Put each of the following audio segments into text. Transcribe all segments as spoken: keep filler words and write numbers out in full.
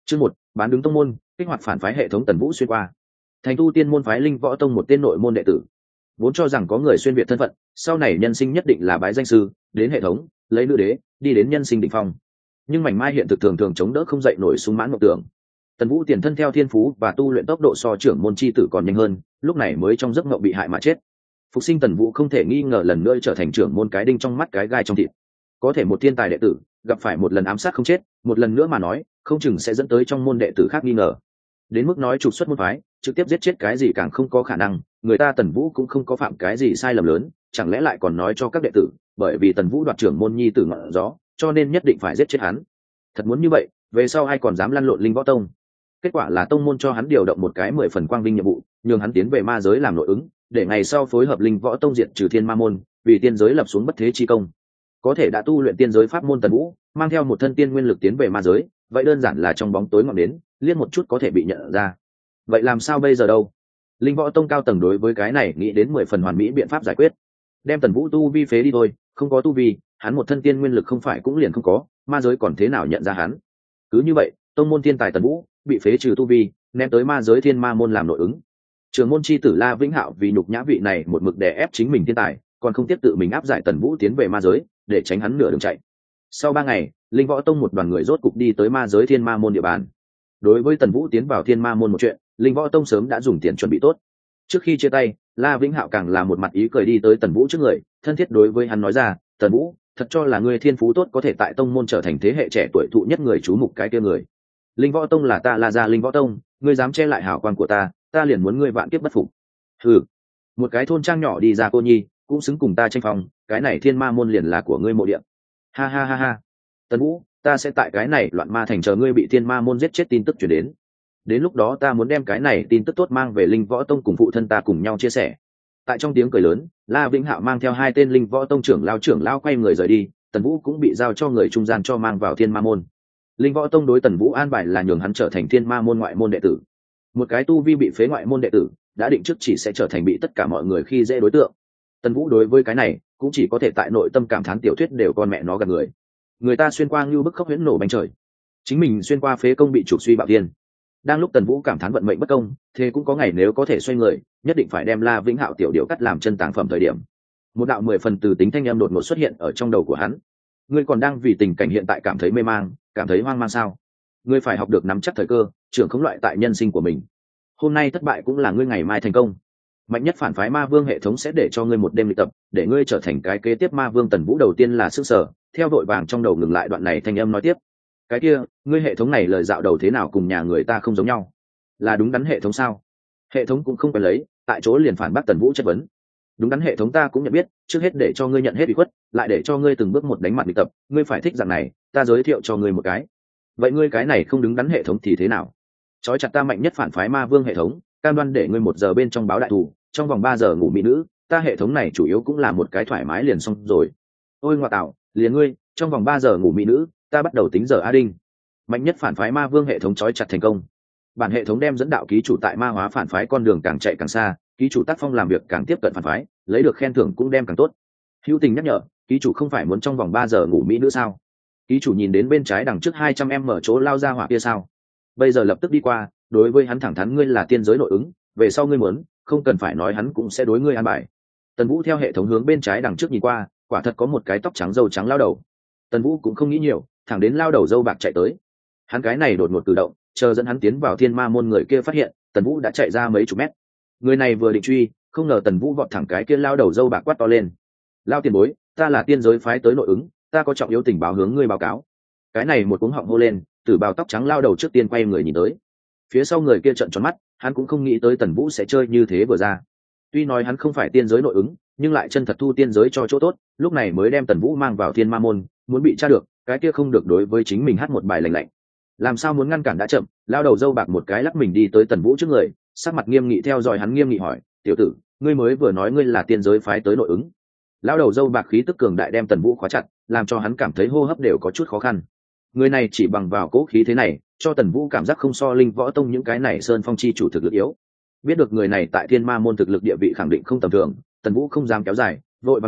Chương một, bán đứng tông môn, kích hoạt phản phái hệ thống. Tần Vũ xuyên qua thành tu tiên môn phái Linh Võ Tông một tên nội môn đệ tử, vốn cho rằng có người xuyên việt thân phận, sau này nhân sinh nhất định là bái danh sư, đến hệ thống, lấy nữ đế, đi đến nhân sinh đỉnh phong. Nhưng mảnh mai hiện thực thường thường chống đỡ không dậy nổi sung mãn mộng tưởng. Tần Vũ tiền thân theo thiên phú và tu luyện tốc độ so trưởng môn chi tử còn nhanh hơn, lúc này mới trong giấc mộng bị hại mà chết. Phục sinh Tần Vũ không thể nghi ngờ lần nữa trở thành trưởng môn cái đinh trong mắt cái gai trong thịt. Có thể một thiên tài đệ tử gặp phải một lần ám sát không chết, một lần nữa mà nói, không chừng sẽ dẫn tới trong môn đệ tử khác nghi ngờ. Đến mức nói trục xuất môn phái, trực tiếp giết chết cái gì càng không có khả năng, người ta Tần Vũ cũng không có phạm cái gì sai lầm lớn, chẳng lẽ lại còn nói cho các đệ tử, bởi vì Tần Vũ đoạt trưởng môn nhi tử ngọn gió, cho nên nhất định phải giết chết hắn. Thật muốn như vậy, về sau ai còn dám lăn lộn Linh Võ Tông. Kết quả là tông môn cho hắn điều động một cái mười phần quang vinh nhiệm vụ, nhường hắn tiến về ma giới làm nội ứng, để ngày sau phối hợp Linh Võ Tông diệt trừ thiên ma môn, vì tiên giới lập xuống bất thế chi công. Có thể đã tu luyện tiên giới pháp môn Tần Vũ, mang theo một thân tiên nguyên lực tiến về ma giới, vậy đơn giản là trong bóng tối ngọn đến, liếc một chút có thể bị nhận ra. Vậy làm sao bây giờ đâu? Linh Võ Tông cao tầng đối với cái này nghĩ đến mười phần hoàn mỹ biện pháp giải quyết. Đem Tần Vũ tu vi phế đi thôi, không có tu vi, hắn một thân tiên nguyên lực không phải cũng liền không có, ma giới còn thế nào nhận ra hắn. Cứ như vậy, tông môn thiên tài Tần Vũ bị phế trừ tu vi, ném tới ma giới thiên ma môn làm nội ứng. Trưởng môn chi tử La Vĩnh Hạo vì nhục nhã vị này một mực đè ép chính mình thiên tài, còn không tiếp tự mình áp giải Tần Vũ tiến về ma giới, để tránh hắn nửa đường chạy. Sau ba ngày, Linh Võ Tông một đoàn người rốt cục đi tới ma giới thiên ma môn địa bàn. Đối với Tần Vũ tiến vào thiên ma môn một chuyện, Linh Võ Tông sớm đã dùng tiền chuẩn bị tốt. Trước khi chia tay, La Vĩnh Hạo càng là một mặt ý cười đi tới Tần Vũ trước người, thân thiết đối với hắn nói ra, "Tần Vũ, thật cho là ngươi thiên phú tốt có thể tại tông môn trở thành thế hệ trẻ tuổi thụ nhất người chú mục cái kia người. Linh Võ Tông là ta La gia Linh Võ Tông, ngươi dám che lại hào quang của ta, ta liền muốn ngươi vạn kiếp bất phục." Hừ, một cái thôn trang nhỏ đi ra cô nhi, cũng xứng cùng ta tranh phòng, cái này thiên ma môn liền là của ngươi mộ địa. Ha ha ha ha. Tần Vũ, ta sẽ tại cái này loạn ma thành chờ ngươi bị thiên ma môn giết chết tin tức truyền đến. Đến lúc đó ta muốn đem cái này tin tức tốt mang về Linh Võ Tông cùng phụ thân ta cùng nhau chia sẻ. Tại trong tiếng cười lớn, La Vĩnh Hạo mang theo hai tên Linh Võ Tông trưởng lao trưởng lao quay người rời đi, Tần Vũ cũng bị giao cho người trung gian cho mang vào thiên ma môn. Linh Võ Tông đối Tần Vũ an bài là nhường hắn trở thành thiên ma môn ngoại môn đệ tử. Một cái tu vi bị phế ngoại môn đệ tử, đã định trước chỉ sẽ trở thành bị tất cả mọi người khi dễ đối tượng. Tần Vũ đối với cái này cũng chỉ có thể tại nội tâm cảm thán tiểu thuyết đều con mẹ nó gạt người. Người ta xuyên qua như bức khốc huyễn nổ bánh trời, chính mình xuyên qua phế công bị trục suy bạo tiên. Đang lúc Tần Vũ cảm thán vận mệnh bất công, thế cũng có ngày nếu có thể xoay người, nhất định phải đem La Vĩnh Hạo tiểu điệu cắt làm chân tàng phẩm thời điểm. Một đạo mười phần từ tính thanh em đột ngột xuất hiện ở trong đầu của hắn. Ngươi còn đang vì tình cảnh hiện tại cảm thấy mê mang, cảm thấy hoang mang sao? Ngươi phải học được nắm chắc thời cơ, trưởng khống loại tại nhân sinh của mình. Hôm nay thất bại cũng là ngươi ngày mai thành công. Mạnh nhất phản phái ma vương hệ thống sẽ để cho ngươi một đêm luyện tập, để ngươi trở thành cái kế tiếp ma vương. Tần Vũ đầu tiên là sức sở, theo đội vàng trong đầu ngừng lại đoạn này thanh âm nói tiếp. Cái kia, ngươi hệ thống này lời dạo đầu thế nào cùng nhà người ta không giống nhau? Là đúng đắn hệ thống sao? Hệ thống cũng không phải lấy, tại chỗ liền phản bác Tần Vũ chất vấn. Đúng đắn hệ thống ta cũng nhận biết, trước hết để cho ngươi nhận hết ủy khuất, lại để cho ngươi từng bước một đánh mặt luyện tập, ngươi phải thích dạng này, ta giới thiệu cho ngươi một cái. Vậy ngươi cái này không đứng đắn hệ thống thì thế nào? Chói chặt ta mạnh nhất phản phái ma vương hệ thống, cam đoan để ngươi một giờ bên trong báo đại thủ, trong vòng ba giờ ngủ mỹ nữ, ta hệ thống này chủ yếu cũng là một cái thoải mái liền xong rồi. Ôi ngoại tạo, liền ngươi, trong vòng ba giờ ngủ mỹ nữ, ta bắt đầu tính giờ a đinh. Mạnh nhất phản phái ma vương hệ thống chói chặt thành công. Bản hệ thống đem dẫn đạo ký chủ tại ma hóa phản phái con đường càng chạy càng xa, ký chủ tác phong làm việc càng tiếp cận phản phái, lấy được khen thưởng cũng đem càng tốt. Hữu tình nhắc nhở, ký chủ không phải muốn trong vòng ba giờ ngủ mỹ nữ sao? Ký chủ nhìn đến bên trái đằng trước hai trăm em mở chỗ lao ra hỏa kia sao? Bây giờ lập tức đi qua, đối với hắn thẳng thắn ngươi là tiên giới nội ứng, về sau ngươi muốn, không cần phải nói hắn cũng sẽ đối ngươi an bài. Tần Vũ theo hệ thống hướng bên trái đằng trước nhìn qua, quả thật có một cái tóc trắng râu trắng lao đầu. Tần Vũ cũng không nghĩ nhiều, thẳng đến lao đầu râu bạc chạy tới. Hắn cái này đột ngột cử động, chờ dẫn hắn tiến vào thiên ma môn người kia phát hiện, Tần Vũ đã chạy ra mấy chục mét. Người này vừa định truy, không ngờ Tần Vũ vọt thẳng cái kia lao đầu râu bạc quát to lên. Lao tiền bối, ta là tiên giới phái tới nội ứng, ta có trọng yếu tình báo hướng ngươi báo cáo. Cái này một cuống họng hô lên, tử bào tóc trắng lao đầu trước tiên quay người nhìn tới. Phía sau người kia trợn tròn mắt, hắn cũng không nghĩ tới Tần Vũ sẽ chơi như thế vừa ra. Tuy nói hắn không phải tiên giới nội ứng, nhưng lại chân thật thu tiên giới cho chỗ tốt, lúc này mới đem Tần Vũ mang vào thiên ma môn, muốn bị tra được, cái kia không được đối với chính mình hát một bài lành lạnh. Làm sao muốn ngăn cản đã chậm, lao đầu dâu bạc một cái lắc mình đi tới Tần Vũ trước người, sắc mặt nghiêm nghị theo dõi hắn nghiêm nghị hỏi, tiểu tử, ngươi mới vừa nói ngươi là tiên giới phái tới nội ứng. Lao đầu dâu bạc khí tức cường đại đem Tần Vũ khóa chặt, làm cho hắn cảm thấy hô hấp đều có chút khó khăn. Người này chỉ bằng vào cố khí thế này, cho Tần Vũ cảm giác không so Linh Võ Tông những cái này sơn phong chi chủ thực lực yếu. Biết được người này tại thiên ma môn thực lực địa vị khẳng định không tầm thường, Tần Vũ không dám kéo dài, vội vàng nói,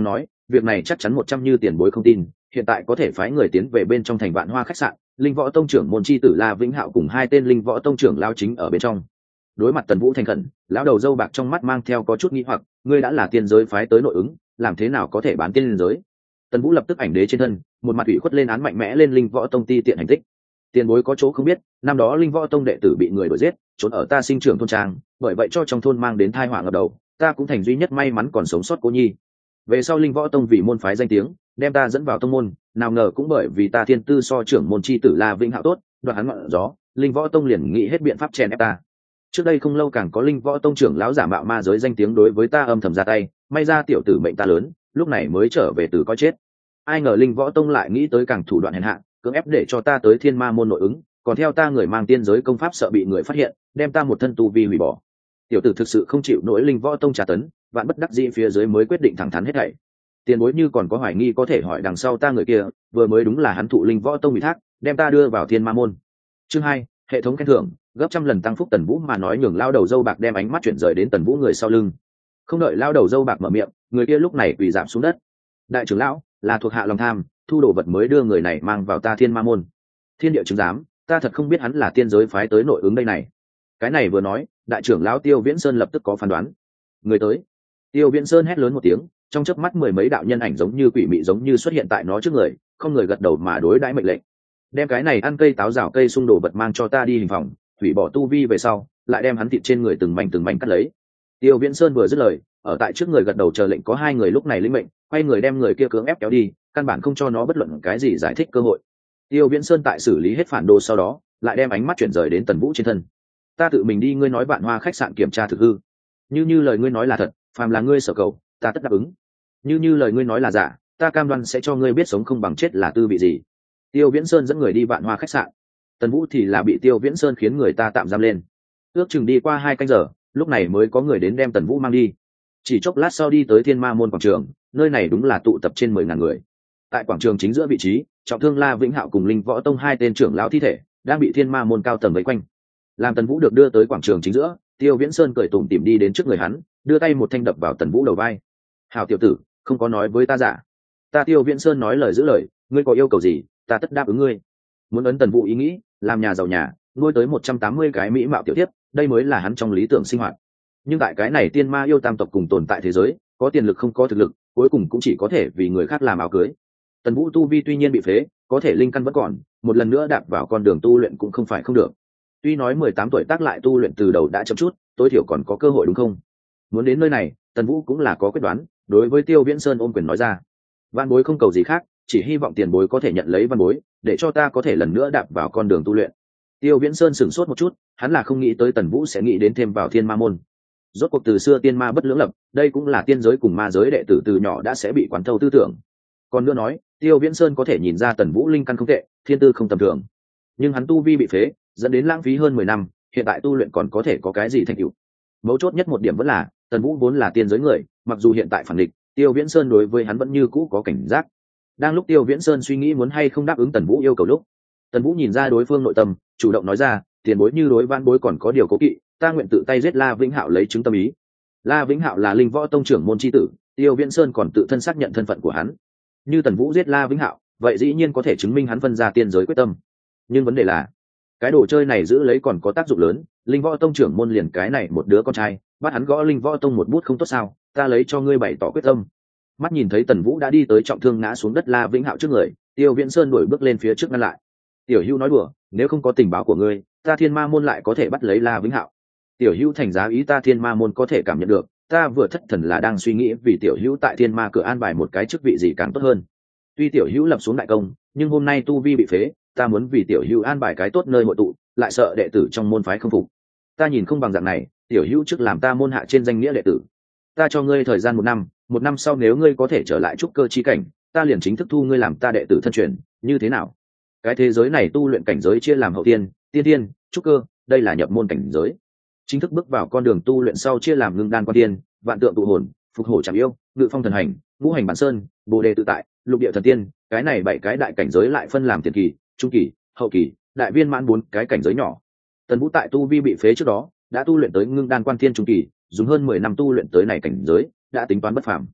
việc này chắc chắn một trăm như tiền bối không tin, hiện tại có thể phái người tiến về bên trong thành Vạn Hoa khách sạn, linh võ tông trưởng môn chi tử La Vĩnh Hạo cùng hai tên linh võ tông trưởng lao chính ở bên trong. Đối mặt Tần Vũ thành khẩn, lão đầu dâu bạc trong mắt mang theo có chút nghi hoặc, ngươi đã là tiên giới phái tới nội ứng, làm thế nào có thể bán tiên giới? Tần Vũ lập tức ảnh đế trên thân, một mặt ủy khuất lên án mạnh mẽ lên linh võ tông ti tiện hành tích. Tiền bối có chỗ không biết, năm đó linh võ tông đệ tử bị người đuổi giết, trốn ở ta sinh trưởng thôn trang, bởi vậy cho trong thôn mang đến tai họa ngập đầu, ta cũng thành duy nhất may mắn còn sống sót cô nhi. Về sau linh võ tông vì môn phái danh tiếng, đem ta dẫn vào tông môn, nào ngờ cũng bởi vì ta thiên tư so trưởng môn chi tử La Vĩnh Hạo tốt, đoạt hắn ngọn gió, linh võ tông liền nghĩ hết biện pháp chèn ép ta. Trước đây không lâu càng có linh võ tông trưởng lão giả mạo ma giới danh tiếng đối với ta âm thầm ra tay, may ra tiểu tử mệnh ta lớn, lúc này mới trở về từ coi chết. Ai ngờ linh võ tông lại nghĩ tới càng thủ đoạn hèn hạ, cưỡng ép để cho ta tới thiên ma môn nội ứng, còn theo ta người mang tiên giới công pháp sợ bị người phát hiện, đem ta một thân tu vi hủy bỏ. Tiểu tử thực sự không chịu nổi linh võ tông trả tấn, vạn bất đắc dĩ phía dưới mới quyết định thẳng thắn hết thảy. Tiền bối như còn có hoài nghi có thể hỏi đằng sau ta người kia, vừa mới đúng là hắn thụ linh võ tông ủy thác, đem ta đưa vào thiên ma môn. Chương hai, hệ thống khen thưởng, gấp trăm lần tăng phúc. Tần Vũ mà nói nhường lao đầu dâu bạc đem ánh mắt chuyển rời đến Tần Vũ người sau lưng. Không đợi lao đầu dâu bạc mở miệng, người kia lúc này quỳ giảm xuống đất. Đại trưởng lão, là thuộc hạ lòng tham, thu đồ vật mới đưa người này mang vào ta thiên ma môn. Thiên địa chứng giám, ta thật không biết hắn là tiên giới phái tới nội ứng đây này. Cái này vừa nói, đại trưởng lão Tiêu Viễn Sơn lập tức có phán đoán. Người tới. Tiêu Viễn Sơn hét lớn một tiếng, trong chớp mắt mười mấy đạo nhân ảnh giống như quỷ mị giống như xuất hiện tại nó trước người, không người gật đầu mà đối đãi mệnh lệnh. Đem cái này ăn cây táo rào cây xung đồ vật mang cho ta đi hình phòng, hủy bỏ tu vi về sau, lại đem hắn thịt trên người từng mảnh từng mảnh cắt lấy. Tiêu Viễn Sơn vừa dứt lời, ở tại trước người gật đầu chờ lệnh có hai người lúc này lĩnh mệnh, quay người đem người kia cưỡng ép kéo đi, căn bản không cho nó bất luận cái gì giải thích cơ hội. Tiêu Viễn Sơn tại xử lý hết phản đồ sau đó, lại đem ánh mắt chuyển rời đến Tần Vũ trên thân. Ta tự mình đi ngươi nói Vạn Hoa khách sạn kiểm tra thực hư. Như như lời ngươi nói là thật, phàm là ngươi sở cầu, ta tất đáp ứng. Như như lời ngươi nói là giả, ta cam đoan sẽ cho ngươi biết sống không bằng chết là tư vị gì. Tiêu Viễn Sơn dẫn người đi Vạn Hoa khách sạn. Tần Vũ thì là bị Tiêu Viễn Sơn khiến người ta tạm giam lên. Ước chừng đi qua hai canh giờ, lúc này mới có người đến đem Tần Vũ mang đi. Chỉ chốc lát sau đi tới Thiên Ma môn quảng trường, nơi này đúng là tụ tập trên mười ngàn người. Tại quảng trường chính giữa vị trí, trọng thương La Vĩnh Hạo cùng linh võ tông hai tên trưởng lão thi thể đang bị Thiên Ma môn cao tầng vây quanh. Làm Tần Vũ được đưa tới quảng trường chính giữa, Tiêu Viễn Sơn cười tủm tỉm đi đến trước người hắn, đưa tay một thanh đập vào Tần Vũ đầu vai. Hảo tiểu tử, không có nói với ta giả. Ta Tiêu Viễn Sơn nói lời giữ lời, ngươi có yêu cầu gì, ta tất đáp ứng ngươi. Muốn ấn Tần Vũ ý nghĩ, làm nhà giàu nhà, nuôi tới một trăm tám mươi cái mỹ mạo tiểu thiếp, đây mới là hắn trong lý tưởng sinh hoạt. Nhưng tại cái này tiên ma yêu tam tộc cùng tồn tại thế giới, có tiền lực không có thực lực, cuối cùng cũng chỉ có thể vì người khác làm áo cưới. Tần Vũ tu vi tuy nhiên bị phế, có thể linh căn vẫn còn, một lần nữa đạp vào con đường tu luyện cũng không phải không được. Tuy nói mười tám tuổi tác lại tu luyện từ đầu đã chậm chút, tối thiểu còn có cơ hội đúng không? Muốn đến nơi này, Tần Vũ cũng là có quyết đoán, đối với Tiêu Viễn Sơn ôm quyền nói ra. Văn bối không cầu gì khác, chỉ hy vọng tiền bối có thể nhận lấy văn bối, để cho ta có thể lần nữa đạp vào con đường tu luyện. Tiêu Viễn Sơn sửng sốt một chút, hắn là không nghĩ tới Tần Vũ sẽ nghĩ đến thêm vào Thiên Ma môn. Rốt cuộc từ xưa tiên ma bất lưỡng lập, đây cũng là tiên giới cùng ma giới đệ tử từ nhỏ đã sẽ bị quán thâu tư tưởng. Còn nữa nói, Tiêu Viễn Sơn có thể nhìn ra Tần Vũ linh căn không tệ, thiên tư không tầm thường. Nhưng hắn tu vi bị phế, dẫn đến lãng phí hơn mười năm, hiện tại tu luyện còn có thể có cái gì thành tựu? Mấu chốt nhất một điểm vẫn là, Tần Vũ vốn là tiên giới người, mặc dù hiện tại phản địch, Tiêu Viễn Sơn đối với hắn vẫn như cũ có cảnh giác. Đang lúc Tiêu Viễn Sơn suy nghĩ muốn hay không đáp ứng Tần Vũ yêu cầu lúc, Tần Vũ nhìn ra đối phương nội tâm, chủ động nói ra, tiền bối như đối van bối còn có điều cố kỵ, ta nguyện tự tay giết La Vĩnh Hạo lấy chứng tâm ý. La Vĩnh Hạo là linh võ tông trưởng môn chi tử, Tiêu Viễn Sơn còn tự thân xác nhận thân phận của hắn. Như Tần Vũ giết La Vĩnh Hạo, vậy dĩ nhiên có thể chứng minh hắn phân ra tiên giới quyết tâm. Nhưng vấn đề là, cái đồ chơi này giữ lấy còn có tác dụng lớn, linh võ tông trưởng môn liền cái này một đứa con trai, bắt hắn gõ linh võ tông một bút không tốt sao? Ta lấy cho ngươi bày tỏ quyết tâm. Mắt nhìn thấy Tần Vũ đã đi tới trọng thương ngã xuống đất La Vĩnh Hạo trước người, Tiêu Viễn Sơn đuổi bước lên phía trước ngăn lại. Tiểu Hữu nói đùa, nếu không có tình báo của ngươi, ta Thiên Ma môn lại có thể bắt lấy La Vĩnh Hạo. Tiểu Hữu thành giá ý ta Thiên Ma môn có thể cảm nhận được, ta vừa thất thần là đang suy nghĩ vì Tiểu Hữu tại Thiên Ma cửa an bài một cái chức vị gì càng tốt hơn. Tuy Tiểu Hữu lập xuống đại công, nhưng hôm nay tu vi bị phế, ta muốn vì Tiểu Hữu an bài cái tốt nơi hội tụ, lại sợ đệ tử trong môn phái không phục. Ta nhìn không bằng dạng này, Tiểu Hữu trước làm ta môn hạ trên danh nghĩa đệ tử. Ta cho ngươi thời gian một năm, một năm sau nếu ngươi có thể trở lại trúc cơ chi cảnh, ta liền chính thức thu ngươi làm ta đệ tử thân truyền, như thế nào? Cái thế giới này tu luyện cảnh giới chia làm hậu tiên, tiên tiên, trúc cơ, đây là nhập môn cảnh giới. Chính thức bước vào con đường tu luyện sau chia làm ngưng đan quan tiên, vạn tượng tụ hồn, phục hổ trảm yêu, ngự phong thần hành, ngũ hành bản sơn, bồ đề tự tại, lục địa thần tiên, cái này bảy cái đại cảnh giới lại phân làm tiền kỳ, trung kỳ, hậu kỳ, đại viên mãn bốn cái cảnh giới nhỏ. Tần Vũ tại tu vi bị phế trước đó, đã tu luyện tới ngưng đan quan tiên trung kỳ, dùng hơn mười năm tu luyện tới này cảnh giới, đã tính toán bất phàm.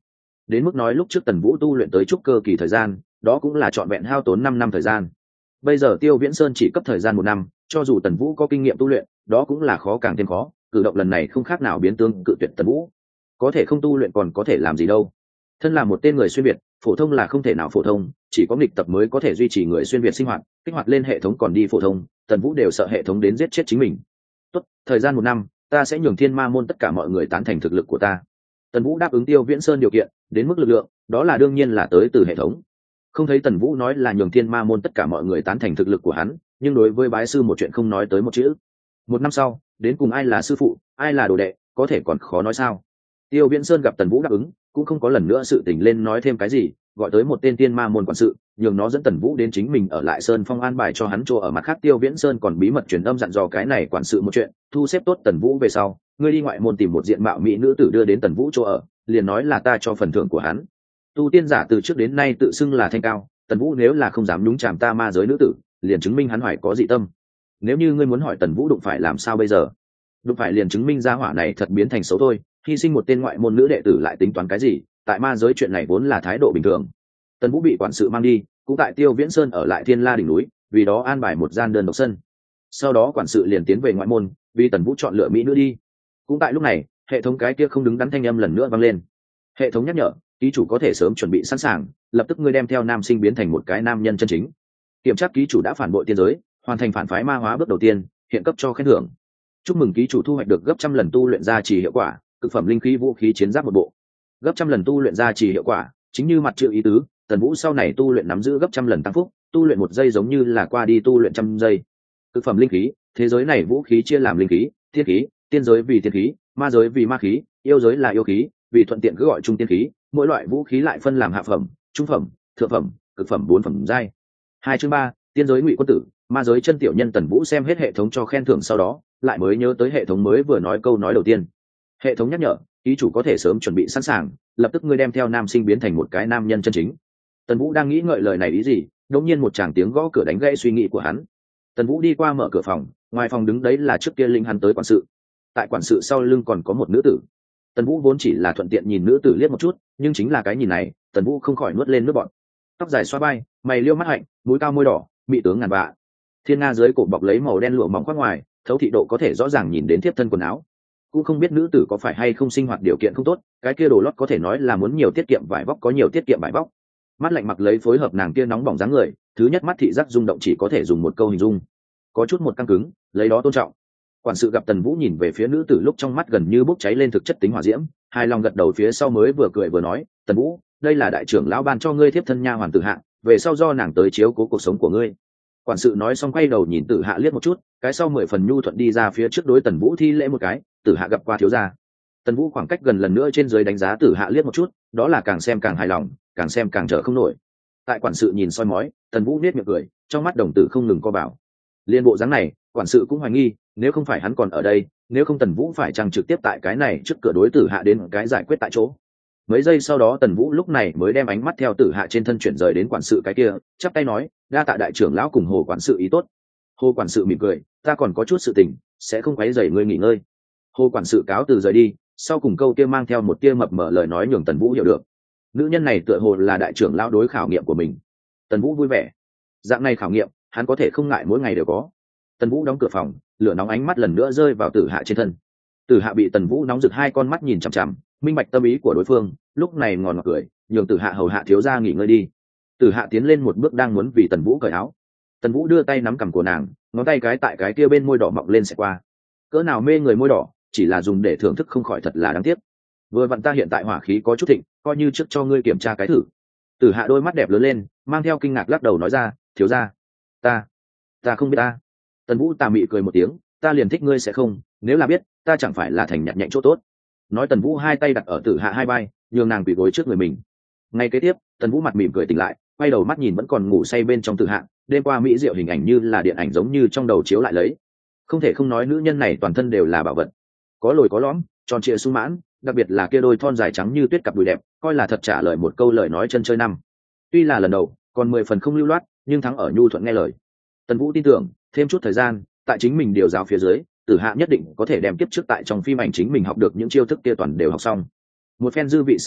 đến mức nói lúc trước Tần Vũ tu luyện tới trúc cơ kỳ thời gian, đó cũng là trọn vẹn hao tốn năm năm thời gian. Bây giờ Tiêu Viễn Sơn chỉ cấp thời gian một năm, cho dù Tần Vũ có kinh nghiệm tu luyện, đó cũng là khó càng thêm khó, cử động lần này không khác nào biến tướng cự tuyệt Tần Vũ. Có thể không tu luyện còn có thể làm gì đâu. Thân là một tên người xuyên việt, phổ thông là không thể nào phổ thông, chỉ có nghịch tập mới có thể duy trì người xuyên việt sinh hoạt, kích hoạt lên hệ thống còn đi phổ thông, Tần Vũ đều sợ hệ thống đến giết chết chính mình. Tốt, thời gian một năm, ta sẽ nhường Thiên Ma môn tất cả mọi người tán thành thực lực của ta. Tần Vũ đáp ứng Tiêu Viễn Sơn điều kiện, đến mức lực lượng, đó là đương nhiên là tới từ hệ thống. Không thấy Tần Vũ nói là nhường Thiên Ma môn tất cả mọi người tán thành thực lực của hắn, nhưng đối với bái sư một chuyện không nói tới một chữ. Một năm sau, đến cùng ai là sư phụ, ai là đồ đệ, có thể còn khó nói sao. Tiêu Viễn Sơn gặp Tần Vũ đáp ứng, cũng không có lần nữa sự tình lên nói thêm cái gì, gọi tới một tên Thiên Ma môn quản sự, nhường nó dẫn Tần Vũ đến chính mình ở lại Sơn Phong an bài cho hắn chỗ ở. Mặt khác Tiêu Viễn Sơn còn bí mật truyền âm dặn dò cái này quản sự một chuyện, thu xếp tốt Tần Vũ về sau, ngươi đi ngoại môn tìm một diện mạo mỹ nữ tử đưa đến Tần Vũ chỗ ở, liền nói là ta cho phần thưởng của hắn. Tu tiên giả từ trước đến nay tự xưng là thanh cao, Tần Vũ nếu là không dám nhúng chàm ta ma giới nữ tử, liền chứng minh hắn hoài có dị tâm. Nếu như ngươi muốn hỏi Tần Vũ đụng phải làm sao bây giờ, đụng phải liền chứng minh gia hỏa này thật biến thành xấu thôi, hy sinh một tên ngoại môn nữ đệ tử lại tính toán cái gì, tại ma giới chuyện này vốn là thái độ bình thường. Tần Vũ bị quản sự mang đi, cũng tại Tiêu Viễn Sơn ở lại Thiên La đỉnh núi, vì đó an bài một gian đơn độc sân. Sau đó quản sự liền tiến về ngoại môn, vì Tần Vũ chọn lựa mỹ nữ đi. Cũng tại lúc này, hệ thống cái kia không đứng đắn thanh âm lần nữa vang lên. Hệ thống nhắc nhở, ký chủ có thể sớm chuẩn bị sẵn sàng, lập tức ngươi đem theo nam sinh biến thành một cái nam nhân chân chính. Kiểm tra ký chủ đã phản bội tiên giới, hoàn thành phản phái ma hóa bước đầu tiên, hiện cấp cho khen thưởng. Chúc mừng ký chủ thu hoạch được gấp trăm lần tu luyện gia trì hiệu quả, cực phẩm linh khí vũ khí chiến giáp một bộ. Gấp trăm lần tu luyện gia trì hiệu quả, chính như mặt chữ ý tứ, Tần Vũ sau này tu luyện nắm giữ gấp trăm lần tăng phúc, tu luyện một giây giống như là qua đi tu luyện trăm giây. Cực phẩm linh khí, thế giới này vũ khí chia làm linh khí, thiên khí, tiên giới vì tiên khí, ma giới vì ma khí, yêu giới là yêu khí, vì thuận tiện cứ gọi chung tiên khí. Mỗi loại vũ khí lại phân làm hạ phẩm, trung phẩm, thượng phẩm, cực phẩm bốn phẩm giai. Hai chương ba, tiên giới ngụy quân tử, ma giới chân tiểu nhân. Tần Vũ xem hết hệ thống cho khen thưởng sau đó, lại mới nhớ tới hệ thống mới vừa nói câu nói đầu tiên. Hệ thống nhắc nhở, ký chủ có thể sớm chuẩn bị sẵn sàng, lập tức ngươi đem theo nam sinh biến thành một cái nam nhân chân chính. Tần Vũ đang nghĩ ngợi lời này ý gì, đột nhiên một tràng tiếng gõ cửa đánh gãy suy nghĩ của hắn. Tần Vũ đi qua mở cửa phòng, ngoài phòng đứng đấy là trước kia linh hắn tới quản sự. Tại quản sự sau lưng còn có một nữ tử. Tần Vũ vốn chỉ là thuận tiện nhìn nữ tử liếc một chút, nhưng chính là cái nhìn này, Tần Vũ không khỏi nuốt lên nước bọt. Tóc dài xoa vai, mày liêu mắt hạnh, mũi cao môi đỏ, mỹ tướng ngàn vạ. Thiên nga dưới cổ bọc lấy màu đen lụa mỏng khoác ngoài, thấu thị độ có thể rõ ràng nhìn đến tiếp thân quần áo. Cũng không biết nữ tử có phải hay không sinh hoạt điều kiện không tốt, cái kia đồ lót có thể nói là muốn nhiều tiết kiệm vải vóc có nhiều tiết kiệm vải vóc. Mắt lạnh mặc lấy phối hợp nàng kia nóng bỏng dáng người, thứ nhất mắt thị giác rung động chỉ có thể dùng một câu hình dung, có chút một căng cứng, lấy đó tôn trọng. Quản sự gặp Tần Vũ nhìn về phía nữ tử lúc trong mắt gần như bốc cháy lên thực chất tính hỏa diễm, hai lòng gật đầu phía sau mới vừa cười vừa nói, Tần Vũ, đây là đại trưởng lão ban cho ngươi thiếp thân nha hoàn Tử Hạ, về sau do nàng tới chiếu cố cuộc sống của ngươi. Quản sự nói xong quay đầu nhìn Tử Hạ liếc một chút, cái sau mười phần nhu thuận đi ra phía trước đối Tần Vũ thi lễ một cái. Tử Hạ gặp qua thiếu gia. Tần Vũ khoảng cách gần lần nữa trên dưới đánh giá Tử Hạ liếc một chút, đó là càng xem càng hài lòng, càng xem càng trở không nổi. Tại quản sự nhìn soi mói, Tần Vũ nét miệng cười, trong mắt đồng tử không ngừng co bảo. Liên bộ dáng này, quản sự cũng hoài nghi, nếu không phải hắn còn ở đây, nếu không Tần Vũ phải chăng trực tiếp tại cái này trước cửa đối Tử Hạ đến cái giải quyết tại chỗ. Mấy giây sau đó Tần Vũ lúc này mới đem ánh mắt theo Tử Hạ trên thân chuyển rời đến quản sự cái kia, chắp tay nói, đa tạ đại trưởng lão cùng Hồ quản sự ý tốt. Hồ quản sự mỉm cười, ta còn có chút sự tình, sẽ không quấy rầy ngươi nghỉ ngơi. Hồ quản sự cáo từ rời đi, sau cùng câu kia mang theo một tia mập mờ lời nói nhường Tần Vũ hiểu được, nữ nhân này tựa hồ là đại trưởng lão đối khảo nghiệm của mình. Tần Vũ vui vẻ, dạng này khảo nghiệm hắn có thể không ngại mỗi ngày đều có. Tần Vũ đóng cửa phòng, lửa nóng ánh mắt lần nữa rơi vào Tử Hạ trên thân. Tử Hạ bị Tần Vũ nóng rực hai con mắt nhìn chằm chằm, minh bạch tâm ý của đối phương, lúc này ngòn ngọt cười, nhường Tử Hạ hầu hạ thiếu gia nghỉ ngơi đi. Tử Hạ tiến lên một bước đang muốn vì Tần Vũ cởi áo. Tần Vũ đưa tay nắm cằm của nàng, ngón tay cái tại cái kia bên môi đỏ mọng lên sẽ qua. Cỡ nào mê người môi đỏ, chỉ là dùng để thưởng thức không khỏi thật là đáng tiếc. Vừa vặn ta hiện tại hỏa khí có chút thịnh, coi như trước cho ngươi kiểm tra cái thử. Tử Hạ đôi mắt đẹp lớn lên, mang theo kinh ngạc lắc đầu nói ra, thiếu gia, ta, ta không biết ta. Tần Vũ tà mị cười một tiếng, ta liền thích ngươi sẽ không, nếu là biết, ta chẳng phải là thành nhặt nhạnh chỗ tốt. Nói Tần Vũ hai tay đặt ở Tử Hạ hai vai, nhường nàng quỳ gối trước người mình. Ngay kế tiếp, Tần Vũ mặt mỉm cười tỉnh lại, quay đầu mắt nhìn vẫn còn ngủ say bên trong Tử Hạ, đêm qua mỹ diệu hình ảnh như là điện ảnh giống như trong đầu chiếu lại lấy. Không thể không nói nữ nhân này toàn thân đều là bảo vật, có lồi có lõm, tròn trịa sung mãn, đặc biệt là kia đôi thon dài trắng như tuyết cặp đùi đẹp, coi là thật trả lời một câu lời nói chân chơi năm. Tuy là lần đầu, còn mười phần không lưu loát, nhưng thắng ở nhu thuận nghe lời. Tần Vũ tin tưởng, thêm chút thời gian, tại chính mình điều giáo phía dưới, Tử Hạ nhất định có thể đem kiếp trước tại trong phim ảnh chính mình học được những chiêu thức kia toàn đều học xong. Một phen dư vị sau đó,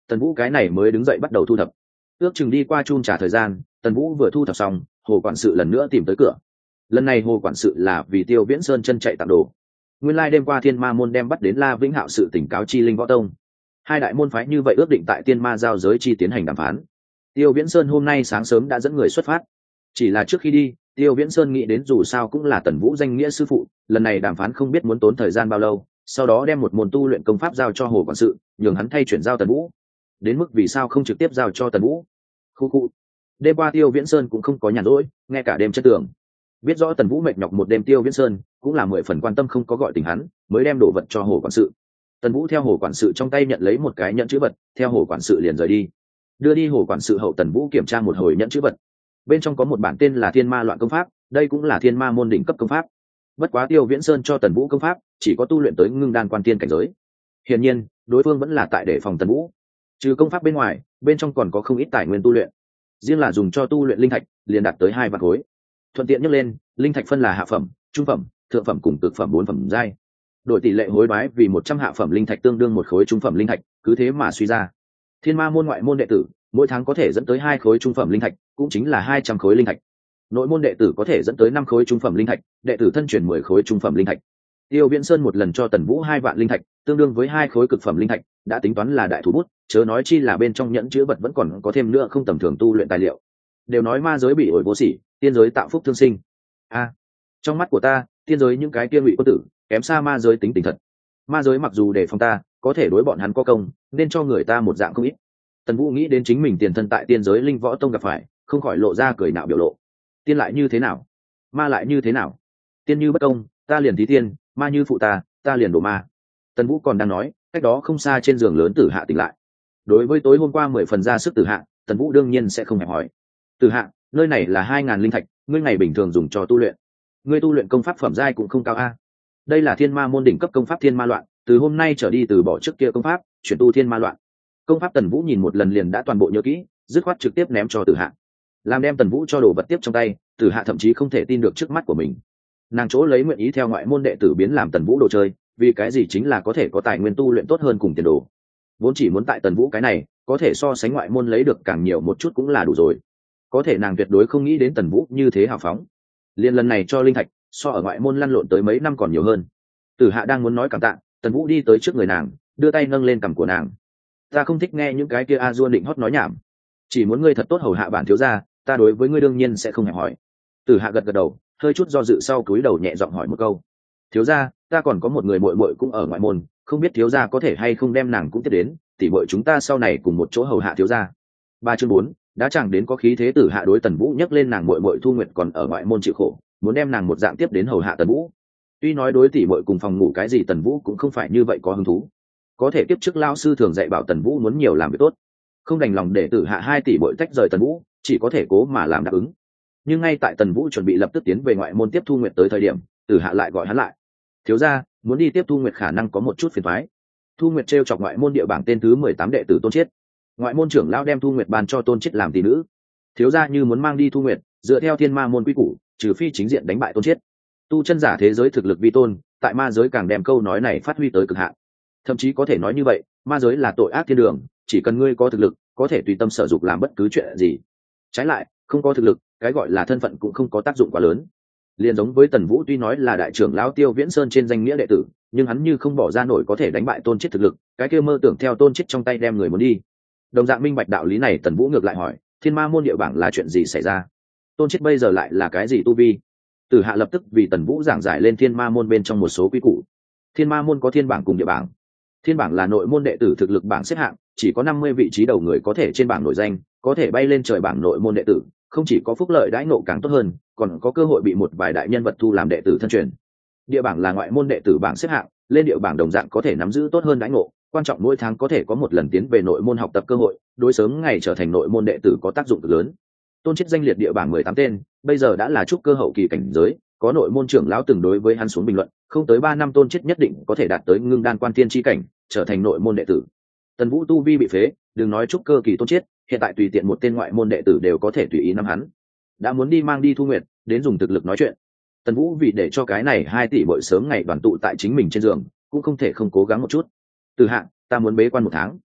Tần Vũ cái này mới đứng dậy bắt đầu thu thập. Ước chừng đi qua chun trả thời gian, Tần Vũ vừa thu thập xong, hồ quản sự lần nữa tìm tới cửa. Lần này hồ quản sự là vì Tiêu Viễn Sơn chân chạy tặng đồ. Nguyên lai đêm qua Thiên Ma môn đem bắt đến La Vĩnh Hạo sự tỉnh cáo chi Linh Võ Tông. Hai đại môn phái như vậy ước định tại Tiên Ma giao giới chi tiến hành đàm phán. Tiêu Viễn Sơn hôm nay sáng sớm đã dẫn người xuất phát. Chỉ là trước khi đi, Tiêu Viễn Sơn nghĩ đến dù sao cũng là Tần Vũ danh nghĩa sư phụ, lần này đàm phán không biết muốn tốn thời gian bao lâu, sau đó đem một môn tu luyện công pháp giao cho hồ quản sự, nhường hắn thay chuyển giao Tần Vũ. Đến mức vì sao không trực tiếp giao cho Tần Vũ? Khu khu. Đêm qua Tiêu Viễn Sơn cũng không có nhàn rỗi, nghe cả đêm chất tường. Biết rõ Tần Vũ mệt nhọc một đêm, Tiêu Viễn Sơn cũng là mười phần quan tâm không có gọi tình hắn, mới đem đồ vật cho hồ quản sự. Tần Vũ theo hồ quản sự trong tay nhận lấy một cái nhẫn chữ vật, theo hồ quản sự liền rời đi. Đưa đi hồ quản sự hậu, Tần Vũ kiểm tra một hồi nhẫn chữ vật. Bên trong có một bản tên là Thiên Ma Loạn công pháp, đây cũng là Thiên Ma môn đỉnh cấp công pháp. Bất quá Tiêu Viễn Sơn cho Tần Vũ công pháp chỉ có tu luyện tới ngưng đan quan tiên cảnh giới. Hiển nhiên, đối phương vẫn là tại để phòng Tần Vũ. Trừ công pháp bên ngoài, bên trong còn có không ít tài nguyên tu luyện. Riêng là dùng cho tu luyện linh thạch, liền đạt tới hai vạn khối. Thuận tiện nhắc lên, linh thạch phân là hạ phẩm, trung phẩm, thượng phẩm cùng cực phẩm bốn phẩm giai. Đổi tỷ lệ hối đoái vì một trăm hạ phẩm linh thạch tương đương một khối trung phẩm linh thạch, cứ thế mà suy ra. Thiên Ma môn ngoại môn đệ tử, mỗi tháng có thể dẫn tới hai khối trung phẩm linh thạch, cũng chính là hai trăm khối linh thạch. Nội môn đệ tử có thể dẫn tới năm khối trung phẩm linh thạch, đệ tử thân truyền mười khối trung phẩm linh thạch. Tiêu Viễn Sơn một lần cho Tần Vũ hai vạn linh thạch, tương đương với hai khối cực phẩm linh thạch, đã tính toán là đại thủ bút, chớ nói chi là bên trong nhẫn chứa vật vẫn còn có thêm nữa không tầm thường tu luyện tài liệu. Đều nói ma giới bị ổi vô sỉ, tiên giới tạo phúc thương sinh. A, trong mắt của ta, tiên giới những cái kia ngụy quân tử, kém xa ma giới tính tình thật. Ma giới mặc dù để phòng ta, có thể đối bọn hắn có công, nên cho người ta một dạng không ít. Tần Vũ nghĩ đến chính mình tiền thân tại tiên giới Linh Võ Tông gặp phải, không khỏi lộ ra cười nạo biểu lộ. Tiên lại như thế nào? Ma lại như thế nào? Tiên như bất công, ta liền thí tiên, ma như phụ ta, ta liền đổ ma. Tần Vũ còn đang nói, cách đó không xa trên giường lớn Tử Hạ tỉnh lại. Đối với tối hôm qua mười phần ra sức Tử Hạ, Tần Vũ đương nhiên sẽ không hề hỏi. Tử Hạ, nơi này là hai ngàn linh thạch, ngươi ngày bình thường dùng cho tu luyện. Ngươi tu luyện công pháp phẩm giai cũng không cao a. Đây là Thiên Ma môn đỉnh cấp công pháp Thiên Ma Loạn, từ hôm nay trở đi từ bỏ trước kia công pháp, chuyển tu Thiên Ma Loạn. Công pháp Tần Vũ nhìn một lần liền đã toàn bộ nhớ kỹ, dứt khoát trực tiếp ném cho Tử Hạ. Làm đem Tần Vũ cho đồ vật tiếp trong tay, Tử Hạ thậm chí không thể tin được trước mắt của mình. Nàng chỗ lấy nguyện ý theo ngoại môn đệ tử biến làm Tần Vũ đồ chơi, vì cái gì chính là có thể có tài nguyên tu luyện tốt hơn cùng tiền đồ. Vốn chỉ muốn tại Tần Vũ cái này, có thể so sánh ngoại môn lấy được càng nhiều một chút cũng là đủ rồi. Có thể nàng tuyệt đối không nghĩ đến Tần Vũ như thế hào phóng. Liên lần này cho linh thạch, so ở ngoại môn lăn lộn tới mấy năm còn nhiều hơn. Tử Hạ đang muốn nói cảm tạ, Tần Vũ đi tới trước người nàng, đưa tay nâng lên cằm của nàng. Ta không thích nghe những cái kia a dua định hót nói nhảm, chỉ muốn ngươi thật tốt hầu hạ bản thiếu gia, ta đối với ngươi đương nhiên sẽ không hẹp hỏi. Tử Hạ gật gật đầu, hơi chút do dự sau cúi đầu nhẹ giọng hỏi một câu. Thiếu gia, ta còn có một người muội muội cũng ở ngoại môn, không biết thiếu gia có thể hay không đem nàng cũng tiếp đến, tỉ muội chúng ta sau này cùng một chỗ hầu hạ thiếu gia. Ba chương bốn, đã chẳng đến có khí thế. Tử Hạ đối Tần Vũ nhắc lên nàng muội muội Thu Nguyệt còn ở ngoại môn chịu khổ, muốn đem nàng một dạng tiếp đến hầu hạ Tần Vũ. Tuy nói đối tỉ muội cùng phòng ngủ cái gì Tần Vũ cũng không phải như vậy có hứng thú. Có thể tiếp trước lão sư thường dạy bảo Tần Vũ muốn nhiều làm việc tốt, không đành lòng để Tử Hạ hai tỷ muội tách rời Tần Vũ, chỉ có thể cố mà làm đáp ứng. Nhưng ngay tại Tần Vũ chuẩn bị lập tức tiến về ngoại môn tiếp Thu Nguyệt tới thời điểm, Tử Hạ lại gọi hắn lại. Thiếu gia, muốn đi tiếp Thu Nguyệt khả năng có một chút phiền toái. Thu Nguyệt trêu chọc ngoại môn địa bảng tên thứ mười tám đệ tử Tôn Chiết. Ngoại môn trưởng lão đem Thu Nguyệt ban cho Tôn Chiết làm tỷ nữ. Thiếu gia như muốn mang đi Thu Nguyệt, dựa theo Thiên Ma môn quy củ, trừ phi chính diện đánh bại Tôn Chiết. Tu chân giả thế giới thực lực vi tôn, tại ma giới càng đem câu nói này phát huy tới cực hạn. Thậm chí có thể nói như vậy, ma giới là tội ác thiên đường, chỉ cần ngươi có thực lực, có thể tùy tâm sở dục làm bất cứ chuyện gì. Trái lại, không có thực lực, cái gọi là thân phận cũng không có tác dụng quá lớn. Liên giống với Tần Vũ tuy nói là đại trưởng lão Tiêu Viễn Sơn trên danh nghĩa đệ tử, nhưng hắn như không bỏ ra nổi có thể đánh bại Tôn Chiết thực lực, cái kia mơ tưởng theo Tôn Chiết trong tay đem người muốn đi. Đồng dạng minh bạch đạo lý này, Tần Vũ ngược lại hỏi, Thiên Ma môn địa bảng là chuyện gì xảy ra? Tôn Chiết bây giờ lại là cái gì tu vi? Tử Hạ lập tức vì Tần Vũ giảng giải lên Thiên Ma môn bên trong một số quy củ. Thiên Ma môn có thiên bảng cùng địa bảng. Thiên bảng là nội môn đệ tử thực lực bảng xếp hạng, chỉ có năm mươi vị trí đầu người có thể trên bảng nổi danh, có thể bay lên trời bảng nội môn đệ tử, không chỉ có phúc lợi đãi ngộ càng tốt hơn, còn có cơ hội bị một vài đại nhân vật thu làm đệ tử thân truyền. Địa bảng là ngoại môn đệ tử bảng xếp hạng, lên địa bảng đồng dạng có thể nắm giữ tốt hơn đãi ngộ, quan trọng mỗi tháng có thể có một lần tiến về nội môn học tập cơ hội, đối sớm ngày trở thành nội môn đệ tử có tác dụng cực lớn. Tôn Chiết danh liệt địa bảng mười tám tên, bây giờ đã là trúc cơ hậu kỳ cảnh giới, có nội môn trưởng lão từng đối với hắn xuống bình luận, không tới ba năm Tôn Chiết nhất định có thể đạt tới ngưng đan quan tiên chi cảnh, trở thành nội môn đệ tử. Tần Vũ tu vi bị phế, đừng nói trúc cơ kỳ Tôn Chiết, hiện tại tùy tiện một tên ngoại môn đệ tử đều có thể tùy ý nắm hắn. Đã muốn đi mang đi Thu Nguyệt, đến dùng thực lực nói chuyện. Tần Vũ vì để cho cái này hai tỷ muội sớm ngày đoàn tụ tại chính mình trên giường, cũng không thể không cố gắng một chút. Từ Hạ, ta muốn bế quan một tháng.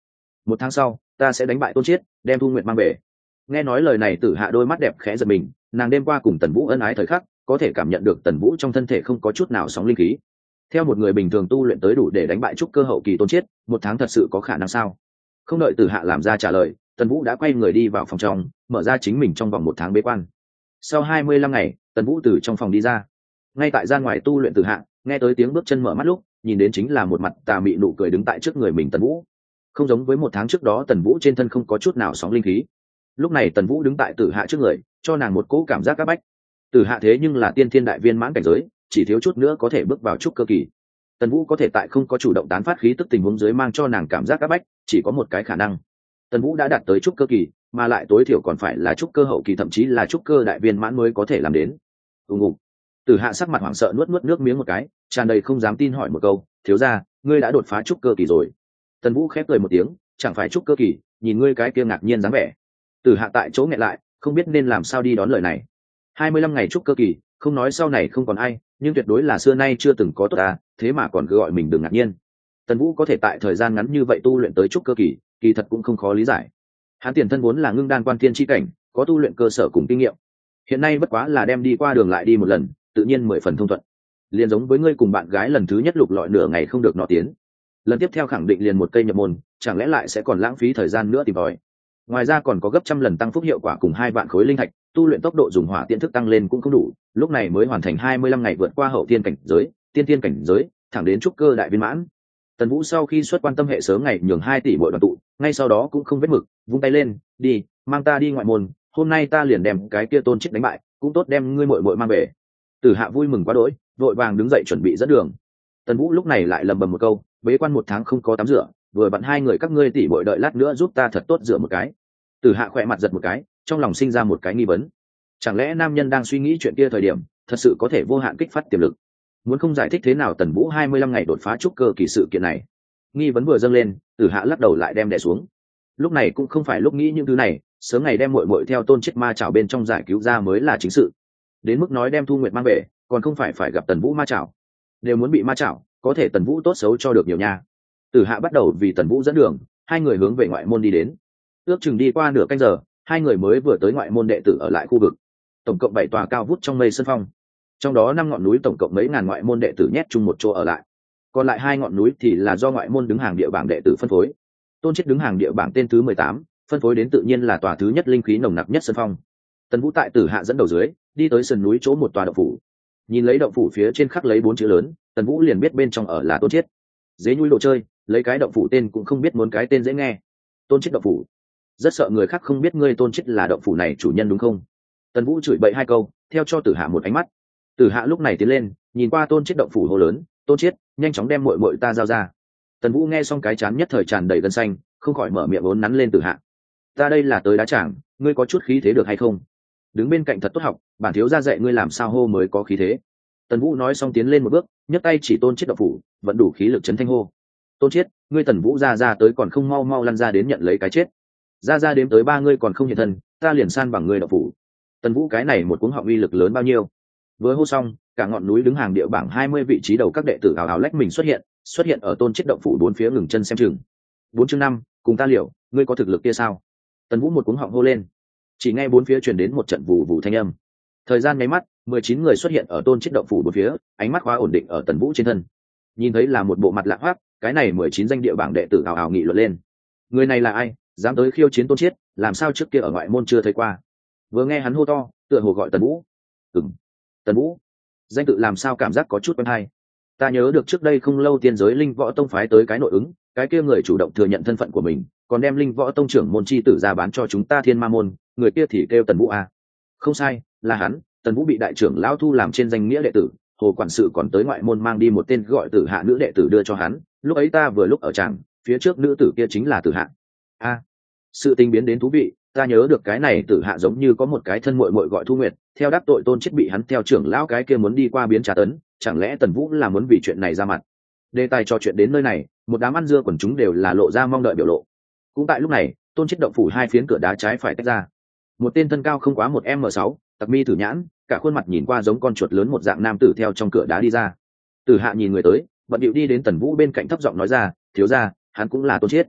một tháng sau ta sẽ đánh bại tôn chiết, đem Thu Nguyệt mang về. Nghe nói lời này Tử Hạ đôi mắt đẹp khẽ giật mình, nàng đêm qua cùng Tần Vũ ân ái thời khắc có thể cảm nhận được Tần Vũ trong thân thể không có chút nào sóng linh khí. Theo một người bình thường tu luyện tới đủ để đánh bại trúc cơ hậu kỳ tôn chiết, một tháng thật sự có khả năng sao? Không đợi Tử Hạ làm ra trả lời, Tần Vũ đã quay người đi vào phòng trong, mở ra chính mình trong vòng một tháng bế quan. Sau hai mươi lăm ngày, Tần Vũ từ trong phòng đi ra. Ngay tại gian ngoài tu luyện Tử Hạ nghe tới tiếng bước chân mở mắt lúc, nhìn đến chính là một mặt tà mị nụ cười đứng tại trước người mình Tần Vũ. Không giống với một tháng trước đó, Tần Vũ trên thân không có chút nào sóng linh khí. Lúc này Tần Vũ đứng tại Tử Hạ trước người, cho nàng một cỗ cảm giác áp bách. Tử Hạ thế nhưng là tiên thiên đại viên mãn cảnh giới, chỉ thiếu chút nữa có thể bước vào trúc cơ kỳ. Tần Vũ có thể tại không có chủ động tán phát khí tức tình huống dưới mang cho nàng cảm giác áp bách, chỉ có một cái khả năng. Tần Vũ đã đạt tới trúc cơ kỳ, mà lại tối thiểu còn phải là trúc cơ hậu kỳ, thậm chí là trúc cơ đại viên mãn mới có thể làm đến. Ùng ùng. Tử Hạ sắc mặt hoảng sợ nuốt nuốt nước miếng một cái, tràn đầy không dám tin hỏi một câu, "Thiếu gia, ngươi đã đột phá trúc cơ kỳ rồi?" Tần Vũ khép cười một tiếng, "Chẳng phải trúc cơ kỳ, nhìn ngươi cái kia ngạc nhiên dáng vẻ." Tử Hạ tại chỗ nghẹn lại, không biết nên làm sao đi đón lời này. hai mươi lăm ngày trúc cơ kỳ, không nói sau này không còn ai, nhưng tuyệt đối là xưa nay chưa từng có tốt ta, thế mà còn cứ gọi mình đừng ngạc nhiên. Tần Vũ có thể tại thời gian ngắn như vậy tu luyện tới trúc cơ kỳ, kỳ thật cũng không khó lý giải. Hắn tiền thân vốn là ngưng đan quan thiên chi cảnh, có tu luyện cơ sở cùng kinh nghiệm. Hiện nay bất quá là đem đi qua đường lại đi một lần, tự nhiên mười phần thông thuận. Liền giống với ngươi cùng bạn gái lần thứ nhất lục lọi nửa ngày không được nọ tiến, lần tiếp theo khẳng định liền một cây nhập môn, chẳng lẽ lại sẽ còn lãng phí thời gian nữa tìm tòi. Ngoài ra còn có gấp trăm lần tăng phúc hiệu quả cùng hai vạn khối linh thạch, tu luyện tốc độ dùng hỏa tiễn thức tăng lên cũng không đủ, lúc này mới hoàn thành hai mươi lăm ngày vượt qua hậu tiên cảnh giới, tiên tiên cảnh giới, thẳng đến trúc cơ đại viên mãn. Tần Vũ sau khi xuất quan tâm hệ sớm ngày nhường hai tỷ mỗi đoàn tụ, ngay sau đó cũng không vết mực, vung tay lên, "Đi, mang ta đi ngoại môn, hôm nay ta liền đem cái kia tôn chết đánh bại, cũng tốt đem ngươi muội muội mang về." Tử Hạ vui mừng quá đỗi, vội vàng đứng dậy chuẩn bị dẫn đường. Tần Vũ lúc này lại lầm bầm một câu, "Bế quan một tháng không có tắm rửa, vừa bận hai người các ngươi tỷ muội đợi lát nữa giúp ta thật tốt rửa một cái." Tử Hạ khỏe mặt giật một cái, trong lòng sinh ra một cái nghi vấn. Chẳng lẽ nam nhân đang suy nghĩ chuyện kia thời điểm, thật sự có thể vô hạn kích phát tiềm lực? Muốn không giải thích thế nào Tần Vũ hai mươi lăm ngày đột phá trúc cơ kỳ sự kiện này? Nghi vấn vừa dâng lên, Tử Hạ lắc đầu lại đem đè xuống. Lúc này cũng không phải lúc nghĩ những thứ này, sớm ngày đem muội muội theo tôn chết ma chảo bên trong giải cứu ra mới là chính sự. Đến mức nói đem Thu Nguyệt mang về, còn không phải phải gặp Tần Vũ ma chảo. Đều muốn bị ma chảo, có thể Tần Vũ tốt xấu cho được nhiều nha. Tử Hạ bắt đầu vì Tần Vũ dẫn đường, hai người hướng về ngoại môn đi đến. Ước chừng đi qua nửa canh giờ, hai người mới vừa tới ngoại môn đệ tử ở lại khu vực. Tổng cộng bảy tòa cao vút trong mây sân phong, trong đó năm ngọn núi tổng cộng mấy ngàn ngoại môn đệ tử nhét chung một chỗ ở lại, còn lại hai ngọn núi thì là do ngoại môn đứng hàng địa bảng đệ tử phân phối. Tôn Chiết đứng hàng địa bảng tên thứ mười tám, phân phối đến tự nhiên là tòa thứ nhất linh khí nồng nặc nhất sân phong. Tần Vũ tại Tử Hạ dẫn đầu dưới, đi tới sườn núi chỗ một tòa động phủ. Nhìn lấy động phủ phía trên khắc lấy bốn chữ lớn, Tần Vũ liền biết bên trong ở là Tôn Chiết. Dế núi đồ chơi, lấy cái động phủ tên cũng không biết muốn cái tên dễ nghe. Tôn Chiết động phủ. Rất sợ người khác không biết ngươi Tôn Chiết là động phủ này chủ nhân đúng không? Tần Vũ chửi bậy hai câu, theo cho Tử Hạ một ánh mắt. Tử Hạ lúc này tiến lên, nhìn qua Tôn Chiết động phủ hô lớn, "Tôn Chiết, nhanh chóng đem muội muội ta giao ra." Tần Vũ nghe xong cái chán nhất thời tràn đầy gân xanh, không khỏi mở miệng vốn nắn lên Tử Hạ. "Ta đây là tới đá tràng, ngươi có chút khí thế được hay không? Đứng bên cạnh thật tốt học, bản thiếu gia dạy ngươi làm sao hô mới có khí thế." Tần Vũ nói xong tiến lên một bước, nhấc tay chỉ Tôn Chiết động phủ, vẫn đủ khí lực chấn thanh hô. "Tôn Chiết, ngươi Tần Vũ ra ra tới còn không mau mau lăn ra đến nhận lấy cái chết. Ra ra đếm tới ba ngươi còn không hiện thân, ta liền san bằng ngươi động phủ." Tần Vũ cái này một cuống họng uy lực lớn bao nhiêu. Vừa hô xong, cả ngọn núi đứng hàng địa bảng hai mươi vị trí đầu các đệ tử hào hào lách mình xuất hiện, xuất hiện ở Tôn Chiết động phủ bốn phía ngừng chân xem chừng. Bốn chương năm, cùng ta liệu, ngươi có thực lực kia sao? Tần Vũ một cuống họng hô lên. Chỉ nghe bốn phía truyền đến một trận vụ vụ thanh âm. Thời gian nháy mắt, mười chín người xuất hiện ở Tôn Chiết động phủ bốn phía, ánh mắt khóa ổn định ở Tần Vũ trên thân. Nhìn thấy là một bộ mặt lạ hoắc, cái này mười chín danh địa bảng đệ tử hào hào nghị luận lên. Người này là ai, dám tới khiêu chiến Tôn Chiết, làm sao trước kia ở ngoại môn chưa thấy qua? Vừa nghe hắn hô to, tựa hồ gọi Tần Vũ. Ừm, Tần Vũ, danh tự làm sao cảm giác có chút quen hay. Ta nhớ được trước đây không lâu tiên giới linh võ tông phái tới cái nội ứng, cái kia người chủ động thừa nhận thân phận của mình, còn đem linh võ tông trưởng môn chi tử ra bán cho chúng ta Thiên Ma môn, người kia thì kêu Tần Vũ à? Không sai, là hắn. Tần Vũ bị đại trưởng lão thu làm trên danh nghĩa đệ tử, hồ quản sự còn tới ngoại môn mang đi một tên gọi Tử Hạ nữ đệ tử đưa cho hắn, lúc ấy ta vừa lúc ở tràng, phía trước nữ tử kia chính là Tử Hạ. A, à, sự tình biến đến thú vị. Ta nhớ được cái này Tử Hạ giống như có một cái thân muội muội gọi Thu Nguyệt, theo đắc tội Tôn Chiết bị hắn theo trưởng lão cái kia muốn đi qua biến trà tấn, chẳng lẽ Tần Vũ là muốn vì chuyện này ra mặt? Đề tài trò chuyện đến nơi này, một đám ăn dưa quần chúng đều là lộ ra mong đợi biểu lộ. Cũng tại lúc này, Tôn Chiết động phủ hai phiến cửa đá trái phải tách ra. Một tên thân cao không quá một m sáu, tặc mi thử nhãn, cả khuôn mặt nhìn qua giống con chuột lớn một dạng nam tử theo trong cửa đá đi ra. Tử Hạ nhìn người tới, bận điệu đi đến Tần Vũ bên cạnh thấp giọng nói ra, "Thiếu gia, hắn cũng là Tôn Chiết."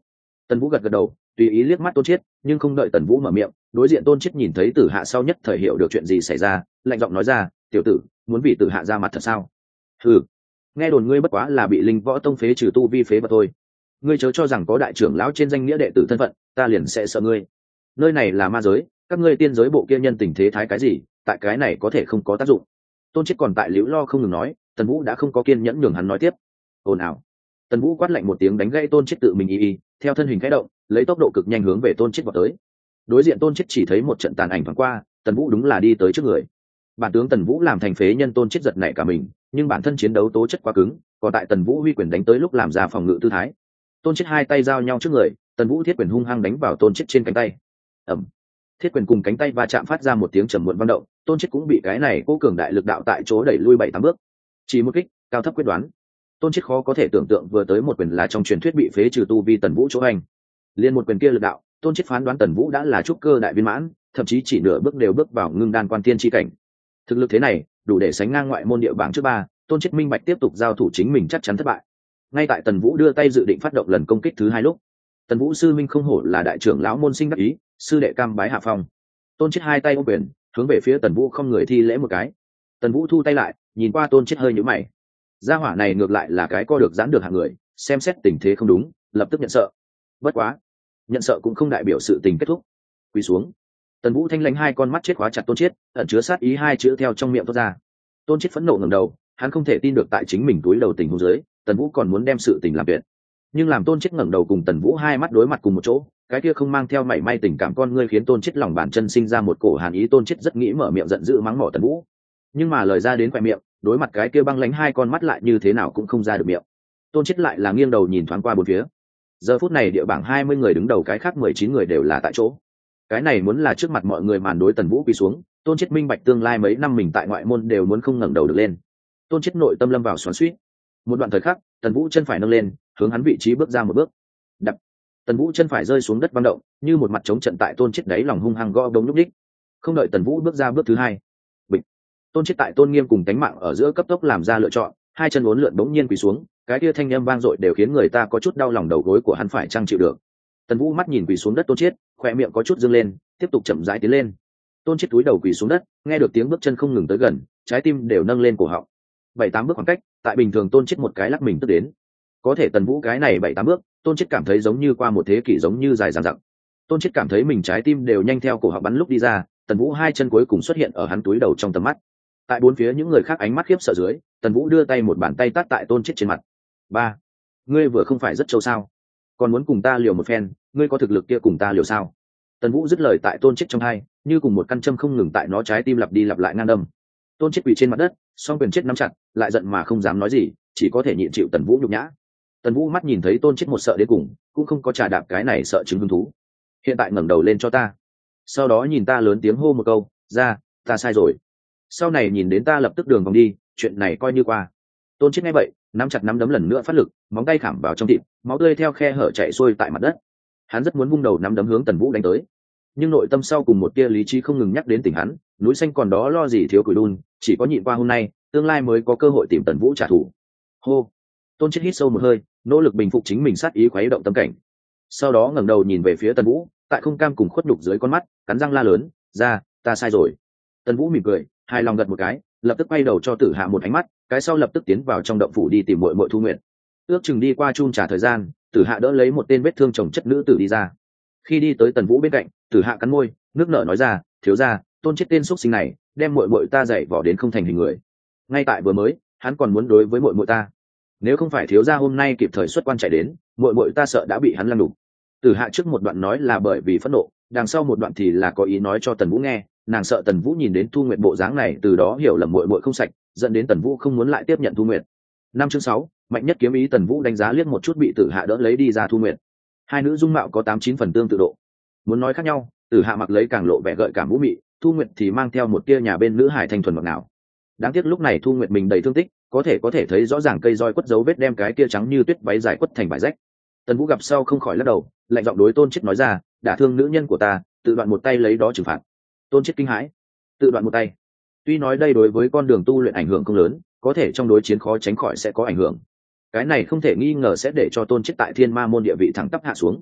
Tần Vũ gật gật đầu, tùy ý liếc mắt Tôn Chiết, nhưng không đợi Tần Vũ mở miệng, đối diện Tôn Chiết nhìn thấy Tử Hạ sau nhất thời hiểu được chuyện gì xảy ra, lạnh giọng nói ra, tiểu tử, muốn vì Tử Hạ ra mặt thật sao? Hừ, nghe đồn ngươi bất quá là bị Linh Võ Tông phế trừ tu vi phế vật thôi. Ngươi chớ cho rằng có đại trưởng lão trên danh nghĩa đệ tử thân phận, ta liền sẽ sợ ngươi. Nơi này là ma giới, các ngươi tiên giới bộ kia nhân tình thế thái cái gì, tại cái này có thể không có tác dụng. Tôn Chiết còn tại liễu lo không ngừng nói, Tần Vũ đã không có kiên nhẫn nhường hắn nói tiếp. Ồn ào. Tần Vũ quát lạnh một tiếng đánh gãy Tôn Chiết tự mình y y, theo thân hình khẽ động, lấy tốc độ cực nhanh hướng về Tôn Chiết vọt tới. Đối diện Tôn Chiết chỉ thấy một trận tàn ảnh thoáng qua, Tần Vũ đúng là đi tới trước người. Bản tướng Tần Vũ làm thành phế nhân Tôn Chiết giật nảy cả mình, nhưng bản thân chiến đấu tố chất quá cứng, còn tại Tần Vũ huy quyền đánh tới lúc làm ra phòng ngự tư thái. Tôn Chiết hai tay giao nhau trước người, Tần Vũ thiết quyền hung hăng đánh vào Tôn Chiết trên cánh tay. Ầm. Thiết quyền cùng cánh tay va chạm phát ra một tiếng trầm muộn vang động, Tôn Chiết cũng bị cái này cố cường đại lực đạo tại chỗ đẩy lui bảy tám bước. Chỉ một kích, cao thấp quyết đoán. Tôn Chiết khó có thể tưởng tượng vừa tới một quyền là trong truyền thuyết bị phế trừ tu vi Tần Vũ chỗ hành. Liên một quyền kia lực đạo, Tôn Chiết phán đoán Tần Vũ đã là trúc cơ đại viên mãn, thậm chí chỉ nửa bước đều bước vào ngưng đan quan tiên chi cảnh. Thực lực thế này, đủ để sánh ngang ngoại môn địa bảng trước ba, Tôn Chiết minh bạch tiếp tục giao thủ chính mình chắc chắn thất bại. Ngay tại Tần Vũ đưa tay dự định phát động lần công kích thứ hai lúc, Tần Vũ sư minh không hổ là đại trưởng lão môn sinh đắc ý, sư đệ cam bái hạ phong. Tôn Chiết hai tay ôm quyền, hướng về phía Tần Vũ không người thi lễ một cái. Tần Vũ thu tay lại, nhìn qua Tôn Chiết hơi nhíu mày. Gia hỏa này ngược lại là cái co được giãn được hạng người, xem xét tình thế không đúng, lập tức nhận sợ. Bất quá, nhận sợ cũng không đại biểu sự tình kết thúc. Quỳ xuống. Tần Vũ thanh lãnh hai con mắt chết khóa chặt Tôn Chiết, ẩn chứa sát ý hai chữ theo trong miệng thoát ra. Tôn Chiết phẫn nộ ngẩng đầu, hắn không thể tin được tại chính mình túi đầu tình huống dưới, Tần Vũ còn muốn đem sự tình làm tuyệt. Nhưng làm Tôn Chiết ngẩng đầu cùng Tần Vũ hai mắt đối mặt cùng một chỗ, cái kia không mang theo mảy may tình cảm con ngươi khiến Tôn Chiết lòng bàn chân sinh ra một cổ hàn ý. Tôn Chiết rất nghĩ mở miệng giận dữ mắng mỏ Tần Vũ, nhưng mà lời ra đến quẹt miệng, đối mặt cái kia băng lãnh hai con mắt lại như thế nào cũng không ra được miệng. Tôn Chiết lại là nghiêng đầu nhìn thoáng qua bốn phía. Giờ phút này địa bảng hai mươi người đứng đầu, cái khác mười chín người đều là tại chỗ. Cái này muốn là trước mặt mọi người màn đối Tần Vũ quỳ xuống, Tôn Chiết minh bạch tương lai mấy năm mình tại ngoại môn đều muốn không ngẩng đầu được lên. Tôn Chiết nội tâm lâm vào xoắn xuýt. Một đoạn thời khắc, Tần Vũ chân phải nâng lên, hướng hắn vị trí bước ra một bước. Đập. Tần Vũ chân phải rơi xuống đất vang động, như một mặt chống trận tại Tôn Chiết đáy lòng hung hăng gõ đống lúc đích. Không đợi Tần Vũ bước ra bước thứ hai, bịch. Tôn Chiết tại tôn nghiêm cùng tánh mạng ở giữa cấp tốc làm ra lựa chọn, hai chân uốn lượn bỗng nhiên quỳ xuống, cái kia thanh âm vang dội đều khiến người ta có chút đau lòng, đầu gối của hắn phải chăng chịu được. Tần Vũ mắt nhìn quỳ xuống đất Tôn Chiết, khóe miệng có chút dương lên, tiếp tục chậm rãi tiến lên. Tôn Chiết cúi đầu quỳ xuống đất, nghe được tiếng bước chân không ngừng tới gần, trái tim đều nâng lên cổ họng. Bảy tám bước khoảng cách, tại bình thường Tôn Chiết một cái lắc mình tức đến. Có thể Tần Vũ cái này bảy tám bước, Tôn Chiết cảm thấy giống như qua một thế kỷ, giống như dài dằng dặc. Tôn Chiết cảm thấy mình trái tim đều nhanh theo cổ họng bắn lúc đi ra, Tần Vũ hai chân cuối cùng xuất hiện ở hắn túi đầu trong tầm mắt. Tại bốn phía những người khác ánh mắt khiếp sợ dưới, Tần Vũ đưa tay một bàn tay tát tại Tôn Chiết trên mặt. Ba, ngươi vừa không phải rất trâu sao? Còn muốn cùng ta liều một phen, ngươi có thực lực kia cùng ta liều sao? Tần Vũ dứt lời tại Tôn Chiết trong hai, như cùng một căn châm không ngừng tại nó trái tim lặp đi lặp lại ngang đâm. Tôn Chiết quỳ trên mặt đất, song quyền chết nắm chặt, lại giận mà không dám nói gì, chỉ có thể nhịn chịu Tần Vũ nhục nhã. Tần Vũ mắt nhìn thấy Tôn Chiết một sợ đến cùng, cũng không có trả đạp cái này sợ chứng hứng thú. Hiện tại ngẩng đầu lên cho ta. Sau đó nhìn ta lớn tiếng hô một câu, ra, ta sai rồi. Sau này nhìn đến ta lập tức đường vòng đi, chuyện này coi như qua. Tôn Chiết nghe vậy, nắm chặt nắm đấm lần nữa phát lực, móng tay khảm vào trong thịt, máu tươi theo khe hở chảy xuôi tại mặt đất. Hắn rất muốn vung đầu nắm đấm hướng Tần Vũ đánh tới, nhưng nội tâm sau cùng một tia lý trí không ngừng nhắc đến tỉnh hắn, núi xanh còn đó lo gì thiếu củi đun, chỉ có nhịn qua hôm nay, tương lai mới có cơ hội tìm Tần Vũ trả thù. Hô. Tôn Chiết hít sâu một hơi, nỗ lực bình phục chính mình sát ý khuấy động tâm cảnh. Sau đó ngẩng đầu nhìn về phía Tần Vũ, tại không cam cùng khuất nhục dưới con mắt, cắn răng la lớn, ra, ta sai rồi. Tần Vũ mỉm cười, hài lòng gật một cái, lập tức quay đầu cho Tử Hạ một ánh mắt, cái sau lập tức tiến vào trong động phủ đi tìm muội muội Thu Nguyệt. Ước chừng đi qua chun trả thời gian, Tử Hạ đỡ lấy một tên vết thương chồng chất nữ tử đi ra. Khi đi tới Tần Vũ bên cạnh, Tử Hạ cắn môi, nước nở nói ra, thiếu gia, Tôn Chiết tên xuất sinh này, đem muội muội ta dạy vỏ đến không thành hình người. Ngay tại vừa mới, hắn còn muốn đối với muội muội ta. Nếu không phải thiếu gia hôm nay kịp thời xuất quan chạy đến, muội muội ta sợ đã bị hắn lăng đục. Tử Hạ trước một đoạn nói là bởi vì phẫn nộ, đằng sau một đoạn thì là có ý nói cho Tần Vũ nghe, nàng sợ Tần Vũ nhìn đến Thu Nguyệt bộ dáng này từ đó hiểu lầm muội muội không sạch, dẫn đến Tần Vũ không muốn lại tiếp nhận Thu Nguyệt. Năm chương sáu, mạnh nhất kiếm ý. Tần Vũ đánh giá liếc một chút bị Tử Hạ đỡ lấy đi ra Thu Nguyệt. Hai nữ dung mạo có tám chín phần tương tự độ. Muốn nói khác nhau, Tử Hạ mặc lấy càng lộ vẻ gợi cảm vũ mị, Thu Nguyệt thì mang theo một tia nhà bên nữ hải thanh thuần ngọt ngào. Đáng tiếc lúc này Thu Nguyệt mình đầy thương tích, có thể có thể thấy rõ ràng cây roi quất dấu vết đem cái kia trắng như tuyết váy dài quất thành vải rách. Tần Vũ gặp sau không khỏi lắc đầu, lạnh giọng đối Tôn Chiết nói ra, đả thương nữ nhân của ta, tự đoạn một tay lấy đó trừng phạt. Tôn Chiết kinh hãi, tự đoạn một tay. Tuy nói đây đối với con đường tu luyện ảnh hưởng không lớn, có thể trong đối chiến khó tránh khỏi sẽ có ảnh hưởng. Cái này không thể nghi ngờ sẽ để cho Tôn Chiết tại Thiên Ma môn địa vị thẳng tắp hạ xuống.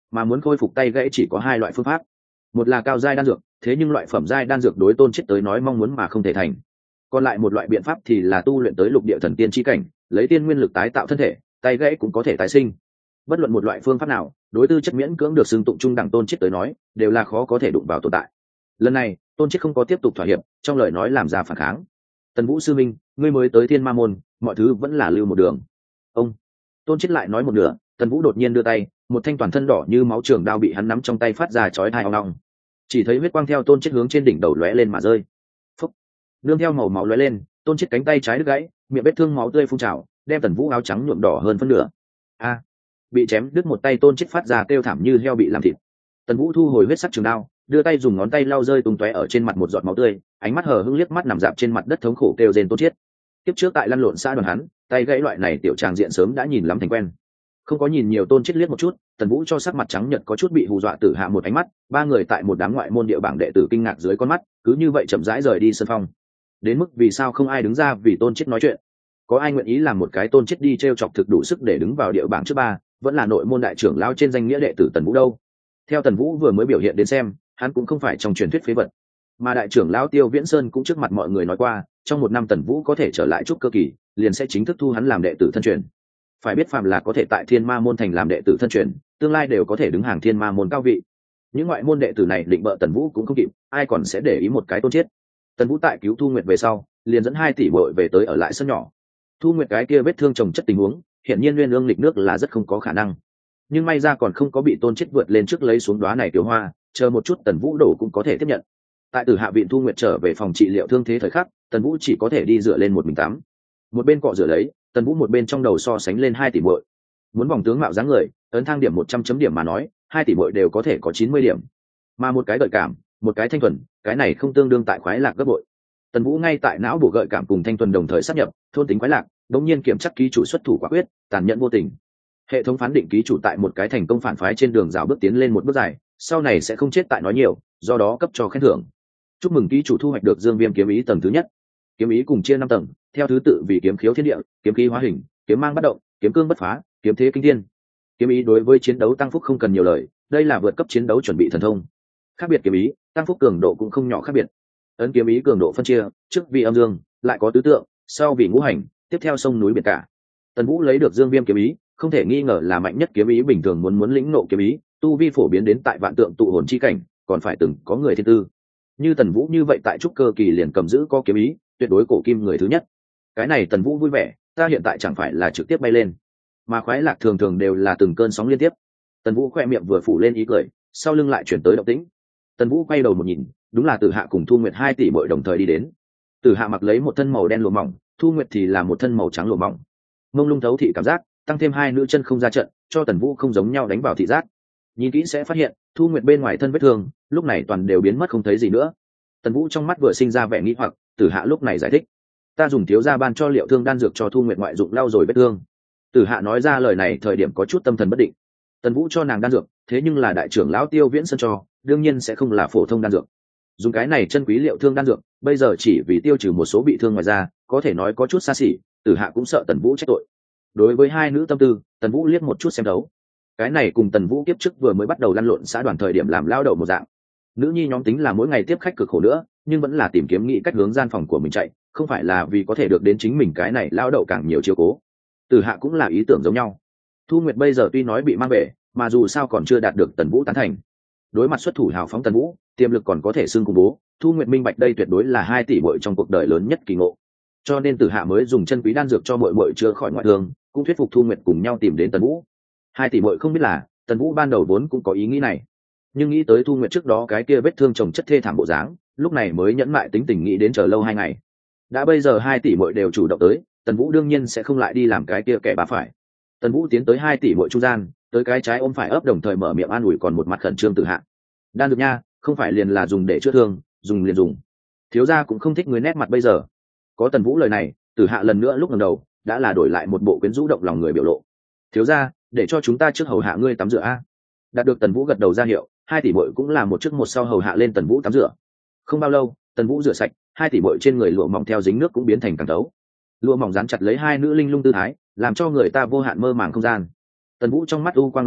mà muốn khôi phục tay gãy chỉ có hai loại phương pháp. Một là cao giai đan dược, thế nhưng loại phẩm giai đan dược đối Tôn Chiết tới nói mong muốn mà không thể thành. Còn lại một loại biện pháp thì là tu luyện tới lục địa thần tiên chi cảnh, lấy tiên nguyên lực tái tạo thân thể, tay gãy cũng có thể tái sinh. Bất luận một loại phương pháp nào, đối tư chất miễn cưỡng được xưng tụng trung đẳng Tôn Chiết tới nói, đều là khó có thể đụng vào tồn tại. Lần này, Tôn Chiết không có tiếp tục thỏa hiệp, trong lời nói làm ra phản kháng. Tần Vũ sư minh, ngươi mới tới Thiên Ma môn, mọi thứ vẫn là lưu một đường. Ông. Tôn Chiết lại nói một nửa, Tần Vũ đột nhiên đưa tay, một thanh toàn thân đỏ như máu trường đao bị hắn nắm trong tay phát ra chói tai ong ong. Chỉ thấy huyết quang theo Tôn Chiết hướng trên đỉnh đầu lóe lên mà rơi. Phốc. Nương theo màu máu lóe lên, Tôn Chiết cánh tay trái đứt gãy, miệng vết thương máu tươi phun trào, đem Tần Vũ áo trắng nhuộm đỏ hơn phân nửa. A. Bị chém đứt một tay Tôn Chiết phát ra kêu thảm như heo bị làm thịt. Tần Vũ thu hồi huyết sắc trường đao, đưa tay dùng ngón tay lau rơi tung tóe ở trên mặt một giọt máu tươi, ánh mắt hờ hững liếc mắt nằm dạp trên mặt đất thống khổ kêu rên Tôn Chiết. Tiếp trước tại lăn lộn xã đoàn hắn, tay gãy loại này tiểu tràng diện sớm đã nhìn lắm thành quen. Không có nhìn nhiều Tôn Chiết liếc một chút, Tần Vũ cho sắc mặt trắng nhợt có chút bị hù dọa Tử Hạ một ánh mắt, ba người tại một đám ngoại môn địa bảng đệ tử kinh ngạc dưới con mắt, cứ như vậy chậm rãi rời đi sân phong. Đến mức vì sao không ai đứng ra vì Tôn Chiết nói chuyện? Có ai nguyện ý làm một cái Tôn Chiết đi trêu chọc thực đủ sức để đứng vào địa bảng trước ba, vẫn là nội môn đại trưởng lão trên danh nghĩa đệ tử Tần Vũ đâu? Theo Tần Vũ vừa mới biểu hiện đến xem, hắn cũng không phải trong truyền thuyết phế vật. Mà đại trưởng lão Tiêu Viễn Sơn cũng trước mặt mọi người nói qua, trong một năm Tần Vũ có thể trở lại trúc cơ kỳ, liền sẽ chính thức thu hắn làm đệ tử thân truyền. Phải biết phàm là có thể tại Thiên Ma môn thành làm đệ tử thân truyền, tương lai đều có thể đứng hàng Thiên Ma môn cao vị. Những ngoại môn đệ tử này định bợ Tần Vũ cũng không kịp, ai còn sẽ để ý một cái Tôn Chiết. Tần Vũ tại cứu Thu Nguyệt về sau, liền dẫn hai tỷ bội về tới ở lại sân nhỏ. Thu Nguyệt cái kia vết thương chồng chất tình huống, hiện nhiên nguyên ương lịch nước là rất không có khả năng. Nhưng may ra còn không có bị Tôn Chiết vượt lên trước lấy xuống đóa này tiểu hoa, chờ một chút Tần Vũ đổ cũng có thể tiếp nhận. Tại Tử Hạ viện Thu Nguyệt trở về phòng trị liệu thương thế thời khắc, Tần Vũ chỉ có thể đi dựa lên một mình tắm. Một bên cọ rửa lấy, Tần Vũ một bên trong đầu so sánh lên hai tỷ muội. Muốn vòng tướng mạo dáng người, ấn thang điểm một trăm chấm điểm mà nói, hai tỷ muội đều có thể có chín mươi điểm. Mà một cái gợi cảm, một cái thanh thuần, cái này không tương đương tại khoái lạc gấp bội. Tần Vũ ngay tại não bộ gợi cảm cùng thanh thuần đồng thời sát nhập, thôn tính khoái lạc, đống nhiên kiểm chắc ký chủ xuất thủ quả quyết, tàn nhẫn vô tình. Hệ thống phán định ký chủ tại một cái thành công phản phái trên đường rào bước tiến lên một bước dài, sau này sẽ không chết tại nói nhiều, do đó cấp cho khen thưởng. Chúc mừng ký chủ thu hoạch được Dương Viêm kiếm ý tầng thứ nhất. Kiếm ý cùng chia năm tầng, theo thứ tự vì kiếm khiếu thiên địa, kiếm khí hóa hình, kiếm mang bất động, kiếm cương bất phá, kiếm thế kinh thiên. Kiếm ý đối với chiến đấu tăng phúc không cần nhiều lời, đây là vượt cấp chiến đấu chuẩn bị thần thông. Khác biệt kiếm ý, tăng phúc cường độ cũng không nhỏ khác biệt. Ấn kiếm ý cường độ phân chia, trước vì âm dương, lại có tứ tượng, sau vì ngũ hành, tiếp theo sông núi biển cả. Tần Vũ lấy được Dương Viêm kiếm ý, không thể nghi ngờ là mạnh nhất kiếm ý bình thường muốn muốn lĩnh ngộ kiếm ý, tu vi phổ biến đến tại vạn tượng tụ hồn chi cảnh, còn phải từng có người thiên tư. Như Tần Vũ như vậy tại trúc cơ kỳ liền cầm giữ có kiếm ý, tuyệt đối cổ kim người thứ nhất. Cái này Tần Vũ vui vẻ, ta hiện tại chẳng phải là trực tiếp bay lên, mà khoái lạc thường thường đều là từng cơn sóng liên tiếp. Tần Vũ khoe miệng vừa phủ lên ý cười, sau lưng lại chuyển tới động tĩnh. Tần Vũ quay đầu một nhìn, đúng là Tử Hạ cùng Thu Nguyệt hai tỷ muội đồng thời đi đến. Tử Hạ mặc lấy một thân màu đen lụa mỏng, Thu Nguyệt thì là một thân màu trắng lụa mỏng. Mông lung thấu thị cảm giác, tăng thêm hai nữ chân không ra trận, cho Tần Vũ không giống nhau đánh vào thị giác. Nhìn kỹ sẽ phát hiện, Thu Nguyệt bên ngoài thân vết thương, lúc này toàn đều biến mất không thấy gì nữa. Tần Vũ trong mắt vừa sinh ra vẻ nghi hoặc, Tử Hạ lúc này giải thích: ta dùng thiếu gia ban cho liệu thương đan dược cho Thu Nguyệt ngoại dụng lau rồi vết thương. Tử Hạ nói ra lời này thời điểm có chút tâm thần bất định. Tần Vũ cho nàng đan dược, thế nhưng là đại trưởng lão Tiêu Viễn Sơn cho, đương nhiên sẽ không là phổ thông đan dược. Dùng cái này chân quý liệu thương đan dược, bây giờ chỉ vì tiêu trừ một số bị thương ngoài da, có thể nói có chút xa xỉ. Tử Hạ cũng sợ Tần Vũ trách tội. Đối với hai nữ tâm tư, Tần Vũ liếc một chút xem đấu. Cái này cùng Tần Vũ kiếp trước vừa mới bắt đầu lăn lộn xã đoàn thời điểm làm lao đầu một dạng. Nữ nhi nhóm tính là mỗi ngày tiếp khách cực khổ nữa, nhưng vẫn là tìm kiếm nghĩ cách hướng gian phòng của mình chạy, không phải là vì có thể được đến chính mình cái này lao đầu càng nhiều chiếu cố. Tử Hạ cũng là ý tưởng giống nhau. Thu Nguyệt bây giờ tuy nói bị mang về, mà dù sao còn chưa đạt được Tần Vũ tán thành. Đối mặt xuất thủ hào phóng Tần Vũ, tiềm lực còn có thể xưng cùng bố. Thu Nguyệt minh bạch đây tuyệt đối là hai tỷ muội trong cuộc đời lớn nhất kỳ ngộ. Cho nên Tử Hạ mới dùng chân quý đan dược cho muội muội chữa khỏi ngoại thương, cũng thuyết phục Thu Nguyệt cùng nhau tìm đến Tần Vũ. Hai tỷ muội không biết là, Tần Vũ ban đầu vốn cũng có ý nghĩ này, nhưng nghĩ tới Thu Nguyệt trước đó cái kia vết thương chồng chất thê thảm bộ dáng, lúc này mới nhẫn mại tính tình nghĩ đến chờ lâu hai ngày. Đã bây giờ hai tỷ muội đều chủ động tới, Tần Vũ đương nhiên sẽ không lại đi làm cái kia kẻ bá phải. Tần Vũ tiến tới hai tỷ muội trung gian, tới cái trái ôm phải ấp đồng thời mở miệng an ủi còn một mặt khẩn trương Tử Hạ. Đan dược nha, không phải liền là dùng để chữa thương, dùng liền dùng. Thiếu gia cũng không thích người nét mặt bây giờ. Có Tần Vũ lời này, Tử Hạ lần nữa lúc ngẩng đầu, đã là đổi lại một bộ quyến rũ động lòng người biểu lộ. Thiếu gia, để cho chúng ta trước hầu hạ ngươi tắm rửa a. Đạt được Tần Vũ gật đầu ra hiệu, hai tỷ muội cũng là một trước một sau hầu hạ lên Tần Vũ tắm rửa. Không bao lâu, Tần Vũ rửa sạch, hai tỷ muội trên người lụa mỏng theo dính nước cũng biến thành càng tấu. Lụa mỏng dán chặt lấy hai nữ linh lung tư thái, làm cho người ta vô hạn mơ màng không gian. Tần Vũ trong mắt u quang lóe lên,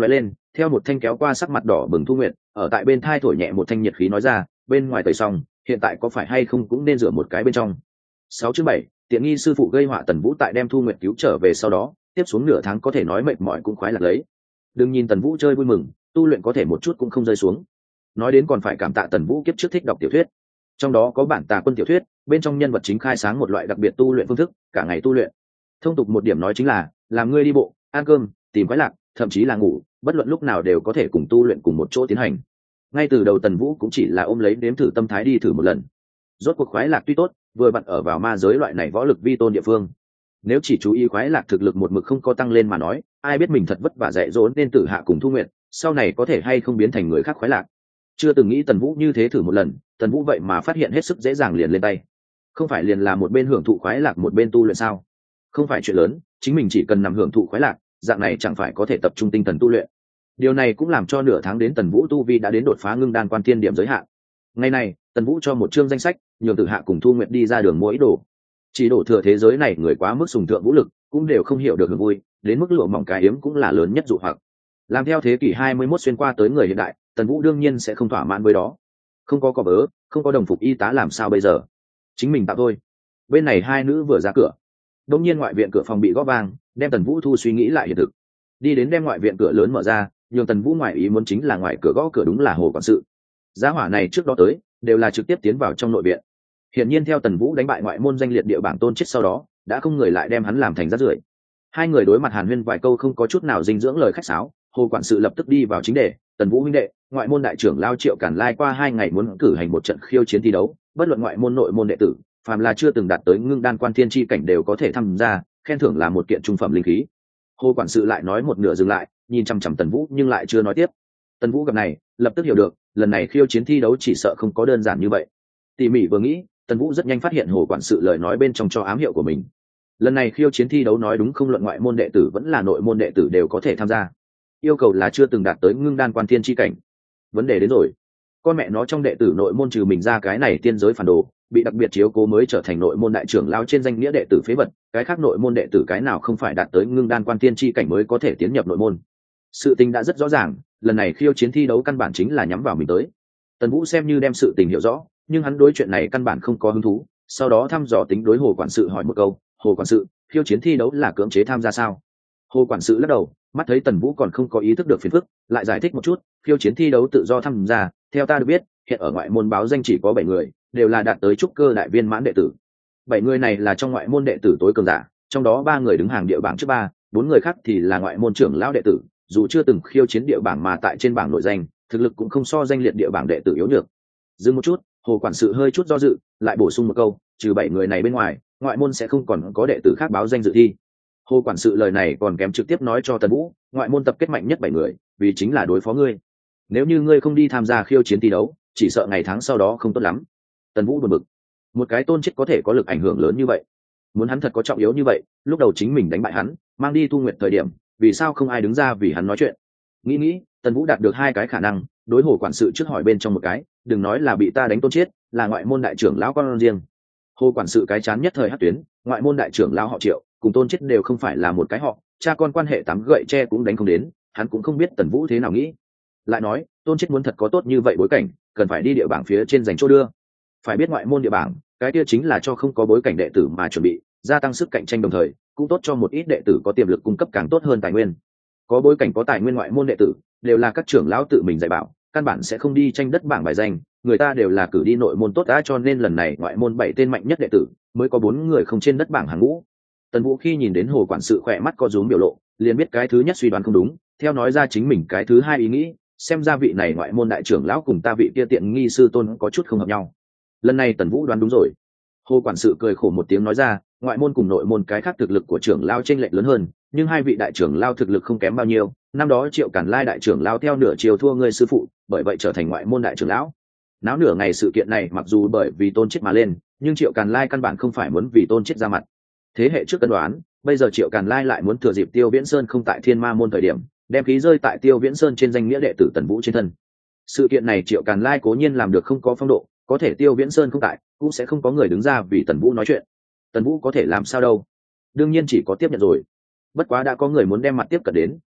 theo một thanh kéo qua sắc mặt đỏ bừng Thu Nguyệt, ở tại bên thai thổi nhẹ một thanh nhiệt khí nói ra, bên ngoài tẩy xong, hiện tại có phải hay không cũng nên rửa một cái bên trong. Sáu chương bảy, tiện nghi sư phụ gây họa. Tần Vũ tại đem Thu Nguyệt cứu trở về sau đó, tiếp xuống nửa tháng có thể nói mệt mỏi cũng khoái lạc lấy. Đừng nhìn Tần Vũ chơi vui mừng, tu luyện có thể một chút cũng không rơi xuống. Nói đến còn phải cảm tạ Tần Vũ kiếp trước thích đọc tiểu thuyết, trong đó có bản Tà Quân tiểu thuyết, bên trong nhân vật chính khai sáng một loại đặc biệt tu luyện phương thức, cả ngày tu luyện. Thông tục một điểm nói chính là, làm ngươi đi bộ, ăn cơm, tìm khoái lạc, thậm chí là ngủ, bất luận lúc nào đều có thể cùng tu luyện cùng một chỗ tiến hành. Ngay từ đầu Tần Vũ cũng chỉ là ôm lấy nếm thử tâm thái đi thử một lần. Rốt cuộc khoái lạc tuy tốt, vừa vặn ở vào ma giới loại này võ lực vi tôn địa phương. Nếu chỉ chú ý khoái lạc thực lực một mực không có tăng lên mà nói, ai biết mình thật vất vả dạy dỗ nên Tử Hạ cùng Thu Nguyệt, sau này có thể hay không biến thành người khác khoái lạc. Chưa từng nghĩ Tần Vũ như thế thử một lần, Tần Vũ vậy mà phát hiện hết sức dễ dàng liền lên tay. Không phải liền là một bên hưởng thụ khoái lạc một bên tu luyện sao? Không phải chuyện lớn, chính mình chỉ cần nằm hưởng thụ khoái lạc, dạng này chẳng phải có thể tập trung tinh thần tu luyện. Điều này cũng làm cho nửa tháng đến Tần Vũ tu vi đã đến đột phá ngưng đan quan thiên điểm giới hạn. Ngày này, Tần Vũ cho một chương danh sách, nhường Tử Hạ cùng Thu Nguyệt đi ra đường mỗi đồ. Chỉ đổ thừa thế giới này người quá mức sùng thượng vũ lực, cũng đều không hiểu được hưởng vui, đến mức lụa mỏng cái yếm cũng là lớn nhất dụ hoặc. Làm theo thế kỷ hai mươi mốt xuyên qua tới người hiện đại, Tần Vũ đương nhiên sẽ không thỏa mãn với đó. Không có cỏ vớ, không có đồng phục y tá làm sao bây giờ? Chính mình tạo thôi. Bên này hai nữ vừa ra cửa, đột nhiên ngoại viện cửa phòng bị gõ vang, đem Tần Vũ thu suy nghĩ lại hiện thực. Đi đến đem ngoại viện cửa lớn mở ra, nhường Tần Vũ ngoại ý muốn chính là ngoài cửa gõ cửa đúng là Hồ quản sự. Giá hỏa này trước đó tới, đều là trực tiếp tiến vào trong nội viện. Hiển nhiên theo Tần Vũ đánh bại ngoại môn danh liệt địa bảng tôn chết sau đó, đã không người lại đem hắn làm thành rác rưởi. Hai người đối mặt hàn huyên vài câu không có chút nào dinh dưỡng lời khách sáo, Hồ quản sự lập tức đi vào chính đề. Tần Vũ huynh đệ, ngoại môn đại trưởng lao Triệu Càn Lai qua hai ngày muốn cử hành một trận khiêu chiến thi đấu, bất luận ngoại môn nội môn đệ tử, phàm là chưa từng đạt tới ngưng đan quan thiên chi cảnh đều có thể tham gia, khen thưởng là một kiện trung phẩm linh khí. Hồ quản sự lại nói một nửa dừng lại, nhìn chăm chăm Tần Vũ nhưng lại chưa nói tiếp. Tần Vũ gặp này, lập tức hiểu được, lần này khiêu chiến thi đấu chỉ sợ không có đơn giản như vậy. Tỉ mỉ vừa nghĩ, Tần Vũ rất nhanh phát hiện Hồ quản sự lời nói bên trong cho ám hiệu của mình. Lần này khiêu chiến thi đấu nói đúng không luận ngoại môn đệ tử vẫn là nội môn đệ tử đều có thể tham gia. Yêu cầu là chưa từng đạt tới ngưng đan quan thiên chi cảnh. Vấn đề đến rồi. Con mẹ nó trong đệ tử nội môn trừ mình ra cái này tiên giới phản đồ, bị đặc biệt chiếu cố mới trở thành nội môn đại trưởng lao trên danh nghĩa đệ tử phế vật, cái khác nội môn đệ tử cái nào không phải đạt tới ngưng đan quan thiên chi cảnh mới có thể tiến nhập nội môn. Sự tình đã rất rõ ràng, lần này khiêu chiến thi đấu căn bản chính là nhắm vào mình tới. Tần Vũ xem như đem sự tình hiểu rõ, nhưng hắn đối chuyện này căn bản không có hứng thú. Sau đó thăm dò tính đối Hồ quản sự hỏi một câu, Hồ quản sự, khiêu chiến thi đấu là cưỡng chế tham gia sao? Hồ quản sự lắc đầu, mắt thấy Tần Vũ còn không có ý thức được phiền phức, lại giải thích một chút, khiêu chiến thi đấu tự do tham gia, theo ta được biết, hiện ở ngoại môn báo danh chỉ có bảy người, đều là đạt tới trúc cơ đại viên mãn đệ tử. Bảy người này là trong ngoại môn đệ tử tối cường giả, trong đó ba người đứng hàng địa bảng trước ba, bốn người khác thì là ngoại môn trưởng lão đệ tử, dù chưa từng khiêu chiến địa bảng mà tại trên bảng nội danh, thực lực cũng không so danh liệt địa bảng đệ tử yếu nhược. Dừng một chút, Hồ quản sự hơi chút do dự, lại bổ sung một câu, trừ bảy người này bên ngoài, ngoại môn sẽ không còn có đệ tử khác báo danh dự thi. Hồ quản sự lời này còn kém trực tiếp nói cho Tần Vũ, ngoại môn tập kết mạnh nhất bảy người, vì chính là đối phó ngươi. Nếu như ngươi không đi tham gia khiêu chiến thi đấu, chỉ sợ ngày tháng sau đó không tốt lắm. Tần Vũ buồn bực, một cái tôn chết có thể có lực ảnh hưởng lớn như vậy, muốn hắn thật có trọng yếu như vậy, lúc đầu chính mình đánh bại hắn, mang đi Tu Nguyệt thời điểm, vì sao không ai đứng ra vì hắn nói chuyện? Nghĩ nghĩ, Tần Vũ đạt được hai cái khả năng, đối Hồ quản sự trước hỏi bên trong một cái, đừng nói là bị ta đánh tôn chết, là ngoại môn đại trưởng lão con riêng. Hồ quản sự cái chán nhất thời hất tuyến, ngoại môn đại trưởng lão họ Triệu, cùng tôn chết đều không phải là một cái họ, cha con quan hệ tám gậy tre cũng đánh không đến, hắn cũng không biết Tần Vũ thế nào nghĩ. Lại nói, tôn chết muốn thật có tốt như vậy bối cảnh, cần phải đi địa bảng phía trên dành chỗ đưa. Phải biết ngoại môn địa bảng, cái kia chính là cho không có bối cảnh đệ tử mà chuẩn bị, gia tăng sức cạnh tranh đồng thời, cũng tốt cho một ít đệ tử có tiềm lực cung cấp càng tốt hơn tài nguyên. Có bối cảnh có tài nguyên ngoại môn đệ tử, đều là các trưởng lão tự mình dạy bảo, căn bản sẽ không đi tranh đất bảng bài danh, người ta đều là cử đi nội môn tốt đã, cho nên lần này ngoại môn bảy tên mạnh nhất đệ tử, mới có bốn người không trên đất bảng hàng ngũ. Tần Vũ khi nhìn đến Hồ quản sự khỏe mắt có rúm biểu lộ, liền biết cái thứ nhất suy đoán không đúng, theo nói ra chính mình cái thứ hai ý nghĩ, xem ra vị này ngoại môn đại trưởng lão cùng ta vị kia tiện nghi sư tôn có chút không hợp nhau. Lần này Tần Vũ đoán đúng rồi. Hồ quản sự cười khổ một tiếng nói ra, ngoại môn cùng nội môn cái khác thực lực của trưởng lão chênh lệch lớn hơn, nhưng hai vị đại trưởng lão thực lực không kém bao nhiêu, năm đó Triệu Càn Lai đại trưởng lão theo nửa chiều thua ngươi sư phụ, bởi vậy trở thành ngoại môn đại trưởng lão. Náo nửa ngày sự kiện này mặc dù bởi vì tôn chết mà lên, nhưng Triệu Càn Lai căn bản không phải muốn vì tôn chết ra mặt. Thế hệ trước cân đoán, bây giờ Triệu Càn Lai lại muốn thừa dịp Tiêu Viễn Sơn không tại Thiên Ma môn thời điểm, đem khí rơi tại Tiêu Viễn Sơn trên danh nghĩa đệ tử Tần Vũ trên thân. Sự kiện này Triệu Càn Lai cố nhiên làm được không có phong độ, có thể Tiêu Viễn Sơn không tại, cũng sẽ không có người đứng ra vì Tần Vũ nói chuyện. Tần Vũ có thể làm sao đâu? Đương nhiên chỉ có tiếp nhận rồi. Bất quá đã có người muốn đem mặt tiếp cận đến,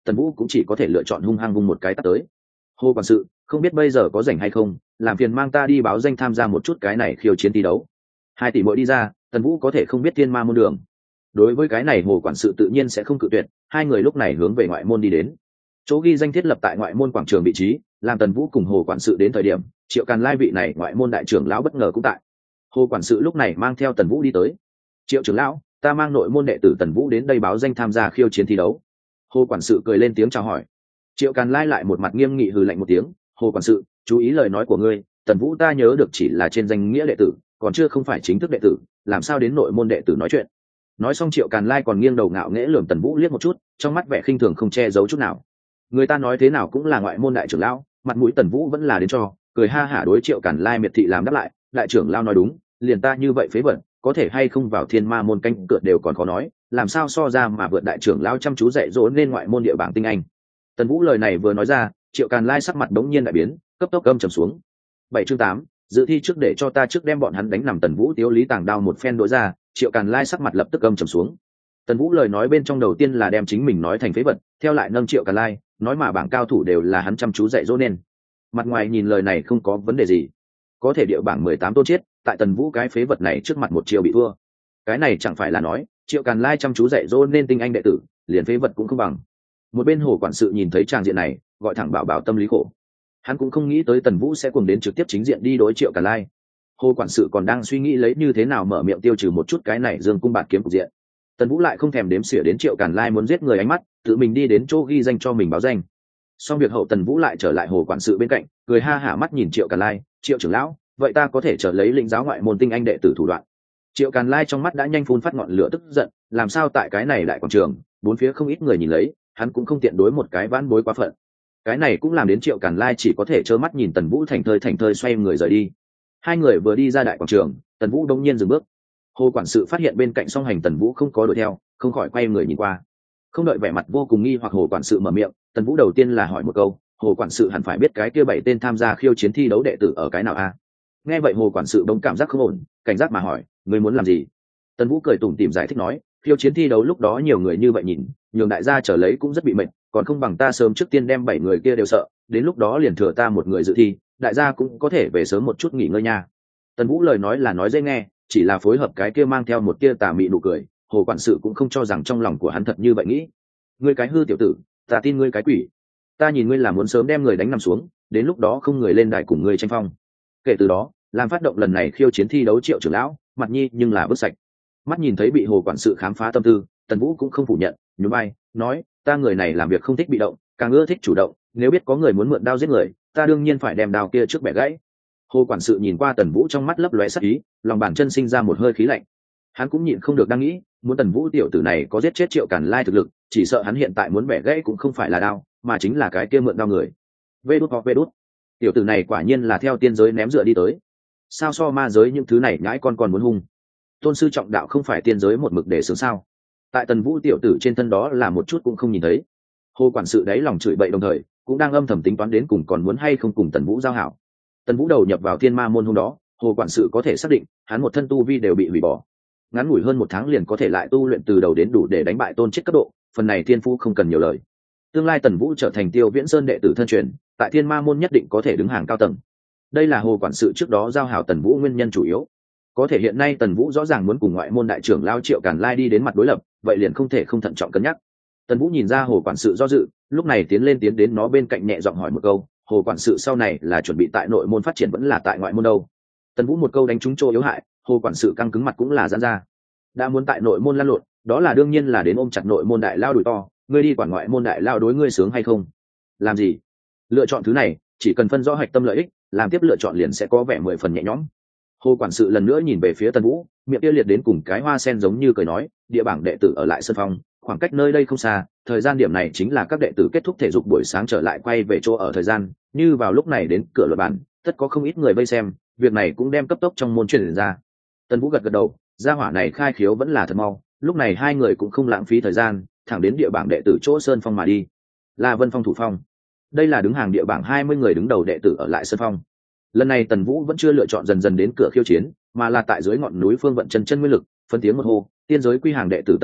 Tần Vũ cũng chỉ có thể lựa chọn hung hăng vung một cái tát tới. Hồ quản sự, không biết bây giờ có rảnh hay không, làm phiền mang ta đi báo danh tham gia một chút cái này khiêu chiến thi đấu. Hai tỷ muội đi ra, Tần Vũ có thể không biết thiên ma môn đường. Đối với cái này Hồ quản sự tự nhiên sẽ không cự tuyệt, hai người lúc này hướng về ngoại môn đi đến. Chỗ ghi danh thiết lập tại ngoại môn quảng trường vị trí, làm Tần Vũ cùng Hồ quản sự đến thời điểm, Triệu Càn Lai vị này ngoại môn đại trưởng lão bất ngờ cũng tại. Hồ quản sự lúc này mang theo Tần Vũ đi tới. Triệu trưởng lão, ta mang nội môn đệ tử Tần Vũ đến đây báo danh tham gia khiêu chiến thi đấu. Hồ quản sự cười lên tiếng chào hỏi. Triệu Càn Lai lại một mặt nghiêm nghị hừ lạnh một tiếng. Hồ quản sự, chú ý lời nói của ngươi, Tần Vũ ta nhớ được chỉ là trên danh nghĩa đệ tử, còn chưa không phải chính thức đệ tử, làm sao đến nội môn đệ tử nói chuyện. Nói xong Triệu Càn Lai còn nghiêng đầu ngạo nghễ lườm Tần Vũ liếc một chút, trong mắt vẻ khinh thường không che giấu chút nào. Người ta nói thế nào cũng là ngoại môn đại trưởng lão, mặt mũi Tần Vũ vẫn là đến cho, cười ha hả đối Triệu Càn Lai miệt thị làm đáp lại. Đại trưởng lão nói đúng, liền ta như vậy phế vật, có thể hay không vào thiên ma môn canh cửa đều còn khó nói, làm sao so ra mà vượt đại trưởng lão chăm chú dạy dỗ nên ngoại môn địa bảng tinh anh. Tần Vũ lời này vừa nói ra, Triệu Càn Lai sắc mặt đống nhiên đại biến, cấp tốc âm trầm xuống. Bảy chương tám, dự thi trước để cho ta trước đem bọn hắn đánh nằm. Tần Vũ tiếu lý tàng đao một phen đổ ra, Triệu Càn Lai sắc mặt lập tức âm trầm xuống. Tần Vũ lời nói bên trong đầu tiên là đem chính mình nói thành phế vật, theo lại nâng Triệu Càn Lai, nói mà bảng cao thủ đều là hắn chăm chú dạy dỗ nên. Mặt ngoài nhìn lời này không có vấn đề gì, có thể địa bảng mười tám tôn chết, tại Tần Vũ cái phế vật này trước mặt một triệu bị thua. Cái này chẳng phải là nói, Triệu Càn Lai chăm chú dạy dỗ nên tinh anh đệ tử, liền phế vật cũng không bằng. Một bên Hồ quản sự nhìn thấy tràng diện này, gọi thẳng bảo bảo tâm lý khổ. Hắn cũng không nghĩ tới Tần Vũ sẽ cùng đến trực tiếp chính diện đi đối Triệu Càn Lai. Hồ quản sự còn đang suy nghĩ lấy như thế nào mở miệng tiêu trừ một chút cái này dương cung bạt kiếm cục diện. Tần Vũ lại không thèm đếm xỉa đến Triệu Càn Lai muốn giết người ánh mắt, tự mình đi đến chỗ ghi danh cho mình báo danh. Xong việc hậu, Tần Vũ lại trở lại Hồ quản sự bên cạnh, cười ha hả mắt nhìn Triệu Càn Lai. Triệu trưởng lão, vậy ta có thể trở lấy lĩnh giáo ngoại môn tinh anh đệ tử thủ đoạn. Triệu Càn Lai trong mắt đã nhanh phun phát ngọn lửa tức giận, làm sao tại cái này lại quảng trường, bốn phía không ít người nhìn lấy, hắn cũng không tiện đối một cái vãn bối quá phận. Cái này cũng làm đến Triệu Càn Lai chỉ có thể trơ mắt nhìn Tần Vũ thành thơi thành thơi xoay người rời đi. Hai người vừa đi ra đại quảng trường, Tần Vũ đông nhiên dừng bước. Hồ quản sự phát hiện bên cạnh song hành Tần Vũ không có đuổi theo, không khỏi quay người nhìn qua. Không đợi vẻ mặt vô cùng nghi hoặc Hồ quản sự mở miệng, Tần Vũ đầu tiên là hỏi một câu, Hồ quản sự hẳn phải biết cái kia bảy tên tham gia khiêu chiến thi đấu đệ tử ở cái nào a? Nghe vậy Hồ quản sự bỗng cảm giác không ổn, cảnh giác mà hỏi, ngươi muốn làm gì? Tần Vũ cười tủm tỉm giải thích nói, khiêu chiến thi đấu lúc đó nhiều người như vậy nhìn, nhường đại gia trở lấy cũng rất bị mệt, còn không bằng ta sớm trước tiên đem bảy người kia đều sợ, đến lúc đó liền thừa ta một người dự thi, đại gia cũng có thể về sớm một chút nghỉ ngơi nha. Tần Vũ lời nói là nói dễ nghe, chỉ là phối hợp cái kia mang theo một tia tà mị nụ cười, Hồ quản sự cũng không cho rằng trong lòng của hắn thật như vậy nghĩ. Ngươi cái hư tiểu tử, ta tin ngươi cái quỷ. Ta nhìn ngươi là muốn sớm đem người đánh nằm xuống, đến lúc đó không người lên đài cùng ngươi tranh phong. Kể từ đó, làm phát động lần này khiêu chiến thi đấu Triệu trưởng lão, mặt nhi nhưng là vứt sạch. Mắt nhìn thấy bị Hồ quản sự khám phá tâm tư, Tần Vũ cũng không phủ nhận, nhún vai, nói, ta người này làm việc không thích bị động, càng ưa thích chủ động, nếu biết có người muốn mượn đao giết người, ta đương nhiên phải đem đao kia trước bẻ gãy. Hồ quản sự nhìn qua Tần Vũ trong mắt lấp lóe sắc ý, lòng bàn chân sinh ra một hơi khí lạnh. Hắn cũng nhịn không được đang nghĩ, muốn Tần Vũ tiểu tử này có giết chết Triệu Càn Lai thực lực, chỉ sợ hắn hiện tại muốn bẻ gãy cũng không phải là đao, mà chính là cái kia mượn đao người. Vê đút hoặc vê đút. Tiểu tử này quả nhiên là theo tiên giới ném dựa đi tới. Sao so ma giới những thứ này nhãi con còn muốn hung. Tôn sư trọng đạo không phải tiên giới một mực để sướng sao? Tại Tần Vũ tiểu tử trên thân đó là một chút cũng không nhìn thấy. Hồ quản sự đáy lòng chửi bậy đồng thời, cũng đang âm thầm tính toán đến cùng còn muốn hay không cùng Tần Vũ giao hảo. Tần Vũ đầu nhập vào thiên ma môn hôm đó, Hồ quản sự có thể xác định, hắn một thân tu vi đều bị hủy bỏ. Ngắn ngủi hơn một tháng liền có thể lại tu luyện từ đầu đến đủ để đánh bại tôn chết cấp độ, phần này thiên phú không cần nhiều lời. Tương lai Tần Vũ trở thành Tiêu Viễn Sơn đệ tử thân truyền, tại thiên ma môn nhất định có thể đứng hàng cao tầng. Đây là Hồ quản sự trước đó giao hảo Tần Vũ nguyên nhân chủ yếu. Có thể hiện nay Tần Vũ rõ ràng muốn cùng ngoại môn đại trưởng lao Triệu Càn Lai đi đến mặt đối lập, vậy liền không thể không thận trọng cân nhắc. Tần Vũ nhìn ra Hồ quản sự do dự, lúc này tiến lên tiến đến nó bên cạnh nhẹ giọng hỏi một câu, Hồ quản sự sau này là chuẩn bị tại nội môn phát triển vẫn là tại ngoại môn đâu? Tần Vũ một câu đánh trúng chỗ yếu hại, Hồ quản sự căng cứng mặt cũng là giãn ra. Đã muốn tại nội môn lăn lộn, đó là đương nhiên là đến ôm chặt nội môn đại lao đùi to, ngươi đi quản ngoại môn đại lao đối ngươi sướng hay không? Làm gì? Lựa chọn thứ này, chỉ cần phân rõ hạch tâm lợi ích, làm tiếp lựa chọn liền sẽ có vẻ mười phần nhẹ nhõm. Hồ quản sự lần nữa nhìn về phía Tần Vũ, miệng kia liệt đến cùng cái hoa sen giống như cười nói, địa bảng đệ tử ở lại sân phong, khoảng cách nơi đây không xa, thời gian điểm này chính là các đệ tử kết thúc thể dục buổi sáng trở lại quay về chỗ ở thời gian, như vào lúc này đến cửa luật bản, tất có không ít người vây xem, việc này cũng đem cấp tốc trong môn truyền ra. Tần Vũ gật gật đầu, gia hỏa này khai khiếu vẫn là thật mau, lúc này hai người cũng không lãng phí thời gian, thẳng đến địa bảng đệ tử chỗ sơn phong mà đi. Là Vân Phong thủ phong. Đây là đứng hàng địa bảng hai mươi người đứng đầu đệ tử ở lại sơn phong. Lần này Tần Vũ vẫn chưa lựa chọn dần dần đến cửa khiêu chiến, mà là tại dưới ngọn núi phương vận chân chân nguyên lực, phân tiếng một hô, tiên giới quy hàng đệ tử Tần Vũ,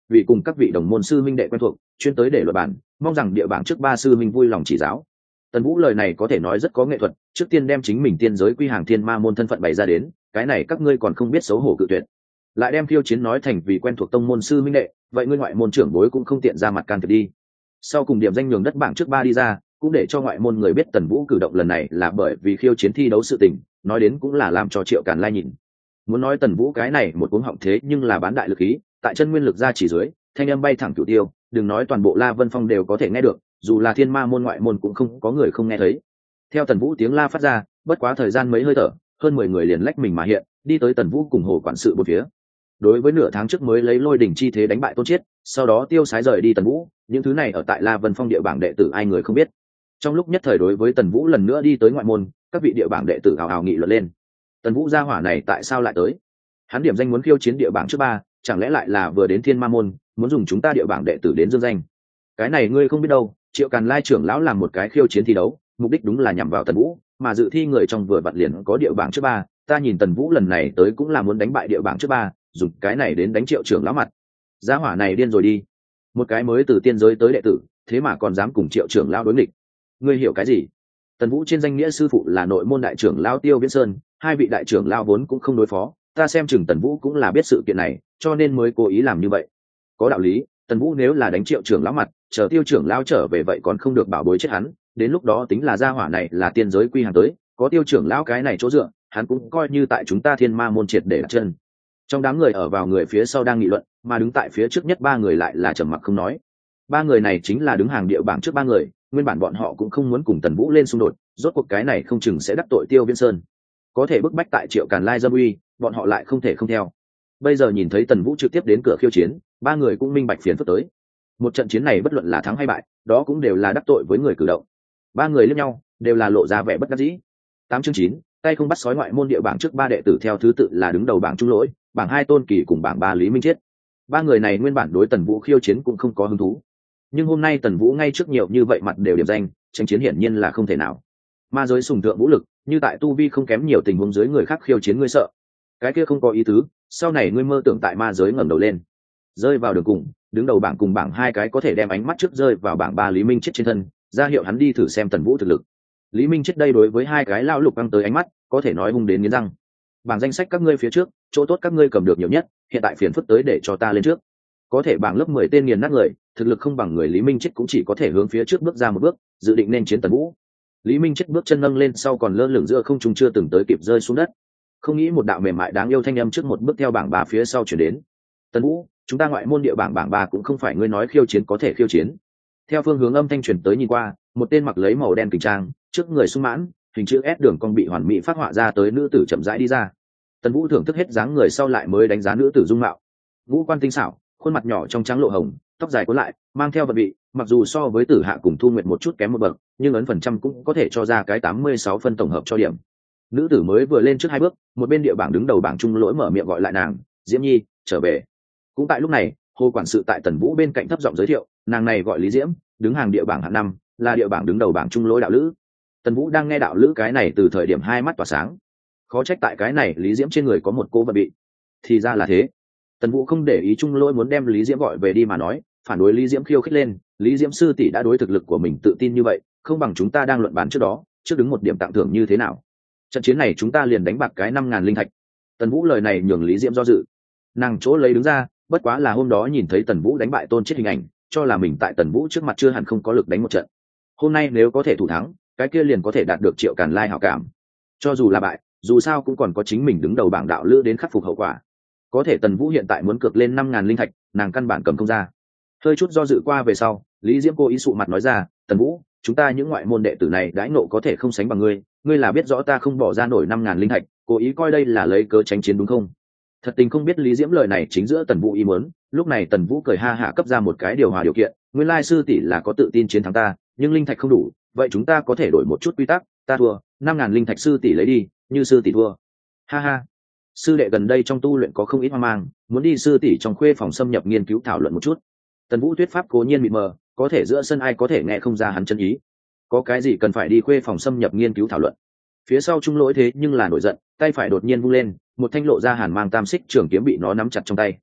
vì cùng các vị đồng môn sư minh đệ quen thuộc, chuyên tới để luận bản, mong rằng địa bảng trước ba sư minh vui lòng chỉ giáo. Tần Vũ lời này có thể nói rất có nghệ thuật, trước tiên đem chính mình tiên giới quy hàng thiên ma môn thân phận bày ra đến, cái này các ngươi còn không biết xấu hổ cự tuyệt. Lại đem khiêu chiến nói thành vì quen thuộc tông môn sư minh đệ, vậy ngươi ngoại môn trưởng bối cũng không tiện ra mặt can thiệp đi. Sau cùng điểm danh nhường đất bảng trước ba đi ra, cũng để cho ngoại môn người biết Tần Vũ cử động lần này là bởi vì khiêu chiến thi đấu sự tình, nói đến cũng là làm cho Triệu Càn Lai nhìn. Muốn nói Tần Vũ cái này một cuống họng thế nhưng là bán đại lực khí, tại chân nguyên lực ra chỉ dưới, thanh âm bay thẳng cửu tiêu, đừng nói toàn bộ La Vân Phong đều có thể nghe được, dù là thiên ma môn ngoại môn cũng không có người không nghe thấy. Theo Tần Vũ tiếng la phát ra, bất quá thời gian mấy hơi thở, hơn mười người liền lách mình mà hiện, đi tới Tần Vũ cùng hồ quản sự một phía. Đối với nửa tháng trước mới lấy lôi đỉnh chi thế đánh bại Tôn Chiết, sau đó tiêu sái rời đi Tần Vũ, những thứ này ở tại La Vân Phong địa bảng đệ tử ai người không biết. Trong lúc nhất thời đối với Tần Vũ lần nữa đi tới ngoại môn, các vị địa bảng đệ tử ào ào nghị luận lên. Tần Vũ gia hỏa này tại sao lại tới? Hắn điểm danh muốn khiêu chiến địa bảng trước ba, chẳng lẽ lại là vừa đến Thiên Ma môn, muốn dùng chúng ta địa bảng đệ tử đến dương danh? Cái này ngươi không biết đâu, Triệu Càn Lai trưởng lão làm một cái khiêu chiến thi đấu, mục đích đúng là nhằm vào Tần Vũ, mà dự thi người trong vừa vặn liền có địa bảng trước ba, ta nhìn Tần Vũ lần này tới cũng là muốn đánh bại địa bảng trước ba, dùng cái này đến đánh Triệu trưởng lão mặt. Gia hỏa này điên rồi đi. Một cái mới từ tiên giới tới đệ tử, thế mà còn dám cùng Triệu trưởng lão đối nghịch. Ngươi hiểu cái gì? Tần Vũ trên danh nghĩa sư phụ là nội môn đại trưởng lão Tiêu Viễn Sơn, hai vị đại trưởng lão vốn cũng không đối phó, ta xem chừng Tần Vũ cũng là biết sự kiện này, cho nên mới cố ý làm như vậy. Có đạo lý, Tần Vũ nếu là đánh Triệu trưởng lão mặt, chờ Tiêu trưởng lão trở về vậy còn không được bảo bối chết hắn, đến lúc đó tính là gia hỏa này là tiên giới quy hàng tới, có Tiêu trưởng lão cái này chỗ dựa, hắn cũng coi như tại chúng ta Thiên Ma môn triệt để đặt chân. Trong đám người ở vào người phía sau đang nghị luận, mà đứng tại phía trước nhất ba người lại là trầm mặc không nói. Ba người này chính là đứng hàng địa bảng trước ba người, nguyên bản bọn họ cũng không muốn cùng Tần Vũ lên xung đột, rốt cuộc cái này không chừng sẽ đắc tội Tiêu Viễn Sơn. Có thể bức bách tại Triệu Càn Lai dâm uy, bọn họ lại không thể không theo. Bây giờ nhìn thấy Tần Vũ trực tiếp đến cửa khiêu chiến, ba người cũng minh bạch phiền phức tới. Một trận chiến này bất luận là thắng hay bại, đó cũng đều là đắc tội với người cử động. Ba người liếc nhau, đều là lộ ra vẻ bất đắc dĩ. Tám chương chín, tay không bắt sói ngoại môn địa bảng trước ba đệ tử theo thứ tự là đứng đầu bảng Trung Lỗi, bảng hai Tôn Kỳ cùng bảng ba Lý Minh Chiết. Ba người này nguyên bản đối Tần Vũ khiêu chiến cũng không có hứng thú, nhưng hôm nay Tần Vũ ngay trước nhiều như vậy mặt đều điểm danh, tranh chiến hiển nhiên là không thể nào. Ma giới sùng thượng vũ lực, như tại tu vi không kém nhiều tình huống dưới người khác khiêu chiến ngươi sợ, cái kia không có ý tứ, sau này ngươi mơ tưởng tại ma giới ngẩng đầu lên, rơi vào đường cùng, đứng đầu bảng cùng bảng hai cái có thể đem ánh mắt trước rơi vào bảng ba Lý Minh Chiết trên thân, ra hiệu hắn đi thử xem Tần Vũ thực lực. Lý Minh Chiết đây đối với hai cái lão lục băng tới ánh mắt, có thể nói hung đến nghiến răng. Bảng danh sách các ngươi phía trước, chỗ tốt các ngươi cầm được nhiều nhất, hiện tại phiền phức tới để cho ta lên trước. Có thể bảng lớp mười tên nghiền nát người, thực lực không bằng người Lý Minh Chiết cũng chỉ có thể hướng phía trước bước ra một bước, dự định nên chiến Tần Vũ. Lý Minh Chiết bước chân nâng lên sau còn lơ lửng giữa không trung chưa từng tới kịp rơi xuống đất. Không nghĩ một đạo mềm mại đáng yêu thanh âm trước một bước theo bảng ba phía sau chuyển đến. Tần Vũ, chúng ta ngoại môn địa bảng bảng ba cũng không phải ngươi nói khiêu chiến có thể khiêu chiến. Theo phương hướng âm thanh truyền tới nhìn qua, một tên mặc lấy màu đen kình trang, trước người sung mãn, hình chữ S đường cong bị hoàn mỹ phát họa ra tới nữ tử chậm rãi đi ra. Tần Vũ thưởng thức hết dáng người sau lại mới đánh giá nữ tử dung mạo. Ngũ quan tinh xảo, khuôn mặt nhỏ trong trắng lộ hồng, tóc dài cuốn lại, mang theo vật vị, mặc dù so với Tử Hạ cùng Thu Nguyệt một chút kém một bậc, nhưng ấn phần trăm cũng có thể cho ra cái tám mươi sáu phân tổng hợp cho điểm. Nữ tử mới vừa lên trước hai bước, một bên địa bảng đứng đầu bảng Trung Lỗi mở miệng gọi lại nàng, "Diễm Nhi, trở về." Cũng tại lúc này, Hồ quản sự tại Tần Vũ bên cạnh thấp giọng giới thiệu, nàng này gọi Lý Diễm, đứng hàng địa bảng hạng năm, là địa bảng đứng đầu bảng Trung Lỗi đạo lữ. Tần Vũ đang nghe đạo lữ cái này từ thời điểm hai mắt tỏa sáng. Khó trách tại cái này Lý Diễm trên người có một cô vật bị. Thì ra là thế. Tần Vũ không để ý Trung Lỗi muốn đem Lý Diễm gọi về đi mà nói, phản đối Lý Diễm khiêu khích lên, Lý Diễm sư tỷ đã đối thực lực của mình tự tin như vậy, không bằng chúng ta đang luận bàn trước đó, trước đứng một điểm tặng thưởng như thế nào? Trận chiến này chúng ta liền đánh bạc cái năm ngàn linh thạch. Tần Vũ lời này nhường Lý Diễm do dự. Nàng chỗ lấy đứng ra, bất quá là hôm đó nhìn thấy Tần Vũ đánh bại Tôn Chiết hình ảnh, cho là mình tại Tần Vũ trước mặt chưa hẳn không có lực đánh một trận. Hôm nay nếu có thể thủ thắng, cái kia liền có thể đạt được Triệu Càn Lai hảo cảm. Cho dù là bại, dù sao cũng còn có chính mình đứng đầu bảng đạo lữ đến khắc phục hậu quả. Có thể Tần Vũ hiện tại muốn cược lên năm ngàn linh thạch, nàng căn bản cầm không ra. Hơi chút do dự qua về sau, Lý Diễm cố ý sụ mặt nói ra, "Tần Vũ, chúng ta những ngoại môn đệ tử này đãi nộ có thể không sánh bằng ngươi, ngươi là biết rõ ta không bỏ ra nổi năm ngàn linh thạch, cố ý coi đây là lấy cớ tránh chiến đúng không?" Thật tình không biết Lý Diễm lời này chính giữa Tần Vũ ý muốn, lúc này Tần Vũ cười ha hả cấp ra một cái điều hòa điều kiện, "Nguyên lai sư tỷ là có tự tin chiến thắng ta, nhưng linh thạch không đủ, vậy chúng ta có thể đổi một chút quy tắc, ta thua, năm ngàn linh thạch sư tỷ lấy đi, như sư tỷ thua." Ha ha. Sư đệ gần đây trong tu luyện có không ít hoang mang, muốn đi sư tỷ trong khuê phòng xâm nhập nghiên cứu thảo luận một chút. Tần Vũ thuyết pháp cố nhiên mịt mờ, có thể giữa sân ai có thể nghe không ra hắn chân ý. Có cái gì cần phải đi khuê phòng xâm nhập nghiên cứu thảo luận? Phía sau Trung Lỗi thế nhưng là nổi giận, tay phải đột nhiên vung lên, một thanh lộ ra hàn mang tam xích trường kiếm bị nó nắm chặt trong tay.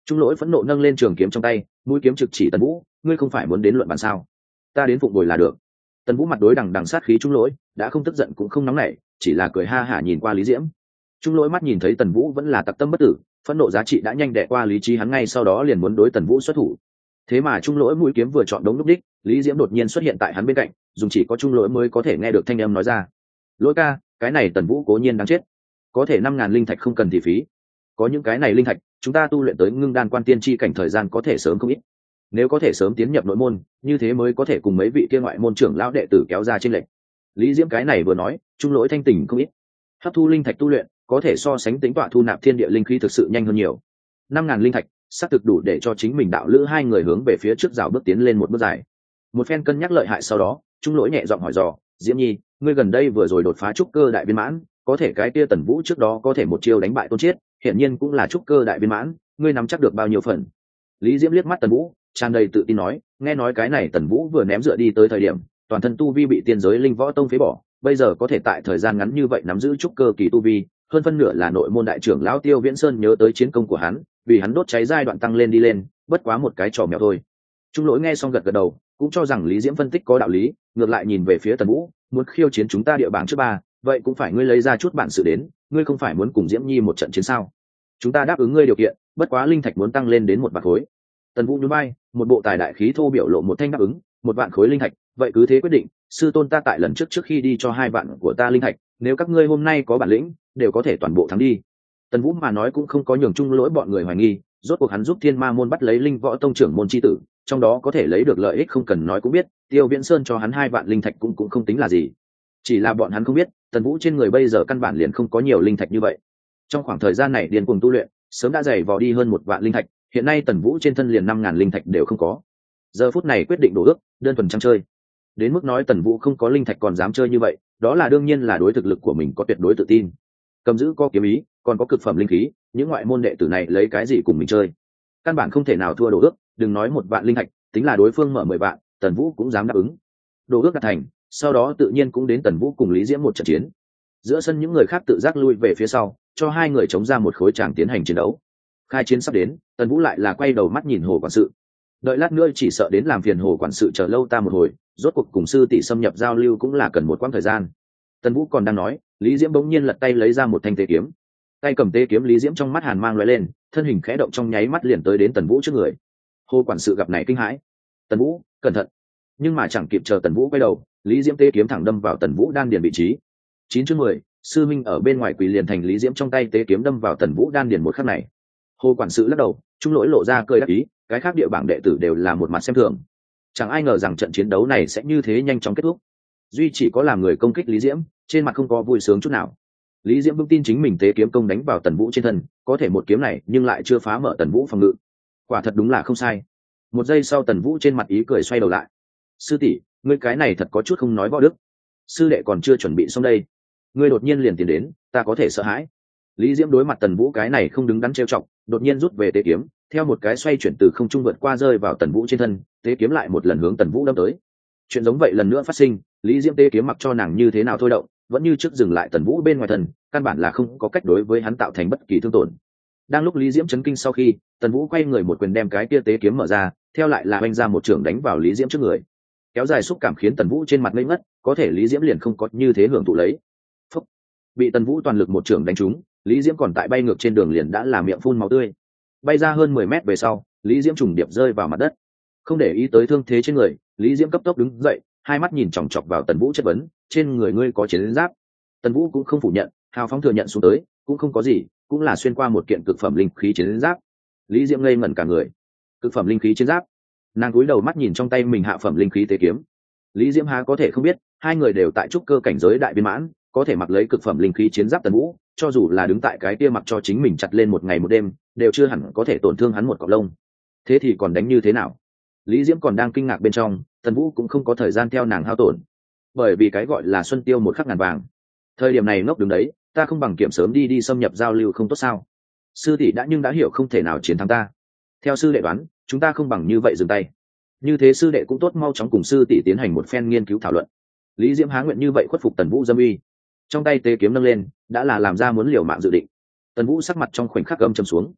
Trung lỗi phẫn nộ nâng lên trường kiếm trong tay, mũi kiếm trực chỉ Tần Vũ, ngươi không phải muốn đến luận bàn sao? Ta đến phụng bồi là được. Tần Vũ mặt đối đằng đằng sát khí Trung lỗi, đã không tức giận cũng không nóng nảy, chỉ là cười ha hả nhìn qua Lý Diễm. Trung lỗi mắt nhìn thấy Tần Vũ vẫn là tặc tâm bất tử, phẫn nộ giá trị đã nhanh đè qua lý trí hắn, ngay sau đó liền muốn đối Tần Vũ xuất thủ. Thế mà Trung lỗi mũi kiếm vừa chọn đống lúc đích, Lý Diễm đột nhiên xuất hiện tại hắn bên cạnh, dùng chỉ có Trung lỗi mới có thể nghe được thanh âm nói ra. Lỗi ca, cái này Tần Vũ cố nhiên đáng chết, có thể năm ngàn linh thạch không cần thì phí. Có những cái này linh thạch, chúng ta tu luyện tới ngưng đan quan tiên chi cảnh thời gian có thể sớm không ít. Nếu có thể sớm tiến nhập nội môn, như thế mới có thể cùng mấy vị kia ngoại môn trưởng lão đệ tử kéo ra trên lệnh. Lý Diễm cái này vừa nói, Trung lỗi thanh tỉnh không ít. Hấp thu linh thạch tu luyện, có thể so sánh tính tọa thu nạp thiên địa linh khí thực sự nhanh hơn nhiều. Năm ngàn linh thạch, xác thực đủ để cho chính mình đạo lữ hai người hướng về phía trước rào bước tiến lên một bước dài. Một phen cân nhắc lợi hại sau đó, Trung lỗi nhẹ giọng hỏi dò, Diễm Nhi, ngươi gần đây vừa rồi đột phá trúc cơ đại viên mãn, có thể cái kia Tần Vũ trước đó có thể một chiêu đánh bại Tôn Chiết, hiển nhiên cũng là trúc cơ đại viên mãn, ngươi nắm chắc được bao nhiêu phần? Lý Diễm liếc mắt Tần Vũ, tràn đầy tự tin nói, nghe nói cái này Tần Vũ vừa ném dựa đi tới thời điểm, toàn thân tu vi bị tiên giới linh võ tông phế bỏ, bây giờ có thể tại thời gian ngắn như vậy nắm giữ trúc cơ kỳ tu vi, hơn phân nửa là nội môn đại trưởng lão Tiêu Viễn Sơn nhớ tới chiến công của hắn, vì hắn đốt cháy giai đoạn tăng lên đi lên, bất quá một cái trò mèo thôi. Trung lỗi nghe xong gật gật đầu, cũng cho rằng Lý Diễm phân tích có đạo lý, ngược lại nhìn về phía Tần Vũ, muốn khiêu chiến chúng ta địa bảng trước ba, vậy cũng phải ngươi lấy ra chút bản sự đến, ngươi không phải muốn cùng Diễm Nhi một trận chiến sao? Chúng ta đáp ứng ngươi điều kiện, bất quá linh thạch muốn tăng lên đến một vạn khối. Tần Vũ nhún vai, một bộ tài đại khí thô biểu lộ một thanh đáp ứng, một vạn khối linh thạch, vậy cứ thế quyết định, sư tôn ta tại lần trước trước khi đi cho hai vạn của ta linh thạch, nếu các ngươi hôm nay có bản lĩnh, đều có thể toàn bộ thắng đi. Tần Vũ mà nói cũng không có nhường Trung lỗi bọn người hoài nghi, rốt cuộc hắn giúp Thiên Ma môn bắt lấy linh võ tông trưởng môn chi tử, trong đó có thể lấy được lợi ích không cần nói cũng biết, Tiêu Viễn Sơn cho hắn hai vạn linh thạch cũng cũng không tính là gì. Chỉ là bọn hắn không biết, Tần Vũ trên người bây giờ căn bản liền không có nhiều linh thạch như vậy. Trong khoảng thời gian này điên cuồng tu luyện, sớm đã dày vò đi hơn một vạn linh thạch, hiện nay Tần Vũ trên thân liền năm ngàn linh thạch đều không có. Giờ phút này quyết định đổ ước, đơn thuần chăm chơi. Đến mức nói Tần Vũ không có linh thạch còn dám chơi như vậy, đó là đương nhiên là đối thực lực của mình có tuyệt đối tự tin. Cầm giữ có kiếm ý, còn có cực phẩm linh khí, những ngoại môn đệ tử này lấy cái gì cùng mình chơi? Căn bản không thể nào thua đổ ước, đừng nói một vạn linh thạch, tính là đối phương mở mười vạn, Tần Vũ cũng dám đáp ứng. Đổ ước đạt thành, sau đó tự nhiên cũng đến Tần Vũ cùng Lý Diễm một trận chiến. Giữa sân những người khác tự giác lui về phía sau, cho hai người chống ra một khối tràng tiến hành chiến đấu. Khai chiến sắp đến, Tần Vũ lại là quay đầu mắt nhìn Hồ quản sự. Đợi lát nữa chỉ sợ đến làm phiền Hồ quản sự chờ lâu ta một hồi, rốt cuộc cùng sư tỷ xâm nhập giao lưu cũng là cần một quãng thời gian. Tần Vũ còn đang nói, Lý Diễm bỗng nhiên lật tay lấy ra một thanh tế kiếm. Tay cầm tế kiếm Lý Diễm trong mắt hàn mang lóe lên, thân hình khẽ động trong nháy mắt liền tới đến Tần Vũ trước người. Hồ quản sự gặp này kinh hãi, Tần Vũ, cẩn thận! Nhưng mà chẳng kịp chờ Tần Vũ quay đầu, Lý Diễm tế kiếm thẳng đâm vào Tần Vũ đan điền vị trí. Chín chương mười, sư minh ở bên ngoài quỳ liền thành Lý Diễm trong tay tế kiếm đâm vào Tần Vũ đan điền một khắc này. Hồ quản sự lắc đầu, Trung lỗi lộ ra cười đắc ý, cái khác địa bảng đệ tử đều là một mặt xem thường. Chẳng ai ngờ rằng trận chiến đấu này sẽ như thế nhanh chóng kết thúc. Duy chỉ có làm người công kích Lý Diễm, trên mặt không có vui sướng chút nào. Lý Diễm vững tin chính mình tế kiếm công đánh vào Tần Vũ trên thân, có thể một kiếm này nhưng lại chưa phá mở Tần Vũ phòng ngự. Quả thật đúng là không sai. Một giây sau Tần Vũ trên mặt ý cười xoay đầu lại. Sư tỷ, ngươi cái này thật có chút không nói võ đức. Sư đệ còn chưa chuẩn bị xong đây, ngươi đột nhiên liền tiến đến, ta có thể sợ hãi. Lý Diễm đối mặt Tần Vũ cái này không đứng đắn trêu chọc, đột nhiên rút về tế kiếm, theo một cái xoay chuyển từ không trung vượt qua rơi vào Tần Vũ trên thân, tế kiếm lại một lần hướng Tần Vũ đâm tới. Chuyện giống vậy lần nữa phát sinh, Lý Diễm tế kiếm mặc cho nàng như thế nào thôi động, vẫn như trước dừng lại Tần Vũ bên ngoài thân, căn bản là không có cách đối với hắn tạo thành bất kỳ thương tổn. Đang lúc Lý Diễm chấn kinh sau khi, Tần Vũ quay người một quyền đem cái kia tế kiếm mở ra, theo lại là oanh ra một trường đánh vào Lý Diễm trước người. Kéo dài xúc cảm khiến Tần Vũ trên mặt ngây ngất, có thể Lý Diễm liền không có như thế hưởng thụ lấy. Phúc! Bị Tần Vũ toàn lực một trường đánh trúng, Lý Diễm còn tại bay ngược trên đường liền đã làm miệng phun máu tươi. Bay ra hơn mười mét về sau, Lý Diễm trùng điệp rơi vào mặt đất. Không để ý tới thương thế trên người, Lý Diễm cấp tốc đứng dậy, hai mắt nhìn chòng chọc vào Tần Vũ chất vấn, trên người ngươi có chiến giáp? Tần Vũ cũng không phủ nhận, hào phóng thừa nhận xuống tới, cũng không có gì, cũng là xuyên qua một kiện cực phẩm linh khí chiến giáp. Lý Diễm ngây ngẩn cả người. Cực phẩm linh khí chiến giáp? Nàng cúi đầu mắt nhìn trong tay mình hạ phẩm linh khí tế kiếm. Lý Diễm há có thể không biết, hai người đều tại trúc cơ cảnh giới đại viên mãn, có thể mặc lấy cực phẩm linh khí chiến giáp Tần Vũ, cho dù là đứng tại cái kia mặc cho chính mình chặt lên một ngày một đêm, đều chưa hẳn có thể tổn thương hắn một cọng lông. Thế thì còn đánh như thế nào? Lý Diễm còn đang kinh ngạc bên trong, Tần Vũ cũng không có thời gian theo nàng hao tổn, bởi vì cái gọi là xuân tiêu một khắc ngàn vàng. Thời điểm này ngốc đứng đấy, ta không bằng kiểm sớm đi đi xâm nhập giao lưu không tốt sao? Sư tỷ đã nhưng đã hiểu không thể nào chiến thắng ta. Theo sư đệ đoán, chúng ta không bằng như vậy dừng tay. Như thế sư đệ cũng tốt mau chóng cùng sư tỷ tiến hành một phen nghiên cứu thảo luận. Lý Diễm há nguyện như vậy khuất phục Tần Vũ dâm uy. Trong tay tế kiếm nâng lên, đã là làm ra muốn liều mạng dự định. Tần Vũ sắc mặt trong khoảnh khắc âm trầm xuống.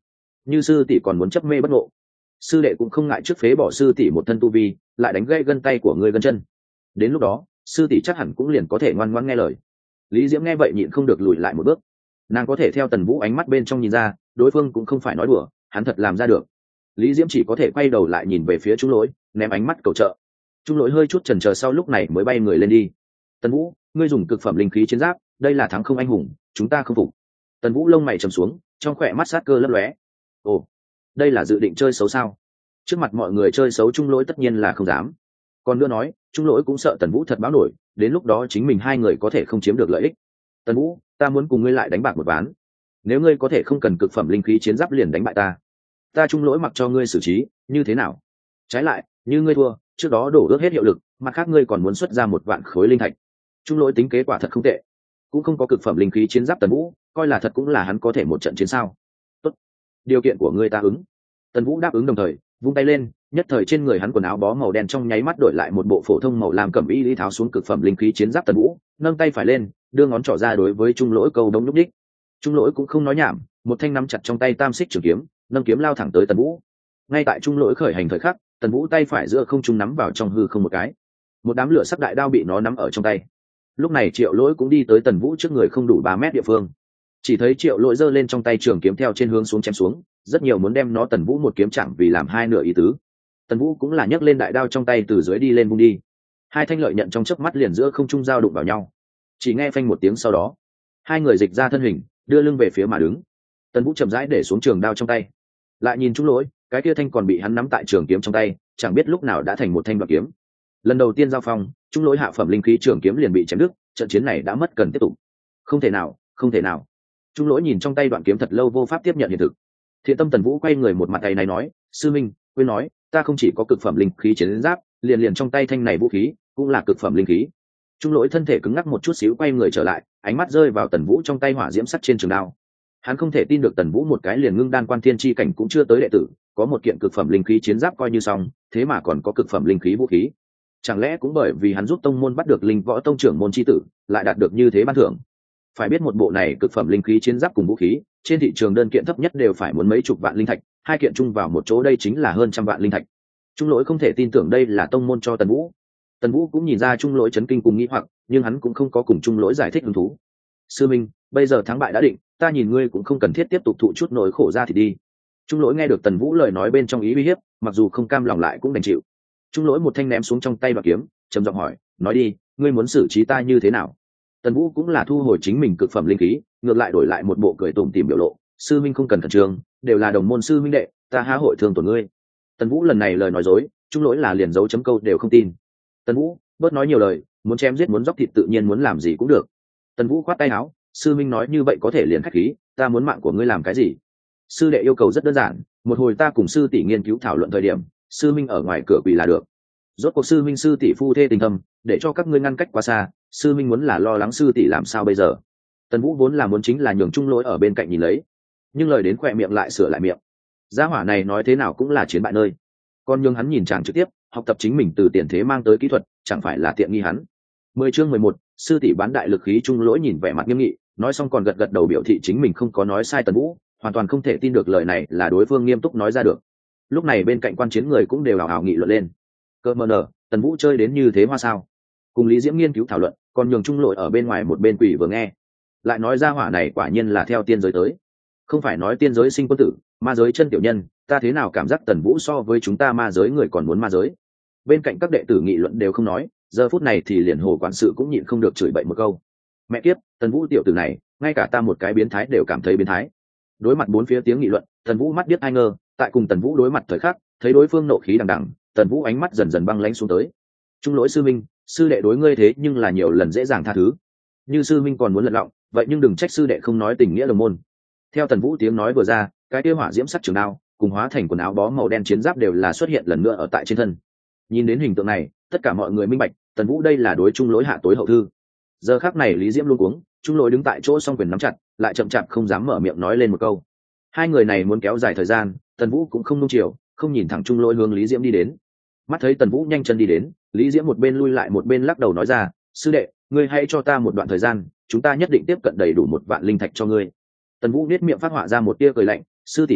như sư tỷ còn muốn chấp mê bất ngộ, sư đệ cũng không ngại trước phế bỏ sư tỷ một thân tu vi, lại đánh gãy gân tay của ngươi gân chân, đến lúc đó sư tỷ chắc hẳn cũng liền có thể ngoan ngoãn nghe lời. Lý Diễm nghe vậy nhịn không được lùi lại một bước, nàng có thể theo Tần Vũ ánh mắt bên trong nhìn ra đối phương cũng không phải nói đùa, hắn thật làm ra được. Lý Diễm chỉ có thể quay đầu lại nhìn về phía Trung Lỗi, ném ánh mắt cầu trợ. Trung Lỗi hơi chút chần chờ sau lúc này mới bay người lên đi. Tần Vũ, ngươi dùng cực phẩm linh khí chiến giáp, đây là thắng không anh hùng, chúng ta không phục. Tần Vũ lông mày trầm xuống, trong khỏe mắt sát cơ lấp lóe. Ồ, đây là dự định chơi xấu sao? Trước mặt mọi người chơi xấu Trung Lỗi tất nhiên là không dám. Còn nữa nói, Trung Lỗi cũng sợ Tần Vũ thật báo nổi, đến lúc đó chính mình hai người có thể không chiếm được lợi ích. Tần Vũ, ta muốn cùng ngươi lại đánh bạc một ván. Nếu ngươi có thể không cần cực phẩm linh khí chiến giáp liền đánh bại ta, ta Trung Lỗi mặc cho ngươi xử trí, như thế nào? Trái lại, như ngươi thua, trước đó đổ ước hết hiệu lực, mặt khác ngươi còn muốn xuất ra một vạn khối linh thạch. Trung Lỗi tính kế quả thật không tệ, cũng không có cực phẩm linh khí chiến giáp Tần Vũ, coi là thật cũng là hắn có thể một trận chiến sao? Tốt, điều kiện của ngươi ta ứng. Tần Vũ đáp ứng đồng thời, vung tay lên, nhất thời trên người hắn quần áo bó màu đen trong nháy mắt đổi lại một bộ phổ thông màu lam cẩm y, lý tháo xuống cực phẩm linh khí chiến giáp Tần Vũ, nâng tay phải lên, đưa ngón trỏ ra đối với Trung Lỗi câu đống nhúc đích. Trung Lỗi cũng không nói nhảm, một thanh nắm chặt trong tay tam xích trường kiếm, nâng kiếm lao thẳng tới Tần Vũ. Ngay tại Trung Lỗi khởi hành thời khắc, Tần Vũ tay phải giữa không trung nắm vào trong hư không một cái, một đám lửa sắc đại đao bị nó nắm ở trong tay. Lúc này Triệu Lỗi cũng đi tới Tần Vũ trước người không đủ ba mét địa phương, chỉ thấy Triệu Lỗi giơ lên trong tay trường kiếm theo trên hướng xuống chém xuống, rất nhiều muốn đem nó Tần Vũ một kiếm chạm vì làm hai nửa ý tứ. Tần Vũ cũng là nhấc lên đại đao trong tay từ dưới đi lên vung đi, hai thanh lợi nhận trong chớp mắt liền giữa không trung giao đụng vào nhau, chỉ nghe phanh một tiếng sau đó, hai người dịch ra thân hình, đưa lưng về phía mà đứng. Tần Vũ chậm rãi để xuống trường đao trong tay, lại nhìn Trung Lỗi, cái kia thanh còn bị hắn nắm tại trường kiếm trong tay, chẳng biết lúc nào đã thành một thanh đoạn kiếm. Lần đầu tiên giao phong, Trung Lỗi hạ phẩm linh khí trường kiếm liền bị chém đứt, trận chiến này đã mất cần tiếp tục. Không thể nào, không thể nào. Trung Lỗi nhìn trong tay đoạn kiếm thật lâu vô pháp tiếp nhận hiện thực. Thiện tâm Tần Vũ quay người một mặt tay này nói, sư minh, quên nói, ta không chỉ có cực phẩm linh khí chiến giáp, liền liền trong tay thanh này vũ khí cũng là cực phẩm linh khí. Trung Lỗi thân thể cứng ngắc một chút xíu quay người trở lại, ánh mắt rơi vào Tần Vũ trong tay hỏa diễm sắt trên trường đao. Hắn không thể tin được Tần Vũ một cái liền ngưng đan quan thiên chi cảnh cũng chưa tới đệ tử, có một kiện cực phẩm linh khí chiến giáp coi như xong, thế mà còn có cực phẩm linh khí vũ khí. Chẳng lẽ cũng bởi vì hắn giúp tông môn bắt được linh võ tông trưởng môn chi tử, lại đạt được như thế ban thưởng? Phải biết một bộ này cực phẩm linh khí chiến giáp cùng vũ khí, trên thị trường đơn kiện thấp nhất đều phải muốn mấy chục vạn linh thạch, hai kiện chung vào một chỗ đây chính là hơn trăm vạn linh thạch. Trung Lỗi không thể tin tưởng đây là tông môn cho Tần Vũ. Tần Vũ cũng nhìn ra Trung Lỗi chấn kinh cùng nghĩ hoặc, nhưng hắn cũng không có cùng Trung Lỗi giải thích hứng thú. Sư minh, bây giờ thắng bại đã định, ta nhìn ngươi cũng không cần thiết tiếp tục thụ chút nỗi khổ ra thì đi. Trung Lỗi nghe được Tần Vũ lời nói bên trong ý uy hiếp, mặc dù không cam lòng lại cũng đành chịu. Trung Lỗi một thanh ném xuống trong tay đoạt kiếm, trầm giọng hỏi, nói đi, ngươi muốn xử trí ta như thế nào? Tần Vũ cũng là thu hồi chính mình cực phẩm linh khí, ngược lại đổi lại một bộ cười tủm tỉm biểu lộ, sư minh không cần khẩn trương, đều là đồng môn sư minh đệ, ta há hội thương tổn ngươi. Tần Vũ lần này lời nói dối, Trung Lỗi là liền dấu chấm câu đều không tin. Tần Vũ, bớt nói nhiều lời, muốn chém giết muốn dóc thịt tự nhiên muốn làm gì cũng được. Tần Vũ khoát tay áo, sư minh nói như vậy có thể liền khách khí, ta muốn mạng của ngươi làm cái gì? Sư đệ yêu cầu rất đơn giản, một hồi ta cùng sư tỷ nghiên cứu thảo luận thời điểm, sư minh ở ngoài cửa quỳ là được. Rốt cuộc sư minh sư tỷ phu thê tình thâm, để cho các ngươi ngăn cách quá xa, sư minh muốn là lo lắng sư tỷ làm sao bây giờ. Tần Vũ vốn là muốn chính là nhường Trung Lỗi ở bên cạnh nhìn lấy, nhưng lời đến khỏe miệng lại sửa lại miệng. Gia hỏa này nói thế nào cũng là chiến bại nơi, còn nhường hắn nhìn chàng trực tiếp học tập chính mình từ tiền thế mang tới kỹ thuật, chẳng phải là tiện nghi hắn. Mười chương mười một, sư tỷ bán đại lực khí. Trung Lỗi nhìn vẻ mặt nghiêm nghị, nói xong còn gật gật đầu biểu thị chính mình không có nói sai Tần Vũ, hoàn toàn không thể tin được lời này là đối phương nghiêm túc nói ra được. Lúc này bên cạnh quan chiến người cũng đều ảo ảo nghị luận lên. Cơ mờ nở, Tần Vũ chơi đến như thế hoa sao? Cùng Lý Diễm nghiên cứu thảo luận, còn nhường Trung Lỗi ở bên ngoài một bên quỷ vừa nghe, lại nói ra hỏa này quả nhiên là theo tiên giới tới. Không phải nói tiên giới sinh quân tử, ma giới chân tiểu nhân, ta thế nào cảm giác Tần Vũ so với chúng ta ma giới người còn muốn ma giới. Bên cạnh các đệ tử nghị luận đều không nói, giờ phút này thì liền hồ quản sự cũng nhịn không được chửi bậy một câu. Mẹ kiếp, Tần Vũ tiểu tử này, ngay cả ta một cái biến thái đều cảm thấy biến thái. Đối mặt bốn phía tiếng nghị luận, Tần Vũ mắt điếc ai ngơ, tại cùng Tần Vũ đối mặt thời khắc, thấy đối phương nộ khí đằng đằng, Tần Vũ ánh mắt dần dần băng lãnh xuống tới. Trung Lỗi sư minh, sư đệ đối ngươi thế nhưng là nhiều lần dễ dàng tha thứ. Như sư minh còn muốn lật lọng, vậy nhưng đừng trách sư đệ không nói tình nghĩa đồng môn. Theo Tần Vũ tiếng nói vừa ra, cái kia hỏa diễm sắc trường đao cùng hóa thành quần áo bó màu đen chiến giáp đều là xuất hiện lần nữa ở tại trên thân. Nhìn đến hình tượng này, tất cả mọi người minh bạch, Tần Vũ đây là đối Trung Lỗi hạ tối hậu thư. Giờ khắc này Lý Diễm luôn cuống, Trung Lỗi đứng tại chỗ song quyền nắm chặt, lại chậm chạp không dám mở miệng nói lên một câu. Hai người này muốn kéo dài thời gian, Tần Vũ cũng không nung chiều, không nhìn thẳng Trung Lỗi hướng Lý Diễm đi đến. Mắt thấy Tần Vũ nhanh chân đi đến, Lý Diễm một bên lui lại một bên lắc đầu nói ra, sư đệ, ngươi hãy cho ta một đoạn thời gian, chúng ta nhất định tiếp cận đầy đủ một vạn linh thạch cho ngươi. Tần Vũ nét miệng phát họa ra một tia cười lạnh, sư tỷ nói đùa,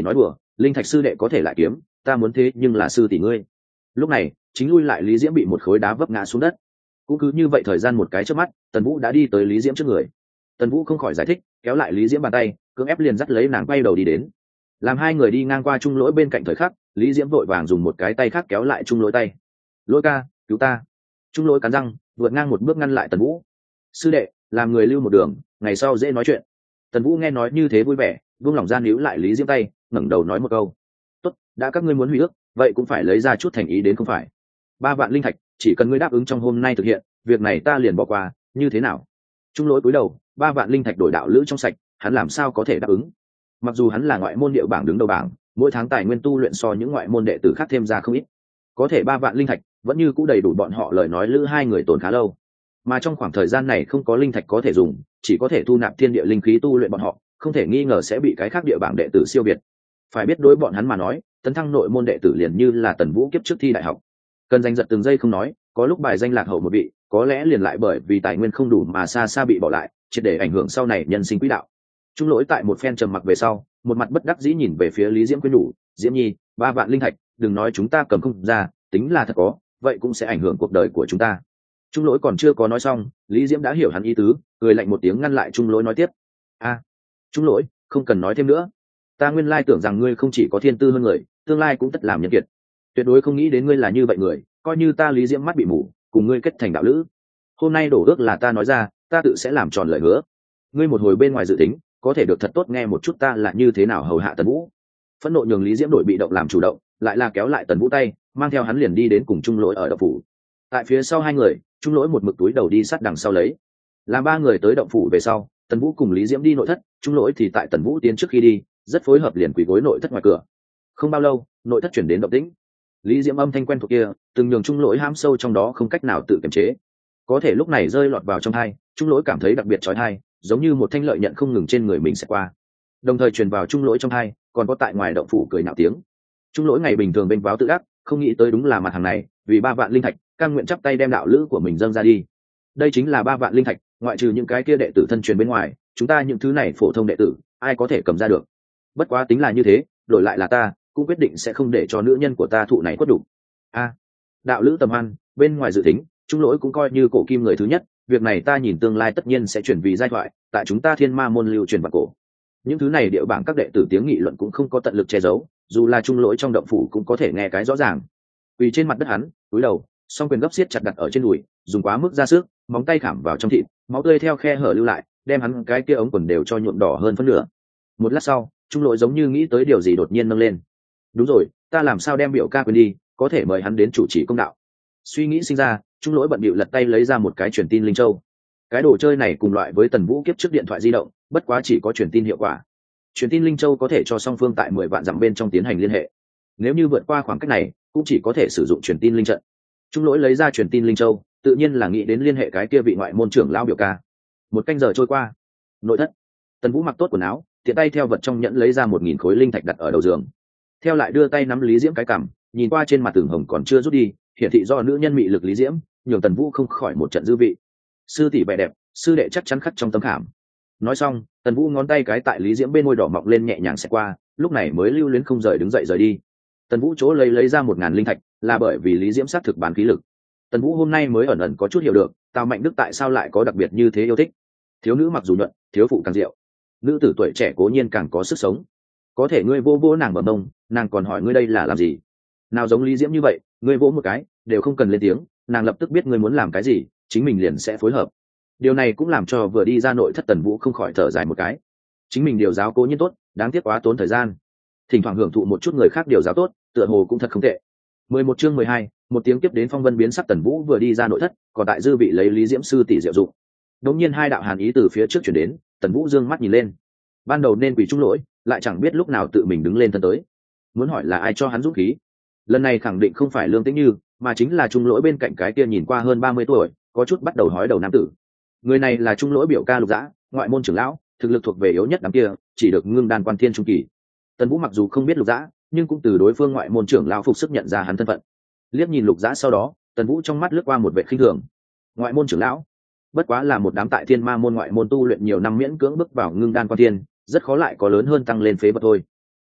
linh thạch sư đệ có thể lại kiếm, ta muốn thế nhưng là sư tỷ ngươi. Lúc này chính lui lại Lý Diễm bị một khối đá vấp ngã xuống đất. Cũng cứ như vậy thời gian một cái chớp mắt, Tần Vũ đã đi tới Lý Diễm trước người. Tần Vũ không khỏi giải thích, kéo lại Lý Diễm bàn tay, cưỡng ép liền dắt lấy nàng quay đầu đi đến. Làm hai người đi ngang qua Trung Lỗi bên cạnh thời khắc, Lý Diễm vội vàng dùng một cái tay khác kéo lại Trung Lỗi tay. Lỗi ca, cứu ta. Trung Lỗi cắn răng, vượt ngang một bước ngăn lại Tần Vũ. Sư đệ, làm người lưu một đường, ngày sau dễ nói chuyện. Tần Vũ nghe nói như thế vui vẻ, buông lỏng ra níu lại Lý Diễm tay, ngẩng đầu nói một câu. Tốt, đã các ngươi muốn hủy ước, vậy cũng phải lấy ra chút thành ý đến không phải. Ba vạn linh thạch, chỉ cần ngươi đáp ứng trong hôm nay thực hiện, việc này ta liền bỏ qua, như thế nào? Trung Lỗi cúi đầu, ba vạn linh thạch đổi đạo lữ trong sạch, hắn làm sao có thể đáp ứng? Mặc dù hắn là ngoại môn điệu bảng đứng đầu bảng, mỗi tháng tài nguyên tu luyện so những ngoại môn đệ tử khác thêm ra không ít, có thể ba vạn linh thạch vẫn như cũ đầy đủ bọn họ lời nói lữ hai người tồn khá lâu. Mà trong khoảng thời gian này không có linh thạch có thể dùng, chỉ có thể thu nạp thiên địa linh khí tu luyện bọn họ, không thể nghi ngờ sẽ bị cái khác địa bảng đệ tử siêu việt. Phải biết đối bọn hắn mà nói, tấn thăng nội môn đệ tử liền như là Tần Vũ kiếp trước thi đại học, cần giành giật từng giây không nói, có lúc bài danh lạc hậu một vị, có lẽ liền lại bởi vì tài nguyên không đủ mà xa xa bị bỏ lại, triệt để ảnh hưởng sau này nhân sinh quỹ đạo. Trung Lỗi tại một phen trầm mặc về sau, một mặt bất đắc dĩ nhìn về phía Lý Diễm khuyên nhủ, Diễm Nhi, ba vạn linh thạch, đừng nói chúng ta cầm không ra, tính là thật có, vậy cũng sẽ ảnh hưởng cuộc đời của chúng ta. Trung Lỗi còn chưa có nói xong, Lý Diễm đã hiểu hắn ý tứ, cười lạnh một tiếng ngăn lại Trung Lỗi nói tiếp. A, Trung Lỗi, không cần nói thêm nữa. Ta nguyên lai tưởng rằng ngươi không chỉ có thiên tư hơn người, tương lai cũng tất làm nhân kiệt. Tuyệt đối không nghĩ đến ngươi là như vậy người, coi như ta Lý Diễm mắt bị mù, cùng ngươi kết thành đạo lữ. Hôm nay đổ ước là ta nói ra, ta tự sẽ làm tròn lời hứa. Ngươi một hồi bên ngoài dự tính, có thể được thật tốt nghe một chút ta là như thế nào hầu hạ Tần Vũ. Phẫn nộ nhường Lý Diễm đổi bị động làm chủ động, lại là kéo lại Tần Vũ tay, mang theo hắn liền đi đến cùng Trung Lỗi ở động phủ. Tại phía sau hai người, Trung Lỗi một mực túi đầu đi sát đằng sau lấy. Làm ba người tới động phủ về sau, Tần Vũ cùng Lý Diễm đi nội thất, Trung Lỗi thì tại Tần Vũ tiến trước khi đi, rất phối hợp liền quỳ gối nội thất ngoài cửa. Không bao lâu, nội thất chuyển đến động tĩnh. Lý Diễm âm thanh quen thuộc kia, từng nhường Trung Lỗi hãm sâu trong đó không cách nào tự kiềm chế. Có thể lúc này rơi lọt vào trong tai, Trung Lỗi cảm thấy đặc biệt chói tai, giống như một thanh lợi nhận không ngừng trên người mình sẽ qua. Đồng thời truyền vào Trung Lỗi trong tai, còn có tại ngoài động phủ cười nạo tiếng. Trung Lỗi ngày bình thường bên váo tự ác, không nghĩ tới đúng là mặt hàng này, vì ba vạn linh thạch, cam nguyện chắp tay đem đạo lữ của mình dâng ra đi. Đây chính là ba vạn linh thạch, ngoại trừ những cái kia đệ tử thân truyền bên ngoài, chúng ta những thứ này phổ thông đệ tử, ai có thể cầm ra được. Bất quá tính là như thế, đổi lại là ta, cũng quyết định sẽ không để cho nữ nhân của ta thụ này quất đủ. A, đạo lữ tầm hoan, bên ngoài dự tính, Trung Lỗi cũng coi như cổ kim người thứ nhất, việc này ta nhìn tương lai tất nhiên sẽ chuyển vì giai thoại, tại chúng ta Thiên Ma môn lưu truyền vào cổ. Những thứ này địa bảng các đệ tử tiếng nghị luận cũng không có tận lực che giấu, dù là Trung Lỗi trong động phủ cũng có thể nghe cái rõ ràng. Vì trên mặt đất hắn, cúi đầu, song quyền gấp siết chặt đặt ở trên đùi, dùng quá mức ra sức, móng tay khảm vào trong thịt, máu tươi theo khe hở lưu lại, đem hắn cái kia ống quần đều cho nhuộm đỏ hơn phân nửa. Một lát sau, Trung Lỗi giống như nghĩ tới điều gì đột nhiên nâng lên. Đúng rồi, ta làm sao đem biểu ca quên đi, có thể mời hắn đến chủ trì công đạo. Suy nghĩ sinh ra, Trung Lỗi bận bịu lật tay lấy ra một cái truyền tin linh châu. Cái đồ chơi này cùng loại với Tần Vũ kiếp trước điện thoại di động, bất quá chỉ có truyền tin hiệu quả. Truyền tin linh châu có thể cho song phương tại mười vạn dặm bên trong tiến hành liên hệ. Nếu như vượt qua khoảng cách này, cũng chỉ có thể sử dụng truyền tin linh trận. Trung Lỗi lấy ra truyền tin linh châu, tự nhiên là nghĩ đến liên hệ cái kia vị ngoại môn trưởng lão biểu ca. Một canh giờ trôi qua, nội thất, Tần Vũ mặc tốt quần áo, tiện tay theo vật trong nhẫn lấy ra một nghìn khối linh thạch đặt ở đầu giường. Theo lại đưa tay nắm Lý Diễm cái cằm, nhìn qua trên mặt tường hồng còn chưa rút đi, hiển thị do nữ nhân mị lực Lý Diễm, nhường Tần Vũ không khỏi một trận dư vị. Sư tỷ vẻ đẹp, sư đệ chắc chắn khắc trong tấm khảm. Nói xong, Tần Vũ ngón tay cái tại Lý Diễm bên môi đỏ mọng lên nhẹ nhàng xẹt qua, lúc này mới lưu luyến không rời đứng dậy rời đi. Tần Vũ chỗ lấy lấy ra một ngàn linh thạch, là bởi vì Lý Diễm sát thực bán khí lực. Tần Vũ hôm nay mới ẩn ẩn có chút hiểu được, Tào Mạnh Đức tại sao lại có đặc biệt như thế yêu thích. Thiếu nữ mặc dù nhuận, thiếu phụ càng diệu. Nữ tử tuổi trẻ cố nhiên càng có sức sống. Có thể ngươi vô vô nàng bờ mông, nàng còn hỏi ngươi đây là làm gì? Nào giống Lý Diễm như vậy, ngươi vỗ một cái, đều không cần lên tiếng, nàng lập tức biết ngươi muốn làm cái gì, chính mình liền sẽ phối hợp. Điều này cũng làm cho vừa đi ra nội thất Tần Vũ không khỏi thở dài một cái. Chính mình điều giáo cố nhiên tốt, đáng tiếc quá tốn thời gian. Thỉnh thoảng hưởng thụ một chút người khác điều giáo tốt, tựa hồ cũng thật không tệ. mười một chương mười hai, một tiếng tiếp đến phong vân biến sắc. Tần Vũ vừa đi ra nội thất, còn tại dư vị lấy Lý Diễm sư tỷ diệu dụng. Đột nhiên hai đạo hàn ý từ phía trước chuyển đến, Tần Vũ dương mắt nhìn lên. Ban đầu nên quỳ Trung Lỗi, lại chẳng biết lúc nào tự mình đứng lên thân tới. Muốn hỏi là ai cho hắn dũng khí? Lần này khẳng định không phải Lương Tĩnh Như, mà chính là Trung Lỗi bên cạnh cái kia nhìn qua hơn ba mươi tuổi, có chút bắt đầu hói đầu nam tử. Người này là Trung Lỗi biểu ca Lục Dã, ngoại môn trưởng lão, thực lực thuộc về yếu nhất đám kia, chỉ được ngưng đan quan thiên trung kỳ. Tần Vũ mặc dù không biết Lục Dã, nhưng cũng từ đối phương ngoại môn trưởng lão phục sức nhận ra hắn thân phận. Liếc nhìn Lục Dã sau đó, Tần Vũ trong mắt lướt qua một vẻ khinh thường. Ngoại môn trưởng lão, bất quá là một đám tại Thiên Ma môn ngoại môn tu luyện nhiều năm miễn cưỡng bước vào ngưng đan quan thiên, rất khó lại có lớn hơn tăng lên phế vật thôi.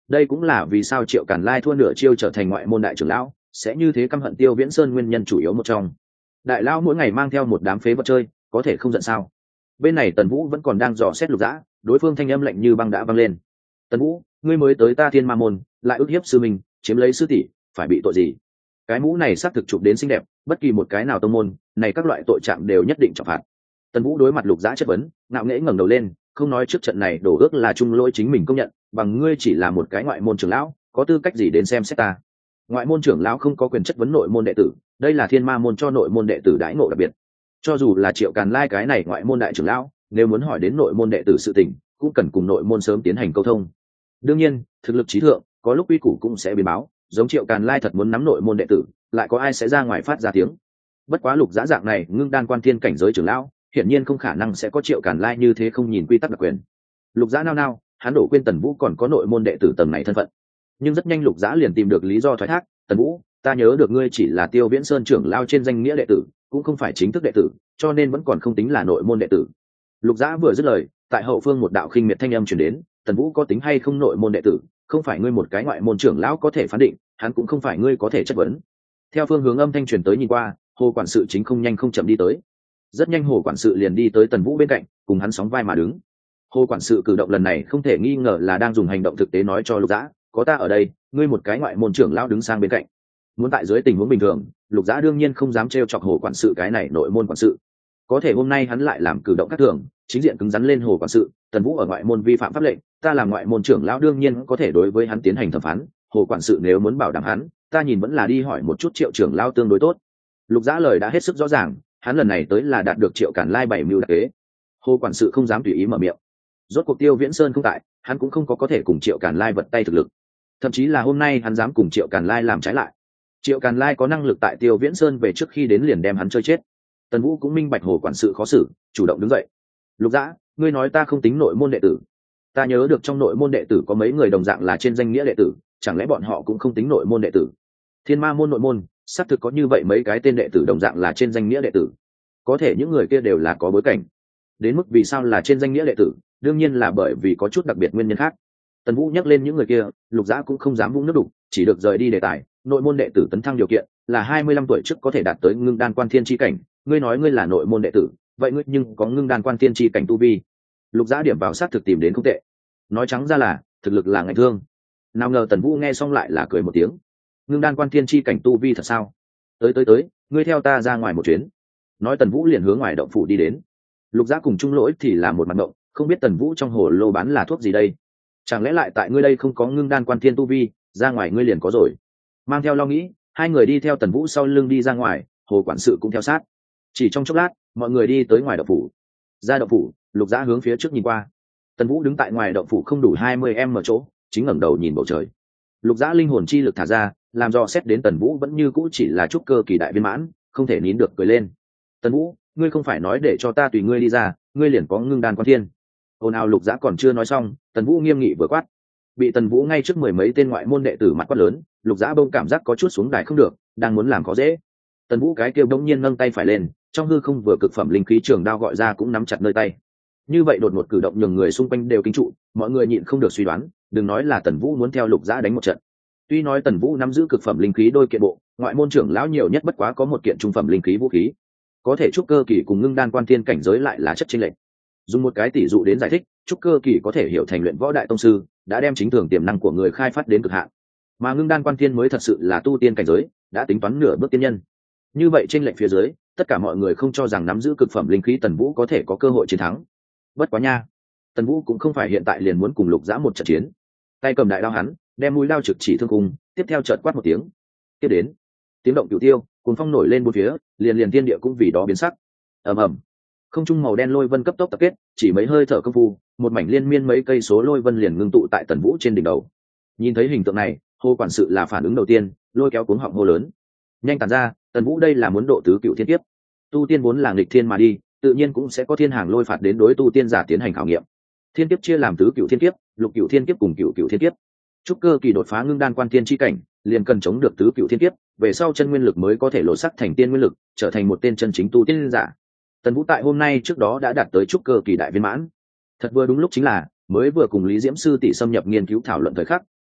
đây cũng là vì sao Triệu Càn Lai thua nửa chiêu trở thành ngoại môn đại trưởng lão sẽ như thế căm hận Tiêu Viễn Sơn nguyên nhân chủ yếu một trong. Đại lão mỗi ngày mang theo một đám phế vật chơi, có thể không giận sao? Bên này Tần Vũ vẫn còn đang dò xét Lục Dã, đối phương thanh âm lạnh như băng đã vang lên. Tần Vũ, ngươi mới tới ta Thiên Ma môn, lại ức hiếp sư mình, chiếm lấy sư tỷ, phải bị tội gì? Cái mũ này xác thực chụp đến xinh đẹp, bất kỳ một cái nào tông môn này các loại tội trạng đều nhất định trọng phạt. Tần Vũ đối mặt Lục Dã chất vấn, ngạo nghễ ngẩng đầu lên, không nói trước trận này đổ ước là chung lỗi chính mình công nhận, bằng ngươi chỉ là một cái ngoại môn trưởng lão, có tư cách gì đến xem xét ta? Ngoại môn trưởng lão không có quyền chất vấn nội môn đệ tử, đây là Thiên Ma môn cho nội môn đệ tử đãi ngộ đặc biệt. Cho dù là Triệu Càn Lai cái này ngoại môn đại trưởng lão, nếu muốn hỏi đến nội môn đệ tử sự tình, cũng cần cùng nội môn sớm tiến hành câu thông. Đương nhiên, thực lực trí thượng, có lúc uy củ cũng sẽ biến báo, giống Triệu Càn Lai thật muốn nắm nội môn đệ tử, lại có ai sẽ ra ngoài phát ra tiếng. Bất quá Lục Dã dạng này ngưng đan quan thiên cảnh giới trưởng lão, hiển nhiên không khả năng sẽ có Triệu Càn Lai như thế không nhìn quy tắc đặc quyền. Lục Dã nao nao, hắn đổ quên Tần Vũ còn có nội môn đệ tử tầng này thân phận. Nhưng rất nhanh Lục Dã liền tìm được lý do thoái thác, Tần Vũ, ta nhớ được ngươi chỉ là Tiêu Viễn Sơn trưởng lão trên danh nghĩa đệ tử, cũng không phải chính thức đệ tử, cho nên vẫn còn không tính là nội môn đệ tử. Lục Dã vừa dứt lời, tại hậu phương một đạo khinh miệt thanh âm truyền đến, Tần Vũ có tính hay không nội môn đệ tử, không phải ngươi một cái ngoại môn trưởng lão có thể phán định, hắn cũng không phải ngươi có thể chất vấn. Theo phương hướng âm thanh truyền tới nhìn qua, Hồ quản sự chính không nhanh không chậm đi tới. Rất nhanh Hồ quản sự liền đi tới Tần Vũ bên cạnh, cùng hắn sóng vai mà đứng. Hồ quản sự cử động lần này không thể nghi ngờ là đang dùng hành động thực tế nói cho Lục Dã, có ta ở đây, ngươi một cái ngoại môn trưởng lão đứng sang bên cạnh. Muốn tại dưới tình huống bình thường, Lục Dã đương nhiên không dám trêu chọc Hồ quản sự cái này nội môn quản sự. Có thể hôm nay hắn lại làm cử động khác thường, chính diện cứng rắn lên Hồ quản sự, Tần Vũ ở ngoại môn vi phạm pháp lệnh, ta làm ngoại môn trưởng lão đương nhiên có thể đối với hắn tiến hành thẩm phán, Hồ quản sự nếu muốn bảo đảm hắn, ta nhìn vẫn là đi hỏi một chút Triệu trưởng lão tương đối tốt. Lục Dã lời đã hết sức rõ ràng, hắn lần này tới là đạt được Triệu Càn Lai bảy mưu đặc kế. Hồ quản sự không dám tùy ý mở miệng. Rốt cuộc Tiêu Viễn Sơn không tại, hắn cũng không có có thể cùng Triệu Càn Lai vật tay thực lực. Thậm chí là hôm nay hắn dám cùng Triệu Càn Lai làm trái lại. Triệu Càn Lai có năng lực tại Tiêu Viễn Sơn về trước khi đến liền đem hắn chơi chết. Tần Vũ cũng minh bạch Hồ quản sự khó xử, chủ động đứng dậy. Lục Dã, ngươi nói ta không tính nội môn đệ tử. Ta nhớ được trong nội môn đệ tử có mấy người đồng dạng là trên danh nghĩa đệ tử, chẳng lẽ bọn họ cũng không tính nội môn đệ tử? Thiên Ma môn nội môn, xác thực có như vậy mấy cái tên đệ tử đồng dạng là trên danh nghĩa đệ tử. Có thể những người kia đều là có bối cảnh. Đến mức vì sao là trên danh nghĩa đệ tử, đương nhiên là bởi vì có chút đặc biệt nguyên nhân khác. Tần Vũ nhắc lên những người kia, Lục Dã cũng không dám vung nước đục, chỉ được rời đi đề tài. Nội môn đệ tử tấn thăng điều kiện là hai mươi lăm tuổi trước có thể đạt tới ngưng đan quan thiên chi cảnh, ngươi nói ngươi là nội môn đệ tử, vậy ngươi nhưng có ngưng đan quan thiên chi cảnh tu vi. Lục Dã điểm vào sát thực tìm đến không tệ, nói trắng ra là thực lực là ngạnh thương. Nào ngờ Tần Vũ nghe xong lại là cười một tiếng, ngưng đan quan thiên chi cảnh tu vi thật sao? Tới tới tới, ngươi theo ta ra ngoài một chuyến. Nói Tần Vũ liền hướng ngoài động phủ đi đến. Lục Dã cùng Trung Lỗi thì là một mặt ngộng, không biết Tần Vũ trong hồ lô bán là thuốc gì đây? Chẳng lẽ lại tại ngươi đây không có ngưng đan quan thiên tu vi, ra ngoài ngươi liền có rồi? Mang theo lo nghĩ, hai người đi theo Tần Vũ sau lưng đi ra ngoài, Hồ quản sự cũng theo sát. Chỉ trong chốc lát, mọi người đi tới ngoài động phủ. Ra động phủ, Lục Dã hướng phía trước nhìn qua. Tần Vũ đứng tại ngoài động phủ không đủ hai mươi em ở chỗ, chính ngẩng đầu nhìn bầu trời. Lục Dã linh hồn chi lực thả ra, làm dò xét đến Tần Vũ vẫn như cũ chỉ là trúc cơ kỳ đại viên mãn, không thể nín được cười lên. Tần Vũ, ngươi không phải nói để cho ta tùy ngươi đi ra, ngươi liền có ngưng đan quan thiên. Ôn ào Lục Dã còn chưa nói xong, Tần Vũ nghiêm nghị vừa quát. Bị Tần Vũ ngay trước mười mấy tên ngoại môn đệ tử mặt quát lớn, Lục Dã bông cảm giác có chút xuống đài không được, đang muốn làm khó dễ. Tần Vũ cái kia bỗng nhiên nâng tay phải lên, trong hư không vừa cực phẩm linh khí trường đao gọi ra cũng nắm chặt nơi tay. Như vậy đột ngột cử động nhường người xung quanh đều kinh trụ, mọi người nhịn không được suy đoán, đừng nói là Tần Vũ muốn theo Lục Dã đánh một trận. Tuy nói Tần Vũ nắm giữ cực phẩm linh khí đôi kiện bộ, ngoại môn trưởng lão nhiều nhất bất quá có một kiện trung phẩm linh khí vũ khí, có thể trúc cơ kỳ cùng ngưng đan quan thiên cảnh giới lại là chất chênh lệch. Dùng một cái tỷ dụ đến giải thích, trúc cơ kỳ có thể hiểu thành luyện võ đại tông sư, đã đem chính thường tiềm năng của người khai phát đến cực hạn, mà ngưng đan quan thiên mới thật sự là tu tiên cảnh giới, đã tính toán nửa bước tiên nhân. Như vậy trên lệnh phía dưới, tất cả mọi người không cho rằng nắm giữ cực phẩm linh khí Tần Vũ có thể có cơ hội chiến thắng. Bất quá nha, Tần Vũ cũng không phải hiện tại liền muốn cùng Lục Dã một trận chiến. Tay cầm đại đao hắn, đem mũi đao trực chỉ thương cung, tiếp theo chợt quát một tiếng. Tiếp đến, tiếng động cửu tiêu, cuồng phong nổi lên bốn phía, liền liền thiên địa cũng vì đó biến sắc. Ầm ầm. Không trung màu đen lôi vân cấp tốc tập kết, chỉ mấy hơi thở công phu, một mảnh liên miên mấy cây số lôi vân liền ngưng tụ tại Tần Vũ trên đỉnh đầu. Nhìn thấy hình tượng này, Hồ quản sự là phản ứng đầu tiên, lôi kéo cuống họng hô lớn. Nhanh tản ra, Tần Vũ đây là muốn độ tứ cựu thiên kiếp. Tu tiên vốn là nghịch thiên mà đi, tự nhiên cũng sẽ có thiên hàng lôi phạt đến đối tu tiên giả tiến hành khảo nghiệm. Thiên kiếp chia làm tứ cựu thiên kiếp, lục cựu thiên kiếp cùng cựu cựu thiên kiếp. Trúc cơ kỳ đột phá ngưng đan quan thiên chi cảnh, liền cần chống được tứ cựu thiên kiếp, về sau chân nguyên lực mới có thể lộ sắc thành tiên nguyên lực, trở thành một tên chân chính tu tiên giả. Tần Vũ tại hôm nay trước đó đã đạt tới trúc cơ kỳ đại viên mãn. Thật vừa đúng lúc chính là mới vừa cùng Lý Diễm sư tỷ xâm nhập nghiên cứu thảo luận thời khắc,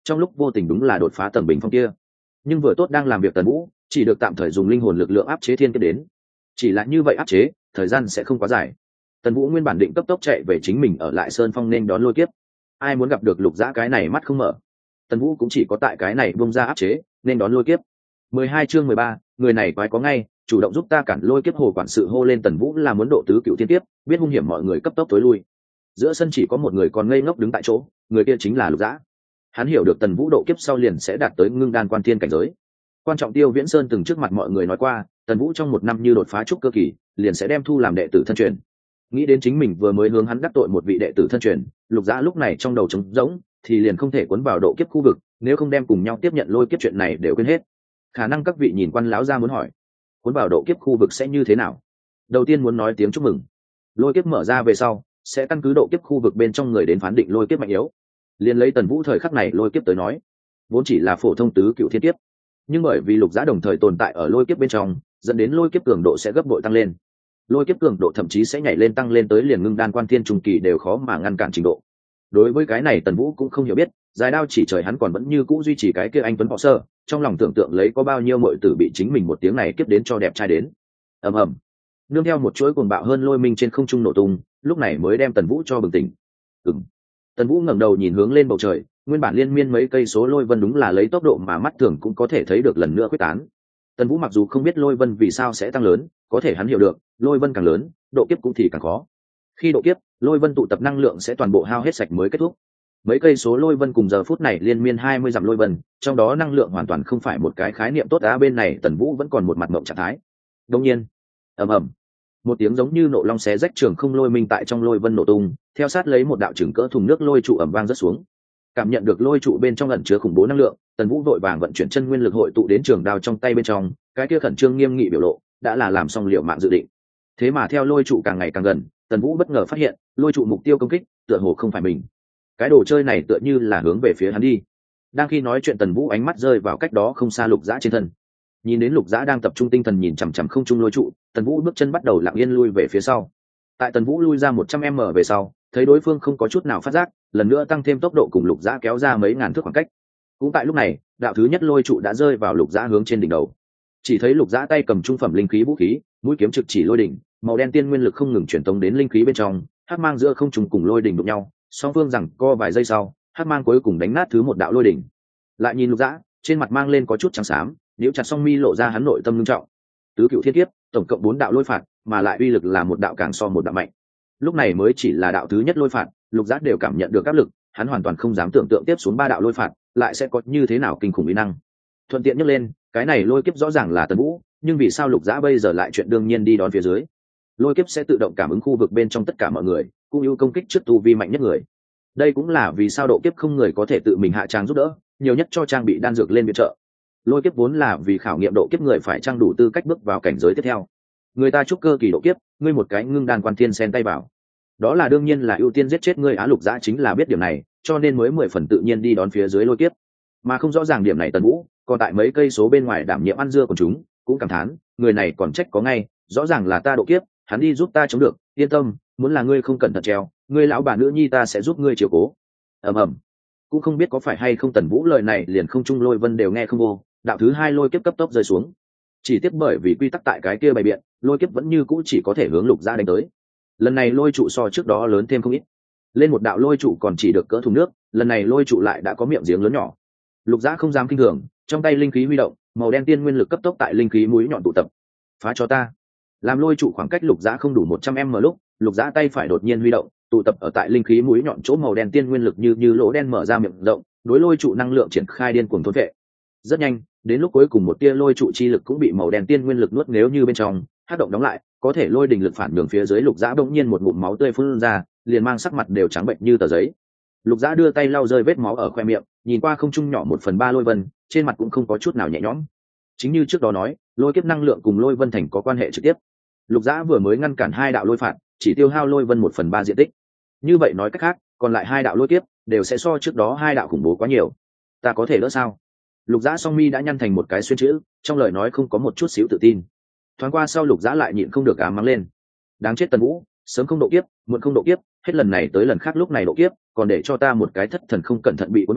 trong lúc vô tình đúng là đột phá tầng bình phong kia. Nhưng vừa tốt đang làm việc tần vũ chỉ được tạm thời dùng linh hồn lực lượng áp chế thiên kiếp đến. Chỉ là như vậy áp chế thời gian sẽ không quá dài. Tần vũ nguyên bản định cấp tốc chạy về chính mình ở lại sơn phong nên đón lôi kiếp. Ai muốn gặp được lục dã cái này mắt không mở. Tần vũ cũng chỉ có tại cái này bung ra áp chế nên đón lôi kiếp. Mười hai chương mười ba, người này quái có ngay, chủ động giúp ta cản lôi kiếp. Hồ quản sự hô lên Tần vũ là muốn độ tứ cựu thiên kiếp, biết hung hiểm mọi người cấp tốc tối lui. Giữa sân chỉ có một người còn ngây ngốc đứng tại chỗ, người kia chính là lục dã. Hắn hiểu được Tần vũ độ kiếp sau liền sẽ đạt tới ngưng đan quan thiên cảnh giới. Quan trọng Tiêu Viễn Sơn từng trước mặt mọi người nói qua, Tần vũ trong một năm như đột phá trúc cơ kỳ liền sẽ đem thu làm đệ tử thân truyền. Nghĩ đến chính mình vừa mới hướng hắn đắc tội một vị đệ tử thân truyền, lục dã lúc này trong đầu trống rỗng, thì liền không thể cuốn vào độ kiếp khu vực, nếu không đem cùng nhau tiếp nhận lôi kiếp chuyện này đều quên hết. Khả năng các vị nhìn quan lão gia muốn hỏi, cuốn vào độ kiếp khu vực sẽ như thế nào? Đầu tiên muốn nói tiếng chúc mừng. Lôi kiếp mở ra về sau, sẽ căn cứ độ kiếp khu vực bên trong người đến phán định lôi kiếp mạnh yếu. Liên lấy Tần vũ thời khắc này lôi kiếp tới nói, vốn chỉ là phổ thông tứ cựu thiên kiếp, nhưng bởi vì lục dã đồng thời tồn tại ở lôi kiếp bên trong, dẫn đến lôi kiếp cường độ sẽ gấp bội tăng lên. Lôi kiếp cường độ thậm chí sẽ nhảy lên tăng lên tới liền ngưng đan quan thiên trung kỳ đều khó mà ngăn cản trình độ. Đối với cái này Tần vũ cũng không hiểu biết, dài đao chỉ trời hắn còn vẫn như cũ duy trì cái kia anh tuấn họ sơ, trong lòng tưởng tượng lấy có bao nhiêu mọi tử bị chính mình một tiếng này kiếp đến cho đẹp trai đến. Ầm ầm, nương theo một chuỗi cuồng bạo hơn lôi minh trên không trung nổ tung, lúc này mới đem Tần vũ cho bừng tỉnh. Ừm. Tần vũ ngẩng đầu nhìn hướng lên bầu trời, nguyên bản liên miên mấy cây số lôi vân đúng là lấy tốc độ mà mắt thường cũng có thể thấy được lần nữa quyết tán. Tần vũ mặc dù không biết lôi vân vì sao sẽ tăng lớn, có thể hắn hiểu được lôi vân càng lớn độ kiếp cũng thì càng khó. Khi độ kiếp, lôi vân tụ tập năng lượng sẽ toàn bộ hao hết sạch mới kết thúc. Mấy cây số lôi vân cùng giờ phút này liên miên hai mươi dặm lôi vân, trong đó năng lượng hoàn toàn không phải một cái khái niệm tốt á. Bên này Tần vũ vẫn còn một mặt mộng trạng thái. Đương nhiên, ầm ầm, một tiếng giống như nộ long xé rách trường không lôi minh tại trong lôi vân nổ tung, theo sát lấy một đạo chừng cỡ thùng nước lôi trụ ầm vang rớt xuống. Cảm nhận được lôi trụ bên trong ẩn chứa khủng bố năng lượng, Tần vũ vội vàng vận chuyển chân nguyên lực hội tụ đến trường đao trong tay bên trong, cái kia khẩn trương nghiêm nghị biểu lộ đã là làm xong liệu mạng dự định. Thế mà theo lôi trụ càng ngày càng gần, Tần vũ bất ngờ phát hiện lôi trụ mục tiêu công kích tựa hồ không phải mình. Cái đồ chơi này tựa như là hướng về phía hắn đi. Đang khi nói chuyện, Tần vũ ánh mắt rơi vào cách đó không xa lục dã trên thân. Nhìn đến lục dã đang tập trung tinh thần nhìn chằm chằm không trung lôi trụ, Tần vũ bước chân bắt đầu lặng yên lui về phía sau. Tại Tần vũ lui ra một trăm mét về sau, thấy đối phương không có chút nào phát giác, lần nữa tăng thêm tốc độ cùng lục dã kéo ra mấy ngàn thước khoảng cách. Cũng tại lúc này, đạo thứ nhất lôi trụ đã rơi vào lục dã hướng trên đỉnh đầu. Chỉ thấy lục dã tay cầm trung phẩm linh khí vũ khí, mũi kiếm trực chỉ lôi đỉnh, màu đen tiên nguyên lực không ngừng truyền tống đến linh khí bên trong, hắc mang giữa không trùng cùng lôi đỉnh đụng nhau, song phương rằng co vài giây sau, hắc mang cuối cùng đánh nát thứ một đạo lôi đỉnh. Lại nhìn lục dã, trên mặt mang lên có chút trắng xám, nếu chặt song mi lộ ra hắn nội tâm nghiêm trọng. Tứ cựu thiên kiếp, tổng cộng bốn đạo lôi phạt, mà lại uy lực là một đạo càng so một đạo mạnh. Lúc này mới chỉ là đạo thứ nhất lôi phạt, lục dã đều cảm nhận được áp lực, hắn hoàn toàn không dám tưởng tượng tiếp xuống ba đạo lôi phạt lại sẽ có như thế nào kinh khủng uy năng. Thuận tiện nhắc lên, cái này lôi kiếp rõ ràng là Tần vũ, nhưng vì sao lục dã bây giờ lại chuyện đương nhiên đi đón phía dưới? Lôi kiếp sẽ tự động cảm ứng khu vực bên trong tất cả mọi người, cũng ưu công kích trước tu vi mạnh nhất người. Đây cũng là vì sao độ kiếp không người có thể tự mình hạ trang giúp đỡ, nhiều nhất cho trang bị đan dược lên viện trợ. Lôi kiếp vốn là vì khảo nghiệm độ kiếp người phải trang đủ tư cách bước vào cảnh giới tiếp theo. Người ta trúc cơ kỳ độ kiếp, ngươi một cái ngưng đan quan thiên xen tay vào, đó là đương nhiên là ưu tiên giết chết ngươi. Á lục dã chính là biết điểm này, cho nên mới mười phần tự nhiên đi đón phía dưới lôi kiếp. Mà không rõ ràng điểm này Tần vũ, còn tại mấy cây số bên ngoài đảm nhiệm ăn dưa của chúng, cũng cảm thán, người này còn trách có ngay, rõ ràng là ta độ kiếp, hắn đi giúp ta chống được, yên tâm, muốn là ngươi không cẩn thận treo, ngươi lão bà nữ nhi ta sẽ giúp ngươi chiều cố. Ầm ầm, cũng không biết có phải hay không Tần vũ lời này liền không trung lôi vân đều nghe không vô, đạo thứ hai lôi kiếp cấp tốc rơi xuống. Chỉ tiếc bởi vì quy tắc tại cái kia bày biện, lôi kiếp vẫn như cũ chỉ có thể hướng lục dã đánh tới. Lần này lôi trụ so trước đó lớn thêm không ít, lên một đạo lôi trụ còn chỉ được cỡ thùng nước, lần này lôi trụ lại đã có miệng giếng lớn nhỏ. Lục dã không dám kinh thường, trong tay linh khí huy động, màu đen tiên nguyên lực cấp tốc tại linh khí mũi nhọn tụ tập. Phá cho ta! Làm lôi trụ khoảng cách lục dã không đủ một trăm mét lúc, lục dã tay phải đột nhiên huy động, tụ tập ở tại linh khí mũi nhọn chỗ màu đen tiên nguyên lực như như lỗ đen mở ra miệng rộng, đối lôi trụ năng lượng triển khai điên cuồng thôn vệ. Rất nhanh, đến lúc cuối cùng một tia lôi trụ chi lực cũng bị màu đen tiên nguyên lực nuốt, nếu như bên trong hát động đóng lại, có thể lôi đình lực phản đường phía dưới. Lục dã bỗng nhiên một ngụm máu tươi phun ra, liền mang sắc mặt đều trắng bệnh như tờ giấy. Lục dã đưa tay lau rơi vết máu ở khoe miệng, nhìn qua không trung nhỏ một phần ba lôi vân, trên mặt cũng không có chút nào nhẹ nhõm. Chính như trước đó nói, lôi kiếp năng lượng cùng lôi vân thành có quan hệ trực tiếp. Lục dã vừa mới ngăn cản hai đạo lôi phạt, chỉ tiêu hao lôi vân một phần ba diện tích. Như vậy nói cách khác, còn lại hai đạo lôi kiếp đều sẽ so trước đó hai đạo khủng bố quá nhiều. Ta có thể đỡ sao? Lục dã song mi đã nhăn thành một cái xuyên chữ, trong lời nói không có một chút xíu tự tin. Thoáng qua sau lục dã lại nhịn không được ám mắng lên. Đáng chết Tần vũ, sớm không độ kiếp, muộn không độ kiếp, hết lần này tới lần khác lúc này độ kiếp, còn để cho ta một cái thất thần không cẩn thận bị cuốn vào,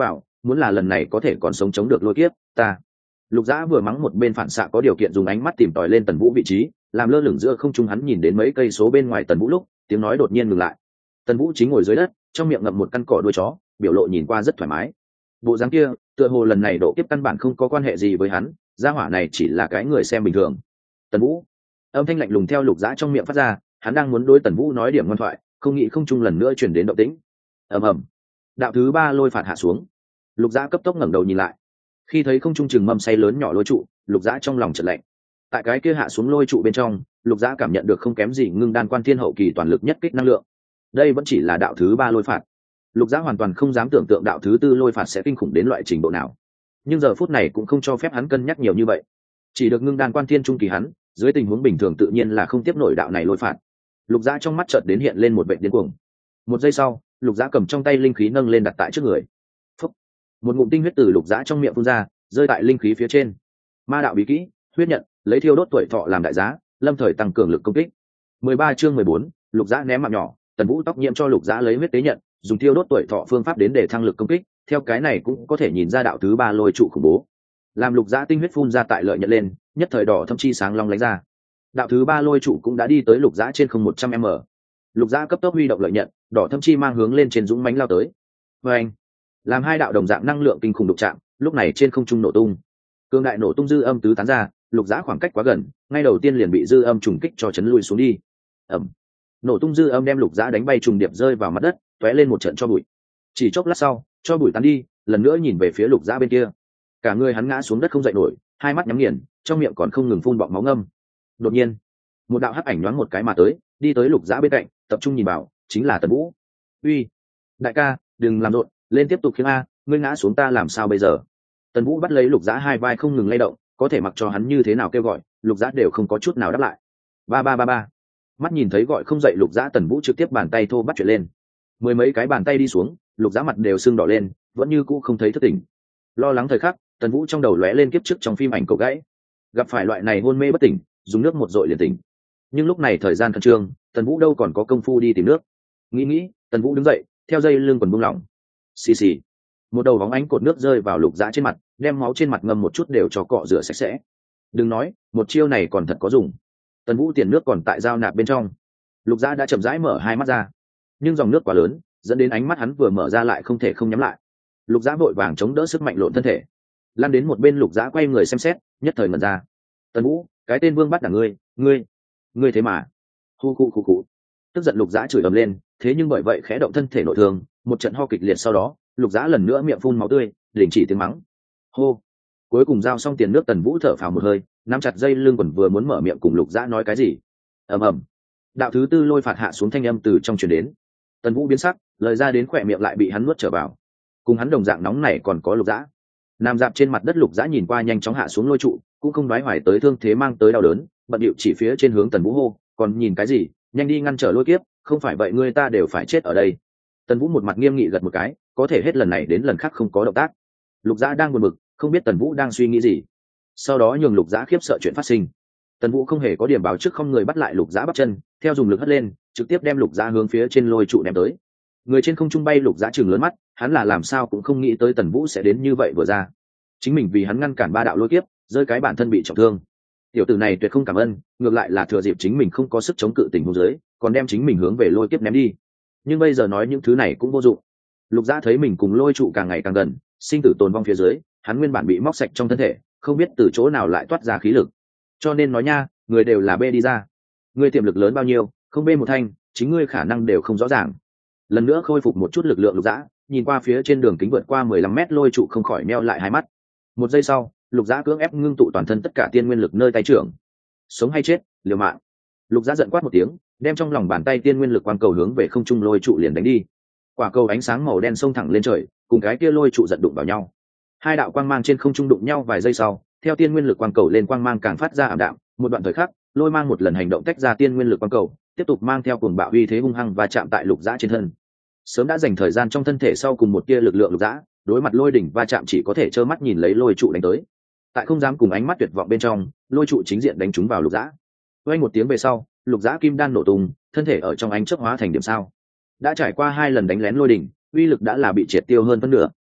muốn là lần này có thể còn sống chống được lôi kiếp ta. Lục Dã vừa mắng một bên phản xạ có điều kiện dùng ánh mắt tìm tòi lên Tần Vũ vị trí, làm lơ lửng giữa không trung. Hắn nhìn đến mấy cây số bên ngoài Tần Vũ lúc, tiếng nói đột nhiên ngừng lại. Tần Vũ chính ngồi dưới đất, trong miệng ngậm một căn cỏ đuôi chó, biểu lộ nhìn qua rất thoải mái. Bộ dáng kia, tựa hồ lần này độ kiếp căn bản không có quan hệ gì với hắn, gia hỏa này chỉ là cái người xem bình thường. Tần Vũ, âm thanh lạnh lùng theo Lục Dã trong miệng phát ra, hắn đang muốn đối Tần Vũ nói điểm ngoan thoại, không nghĩ không trung lần nữa truyền đến động tĩnh. Ầm ầm, đạo thứ ba lôi phạt hạ xuống. Lục Dã cấp tốc ngẩng đầu nhìn lại, khi thấy không trung chừng mâm say lớn nhỏ lôi trụ, Lục Dã trong lòng chợt lạnh. Tại cái kia hạ xuống lôi trụ bên trong, Lục Dã cảm nhận được không kém gì ngưng đan quan thiên hậu kỳ toàn lực nhất kích năng lượng. Đây vẫn chỉ là đạo thứ ba lôi phạt. Lục Dã hoàn toàn không dám tưởng tượng đạo thứ tư lôi phạt sẽ kinh khủng đến loại trình độ nào. Nhưng giờ phút này cũng không cho phép hắn cân nhắc nhiều như vậy. Chỉ được ngưng đan quan thiên trung kỳ hắn, dưới tình huống bình thường tự nhiên là không tiếp nổi đạo này lôi phạt. Lục Dã trong mắt chợt đến hiện lên một vẻ điên cuồng. Một giây sau, Lục Dã cầm trong tay linh khí nâng lên đặt tại trước người. Phúc. Một ngụm tinh huyết từ Lục Dã trong miệng phun ra, rơi tại linh khí phía trên. Ma đạo bí kỹ, huyết nhận, lấy thiêu đốt tuổi thọ làm đại giá, lâm thời tăng cường lực công kích. mười ba chương mười bốn, Lục Dã ném mạng nhỏ. Tần Vũ tóc nhiễm cho Lục Dã lấy huyết tế nhận, dùng thiêu đốt tuổi thọ phương pháp đến để thăng lực công kích, theo cái này cũng có thể nhìn ra đạo thứ ba lôi trụ khủng bố. Làm Lục Dã tinh huyết phun ra tại lợi nhận lên, nhất thời đỏ thâm chi sáng long lánh ra. Đạo thứ ba lôi trụ cũng đã đi tới Lục Dã trên không một trăm m. Lục Dã cấp tốc huy động lợi nhận, đỏ thâm chi mang hướng lên trên dũng mãnh lao tới. Và anh, làm hai đạo đồng dạng năng lượng kinh khủng đụng chạm, lúc này trên không trung nổ tung. Cương đại nổ tung dư âm tứ tán ra, Lục Dã khoảng cách quá gần, ngay đầu tiên liền bị dư âm trùng kích cho chấn lui xuống đi. Ầm. Nổ tung dư âm đem Lục Dã đánh bay trùng điệp rơi vào mặt đất, tóe lên một trận cho bụi. Chỉ chốc lát sau, cho bụi tán đi, lần nữa nhìn về phía Lục Dã bên kia. Cả người hắn ngã xuống đất không dậy nổi, hai mắt nhắm nghiền, trong miệng còn không ngừng phun bọt máu ngâm. Đột nhiên, một đạo hắc ảnh nhoáng một cái mà tới, đi tới Lục Dã bên cạnh, tập trung nhìn vào, chính là Tần Vũ. "Uy, đại ca, đừng làm rộn, lên tiếp tục khiêng a, ngươi ngã xuống ta làm sao bây giờ?" Tần Vũ bắt lấy Lục Dã hai vai không ngừng lay động, có thể mặc cho hắn như thế nào kêu gọi, Lục Dã đều không có chút nào đáp lại. Ba ba ba ba. Mắt nhìn thấy gọi không dậy Lục Dã, Tần Vũ trực tiếp bàn tay thô bắt chuyện lên. Mười mấy cái bàn tay đi xuống, Lục Dã mặt đều sưng đỏ lên, vẫn như cũ không thấy thức tỉnh. Lo lắng thời khắc, Tần Vũ trong đầu lóe lên kiếp trước trong phim ảnh cầu gãy. Gặp phải loại này hôn mê bất tỉnh, dùng nước một dội liền tỉnh. Nhưng lúc này thời gian khẩn trương, Tần Vũ đâu còn có công phu đi tìm nước. Nghĩ nghĩ, Tần Vũ đứng dậy, theo dây lưng quần buông lỏng. Xì xì. Một đầu bóng ánh cột nước rơi vào Lục Dã trên mặt, đem máu trên mặt ngâm một chút đều cho cọ rửa sạch sẽ. Đừng nói, một chiêu này còn thật có dùng. Tần Vũ tiền nước còn tại dao nạp bên trong. Lục Dã đã chậm rãi mở hai mắt ra, nhưng dòng nước quá lớn, dẫn đến ánh mắt hắn vừa mở ra lại không thể không nhắm lại. Lục Dã vội vàng chống đỡ sức mạnh lộn thân thể, lăn đến một bên. Lục Dã quay người xem xét, nhất thời ngẩn ra. Tần Vũ, cái tên vương bắt đả ngươi, ngươi, ngươi thế mà? Hu khu khu khu. Tức giận Lục Dã chửi ầm lên, thế nhưng bởi vậy khẽ động thân thể nội thương, một trận ho kịch liệt sau đó, Lục Dã lần nữa miệng phun máu tươi, đình chỉ tiếng mắng. Hô. Cuối cùng giao xong tiền nước, Tần Vũ thở phào một hơi, nắm chặt dây lưng quần vừa muốn mở miệng cùng Lục Dã nói cái gì. Ầm ầm. Đạo thứ tư lôi phạt hạ xuống, thanh âm từ trong truyền đến. Tần Vũ biến sắc, lời ra đến khỏe miệng lại bị hắn nuốt trở vào. Cùng hắn đồng dạng nóng này còn có Lục Dã. Nằm dạp trên mặt đất Lục Dã nhìn qua nhanh chóng hạ xuống lôi trụ, cũng không đoái hoài tới thương thế mang tới đau đớn, bận điệu chỉ phía trên hướng Tần Vũ hô, còn nhìn cái gì, nhanh đi ngăn trở lôi kiếp, không phải vậy ngươi ta đều phải chết ở đây. Tần Vũ một mặt nghiêm nghị gật một cái, có thể hết lần này đến lần khác không có động tác. Lục Dã đang buồn bực, không biết Tần Vũ đang suy nghĩ gì. Sau đó nhường Lục Dã khiếp sợ chuyện phát sinh. Tần Vũ không hề có điểm báo trước, không người bắt lại Lục Dã bắp chân, theo dùng lực hất lên, trực tiếp đem Lục Dã hướng phía trên lôi trụ ném tới. Người trên không trung bay, Lục Dã trừng lớn mắt, hắn là làm sao cũng không nghĩ tới Tần Vũ sẽ đến như vậy vừa ra. Chính mình vì hắn ngăn cản ba đạo lôi kiếp, rơi cái bản thân bị trọng thương. Tiểu tử này tuyệt không cảm ơn, ngược lại là thừa dịp chính mình không có sức chống cự tình huống dưới, còn đem chính mình hướng về lôi kiếp ném đi. Nhưng bây giờ nói những thứ này cũng vô dụng. Lục Dã thấy mình cùng lôi trụ càng ngày càng gần, sinh tử tồn vong phía dưới, hắn nguyên bản bị móc sạch trong thân thể, không biết từ chỗ nào lại toát ra khí lực. Cho nên nói nha, người đều là bê đi ra. Ngươi tiềm lực lớn bao nhiêu, không bê một thanh, chính ngươi khả năng đều không rõ ràng. Lần nữa khôi phục một chút lực lượng Lục Dã, nhìn qua phía trên đường kính vượt qua mười lăm mét lôi trụ không khỏi meo lại hai mắt. Một giây sau, Lục Dã cưỡng ép ngưng tụ toàn thân tất cả tiên nguyên lực nơi tay trưởng. Sống hay chết, liều mạng. Lục Dã giận quát một tiếng, đem trong lòng bàn tay tiên nguyên lực quang cầu hướng về không trung lôi trụ liền đánh đi. Quả cầu ánh sáng màu đen xông thẳng lên trời, cùng cái kia lôi trụ giận đụng vào nhau. Hai đạo quang mang trên không trung đụng nhau vài giây sau, theo tiên nguyên lực quang cầu lên quang mang càng phát ra ảm đạm, một đoạn thời khắc, lôi mang một lần hành động tách ra tiên nguyên lực quang cầu, tiếp tục mang theo cuồng bạo uy thế hung hăng và chạm tại Lục Dã trên thân. Sớm đã dành thời gian trong thân thể sau cùng một tia lực lượng Lục Dã, đối mặt lôi đỉnh va chạm chỉ có thể trơ mắt nhìn lấy lôi trụ đánh tới. Tại không dám cùng ánh mắt tuyệt vọng bên trong, lôi trụ chính diện đánh trúng vào Lục Dã. Vang một tiếng về sau, Lục Dã kim đan nổ tung, thân thể ở trong ánh chớp hóa thành điểm sao. Đã trải qua hai lần đánh lén lôi đỉnh, uy lực đã là bị triệt tiêu hơn phân nửa.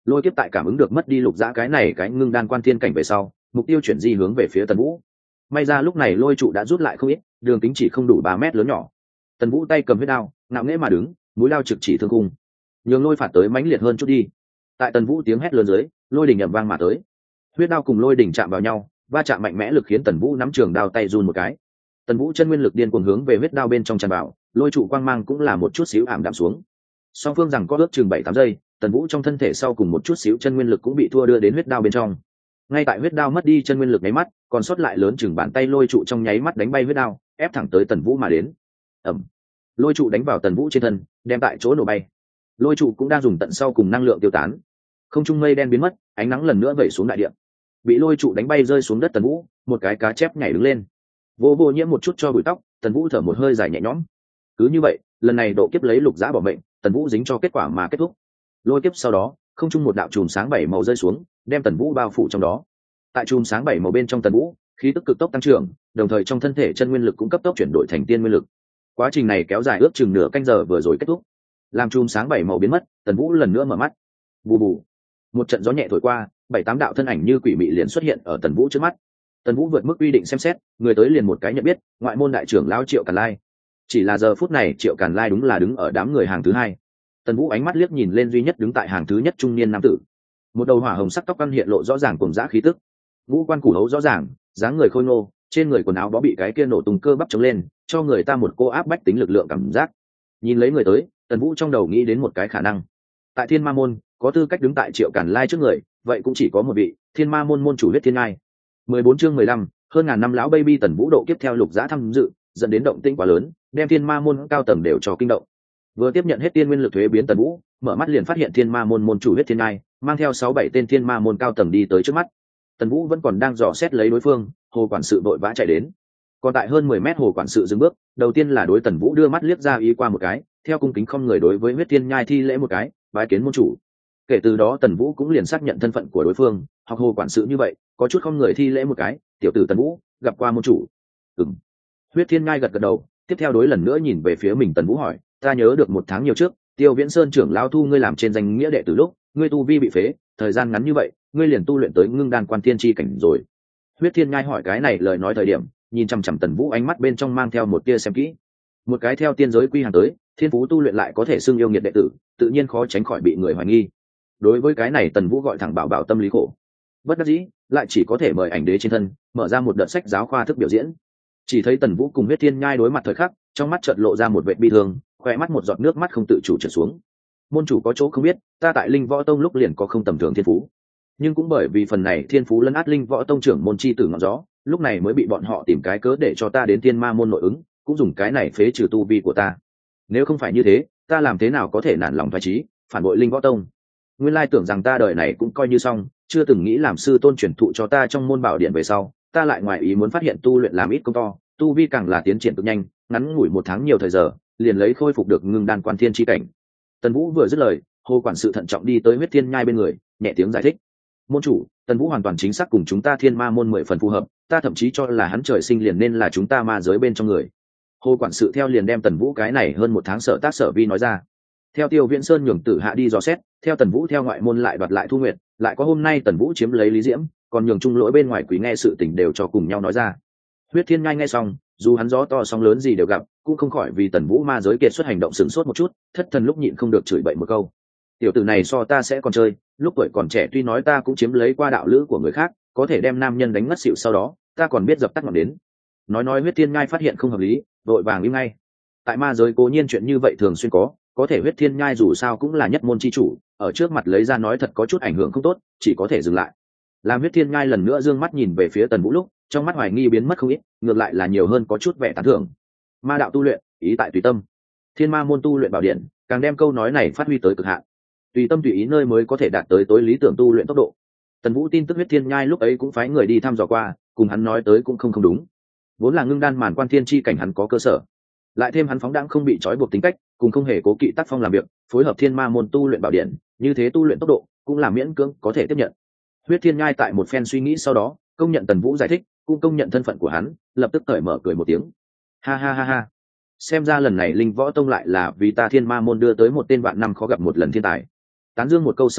Lôi kiếp tại cảm ứng được mất đi lục dã cái này cái ngưng đan quan thiên cảnh về sau, mục tiêu chuyển di hướng về phía Tần Vũ. May ra lúc này lôi trụ đã rút lại không ít, đường kính chỉ không đủ ba mét lớn nhỏ. Tần Vũ tay cầm huyết đao, ngạo nghễ mà đứng, mũi đao trực chỉ thương cung. Nhường lôi phạt tới mãnh liệt hơn chút đi. Tại Tần Vũ tiếng hét lớn dưới, lôi đỉnh ầm vang mà tới. Huyết đao cùng lôi đỉnh chạm vào nhau, va chạm mạnh mẽ lực khiến Tần Vũ nắm trường đao tay run một cái. Tần Vũ chân nguyên lực điên cuồng hướng về huyết đao bên trong tràn vào, lôi trụ quang mang cũng là một chút xíu ảm đạm xuống. Song phương rằng có ước chừng bảy tám giây, Tần Vũ trong thân thể sau cùng một chút xíu chân nguyên lực cũng bị thua đưa đến huyết đao bên trong. Ngay tại huyết đao mất đi chân nguyên lực nháy mắt, còn sót lại lớn chừng bàn tay lôi trụ trong nháy mắt đánh bay huyết đao, ép thẳng tới Tần Vũ mà đến. Ầm. Lôi trụ đánh vào Tần Vũ trên thân, đem tại chỗ nổ bay. Lôi trụ cũng đang dùng tận sau cùng năng lượng tiêu tán. Không trung mây đen biến mất, ánh nắng lần nữa vẩy xuống đại địa. Bị lôi trụ đánh bay rơi xuống đất Tần Vũ, một cái cá chép nhảy đứng lên. Vô vô nhiễm một chút cho bụi tóc, Tần Vũ thở một hơi dài nhẹ nhõm. Cứ như vậy, lần này độ kiếp lấy lục giã bỏ mệnh, Tần Vũ dính cho kết quả mà kết thúc. Lôi kiếp sau đó, không trung một đạo chùm sáng bảy màu rơi xuống, đem Tần Vũ bao phủ trong đó. Tại chùm sáng bảy màu bên trong Tần Vũ, khí tức cực tốc tăng trưởng, đồng thời trong thân thể chân nguyên lực cũng cấp tốc chuyển đổi thành tiên nguyên lực. Quá trình này kéo dài ước chừng nửa canh giờ vừa rồi kết thúc. Làm chùm sáng bảy màu biến mất, Tần Vũ lần nữa mở mắt. Bù bù. Một trận gió nhẹ thổi qua, bảy tám đạo thân ảnh như quỷ mị liền xuất hiện ở Tần Vũ trước mắt. Tần Vũ vượt mức quy định xem xét, người tới liền một cái nhận biết, ngoại môn đại trưởng lão Triệu Càn Lai. Chỉ là giờ phút này Triệu Càn Lai đúng là đứng ở đám người hàng thứ hai. Tần Vũ ánh mắt liếc nhìn lên duy nhất đứng tại hàng thứ nhất trung niên nam tử. Một đầu hỏa hồng sắc tóc căn hiện lộ rõ ràng cùng dã khí tức. Ngũ quan củ hấu rõ ràng, dáng người khôi ngô, trên người quần áo bó bị cái kia nổ tung cơ bắp chống lên, cho người ta một cô áp bách tính lực lượng cảm giác. Nhìn lấy người tới, Tần Vũ trong đầu nghĩ đến một cái khả năng. Tại Thiên Ma môn, có tư cách đứng tại Triệu Càn Lai trước người, vậy cũng chỉ có một vị, Thiên Ma môn môn chủ Huyết Thiên Ngai. mười bốn chương mười lăm, hơn ngàn năm lão baby Tần Vũ độ kiếp theo lục giã tham dự, dẫn đến động tĩnh quá lớn, đem Thiên Ma môn cao tầng đều cho kinh động. Vừa tiếp nhận hết tiên nguyên lực thuế biến Tần Vũ, mở mắt liền phát hiện Thiên Ma môn môn chủ Huyết Thiên Ngai, mang theo sáu bảy tên Thiên Ma môn cao tầng đi tới trước mắt. Tần Vũ vẫn còn đang dò xét lấy đối phương, hồ quản sự vội vã chạy đến. Còn tại hơn mười mét hồ quản sự dừng bước, đầu tiên là đối Tần Vũ đưa mắt liếc ra ý qua một cái, theo cung kính không người đối với Huyết Thiên Nhai thi lễ một cái, bái kiến môn chủ. Kể từ đó Tần Vũ cũng liền xác nhận thân phận của đối phương, học hồ quản sự như vậy, có chút không người thi lễ một cái, tiểu tử Tần Vũ, gặp qua môn chủ. Ừm. Huyết Thiên Nhai gật gật đầu, tiếp theo đối lần nữa nhìn về phía mình Tần Vũ hỏi, ta nhớ được một tháng nhiều trước, Tiêu Viễn Sơn trưởng lão thu ngươi làm trên danh nghĩa đệ tử lúc, ngươi tu vi bị phế, thời gian ngắn như vậy, ngươi liền tu luyện tới ngưng đan quan thiên chi cảnh rồi. Huyết Thiên Nhai hỏi cái này lời nói thời điểm, nhìn chằm chằm Tần Vũ ánh mắt bên trong mang theo một tia xem kỹ. Một cái theo tiên giới quy hàng tới, thiên phú tu luyện lại có thể xưng yêu nghiệt đệ tử, tự nhiên khó tránh khỏi bị người hoài nghi. Đối với cái này Tần Vũ gọi thẳng bảo bảo tâm lý khổ. Bất đắc dĩ, lại chỉ có thể mời ảnh đế trên thân, mở ra một đợt sách giáo khoa thức biểu diễn. Chỉ thấy Tần Vũ cùng Huyết Thiên Nhai đối mặt thời khắc, trong mắt chợt lộ ra một vẻ bi thương, khóe mắt một giọt nước mắt không tự chủ trượt xuống. Môn chủ có chỗ không biết, ta tại Linh Võ Tông lúc liền có không tầm thường thiên phú, nhưng cũng bởi vì phần này thiên phú lấn át Linh Võ Tông trưởng môn chi tử ngọn gió, lúc này mới bị bọn họ tìm cái cớ để cho ta đến Thiên Ma môn nội ứng, cũng dùng cái này phế trừ tu vi của ta. Nếu không phải như thế, ta làm thế nào có thể nản lòng phái chí, phản bội Linh Võ Tông? Nguyên lai tưởng rằng ta đời này cũng coi như xong, chưa từng nghĩ làm sư tôn truyền thụ cho ta trong môn bảo điện về sau, ta lại ngoài ý muốn phát hiện tu luyện làm ít công to, tu vi càng là tiến triển cực nhanh, ngắn ngủi một tháng nhiều thời giờ, liền lấy khôi phục được ngưng đan quan thiên chi cảnh. Tần Vũ vừa dứt lời, hồ quản sự thận trọng đi tới Huyết Thiên Nhai bên người, nhẹ tiếng giải thích. Môn chủ, Tần Vũ hoàn toàn chính xác cùng chúng ta Thiên Ma môn mười phần phù hợp, ta thậm chí cho là hắn trời sinh liền nên là chúng ta ma giới bên trong người. Hồ quản sự theo liền đem Tần Vũ cái này hơn một tháng sở tác sở vi nói ra. Theo Tiêu Viễn Sơn nhường tử hạ đi dò xét, theo Tần Vũ theo ngoại môn lại đoạt lại Thu Nguyệt, lại có hôm nay Tần Vũ chiếm lấy Lý Diễm, còn nhường trung lỗi bên ngoài quý nghe sự tình đều cho cùng nhau nói ra. Huyết Thiên Nhai nghe xong, dù hắn gió to sóng lớn gì đều gặp, cũng không khỏi vì Tần Vũ ma giới kiệt xuất hành động sửng sốt một chút, thất thần lúc nhịn không được chửi bậy một câu. Tiểu tử này so ta sẽ còn chơi, lúc tuổi còn trẻ tuy nói ta cũng chiếm lấy qua đạo lữ của người khác, có thể đem nam nhân đánh ngất xỉu sau đó, ta còn biết dập tắt ngọn đến. Nói nói Huyết Thiên Nhai phát hiện không hợp lý, vội vàng im ngay. Tại ma giới cố nhiên chuyện như vậy thường xuyên có, có thể Huyết Thiên Nhai dù sao cũng là nhất môn chi chủ, ở trước mặt lấy ra nói thật có chút ảnh hưởng không tốt, chỉ có thể dừng lại. Làm Huyết Thiên Nhai lần nữa dương mắt nhìn về phía Tần Vũ lúc, trong mắt hoài nghi biến mất không ít, ngược lại là nhiều hơn có chút vẻ tán thưởng. Ma đạo tu luyện, ý tại tùy tâm. Thiên Ma môn tu luyện bảo điện, càng đem câu nói này phát huy tới cực hạn. Tùy tâm tùy ý nơi mới có thể đạt tới tối lý tưởng tu luyện tốc độ. Tần Vũ tin tức Huyết Thiên Nhai lúc ấy cũng phái người đi thăm dò qua, cùng hắn nói tới cũng không không đúng. Vốn là ngưng đan màn quan thiên chi cảnh hắn có cơ sở, lại thêm hắn phóng đãng không bị trói buộc tính cách, cùng không hề cố kỵ tác phong làm việc, phối hợp Thiên Ma môn tu luyện bảo điện, như thế tu luyện tốc độ cũng là miễn cưỡng có thể tiếp nhận. Huyết Thiên Nhai tại một phen suy nghĩ sau đó, công nhận Tần Vũ giải thích, cũng công nhận thân phận của hắn, lập tức cởi mở cười một tiếng. Ha ha ha ha. Xem ra lần này Linh Võ Tông lại là vì ta Thiên Ma môn đưa tới một tên vạn năm khó gặp một lần thiên tài. Tán dương một câu sau đó,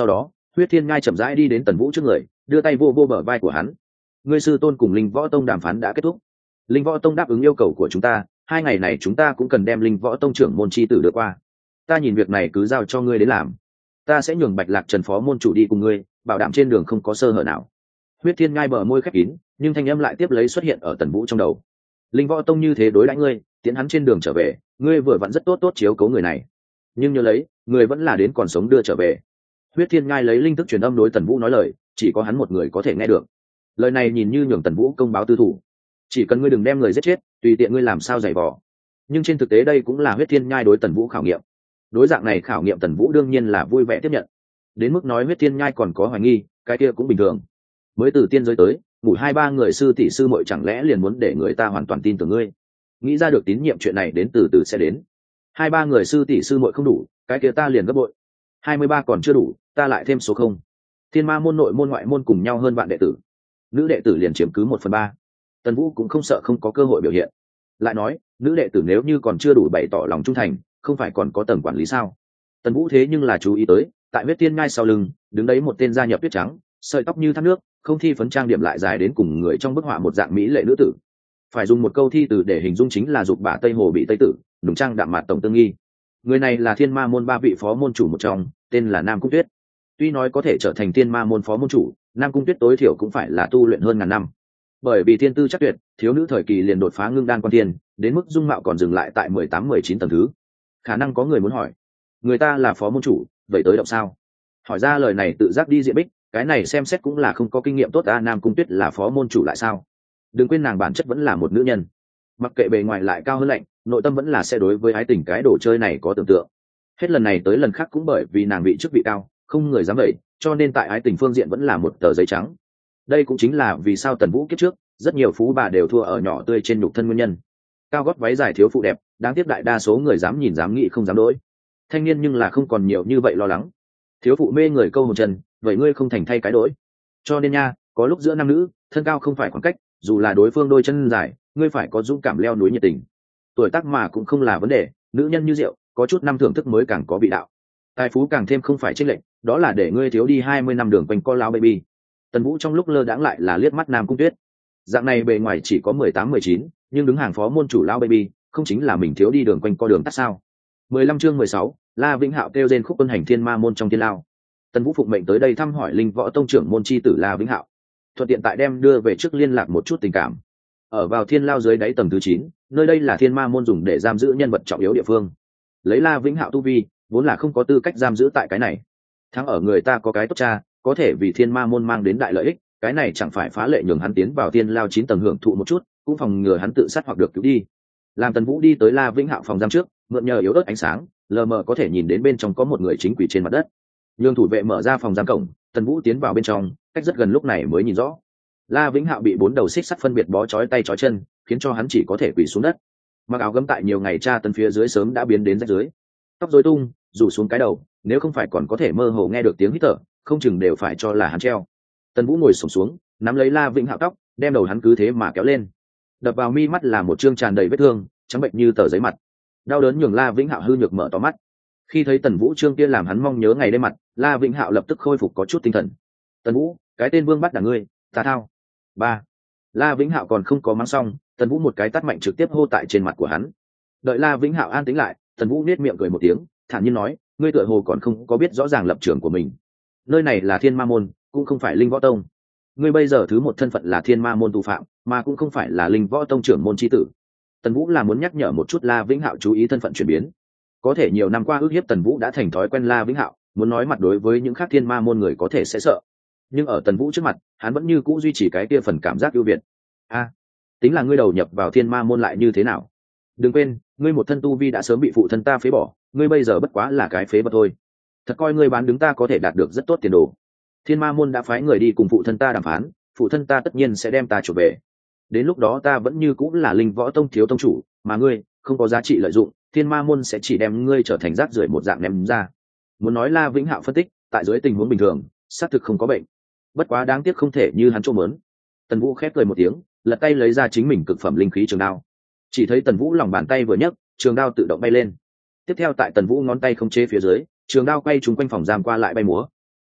Huyết Thiên Ngai chậm rãi đi đến Tần Vũ trước người, đưa tay vô vô bờ vai của hắn. Ngươi sư tôn cùng Linh Võ Tông đàm phán đã kết thúc. Linh Võ Tông đáp ứng yêu cầu của chúng ta, hai ngày này chúng ta cũng cần đem Linh Võ Tông trưởng môn chi tử đưa qua. Ta nhìn việc này cứ giao cho ngươi đến làm. Ta sẽ nhường Bạch Lạc Trần phó môn chủ đi cùng ngươi, bảo đảm trên đường không có sơ hở nào. Huyết Thiên Ngai bờ môi khép kín, nhưng thanh âm lại tiếp lấy xuất hiện ở Tần Vũ trong đầu. Linh Võ Tông như thế đối đãi ngươi, tiến hắn trên đường trở về, ngươi vừa vặn rất tốt tốt chiếu cố người này. Nhưng nhớ lấy, người vẫn là đến còn sống đưa trở về. Huyết Thiên Ngai lấy linh thức truyền âm đối Tần Vũ nói lời, chỉ có hắn một người có thể nghe được. Lời này nhìn như nhường Tần Vũ công báo tư thủ, chỉ cần ngươi đừng đem người giết chết, tùy tiện ngươi làm sao giày vò. Nhưng trên thực tế đây cũng là Huyết Thiên Nhai đối Tần Vũ khảo nghiệm. Đối dạng này khảo nghiệm Tần Vũ đương nhiên là vui vẻ tiếp nhận. Đến mức nói Huyết Thiên Nhai còn có hoài nghi, cái kia cũng bình thường. Mới từ tiên giới tới, ngủ hai ba người sư tỷ sư muội chẳng lẽ liền muốn để người ta hoàn toàn tin tưởng ngươi? Nghĩ ra được tín nhiệm chuyện này đến từ từ sẽ đến. Hai ba người sư tỷ sư muội không đủ, cái kia ta liền gấp bội. Hai mươi ba còn chưa đủ, ta lại thêm số không. Thiên Ma môn nội môn ngoại môn cùng nhau hơn vạn đệ tử, nữ đệ tử liền chiếm cứ một phần ba. Tần Vũ cũng không sợ không có cơ hội biểu hiện. Lại nói, nữ đệ tử nếu như còn chưa đủ bày tỏ lòng trung thành, không phải còn có tầng quản lý sao? Tần Vũ thế nhưng là chú ý tới, tại Huyết Thiên Ngai sau lưng, đứng đấy một tên gia nhập tuyết trắng, sợi tóc như thác nước, không thi phấn trang điểm lại dài đến cùng người trong bức họa một dạng mỹ lệ nữ tử. Phải dùng một câu thi từ để hình dung chính là dục bả Tây Hồ bị Tây tử, nùng trang đạm mạt tổng tương nghi. Người này là Thiên Ma môn ba vị phó môn chủ một trong, tên là Nam Cung Tuyết. Tuy nói có thể trở thành Thiên Ma môn phó môn chủ, Nam Cung Tuyết tối thiểu cũng phải là tu luyện hơn ngàn năm. Bởi vì thiên tư chắc tuyệt, thiếu nữ thời kỳ liền đột phá ngưng đan quan thiên, đến mức dung mạo còn dừng lại tại mười tám mười chín tầng thứ. Khả năng có người muốn hỏi, người ta là phó môn chủ, vậy tới động sao? Hỏi ra lời này tự giác đi diện bích, cái này xem xét cũng là không có kinh nghiệm tốt. Ta Nam Cung Tuyết là phó môn chủ lại sao? Đừng quên nàng bản chất vẫn là một nữ nhân, mặc kệ bề ngoài lại cao hơn lạnh, nội tâm vẫn là sẽ đối với ái tình cái đồ chơi này có tưởng tượng. Hết lần này tới lần khác cũng bởi vì nàng vị chức vị cao, không người dám vậy, cho nên tại ái tình phương diện vẫn là một tờ giấy trắng. Đây cũng chính là vì sao Tần Vũ kiếp trước rất nhiều phú bà đều thua ở nhỏ tươi trên nhục thân nguyên nhân. Cao gót váy dài thiếu phụ đẹp, đáng tiếc đại đa số người dám nhìn dám nghĩ không dám đối. Thanh niên nhưng là không còn nhiều như vậy lo lắng. Thiếu phụ mê người câu hồn chân, vậy ngươi không thành thay cái đổi. Cho nên nha, có lúc giữa nam nữ, thân cao không phải khoảng cách, dù là đối phương đôi chân dài, ngươi phải có dũng cảm leo núi nhiệt tình. Tuổi tác mà cũng không là vấn đề, nữ nhân như rượu, có chút năm thưởng thức mới càng có vị đạo. Tài phú càng thêm không phải chênh lệch, đó là để ngươi thiếu đi hai mươi năm đường quanh co lao baby. Tần Vũ trong lúc lơ đãng lại là liếc mắt Nam Cung Tuyết. Dạng này bề ngoài chỉ có mười tám mười chín, nhưng đứng hàng phó môn chủ lao baby, không chính là mình thiếu đi đường quanh co đường tắt sao? mười lăm chương mười sáu, La Vĩnh Hạo kêu rên khúc quân hành Thiên Ma môn trong thiên lao. Tần Vũ phụng mệnh tới đây thăm hỏi Linh Võ Tông trưởng môn chi tử La Vĩnh Hạo, thuận tiện tại đem đưa về trước liên lạc một chút tình cảm. Ở vào thiên lao dưới đáy tầng thứ chín, nơi đây là Thiên Ma môn dùng để giam giữ nhân vật trọng yếu địa phương. Lấy La Vĩnh Hạo tu vi, vốn là không có tư cách giam giữ tại cái này. Thắng ở người ta có cái tốt cha, có thể vì Thiên Ma môn mang đến đại lợi ích, cái này chẳng phải phá lệ nhường hắn tiến vào thiên lao chín tầng hưởng thụ một chút, cũng phòng ngừa hắn tự sát hoặc được cứu đi. Làm Tần Vũ đi tới La Vĩnh Hạo phòng giam trước, mượn nhờ yếu ớt ánh sáng, lờ mờ có thể nhìn đến bên trong có một người chính quỷ trên mặt đất. Nhường thủ vệ mở ra phòng giam cổng, Tần Vũ tiến vào bên trong, cách rất gần lúc này mới nhìn rõ. La Vĩnh Hạo bị bốn đầu xích sắt phân biệt bó chói tay chói chân, khiến cho hắn chỉ có thể quỳ xuống đất. Mặc áo gấm tại nhiều ngày tra tấn phía dưới sớm đã biến đến rách dưới. Tóc rối tung, rủ xuống cái đầu, nếu không phải còn có thể mơ hồ nghe được tiếng hít thở, không chừng đều phải cho là hắn treo. Tần Vũ ngồi xổm xuống, nắm lấy La Vĩnh Hạo tóc, đem đầu hắn cứ thế mà kéo lên. Đập vào mi mắt là một trương tràn đầy vết thương, trắng bệnh như tờ giấy mặt. Đau đớn nhường La Vĩnh Hạo hư nhược mở to mắt. Khi thấy Tần Vũ trương kia làm hắn mong nhớ ngày đêm mặt, La Vĩnh Hạo lập tức khôi phục có chút tinh thần. Tần Vũ, cái tên vương bắt đả ngươi, ta thao. Ba. La Vĩnh Hạo còn không có mắng xong, Tần Vũ một cái tát mạnh trực tiếp hô tại trên mặt của hắn. Đợi La Vĩnh Hạo an tĩnh lại, Tần Vũ nét miệng cười một tiếng, thản nhiên nói, ngươi tựa hồ còn không có biết rõ ràng lập trường của mình. Nơi này là Thiên Ma môn, cũng không phải Linh Võ Tông. Ngươi bây giờ thứ một thân phận là Thiên Ma môn tù phạm, mà cũng không phải là Linh Võ Tông trưởng môn chi tử. Tần Vũ là muốn nhắc nhở một chút La Vĩnh Hạo chú ý thân phận chuyển biến. Có thể nhiều năm qua ước hiếp Tần Vũ đã thành thói quen La Vĩnh Hạo, muốn nói mặt đối với những khác Thiên Ma môn người có thể sẽ sợ. Nhưng ở Tần Vũ trước mặt, hắn vẫn như cũ duy trì cái kia phần cảm giác ưu việt. A, tính là ngươi đầu nhập vào Thiên Ma môn lại như thế nào? Đừng quên, ngươi một thân tu vi đã sớm bị phụ thân ta phế bỏ, ngươi bây giờ bất quá là cái phế vật thôi. Thật coi ngươi bán đứng ta có thể đạt được rất tốt tiền đồ. Thiên Ma môn đã phái người đi cùng phụ thân ta đàm phán, phụ thân ta tất nhiên sẽ đem ta trở về. Đến lúc đó ta vẫn như cũng là Linh Võ Tông thiếu tông chủ, mà ngươi không có giá trị lợi dụng, Thiên Ma môn sẽ chỉ đem ngươi trở thành rác rưởi một dạng ném ra. Muốn nói La Vĩnh Hạo phân tích, tại dưới tình huống bình thường, xác thực không có bệnh. Bất quá đáng tiếc không thể như hắn trông muốn. Tần Vũ khép cười một tiếng, lật tay lấy ra chính mình cực phẩm linh khí trường đao. Chỉ thấy Tần Vũ lòng bàn tay vừa nhấc, trường đao tự động bay lên. Tiếp theo tại Tần Vũ ngón tay không chế phía dưới, trường đao quay trúng quanh phòng giam qua lại bay múa.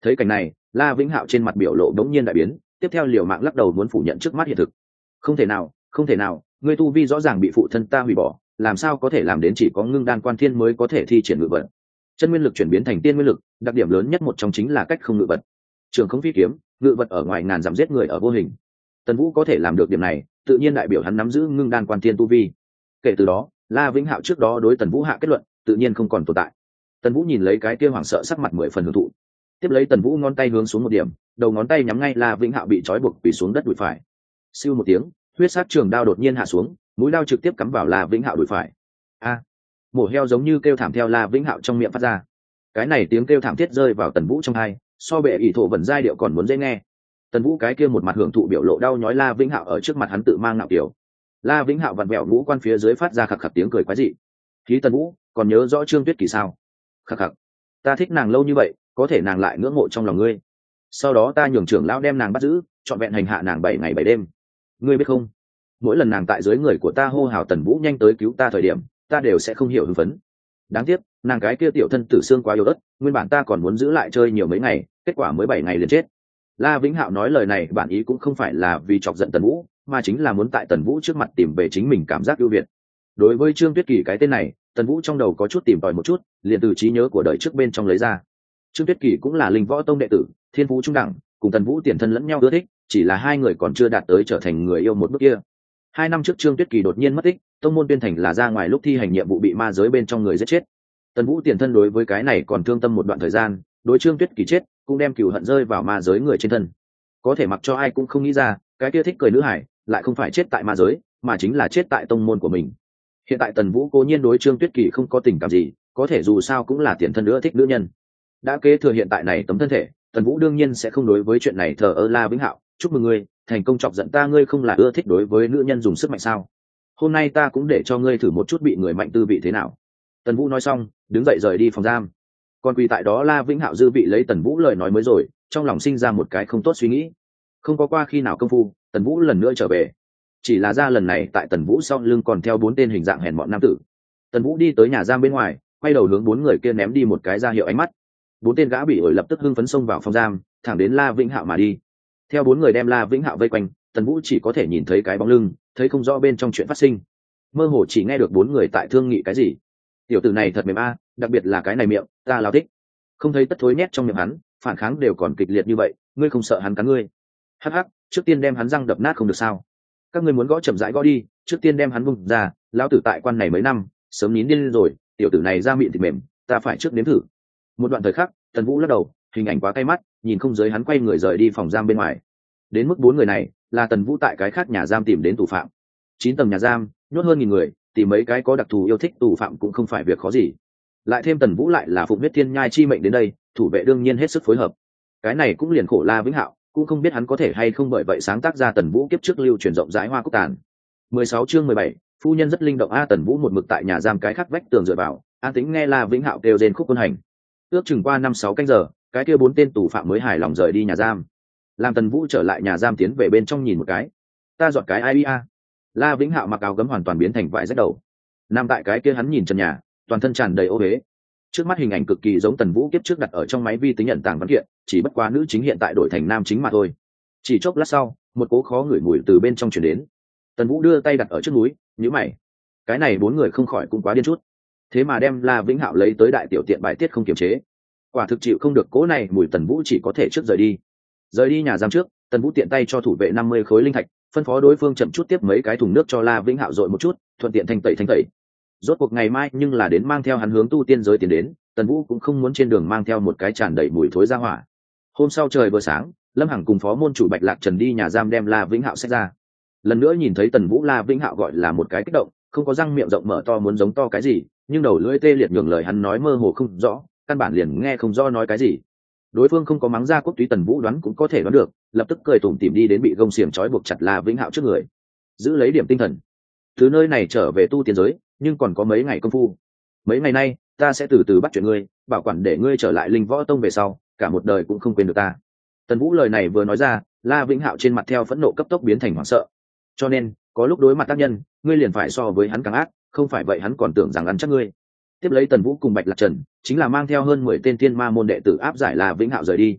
Thấy cảnh này, La Vĩnh Hạo trên mặt biểu lộ đống nhiên đại biến, tiếp theo liều mạng lắc đầu muốn phủ nhận trước mắt hiện thực. Không thể nào, không thể nào, ngươi tu vi rõ ràng bị phụ thân ta hủy bỏ, làm sao có thể làm đến chỉ có ngưng đan quan thiên mới có thể thi triển ngự vật. Chân nguyên lực chuyển biến thành tiên nguyên lực, đặc điểm lớn nhất một trong chính là cách không ngự vật. Trường không phi kiếm, ngự vật ở ngoài ngàn dặm giết người ở vô hình. Tần Vũ có thể làm được điểm này, tự nhiên đại biểu hắn nắm giữ ngưng đan quan thiên tu vi. Kể từ đó, La Vĩnh Hạo trước đó đối Tần Vũ hạ kết luận, tự nhiên không còn tồn tại. Tần Vũ nhìn lấy cái kia hoảng sợ sắc mặt mười phần hưởng thụ. Tiếp lấy Tần Vũ ngón tay hướng xuống một điểm, đầu ngón tay nhắm ngay La Vĩnh Hạo bị trói buộc quỳ xuống đất đùi phải. Siêu một tiếng, huyết sát trường đao đột nhiên hạ xuống, mũi đao trực tiếp cắm vào La Vĩnh Hạo đùi phải. A! Mổ heo giống như kêu thảm theo La Vĩnh Hạo trong miệng phát ra. Cái này tiếng kêu thảm thiết rơi vào Tần Vũ trong tai, so bệ ỷ thổ vẩn giai điệu còn muốn dễ nghe. Tần Vũ cái kia một mặt hưởng thụ biểu lộ đau nhói La Vĩnh Hạo ở trước mặt hắn tự mang ngạo kiểu. La Vĩnh Hạo vặn vẹo ngũ quan phía dưới phát ra khạc khạc tiếng cười quái dị. Khí Tần Vũ, còn nhớ rõ Trương Tuyết Kỳ sao? Khạc khạc. Ta thích nàng lâu như vậy, có thể nàng lại ngưỡng mộ trong lòng ngươi. Sau đó ta nhường trưởng lão đem nàng bắt giữ, trọn vẹn hành hạ nàng bảy ngày bảy đêm. Ngươi biết không? Mỗi lần nàng tại dưới người của ta hô hào Tần Vũ nhanh tới cứu ta thời điểm, ta đều sẽ không hiểu hưng phấn. Đáng tiếc, nàng cái kia tiểu thân tử xương quá yếu ớt, nguyên bản ta còn muốn giữ lại chơi nhiều mấy ngày, kết quả mới bảy ngày liền chết. La Vĩnh Hạo nói lời này bản ý cũng không phải là vì chọc giận Tần Vũ, mà chính là muốn tại Tần Vũ trước mặt tìm về chính mình cảm giác ưu việt. Đối với Trương Tuyết Kỳ cái tên này, Tần Vũ trong đầu có chút tìm tòi một chút, liền từ trí nhớ của đời trước bên trong lấy ra. Trương Tuyết Kỳ cũng là linh võ tông đệ tử, thiên phú trung đẳng, cùng Tần Vũ tiền thân lẫn nhau ưa thích, chỉ là hai người còn chưa đạt tới trở thành người yêu một bước kia. Hai năm trước Trương Tuyết Kỳ đột nhiên mất tích, tông môn tuyên thành là ra ngoài lúc thi hành nhiệm vụ bị ma giới bên trong người giết chết. Tần Vũ tiền thân đối với cái này còn thương tâm một đoạn thời gian, đối Trương Tuyết Kỳ chết cũng đem cừu hận rơi vào ma giới người trên thân. Có thể mặc cho ai cũng không nghĩ ra, cái kia thích cười nữ hải lại không phải chết tại ma giới, mà chính là chết tại tông môn của mình. Hiện tại Tần Vũ cố nhiên đối Trương Tuyết Kỳ không có tình cảm gì, có thể dù sao cũng là tiền thân nữa thích nữ nhân. Đã kế thừa hiện tại này tấm thân thể, Tần Vũ đương nhiên sẽ không đối với chuyện này thờ ơ. La Vĩnh Hạo, chúc mừng ngươi, thành công chọc giận ta. Ngươi không là ưa thích đối với nữ nhân dùng sức mạnh sao? Hôm nay ta cũng để cho ngươi thử một chút bị người mạnh tư vị thế nào. Tần Vũ nói xong, đứng dậy rời đi phòng giam. Còn quỳ tại đó La Vĩnh Hạo dư vị lấy Tần Vũ lời nói mới rồi, trong lòng sinh ra một cái không tốt suy nghĩ. Không có qua khi nào công phu, Tần Vũ lần nữa trở về. Chỉ là ra lần này tại Tần Vũ sau lưng còn theo bốn tên hình dạng hèn mọn nam tử. Tần Vũ đi tới nhà giam bên ngoài, quay đầu hướng bốn người kia ném đi một cái ra hiệu ánh mắt. Bốn tên gã bị ổi lập tức hưng phấn xông vào phòng giam, thẳng đến La Vĩnh Hạo mà đi. Theo bốn người đem La Vĩnh Hạo vây quanh, Tần Vũ chỉ có thể nhìn thấy cái bóng lưng, thấy không rõ bên trong chuyện phát sinh. Mơ hồ chỉ nghe được bốn người tại thương nghị cái gì. Tiểu tử này thật mềm a, đặc biệt là cái này miệng, ta lao thích. Không thấy tất thối nhét trong miệng hắn, phản kháng đều còn kịch liệt như vậy, ngươi không sợ hắn cắn ngươi? Hắc hắc, trước tiên đem hắn răng đập nát không được sao? Các ngươi muốn gõ chậm rãi gõ đi, trước tiên đem hắn vung ra, lão tử tại quan này mấy năm, sớm nín điên rồi, tiểu tử này ra miệng thịt mềm, ta phải trước nếm thử. Một đoạn thời khắc, Tần Vũ lắc đầu, hình ảnh quá cay mắt, nhìn không giới hắn quay người rời đi phòng giam bên ngoài. Đến mức bốn người này, là Tần Vũ tại cái khác nhà giam tìm đến tù phạm. Chín tầng nhà giam, nhốt hơn nghìn người, tìm mấy cái có đặc thù yêu thích tù phạm cũng không phải việc khó gì. Lại thêm Tần Vũ lại là phụng huyết thiên nhai chi mệnh đến đây, thủ vệ đương nhiên hết sức phối hợp. Cái này cũng liền khổ La Vĩnh Hạo, cũng không biết hắn có thể hay không bởi vậy sáng tác ra Tần Vũ kiếp trước lưu truyền rộng rãi hoa cúc tàn. mười sáu chương mười bảy, phu nhân rất linh động a. Tần Vũ một mực tại nhà giam cái khắc vách tường dựa vào, an tĩnh nghe La Vĩnh Hạo kêu rên khúc quân hành. Ước chừng qua năm sáu canh giờ, cái kia bốn tên tù phạm mới hài lòng rời đi nhà giam. Làm Tần Vũ trở lại nhà giam tiến về bên trong nhìn một cái. Ta dọn cái ai a. La Vĩnh Hạo mặc áo gấm hoàn toàn biến thành vải rách đầu. Nằm tại cái kia hắn nhìn trần nhà, toàn thân tràn đầy ô uế. Trước mắt hình ảnh cực kỳ giống Tần Vũ kiếp trước đặt ở trong máy vi tính nhận tàng văn kiện, chỉ bất quá nữ chính hiện tại đổi thành nam chính mà thôi. Chỉ chốc lát sau, một cố khó ngửi mùi từ bên trong truyền đến. Tần Vũ đưa tay đặt ở trước núi, nhíu mày. Cái này bốn người không khỏi cũng quá điên chút. Thế mà đem La Vĩnh Hạo lấy tới đại tiểu tiện bài tiết không kiềm chế. Quả thực chịu không được cố này mùi. Tần Vũ chỉ có thể trước rời đi. Rời đi nhà giam trước, Tần Vũ tiện tay cho thủ vệ năm mươi khối linh thạch, phân phó đối phương chậm chút tiếp mấy cái thùng nước cho La Vĩnh Hạo dội một chút, thuận tiện thanh tẩy thanh tẩy. Rốt cuộc ngày mai nhưng là đến mang theo hắn hướng tu tiên giới tiến đến, Tần Vũ cũng không muốn trên đường mang theo một cái tràn đầy mùi thối ra hỏa. Hôm sau trời vừa sáng, Lâm Hằng cùng phó môn chủ Bạch Lạc Trần đi nhà giam đem La Vĩnh Hạo xách ra. Lần nữa nhìn thấy Tần Vũ, La Vĩnh Hạo gọi là một cái kích động, không có răng miệng rộng mở to muốn giống to cái gì, nhưng đầu lưỡi tê liệt nhường lời hắn nói mơ hồ không rõ, căn bản liền nghe không rõ nói cái gì. Đối phương không có mắng ra quốc túy, Tần Vũ đoán cũng có thể đoán được, lập tức cười tủm tỉm đi đến bị gông xiềng trói buộc chặt La Vĩnh Hạo trước người, giữ lấy điểm tinh thần. Từ nơi này trở về tu tiên giới, nhưng còn có mấy ngày công phu. Mấy ngày nay, ta sẽ từ từ bắt chuyện ngươi, bảo quản để ngươi trở lại Linh Võ Tông về sau, cả một đời cũng không quên được ta. Tần Vũ lời này vừa nói ra, La Vĩnh Hạo trên mặt theo phẫn nộ cấp tốc biến thành hoảng sợ. Cho nên, có lúc đối mặt tác nhân, ngươi liền phải so với hắn càng ác, không phải vậy hắn còn tưởng rằng ăn chắc ngươi. Tiếp lấy Tần Vũ cùng Bạch Lạc Trần, chính là mang theo hơn mười tên tiên ma môn đệ tử áp giải La Vĩnh Hạo rời đi.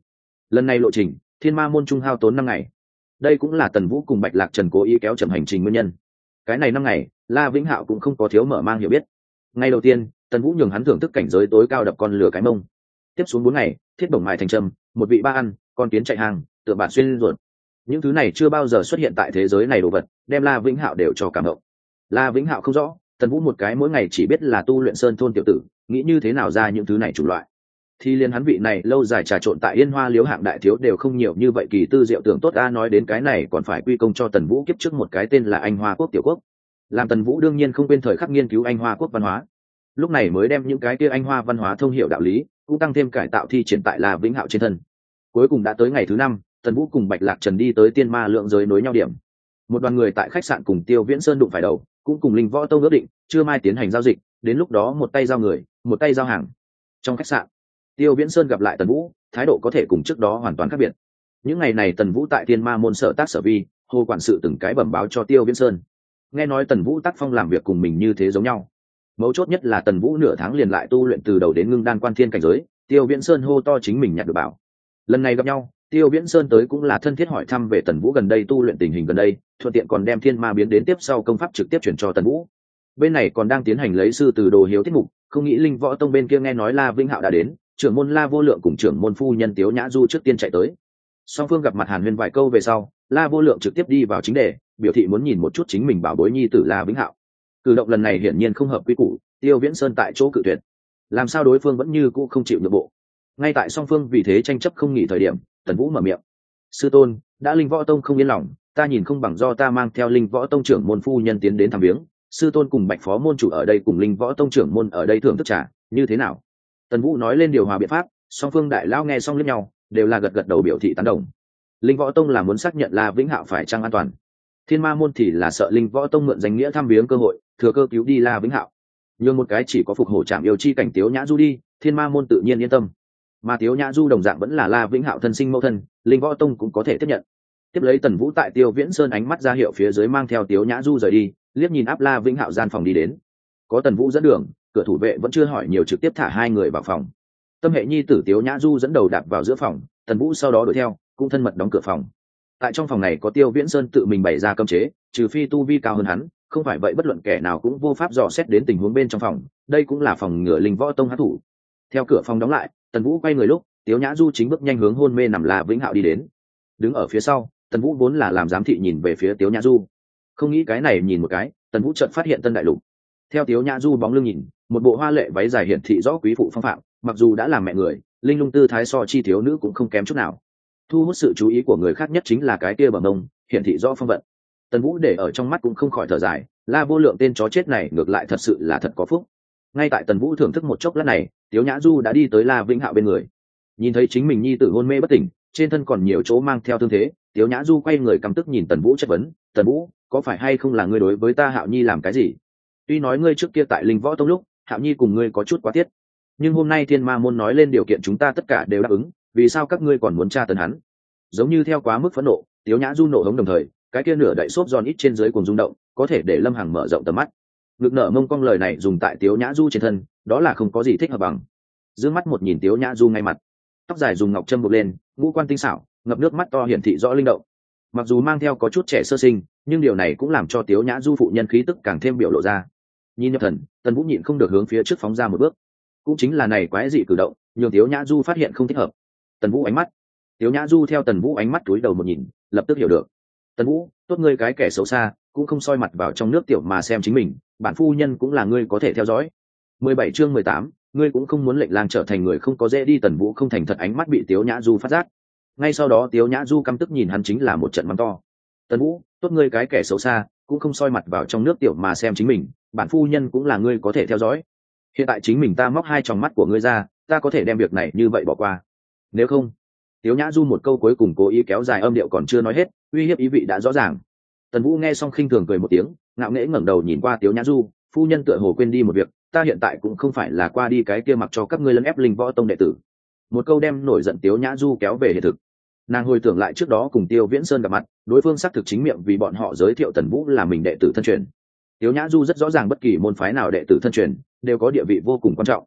Lần này lộ trình thiên ma môn trung hao tốn năm ngày, đây cũng là Tần Vũ cùng Bạch Lạc Trần cố ý kéo chậm hành trình nguyên nhân. Cái này năm ngày La Vĩnh Hạo cũng không có thiếu mở mang hiểu biết. Ngày đầu tiên Tần Vũ nhường hắn thưởng thức cảnh giới tối cao đập con lửa cái mông. Tiếp xuống bốn ngày thiết bổng mài thành trâm, một vị ba ăn, con kiến chạy hàng, tựa bản xuyên ruột. Những thứ này chưa bao giờ xuất hiện tại thế giới này đồ vật, đem La Vĩnh Hạo đều cho cảm động. La Vĩnh Hạo không rõ, Tần Vũ một cái mỗi ngày chỉ biết là tu luyện sơn thôn tiểu tử, nghĩ như thế nào ra những thứ này chủng loại. Thì liên hắn vị này lâu dài trà trộn tại Yên Hoa Liếu hạng đại thiếu đều không nhiều như vậy kỳ tư diệu tưởng tốt a, nói đến cái này còn phải quy công cho Tần Vũ kiếp trước một cái tên là Anh Hoa Quốc tiểu quốc. Làm Tần Vũ đương nhiên không quên thời khắc nghiên cứu Anh Hoa Quốc văn hóa. Lúc này mới đem những cái kia Anh Hoa văn hóa thông hiểu đạo lý, cũng tăng thêm cải tạo thi triển tại La Vĩnh Hạo trên thân. Cuối cùng đã tới ngày thứ năm, Tần Vũ cùng Bạch Lạc Trần đi tới Tiên Ma Lượng giới nối nhau điểm. Một đoàn người tại khách sạn cùng Tiêu Viễn Sơn đụng phải đầu, cũng cùng Linh Võ Tông ước định, chưa mai tiến hành giao dịch, đến lúc đó một tay giao người, một tay giao hàng. Trong khách sạn, Tiêu Viễn Sơn gặp lại Tần Vũ, thái độ có thể cùng trước đó hoàn toàn khác biệt. Những ngày này Tần Vũ tại Tiên Ma môn sở tác sở vi, hồ quản sự từng cái bẩm báo cho Tiêu Viễn Sơn. Nghe nói Tần Vũ tác phong làm việc cùng mình như thế giống nhau. Mấu chốt nhất là Tần Vũ nửa tháng liền lại tu luyện từ đầu đến ngưng đan quan thiên cảnh giới, Tiêu Viễn Sơn hô to chính mình nhặt được bảo. Lần này gặp nhau, Tiêu Viễn Sơn tới cũng là thân thiết hỏi thăm về Tần Vũ gần đây tu luyện tình hình gần đây, thuận tiện còn đem thiên ma biến đến tiếp sau công pháp trực tiếp chuyển cho Tần Vũ. Bên này còn đang tiến hành lấy sư từ đồ hiếu tiết mục, không nghĩ Linh Võ Tông bên kia nghe nói La Vĩnh Hạo đã đến, trưởng môn La Vô Lượng cùng trưởng môn phu nhân Tiếu Nhã Du trước tiên chạy tới. Song phương gặp mặt hàn huyên vài câu về sau, La Vô Lượng trực tiếp đi vào chính đề, biểu thị muốn nhìn một chút chính mình bảo bối nhi tử La Vĩnh Hạo. Cử động lần này hiển nhiên không hợp quy củ, Tiêu Viễn Sơn tại chỗ cự tuyệt. Làm sao đối phương vẫn như cũ không chịu nhượng bộ. Ngay tại song phương vì thế tranh chấp không nghỉ thời điểm, Tần Vũ mở miệng: "Sư tôn, đã Linh Võ Tông không yên lòng, ta nhìn không bằng do ta mang theo Linh Võ Tông trưởng môn phu nhân tiến đến thăm viếng, sư tôn cùng Bạch phó môn chủ ở đây cùng Linh Võ Tông trưởng môn ở đây thưởng thức trà, như thế nào?" Tần Vũ nói lên điều hòa biện pháp, song phương đại lao nghe xong liếc nhau, đều là gật gật đầu biểu thị tán đồng. Linh Võ Tông là muốn xác nhận La Vĩnh Hạo phải chăng an toàn. Thiên Ma môn thì là sợ Linh Võ Tông mượn danh nghĩa thăm viếng cơ hội, thừa cơ cứu đi La Vĩnh Hạo. Nhưng một cái chỉ có phục hổ trảm yêu chi cảnh Tiếu Nhã Du đi, Thiên Ma môn tự nhiên yên tâm. Mà Tiếu Nhã Du đồng dạng vẫn là La Vĩnh Hạo thân sinh mẫu thân, Linh Võ Tông cũng có thể tiếp nhận. Tiếp lấy Tần Vũ tại Tiêu Viễn Sơn ánh mắt ra hiệu phía dưới mang theo Tiếu Nhã Du rời đi, liếc nhìn áp La Vĩnh Hạo gian phòng đi đến. Có Tần Vũ dẫn đường, cửa thủ vệ vẫn chưa hỏi nhiều trực tiếp thả hai người vào phòng. Tâm hệ nhi tử Tiếu Nhã Du dẫn đầu đạp vào giữa phòng, Tần Vũ sau đó đuổi theo, cũng thân mật đóng cửa phòng. Tại trong phòng này có Tiêu Viễn Sơn tự mình bày ra cấm chế, trừ phi tu vi cao hơn hắn, không phải vậy bất luận kẻ nào cũng vô pháp dò xét đến tình huống bên trong phòng, đây cũng là phòng ngừa Linh Võ Tông hắc thủ. Theo cửa phòng đóng lại, Tần Vũ quay người lúc, Tiếu Nhã Du chính bước nhanh hướng hôn mê nằm La Vĩnh Hạo đi đến. Đứng ở phía sau, Tần Vũ vốn là làm giám thị nhìn về phía Tiếu Nhã Du. Không nghĩ cái này nhìn một cái, Tần Vũ chợt phát hiện tân đại lục. Theo Tiếu Nhã Du bóng lưng nhìn, một bộ hoa lệ váy dài hiển thị rõ quý phụ phong phạm, mặc dù đã làm mẹ người, linh lung tư thái so chi thiếu nữ cũng không kém chút nào. Thu hút sự chú ý của người khác nhất chính là cái kia bờ mông, hiển thị rõ phong vận. Tần Vũ để ở trong mắt cũng không khỏi thở dài, La Vô Lượng tên chó chết này ngược lại thật sự là thật có phúc. Ngay tại Tần Vũ thưởng thức một chốc lát này, Tiếu Nhã Du đã đi tới La Vĩnh Hạo bên người. Nhìn thấy chính mình nhi tử hôn mê bất tỉnh, trên thân còn nhiều chỗ mang theo thương thế, Tiếu Nhã Du quay người căm tức nhìn Tần Vũ chất vấn: "Tần Vũ, có phải hay không là ngươi đối với ta Hạo Nhi làm cái gì? Tuy nói ngươi trước kia tại Linh Võ Tông lúc, Hạo Nhi cùng ngươi có chút quá tiết, nhưng hôm nay Thiên Ma môn nói lên điều kiện chúng ta tất cả đều đáp ứng, vì sao các ngươi còn muốn tra tấn hắn?" Giống như theo quá mức phẫn nộ, Tiếu Nhã Du nộ hống đồng thời, cái kia nửa đậy xốp giòn ít trên dưới cùng rung động, có thể để Lâm Hằng mở rộng tầm mắt. Ngực nở mông cong lời này dùng tại Tiếu Nhã Du trên thân, đó là không có gì thích hợp bằng. Dương mắt một nhìn Tiếu Nhã Du ngay mặt, tóc dài dùng ngọc châm buộc lên, ngũ quan tinh xảo, ngập nước mắt to hiển thị rõ linh động. Mặc dù mang theo có chút trẻ sơ sinh, nhưng điều này cũng làm cho Tiếu Nhã Du phụ nhân khí tức càng thêm biểu lộ ra. Nhìn nhập thần, Tần Vũ nhịn không được hướng phía trước phóng ra một bước. Cũng chính là này quái dị cử động, nhường Tiếu Nhã Du phát hiện không thích hợp. Tần Vũ ánh mắt, Tiếu Nhã Du theo Tần Vũ ánh mắt cúi đầu một nhìn, lập tức hiểu được. Tần Vũ, tốt ngươi cái kẻ xấu xa, cũng không soi mặt vào trong nước tiểu mà xem chính mình, bản phu nhân cũng là ngươi có thể theo dõi. mười bảy chương mười tám, ngươi cũng không muốn lệnh lang trở thành người không có dễ đi. Tần Vũ không thành thật ánh mắt bị Tiếu Nhã Du phát giác. Ngay sau đó Tiếu Nhã Du căm tức nhìn hắn chính là một trận mắng to. Tần Vũ, tốt ngươi cái kẻ xấu xa, cũng không soi mặt vào trong nước tiểu mà xem chính mình, bản phu nhân cũng là ngươi có thể theo dõi. Hiện tại chính mình ta móc hai tròng mắt của ngươi ra, ta có thể đem việc này như vậy bỏ qua. Nếu không, Tiếu Nhã Du một câu cuối cùng cố ý kéo dài âm điệu còn chưa nói hết, uy hiếp ý vị đã rõ ràng. Tần Vũ nghe xong khinh thường cười một tiếng, ngạo nghễ ngẩng đầu nhìn qua Tiếu Nhã Du, phu nhân tựa hồ quên đi một việc, ta hiện tại cũng không phải là qua đi cái kia mặc cho các ngươi lấn ép Linh Võ Tông đệ tử. Một câu đem nổi giận Tiếu Nhã Du kéo về hiện thực. Nàng hồi tưởng lại trước đó cùng Tiêu Viễn Sơn gặp mặt, đối phương xác thực chính miệng vì bọn họ giới thiệu Tần Vũ là mình đệ tử thân truyền. Tiếu Nhã Du rất rõ ràng bất kỳ môn phái nào đệ tử thân truyền đều có địa vị vô cùng quan trọng.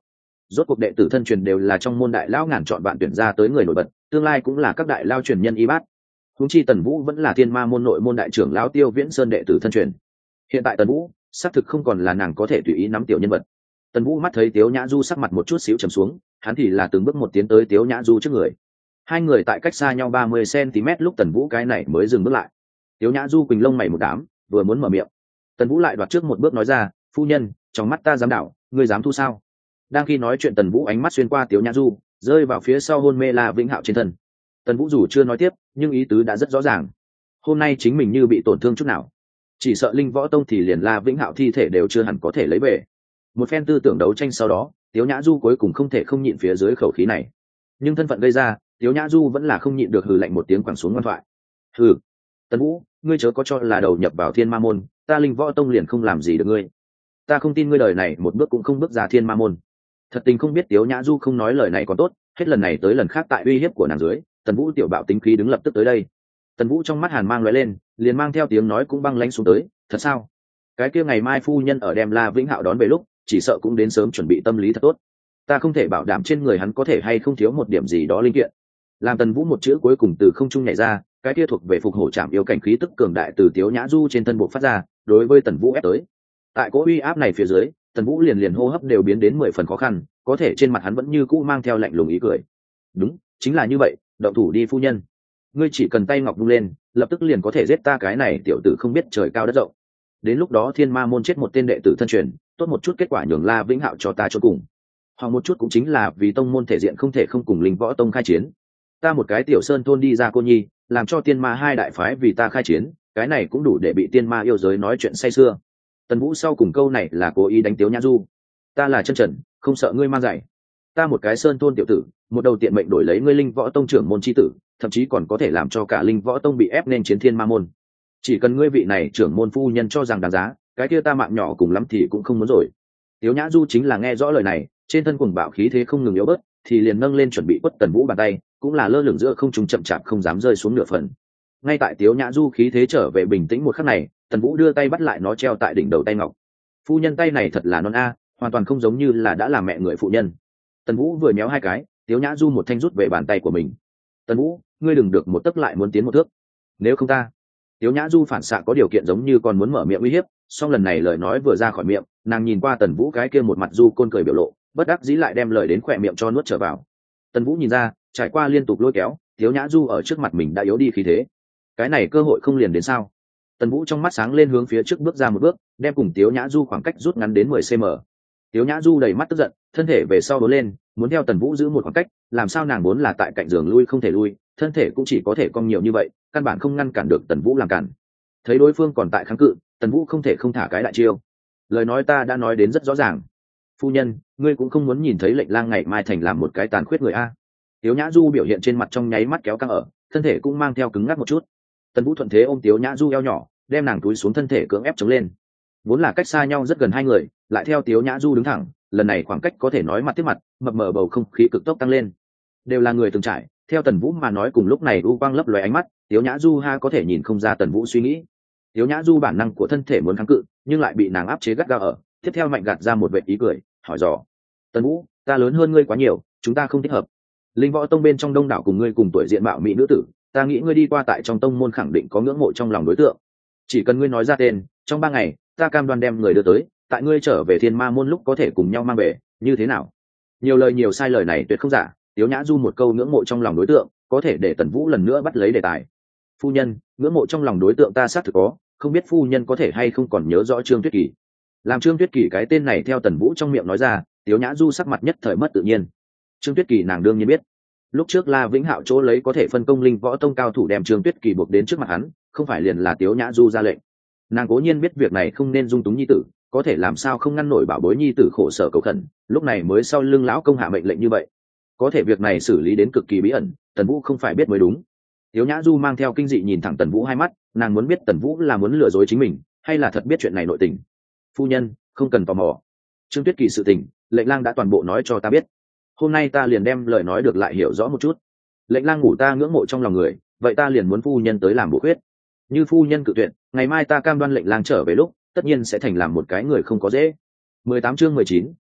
rốt cuộc đệ tử thân truyền đều là trong môn đại lao ngàn chọn bạn tuyển ra tới người nổi bật, tương lai cũng là các đại lao truyền nhân y bát. Huống chi Tần Vũ vẫn là thiên ma môn nội môn đại trưởng lão Tiêu Viễn Sơn đệ tử thân truyền. Hiện tại Tần Vũ xác thực không còn là nàng có thể tùy ý nắm tiểu nhân vật. Tần Vũ mắt thấy Tiếu Nhã Du sắc mặt một chút xíu trầm xuống, hắn thì là từng bước một tiến tới Tiếu Nhã Du trước người. Hai người tại cách xa nhau ba mươi xăng-ti-mét lúc Tần Vũ cái này mới dừng bước lại. Tiếu Nhã Du quỳnh lông mày một đám, vừa muốn mở miệng. Tần Vũ lại đoạt trước một bước nói ra, "Phu nhân, trong mắt ta dám đảo, ngươi dám thu sao?" Đang khi nói chuyện Tần Vũ ánh mắt xuyên qua Tiếu Nhã Du, rơi vào phía sau hôn mê La Vĩnh Hạo trên thân. Tần Vũ dù chưa nói tiếp, nhưng ý tứ đã rất rõ ràng. Hôm nay chính mình như bị tổn thương chút nào, chỉ sợ Linh Võ Tông thì liền La Vĩnh Hạo thi thể đều chưa hẳn có thể lấy về. Một phen tư tưởng đấu tranh sau đó, Tiếu Nhã Du cuối cùng không thể không nhịn phía dưới khẩu khí này. Nhưng thân phận gây ra, Tiếu Nhã Du vẫn là không nhịn được hừ lạnh một tiếng quẳng xuống ngoan thoại. "Hừ, Tần Vũ, ngươi chớ có cho là đầu nhập vào Thiên Ma môn, ta Linh Võ Tông liền không làm gì được ngươi. Ta không tin ngươi đời này một bước cũng không bước ra Thiên Ma môn." Thật tình không biết Tiếu Nhã Du không nói lời này còn tốt, hết lần này tới lần khác tại uy hiếp của nàng dưới, Tần Vũ tiểu bạo tính khí đứng lập tức tới đây. Tần Vũ trong mắt hàn mang lóe lên, liền mang theo tiếng nói cũng băng lãnh xuống tới, "Thật sao? Cái kia ngày mai phu nhân ở đem La Vĩnh Hạo đón về lúc, chỉ sợ cũng đến sớm chuẩn bị tâm lý thật tốt. Ta không thể bảo đảm trên người hắn có thể hay không thiếu một điểm gì đó linh kiện." Làm Tần Vũ một chữ cuối cùng từ không trung nhảy ra, cái kia thuộc về phục hổ trảm yêu cảnh khí tức cường đại từ Tiếu Nhã Du trên thân bộ phát ra, đối với Tần Vũ ép tới. Tại cỗ uy áp này phía dưới, Tần Vũ liền liền hô hấp đều biến đến mười phần khó khăn, có thể trên mặt hắn vẫn như cũ mang theo lạnh lùng ý cười. "Đúng, chính là như vậy, động thủ đi phu nhân. Ngươi chỉ cần tay ngọc vung lên, lập tức liền có thể giết ta cái này tiểu tử không biết trời cao đất rộng. Đến lúc đó Thiên Ma môn chết một tên đệ tử thân truyền, tốt một chút kết quả nhường La Vĩnh Hạo cho ta cho cùng. Hoặc một chút cũng chính là vì tông môn thể diện không thể không cùng Linh Võ Tông khai chiến. Ta một cái tiểu sơn thôn đi ra cô nhi, làm cho Tiên Ma hai đại phái vì ta khai chiến, cái này cũng đủ để bị Tiên Ma yêu giới nói chuyện say sưa." Tần Vũ sau cùng câu này là cố ý đánh Tiếu Nhã Du. "Ta là chân trần, không sợ ngươi mang giày. Ta một cái sơn thôn tiểu tử, một đầu tiện mệnh đổi lấy ngươi Linh Võ Tông trưởng môn chi tử, thậm chí còn có thể làm cho cả Linh Võ Tông bị ép nên chiến Thiên Ma môn. Chỉ cần ngươi vị này trưởng môn phu nhân cho rằng đáng giá, cái kia ta mạng nhỏ cùng lắm thì cũng không muốn rồi." Tiếu Nhã Du chính là nghe rõ lời này, trên thân cuồng bạo khí thế không ngừng yếu bớt, thì liền nâng lên chuẩn bị quất Tần Vũ bàn tay, cũng là lơ lửng giữa không trung chậm chạp không dám rơi xuống nửa phần. Ngay tại Tiếu Nhã Du khí thế trở về bình tĩnh một khắc này, Tần Vũ đưa tay bắt lại nó treo tại đỉnh đầu tay ngọc. Phu nhân tay này thật là non a, hoàn toàn không giống như là đã làm mẹ người phụ nhân. Tần Vũ vừa méo hai cái, Tiếu Nhã Du một thanh rút về bàn tay của mình. "Tần Vũ, ngươi đừng được một tấc lại muốn tiến một thước. Nếu không ta..." Tiếu Nhã Du phản xạ có điều kiện giống như còn muốn mở miệng uy hiếp, song lần này lời nói vừa ra khỏi miệng, nàng nhìn qua Tần Vũ cái kia một mặt du côn cười biểu lộ, bất đắc dĩ lại đem lời đến khỏe miệng cho nuốt trở vào. Tần Vũ nhìn ra, trải qua liên tục lôi kéo, Tiếu Nhã Du ở trước mặt mình đã yếu đi khí thế. Cái này cơ hội không liền đến sao? Tần Vũ trong mắt sáng lên hướng phía trước bước ra một bước, đem cùng Tiếu Nhã Du khoảng cách rút ngắn đến mười xăng-ti-mét. Tiếu Nhã Du đầy mắt tức giận, thân thể về sau đổ lên, muốn theo Tần Vũ giữ một khoảng cách, làm sao nàng muốn là tại cạnh giường lui không thể lui, thân thể cũng chỉ có thể cong nhiều như vậy, căn bản không ngăn cản được Tần Vũ làm cản. Thấy đối phương còn tại kháng cự, Tần Vũ không thể không thả cái đại chiêu. "Lời nói ta đã nói đến rất rõ ràng. Phu nhân, ngươi cũng không muốn nhìn thấy Lệnh Lang ngày mai thành làm một cái tàn khuyết người a." Tiếu Nhã Du biểu hiện trên mặt trong nháy mắt kéo căng ở, thân thể cũng mang theo cứng ngắc một chút. Tần Vũ thuận thế ôm Tiếu Nhã Du eo nhỏ, đem nàng túi xuống thân thể cưỡng ép chống lên. Vốn là cách xa nhau rất gần hai người, lại theo Tiếu Nhã Du đứng thẳng, lần này khoảng cách có thể nói mặt tiếp mặt, mập mờ bầu không khí cực tốc tăng lên. Đều là người từng trải, theo Tần Vũ mà nói cùng lúc này u quang lấp lóe ánh mắt, Tiếu Nhã Du ha có thể nhìn không ra Tần Vũ suy nghĩ. Tiếu Nhã Du bản năng của thân thể muốn kháng cự, nhưng lại bị nàng áp chế gắt gao ở, tiếp theo mạnh gạt ra một vệt ý cười, hỏi dò: "Tần Vũ, ta lớn hơn ngươi quá nhiều, chúng ta không thích hợp. Linh Võ Tông bên trong đông đảo cùng ngươi cùng tuổi diện mạo mỹ nữ tử, ta nghĩ ngươi đi qua tại trong tông môn khẳng định có ngưỡng mộ trong lòng đối tượng. Chỉ cần ngươi nói ra tên, trong ba ngày, ta cam đoan đem người đưa tới, tại ngươi trở về Thiên Ma môn lúc có thể cùng nhau mang về, như thế nào?" Nhiều lời nhiều sai lời này tuyệt không giả, Tiếu Nhã Du một câu ngưỡng mộ trong lòng đối tượng, có thể để Tần Vũ lần nữa bắt lấy đề tài. "Phu nhân, ngưỡng mộ trong lòng đối tượng ta xác thực có, không biết phu nhân có thể hay không còn nhớ rõ Trương Tuyết Kỳ." Làm Trương Tuyết Kỳ cái tên này theo Tần Vũ trong miệng nói ra, Tiếu Nhã Du sắc mặt nhất thời mất tự nhiên. Trương Tuyết Kỳ nàng đương nhiên biết. Lúc trước La Vĩnh Hạo chỗ lấy có thể phân công Linh Võ Tông cao thủ đem Trương Tuyết Kỳ buộc đến trước mặt hắn, không phải liền là Tiếu Nhã Du ra lệnh. Nàng cố nhiên biết việc này không nên dung túng nhi tử, có thể làm sao không ngăn nổi bảo bối nhi tử khổ sở cầu khẩn, lúc này mới sau lưng lão công hạ mệnh lệnh như vậy. Có thể việc này xử lý đến cực kỳ bí ẩn, Tần Vũ không phải biết mới đúng. Tiếu Nhã Du mang theo kinh dị nhìn thẳng Tần Vũ hai mắt, nàng muốn biết Tần Vũ là muốn lừa dối chính mình, hay là thật biết chuyện này nội tình. "Phu nhân, không cần tò mò. Trương Tuyết Kỳ sự tình, Lệnh Lang đã toàn bộ nói cho ta biết. Hôm nay ta liền đem lời nói được lại hiểu rõ một chút. Lệnh Lang ngủ ta ngưỡng mộ trong lòng người, vậy ta liền muốn phu nhân tới làm bổ khuyết. Như phu nhân cự tuyệt, ngày mai ta cam đoan Lệnh Lang trở về lúc, tất nhiên sẽ thành làm một cái người không có dễ." mười tám chương mười chín,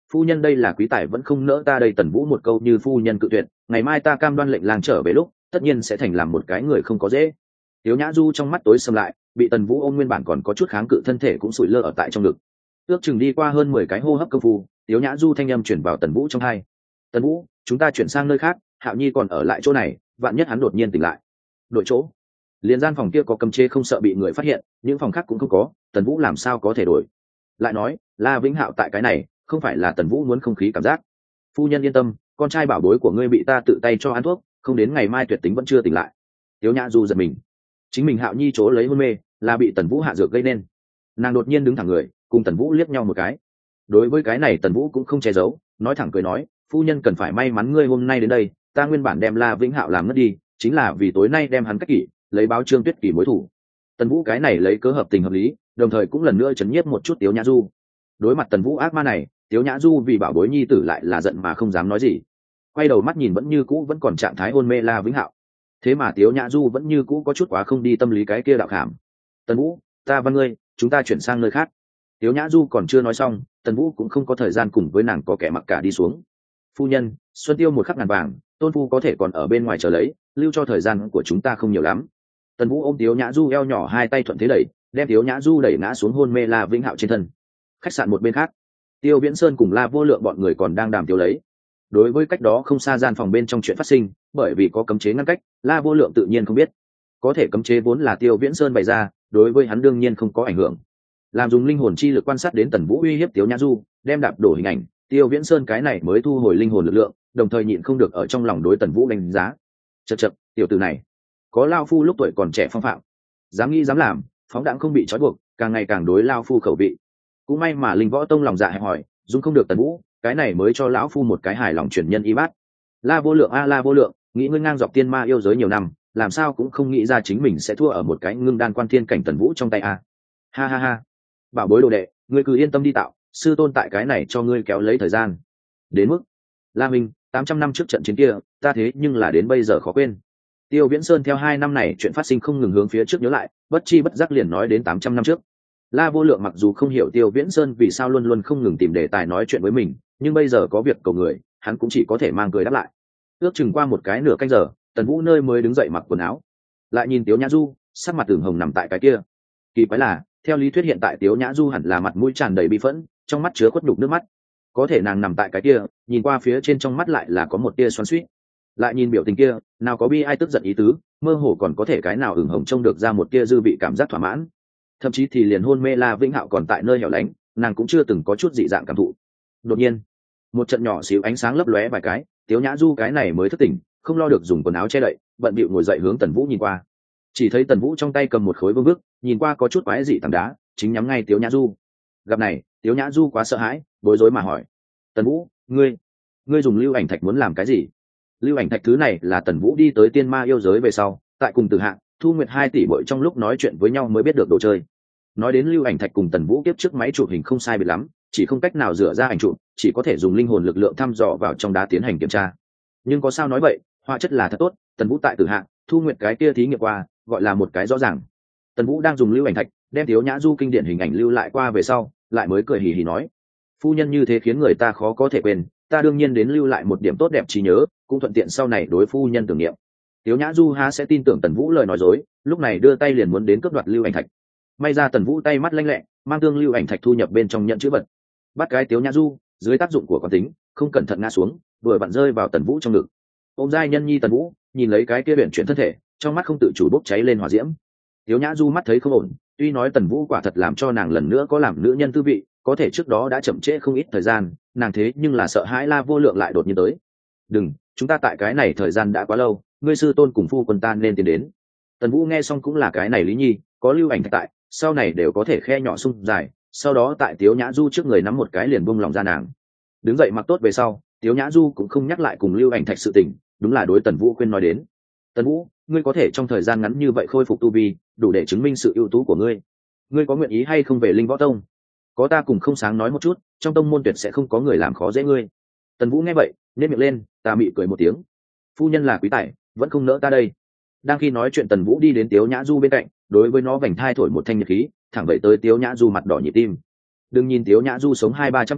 phu nhân đây là quý tài vẫn không nỡ ta đây. Tần Vũ một câu như phu nhân cự tuyệt, ngày mai ta cam đoan lệnh làng trở về lúc tất nhiên sẽ thành làm một cái người không có dễ. Tiếu Nhã Du trong mắt tối sầm lại, bị Tần Vũ ôm nguyên bản còn có chút kháng cự thân thể cũng sụi lơ ở tại trong ngực. Ước chừng đi qua hơn mười cái hô hấp công phu, Tiếu Nhã Du thanh âm chuyển vào Tần Vũ trong hai. Tần Vũ, chúng ta chuyển sang nơi khác, Hạo Nhi còn ở lại chỗ này, vạn nhất hắn đột nhiên tỉnh lại. Đội chỗ liền gian phòng kia có cấm chế không sợ bị người phát hiện, những phòng khác cũng không có, Tần Vũ làm sao có thể đổi. Lại nói La Vĩnh Hạo tại cái này không phải là Tần Vũ muốn không khí cảm giác. Phu nhân yên tâm, con trai bảo bối của ngươi bị ta tự tay cho ăn thuốc, không đến ngày mai tuyệt tính vẫn chưa tỉnh lại. Tiếu Nhã Du giật mình, chính mình Hạo Nhi chỗ lấy hôn mê là bị Tần Vũ hạ dược gây nên. Nàng đột nhiên đứng thẳng người, cùng Tần Vũ liếc nhau một cái. Đối với cái này Tần Vũ cũng không che giấu, nói thẳng cười nói, phu nhân cần phải may mắn ngươi hôm nay đến đây, ta nguyên bản đem La Vĩnh Hạo làm mất đi chính là vì tối nay đem hắn cách kỷ, lấy báo Trương Tuyết Kỳ mối thủ. Tần Vũ cái này lấy cớ hợp tình hợp lý, đồng thời cũng lần nữa chấn nhiếp một chút Tiếu Nhã Du. Đối mặt Tần Vũ ác ma này, Tiếu Nhã Du vì bảo bối nhi tử lại là giận mà không dám nói gì. Quay đầu mắt nhìn vẫn như cũ vẫn còn trạng thái hôn mê La Vĩnh Hạo. Thế mà Tiếu Nhã Du vẫn như cũ có chút quá không đi tâm lý cái kia đạo khảm. Tần Vũ, ta văn ngươi, chúng ta chuyển sang nơi khác. Tiếu Nhã Du còn chưa nói xong, Tần Vũ cũng không có thời gian cùng với nàng có kẻ mặc cả đi xuống. Phu nhân, xuân tiêu một khắc ngàn vàng, tôn phu có thể còn ở bên ngoài chờ lấy, lưu cho thời gian của chúng ta không nhiều lắm. Tần Vũ ôm Tiếu Nhã Du eo nhỏ hai tay thuận thế đẩy, đem Tiếu Nhã Du đẩy ngã xuống hôn mê La Vĩnh Hạo trên thân. Khách sạn một bên khác, Tiêu Viễn Sơn cùng La Vô Lượng bọn người còn đang đàm tiếu lấy. Đối với cách đó không xa gian phòng bên trong chuyện phát sinh, bởi vì có cấm chế ngăn cách, La Vô Lượng tự nhiên không biết. Có thể cấm chế vốn là Tiêu Viễn Sơn bày ra, đối với hắn đương nhiên không có ảnh hưởng. Làm dùng linh hồn chi lực quan sát đến Tần Vũ uy hiếp Tiếu Nhã Du, đem đạp đổ hình ảnh, Tiêu Viễn Sơn cái này mới thu hồi linh hồn lực lượng, đồng thời nhịn không được ở trong lòng đối Tần Vũ đánh giá. Chậc chậc, tiểu tử này, có lao phu lúc tuổi còn trẻ phong phạm, dám nghĩ dám làm, phóng đãng không bị trói buộc, càng ngày càng đối lao phu khẩu vị. Cũng may mà Linh Võ Tông lòng dạ hẹp hòi, dung không được Tần Vũ, cái này mới cho lão phu một cái hài lòng truyền nhân y bát. La Vô Lượng a La Vô Lượng, nghĩ ngươi ngang dọc tiên ma yêu giới nhiều năm, làm sao cũng không nghĩ ra chính mình sẽ thua ở một cái ngưng đan quan thiên cảnh Tần Vũ trong tay a. Ha ha ha, bảo bối đồ đệ, ngươi cứ yên tâm đi tạo, sư tôn tại cái này cho ngươi kéo lấy thời gian. Đến mức La Minh, tám trăm năm trước trận chiến kia, ta thế nhưng là đến bây giờ khó quên. Tiêu Viễn Sơn theo hai năm này chuyện phát sinh không ngừng hướng phía trước nhớ lại, bất chi bất giác liền nói đến tám trăm năm trước. La Vô Lượng mặc dù không hiểu Tiêu Viễn Sơn vì sao luôn luôn không ngừng tìm đề tài nói chuyện với mình, nhưng bây giờ có việc cầu người, hắn cũng chỉ có thể mang cười đáp lại. Ước chừng qua một cái nửa canh giờ, Tần Vũ nơi mới đứng dậy mặc quần áo, lại nhìn Tiếu Nhã Du, sắc mặt tưởng hồng nằm tại cái kia. Kỳ quái là, theo lý thuyết hiện tại Tiếu Nhã Du hẳn là mặt mũi tràn đầy bi phẫn, trong mắt chứa khuất nhục nước mắt. Có thể nàng nằm tại cái kia, nhìn qua phía trên trong mắt lại là có một tia xoắn xuýt. Lại nhìn biểu tình kia, nào có bi ai tức giận ý tứ, mơ hồ còn có thể cái nào ửng hồng trông được ra một tia dư vị cảm giác thỏa mãn. Thậm chí thì liền hôn mê La Vĩnh Hạo còn tại nơi hẻo lánh, nàng cũng chưa từng có chút dị dạng cảm thụ. Đột nhiên, một trận nhỏ xíu ánh sáng lấp lóe vài cái, Tiếu Nhã Du cái này mới thức tỉnh, không lo được dùng quần áo che đậy, bận bịu ngồi dậy hướng Tần Vũ nhìn qua. Chỉ thấy Tần Vũ trong tay cầm một khối vương vức, nhìn qua có chút quái dị tảng đá, chính nhắm ngay Tiếu Nhã Du. Gặp này, Tiếu Nhã Du quá sợ hãi, bối rối mà hỏi: "Tần Vũ, ngươi, ngươi dùng lưu ảnh thạch muốn làm cái gì?" Lưu ảnh thạch thứ này là Tần Vũ đi tới tiên ma yêu giới về sau, tại cùng Từ Hạng, Thu Nguyệt hai tỷ muội trong lúc nói chuyện với nhau mới biết được đồ chơi. Nói đến lưu ảnh thạch cùng Tần Vũ kiếp trước máy chụp hình không sai biệt lắm, chỉ không cách nào rửa ra ảnh chụp, chỉ có thể dùng linh hồn lực lượng thăm dò vào trong đá tiến hành kiểm tra. Nhưng có sao nói vậy, hóa chất là thật tốt, Tần Vũ tại Từ Hạng, Thu Nguyệt cái kia thí nghiệm qua, gọi là một cái rõ ràng. Tần Vũ đang dùng lưu ảnh thạch đem Tiếu Nhã Du kinh điển hình ảnh lưu lại qua về sau, lại mới cười hì hì nói: "Phu nhân như thế khiến người ta khó có thể quên, ta đương nhiên đến lưu lại một điểm tốt đẹp trí nhớ, cũng thuận tiện sau này đối phu nhân tưởng niệm." Tiếu Nhã Du há sẽ tin tưởng Tần Vũ lời nói dối, lúc này đưa tay liền muốn đến cướp đoạt lưu ảnh thạch. May ra Tần Vũ tay mắt lanh lẹ, mang tương lưu ảnh thạch thu nhập bên trong nhận chữ vật. Bắt cái Tiếu Nhã Du, dưới tác dụng của quán tính, không cẩn thận ngã xuống, vừa vặn rơi vào Tần Vũ trong ngực. Ôm giai nhân nhi Tần Vũ, nhìn lấy cái kia luyện chuyển thân thể, trong mắt không tự chủ bốc cháy lên hỏa diễm. Tiếu Nhã Du mắt thấy không ổn, tuy nói Tần Vũ quả thật làm cho nàng lần nữa có làm nữ nhân tư vị, có thể trước đó đã chậm trễ không ít thời gian, nàng thế nhưng là sợ hãi La Vô Lượng lại đột nhiên tới. "Đừng, chúng ta tại cái này thời gian đã quá lâu, ngươi sư tôn cùng phu quân ta nên tiến đến." Tần Vũ nghe xong cũng là cái này lý nhi, có lưu ảnh tại, sau này đều có thể khe nhỏ sung dài, sau đó tại Tiếu Nhã Du trước người nắm một cái liền buông lòng ra nàng. Đứng dậy mặc tốt về sau, Tiếu Nhã Du cũng không nhắc lại cùng lưu ảnh thạch sự tình, đúng là đối Tần Vũ khuyên nói đến: "Tần Vũ, ngươi có thể trong thời gian ngắn như vậy khôi phục tu vi, đủ để chứng minh sự ưu tú của ngươi. Ngươi có nguyện ý hay không về Linh Võ Tông? Có ta cùng không sáng nói một chút, trong tông môn tuyệt sẽ không có người làm khó dễ ngươi." Tần Vũ nghe vậy, nhếch miệng lên, tà mị cười một tiếng: "Phu nhân là quý tài, vẫn không nỡ ta đây." Đang khi nói chuyện, Tần Vũ đi đến Tiếu Nhã Du bên cạnh, đối với nó vành thai thổi một thanh nhiệt khí, thẳng vậy tới Tiếu Nhã Du mặt đỏ nhịp tim. Đừng nhìn Tiếu Nhã Du sống hai ba trăm tuổi,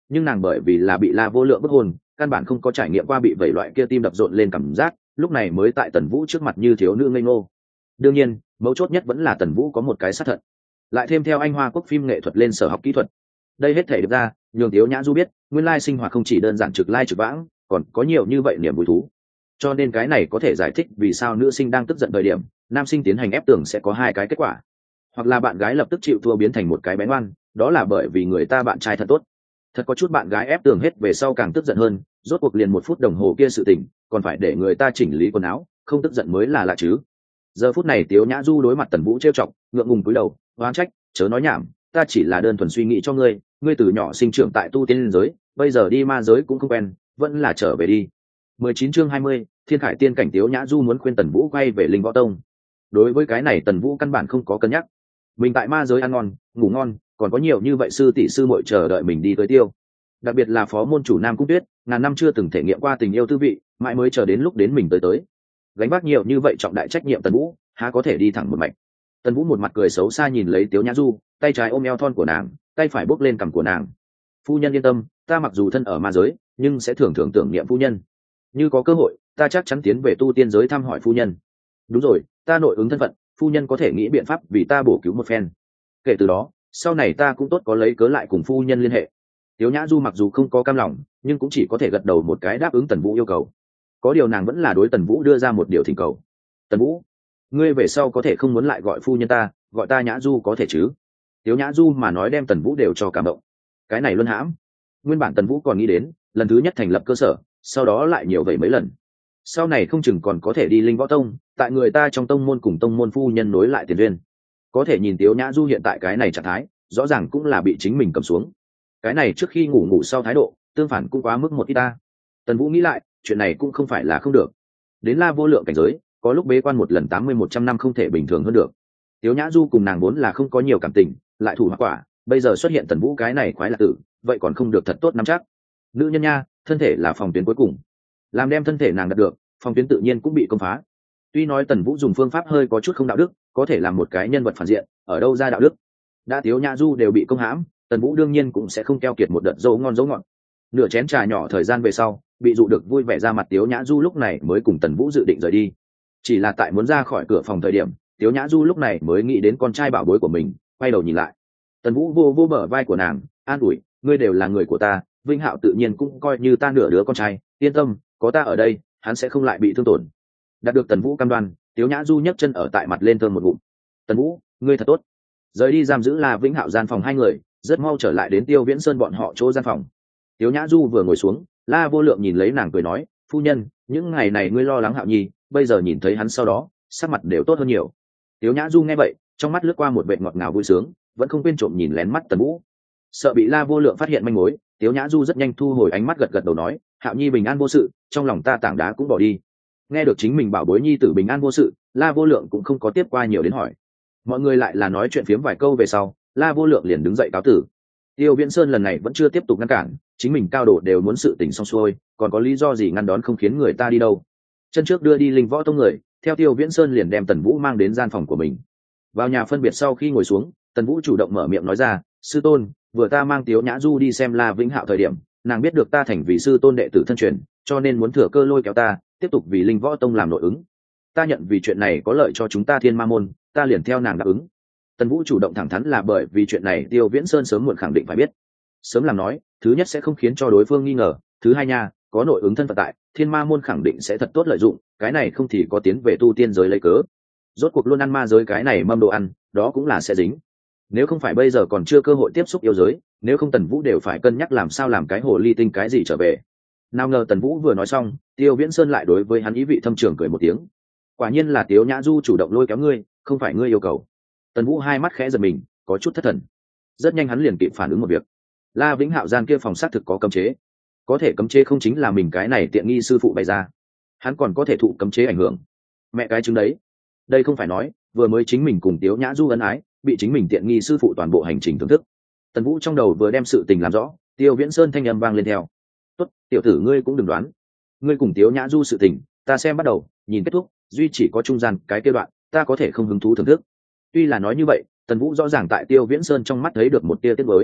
nhưng nàng bởi vì là bị La Vô Lượng bức hôn, căn bản không có trải nghiệm qua bị vẩy loại kia tim đập rộn lên cảm giác, lúc này mới tại Tần Vũ trước mặt như thiếu nữ ngây ngô. Đương nhiên, mấu chốt nhất vẫn là Tần Vũ có một cái sát thận, lại thêm theo Anh Hoa Quốc phim nghệ thuật lên sở học kỹ thuật. Đây hết thể được ra, nhường Tiếu Nhã Du biết, nguyên lai sinh hoạt không chỉ đơn giản trực lai trực vãng, còn có nhiều như vậy niềm vui thú. Cho nên cái này có thể giải thích vì sao nữ sinh đang tức giận thời điểm, nam sinh tiến hành ép tưởng sẽ có hai cái kết quả. Hoặc là bạn gái lập tức chịu thua biến thành một cái bé ngoan, đó là bởi vì người ta bạn trai thật tốt. Thật có chút bạn gái ép tưởng hết về sau càng tức giận hơn, rốt cuộc liền một phút đồng hồ kia sự tình, còn phải để người ta chỉnh lý quần áo, không tức giận mới là lạ chứ. Giờ phút này Tiếu Nhã Du đối mặt Tần Vũ trêu chọc, ngượng ngùng cúi đầu, oán trách, chớ nói nhảm, ta chỉ là đơn thuần suy nghĩ cho ngươi, ngươi từ nhỏ sinh trưởng tại tu tiên giới, bây giờ đi ma giới cũng không quen, vẫn là trở về đi. mười chín chương hai mươi, Thiên Khải Tiên Cảnh. Tiếu Nhã Du muốn khuyên Tần Vũ quay về Linh Võ Tông. Đối với cái này Tần Vũ căn bản không có cân nhắc. Mình tại ma giới ăn ngon, ngủ ngon, còn có nhiều như vậy sư tỷ sư muội chờ đợi mình đi tới tiêu. Đặc biệt là phó môn chủ Nam Cung Tuyết, ngàn năm chưa từng thể nghiệm qua tình yêu tư vị, mãi mới chờ đến lúc đến mình tới tới. Gánh vác nhiều như vậy trọng đại trách nhiệm Tần Vũ, há có thể đi thẳng một mạch. Tần Vũ một mặt cười xấu xa nhìn lấy Tiếu Nhã Du, tay trái ôm eo thon của nàng, tay phải bốc lên cằm của nàng. Phu nhân yên tâm, ta mặc dù thân ở ma giới, nhưng sẽ thường thường tưởng niệm phu nhân. Như có cơ hội, ta chắc chắn tiến về tu tiên giới thăm hỏi phu nhân. Đúng rồi, ta nội ứng thân phận, phu nhân có thể nghĩ biện pháp vì ta bổ cứu một phen. Kể từ đó, sau này ta cũng tốt có lấy cớ lại cùng phu nhân liên hệ. Tiếu Nhã Du mặc dù không có cam lòng, nhưng cũng chỉ có thể gật đầu một cái đáp ứng Tần Vũ yêu cầu. Có điều nàng vẫn là đối Tần Vũ đưa ra một điều thỉnh cầu. Tần Vũ, ngươi về sau có thể không muốn lại gọi phu nhân ta, gọi ta Nhã Du có thể chứ? Tiếu Nhã Du mà nói đem Tần Vũ đều cho cảm động. Cái này luân hãm. Nguyên bản Tần Vũ còn nghĩ đến lần thứ nhất thành lập cơ sở, sau đó lại nhiều vậy mấy lần. Sau này không chừng còn có thể đi Linh Võ Tông, tại người ta trong tông môn cùng tông môn phu nhân nối lại tiền duyên. Có thể nhìn Tiếu Nhã Du hiện tại cái này trạng thái, rõ ràng cũng là bị chính mình cầm xuống. Cái này trước khi ngủ ngủ sau thái độ, tương phản cũng quá mức một ít ta. Tần Vũ nghĩ lại, chuyện này cũng không phải là không được. Đến La Vô Lượng cảnh giới, có lúc bế quan một lần tám mươi một trăm năm không thể bình thường hơn được. Tiếu Nhã Du cùng nàng vốn là không có nhiều cảm tình, lại thủ hoặc quả, bây giờ xuất hiện Tần Vũ cái này khoái là tử, vậy còn không được thật tốt nắm chắc. Nữ nhân nha, thân thể là phòng tuyến cuối cùng, làm đem thân thể nàng đạt được, phòng tuyến tự nhiên cũng bị công phá. Tuy nói Tần Vũ dùng phương pháp hơi có chút không đạo đức, có thể làm một cái nhân vật phản diện, ở đâu ra đạo đức? Đã Tiếu Nhã Du đều bị công hãm, Tần Vũ đương nhiên cũng sẽ không keo kiệt một đợt dâu ngon dấu ngọt. Nửa chén trà nhỏ thời gian về sau, bị dụ được vui vẻ ra mặt Tiếu Nhã Du lúc này mới cùng Tần Vũ dự định rời đi. Chỉ là tại muốn ra khỏi cửa phòng thời điểm, Tiếu Nhã Du lúc này mới nghĩ đến con trai bảo bối của mình, quay đầu nhìn lại. Tần Vũ vô vô bờ vai của nàng, an ủi, ngươi đều là người của ta, Vinh Hạo tự nhiên cũng coi như ta nửa đứa con trai, yên tâm, có ta ở đây, hắn sẽ không lại bị thương tổn. Đạt được Tần Vũ cam đoan, Tiếu Nhã Du nhấc chân ở tại mặt lên thơm một ngụm. Tần Vũ, ngươi thật tốt. Rời đi giam giữ là Vĩnh Hạo gian phòng hai người, rất mau trở lại đến Tiêu Viễn Sơn bọn họ chỗ gian phòng. Tiếu Nhã Du vừa ngồi xuống, La Vô Lượng nhìn lấy nàng cười nói, phu nhân, những ngày này ngươi lo lắng Hạo Nhi, bây giờ nhìn thấy hắn sau đó, sắc mặt đều tốt hơn nhiều. Tiếu Nhã Du nghe vậy, trong mắt lướt qua một vệt ngọt ngào vui sướng, vẫn không quên trộm nhìn lén mắt Tần Vũ. Sợ bị La Vô Lượng phát hiện manh mối, Tiếu Nhã Du rất nhanh thu hồi ánh mắt, gật gật đầu nói, Hạo Nhi bình an vô sự, trong lòng ta tảng đá cũng bỏ đi. Nghe được chính mình bảo bối nhi tử bình an vô sự, La Vô Lượng cũng không có tiếp qua nhiều đến hỏi. Mọi người lại là nói chuyện phiếm vài câu về sau, La Vô Lượng liền đứng dậy cáo tử. Tiêu Viễn Sơn lần này vẫn chưa tiếp tục ngăn cản, chính mình cao độ đều muốn sự tình xong xuôi, còn có lý do gì ngăn đón không khiến người ta đi đâu. Chân trước đưa đi Linh Võ Tông người, theo Tiêu Viễn Sơn liền đem Tần Vũ mang đến gian phòng của mình. Vào nhà phân biệt sau khi ngồi xuống, Tần Vũ chủ động mở miệng nói ra, sư tôn, vừa ta mang Tiếu Nhã Du đi xem La Vĩnh Hạo thời điểm, nàng biết được ta thành vì sư tôn đệ tử thân truyền, cho nên muốn thừa cơ lôi kéo ta, tiếp tục vì Linh Võ Tông làm nội ứng. Ta nhận vì chuyện này có lợi cho chúng ta Thiên Ma môn, ta liền theo nàng đáp ứng. Tần Vũ chủ động thẳng thắn là bởi vì chuyện này Tiêu Viễn Sơn sớm muộn khẳng định phải biết. Sớm làm nói, thứ nhất sẽ không khiến cho đối phương nghi ngờ, thứ hai nha, có nội ứng thân phận tại, Thiên Ma môn khẳng định sẽ thật tốt lợi dụng, cái này không thì có tiến về tu tiên giới lấy cớ. Rốt cuộc luôn ăn ma giới cái này mâm đồ ăn, đó cũng là sẽ dính. Nếu không phải bây giờ còn chưa cơ hội tiếp xúc yêu giới, nếu không Tần Vũ đều phải cân nhắc làm sao làm cái hồ ly tinh cái gì trở về. Nào ngờ Tần Vũ vừa nói xong, Tiêu Viễn Sơn lại đối với hắn ý vị thâm trường cười một tiếng. Quả nhiên là Tiếu Nhã Du chủ động lôi kéo ngươi, không phải ngươi yêu cầu. Tần Vũ hai mắt khẽ giật mình, có chút thất thần. Rất nhanh hắn liền kịp phản ứng một việc. La Vĩnh Hạo gian kia phòng xác thực có cấm chế, có thể cấm chế không chính là mình cái này tiện nghi sư phụ bày ra, hắn còn có thể thụ cấm chế ảnh hưởng. Mẹ cái chứng đấy, đây không phải nói vừa mới chính mình cùng Tiếu Nhã Du ân ái, bị chính mình tiện nghi sư phụ toàn bộ hành trình thưởng thức. Tần Vũ trong đầu vừa đem sự tình làm rõ, Tiêu Viễn Sơn thanh âm vang lên theo. Tốt, tiểu tử ngươi cũng đừng đoán, ngươi cùng Tiếu Nhã Du sự tình, ta xem bắt đầu, nhìn kết thúc, duy chỉ có trung gian cái kia đoạn, ta có thể không hứng thú thưởng thức. Tuy là nói như vậy, Tần Vũ rõ ràng tại Tiêu Viễn Sơn trong mắt thấy được một tia tiếc nuối.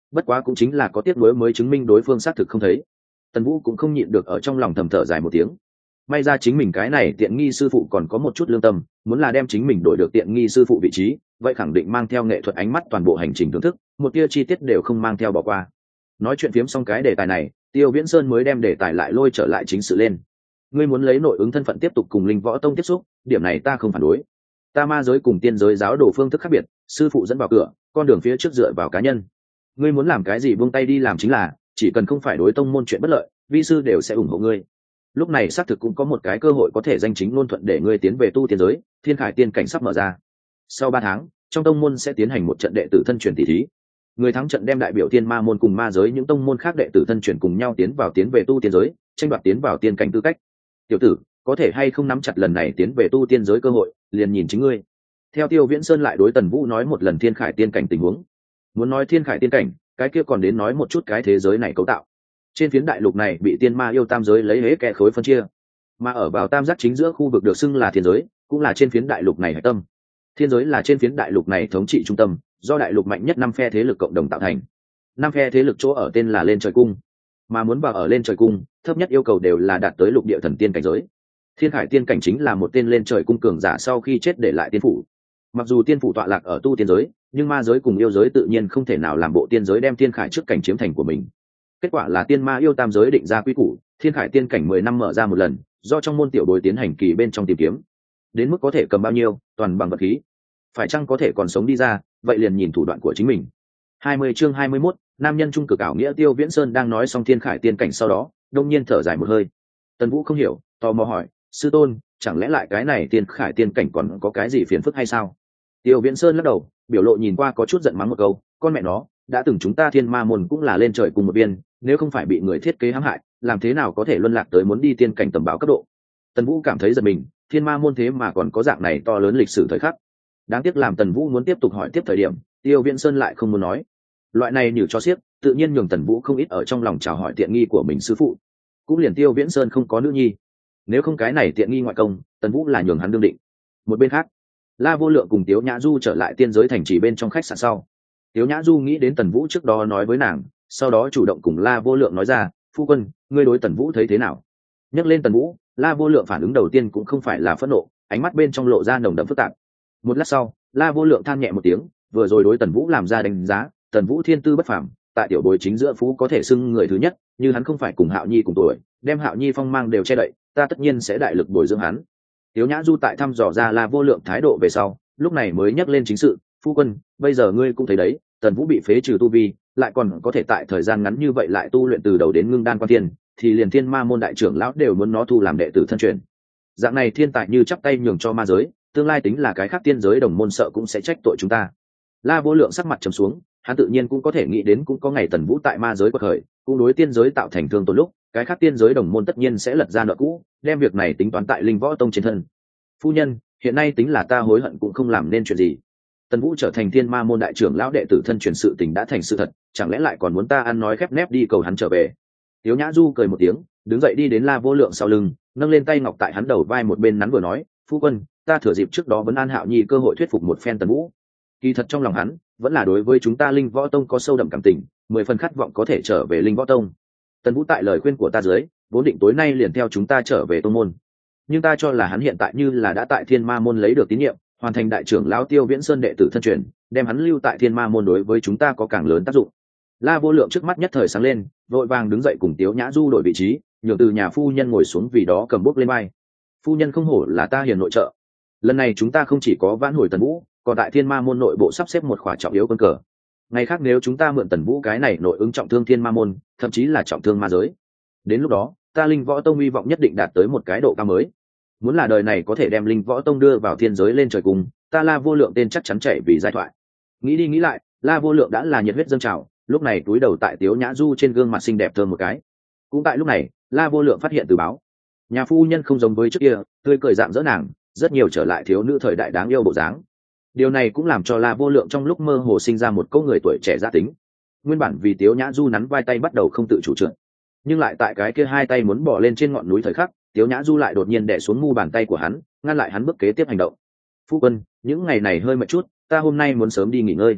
bất quá cũng chính là có tiếc nuối mới chứng minh đối phương xác thực không thấy. Tần Vũ cũng không nhịn được ở trong lòng thầm thở dài một tiếng. May ra chính mình cái này tiện nghi sư phụ còn có một chút lương tâm, muốn là đem chính mình đổi được tiện nghi sư phụ vị trí, vậy khẳng định mang theo nghệ thuật ánh mắt toàn bộ hành trình thưởng thức, một tia chi tiết đều không mang theo bỏ qua. Nói chuyện phiếm xong cái đề tài này, Tiêu Viễn Sơn mới đem đề tài lại lôi trở lại chính sự lên. Ngươi muốn lấy nội ứng thân phận tiếp tục cùng Linh Võ Tông tiếp xúc, điểm này ta không phản đối. Ta ma giới cùng tiên giới giáo đồ phương thức khác biệt, sư phụ dẫn vào cửa, con đường phía trước dựa vào cá nhân. Ngươi muốn làm cái gì buông tay đi làm chính là, chỉ cần không phải đối tông môn chuyện bất lợi, vi sư đều sẽ ủng hộ ngươi. Lúc này xác thực cũng có một cái cơ hội có thể danh chính ngôn thuận để ngươi tiến về tu tiên giới, Thiên Khải Tiên cảnh sắp mở ra. Sau ba tháng, trong tông môn sẽ tiến hành một trận đệ tử thân truyền tỷ thí. Người thắng trận đem đại biểu Tiên Ma môn cùng ma giới những tông môn khác đệ tử thân truyền cùng nhau tiến vào tiến về tu tiên giới, tranh đoạt tiến vào tiên cảnh tư cách. Tiểu tử, có thể hay không nắm chặt lần này tiến về tu tiên giới cơ hội, liền nhìn chính ngươi. Theo Tiêu Viễn Sơn lại đối Tần Vũ nói một lần Thiên Khải Tiên cảnh tình huống. Muốn nói Thiên Khải Tiên cảnh, cái kia còn đến nói một chút cái thế giới này cấu tạo. Trên phiến đại lục này bị tiên ma yêu tam giới lấy hễ kẻ khối phân chia, mà ở vào tam giác chính giữa khu vực được xưng là thiên giới, cũng là trên phiến đại lục này hải tâm. Thiên giới là trên phiến đại lục này thống trị trung tâm, do đại lục mạnh nhất năm phe thế lực cộng đồng tạo thành. Năm phe thế lực chỗ ở tên là Lên Trời Cung, mà muốn vào ở Lên Trời Cung, thấp nhất yêu cầu đều là đạt tới lục địa thần tiên cảnh giới. Thiên Khải Tiên cảnh chính là một tên Lên Trời Cung cường giả sau khi chết để lại tiên phủ. Mặc dù tiên phủ tọa lạc ở tu tiên giới, nhưng ma giới cùng yêu giới tự nhiên không thể nào làm bộ tiên giới đem Thiên Khải trước cảnh chiếm thành của mình. Kết quả là tiên ma yêu tam giới định ra quy củ, Thiên Khải Tiên cảnh mười năm mở ra một lần, do trong môn tiểu bối tiến hành kỳ bên trong tìm kiếm, đến mức có thể cầm bao nhiêu toàn bằng vật khí, phải chăng có thể còn sống đi ra, vậy liền nhìn thủ đoạn của chính mình. hai mươi chương hai mươi mốt, nam nhân trung cực ảo nghĩa. Tiêu Viễn Sơn đang nói xong Thiên Khải Tiên cảnh sau đó, đông nhiên thở dài một hơi. Tần Vũ không hiểu, tò mò hỏi, sư tôn, chẳng lẽ lại cái này Thiên Khải Tiên cảnh còn có cái gì phiền phức hay sao? Tiêu Viễn Sơn lắc đầu, biểu lộ nhìn qua có chút giận mắng một câu, con mẹ nó, đã từng chúng ta Thiên Ma môn cũng là Lên Trời cùng một viên, nếu không phải bị người thiết kế hãm hại, làm thế nào có thể luân lạc tới muốn đi tiên cảnh tầm bảo cấp độ. Tần Vũ cảm thấy giật mình, Thiên Ma môn thế mà còn có dạng này to lớn lịch sử thời khắc. Đáng tiếc làm Tần Vũ muốn tiếp tục hỏi tiếp thời điểm, Tiêu Viễn Sơn lại không muốn nói. Loại này nhử cho xiếc, tự nhiên nhường Tần Vũ không ít ở trong lòng chào hỏi tiện nghi của mình sư phụ. Cũng liền Tiêu Viễn Sơn không có nữ nhi, nếu không cái này tiện nghi ngoại công, Tần Vũ là nhường hắn đương định. Một bên khác, La Vô Lượng cùng Tiếu Nhã Du trở lại tiên giới thành trì bên trong khách sạn sau. Tiếu Nhã Du nghĩ đến Tần Vũ trước đó nói với nàng, sau đó chủ động cùng La Vô Lượng nói ra, phu quân, ngươi đối Tần Vũ thấy thế nào? Nhắc lên Tần Vũ, La Vô Lượng phản ứng đầu tiên cũng không phải là phẫn nộ, ánh mắt bên trong lộ ra nồng đậm phức tạp. Một lát sau, La Vô Lượng than nhẹ một tiếng, vừa rồi đối Tần Vũ làm ra đánh giá, Tần Vũ thiên tư bất phàm, tại tiểu bối chính giữa phú có thể xưng người thứ nhất, như hắn không phải cùng Hạo Nhi cùng tuổi, đem Hạo Nhi phong mang đều che đậy, ta tất nhiên sẽ đại lực bồi dưỡng hắn. Tiếu Nhã Du tại thăm dò ra La Vô Lượng thái độ về sau, lúc này mới nhắc lên chính sự, phu quân, bây giờ ngươi cũng thấy đấy, Tần Vũ bị phế trừ tu vi, lại còn có thể tại thời gian ngắn như vậy lại tu luyện từ đầu đến ngưng đan quan thiên, thì liền Thiên Ma môn đại trưởng lão đều muốn nó thu làm đệ tử thân truyền. Dạng này thiên tài như chắp tay nhường cho ma giới, tương lai tính là cái khác tiên giới đồng môn sợ cũng sẽ trách tội chúng ta. La Vô Lượng sắc mặt trầm xuống, hắn tự nhiên cũng có thể nghĩ đến cũng có ngày Tần Vũ tại ma giới quật khởi, cũng đối tiên giới tạo thành thương tổn lúc, cái khác tiên giới đồng môn tất nhiên sẽ lật ra nợ cũ, đem việc này tính toán tại Linh Võ Tông trên thân. Phu nhân, hiện nay tính là ta hối hận cũng không làm nên chuyện gì. Tần Vũ trở thành Thiên Ma môn đại trưởng lão đệ tử thân truyền sự tình đã thành sự thật, chẳng lẽ lại còn muốn ta ăn nói khép nép đi cầu hắn trở về? Tiếu Nhã Du cười một tiếng, đứng dậy đi đến La Vô Lượng sau lưng, nâng lên tay ngọc tại hắn đầu vai một bên nắn vừa nói, phu quân, ta thừa dịp trước đó vấn an Hạo Nhi cơ hội thuyết phục một phen Tần Vũ. Kỳ thật trong lòng hắn vẫn là đối với chúng ta Linh Võ Tông có sâu đậm cảm tình, mười phần khát vọng có thể trở về Linh Võ Tông. Tần Vũ tại lời khuyên của ta dưới, vốn định tối nay liền theo chúng ta trở về tông môn, nhưng ta cho là hắn hiện tại như là đã tại Thiên Ma môn lấy được tín nhiệm, hoàn thành đại trưởng lão Tiêu Viễn Sơn đệ tử thân truyền, đem hắn lưu tại Thiên Ma môn đối với chúng ta có càng lớn tác dụng. La Vô Lượng trước mắt nhất thời sáng lên, vội vàng đứng dậy cùng Tiếu Nhã Du đổi vị trí, nhường từ nhà phu nhân ngồi xuống vì đó cầm bút lên vai. Phu nhân không hổ là ta hiền nội trợ, lần này chúng ta không chỉ có vãn hồi Tần Vũ, còn tại Thiên Ma môn nội bộ sắp xếp một khóa trọng yếu quân cờ. Ngày khác nếu chúng ta mượn Tần Vũ cái này nội ứng trọng thương Thiên Ma môn, thậm chí là trọng thương ma giới, đến lúc đó ta Linh Võ Tông hy vọng nhất định đạt tới một cái độ cao mới. Muốn là đời này có thể đem Linh Võ Tông đưa vào thiên giới lên trời cùng, ta La Vô Lượng tên chắc chắn chạy vì giai thoại. Nghĩ đi nghĩ lại, La Vô Lượng đã là nhiệt huyết dâng trào, lúc này túi đầu tại Tiếu Nhã Du trên gương mặt xinh đẹp thơm một cái. Cũng tại lúc này, La Vô Lượng phát hiện từ báo, nhà phu nhân không giống với trước kia, tươi cười dạng dỡ nàng, rất nhiều trở lại thiếu nữ thời đại đáng yêu bộ dáng. Điều này cũng làm cho La Vô Lượng trong lúc mơ hồ sinh ra một câu người tuổi trẻ gia tính. Nguyên bản vì Tiếu Nhã Du nắn vai tay bắt đầu không tự chủ trượt, nhưng lại tại cái kia hai tay muốn bỏ lên trên ngọn núi thời khắc, Tiếu Nhã Du lại đột nhiên đè xuống mu bàn tay của hắn, ngăn lại hắn bước kế tiếp hành động. Phu quân, những ngày này hơi mệt chút, ta hôm nay muốn sớm đi nghỉ ngơi.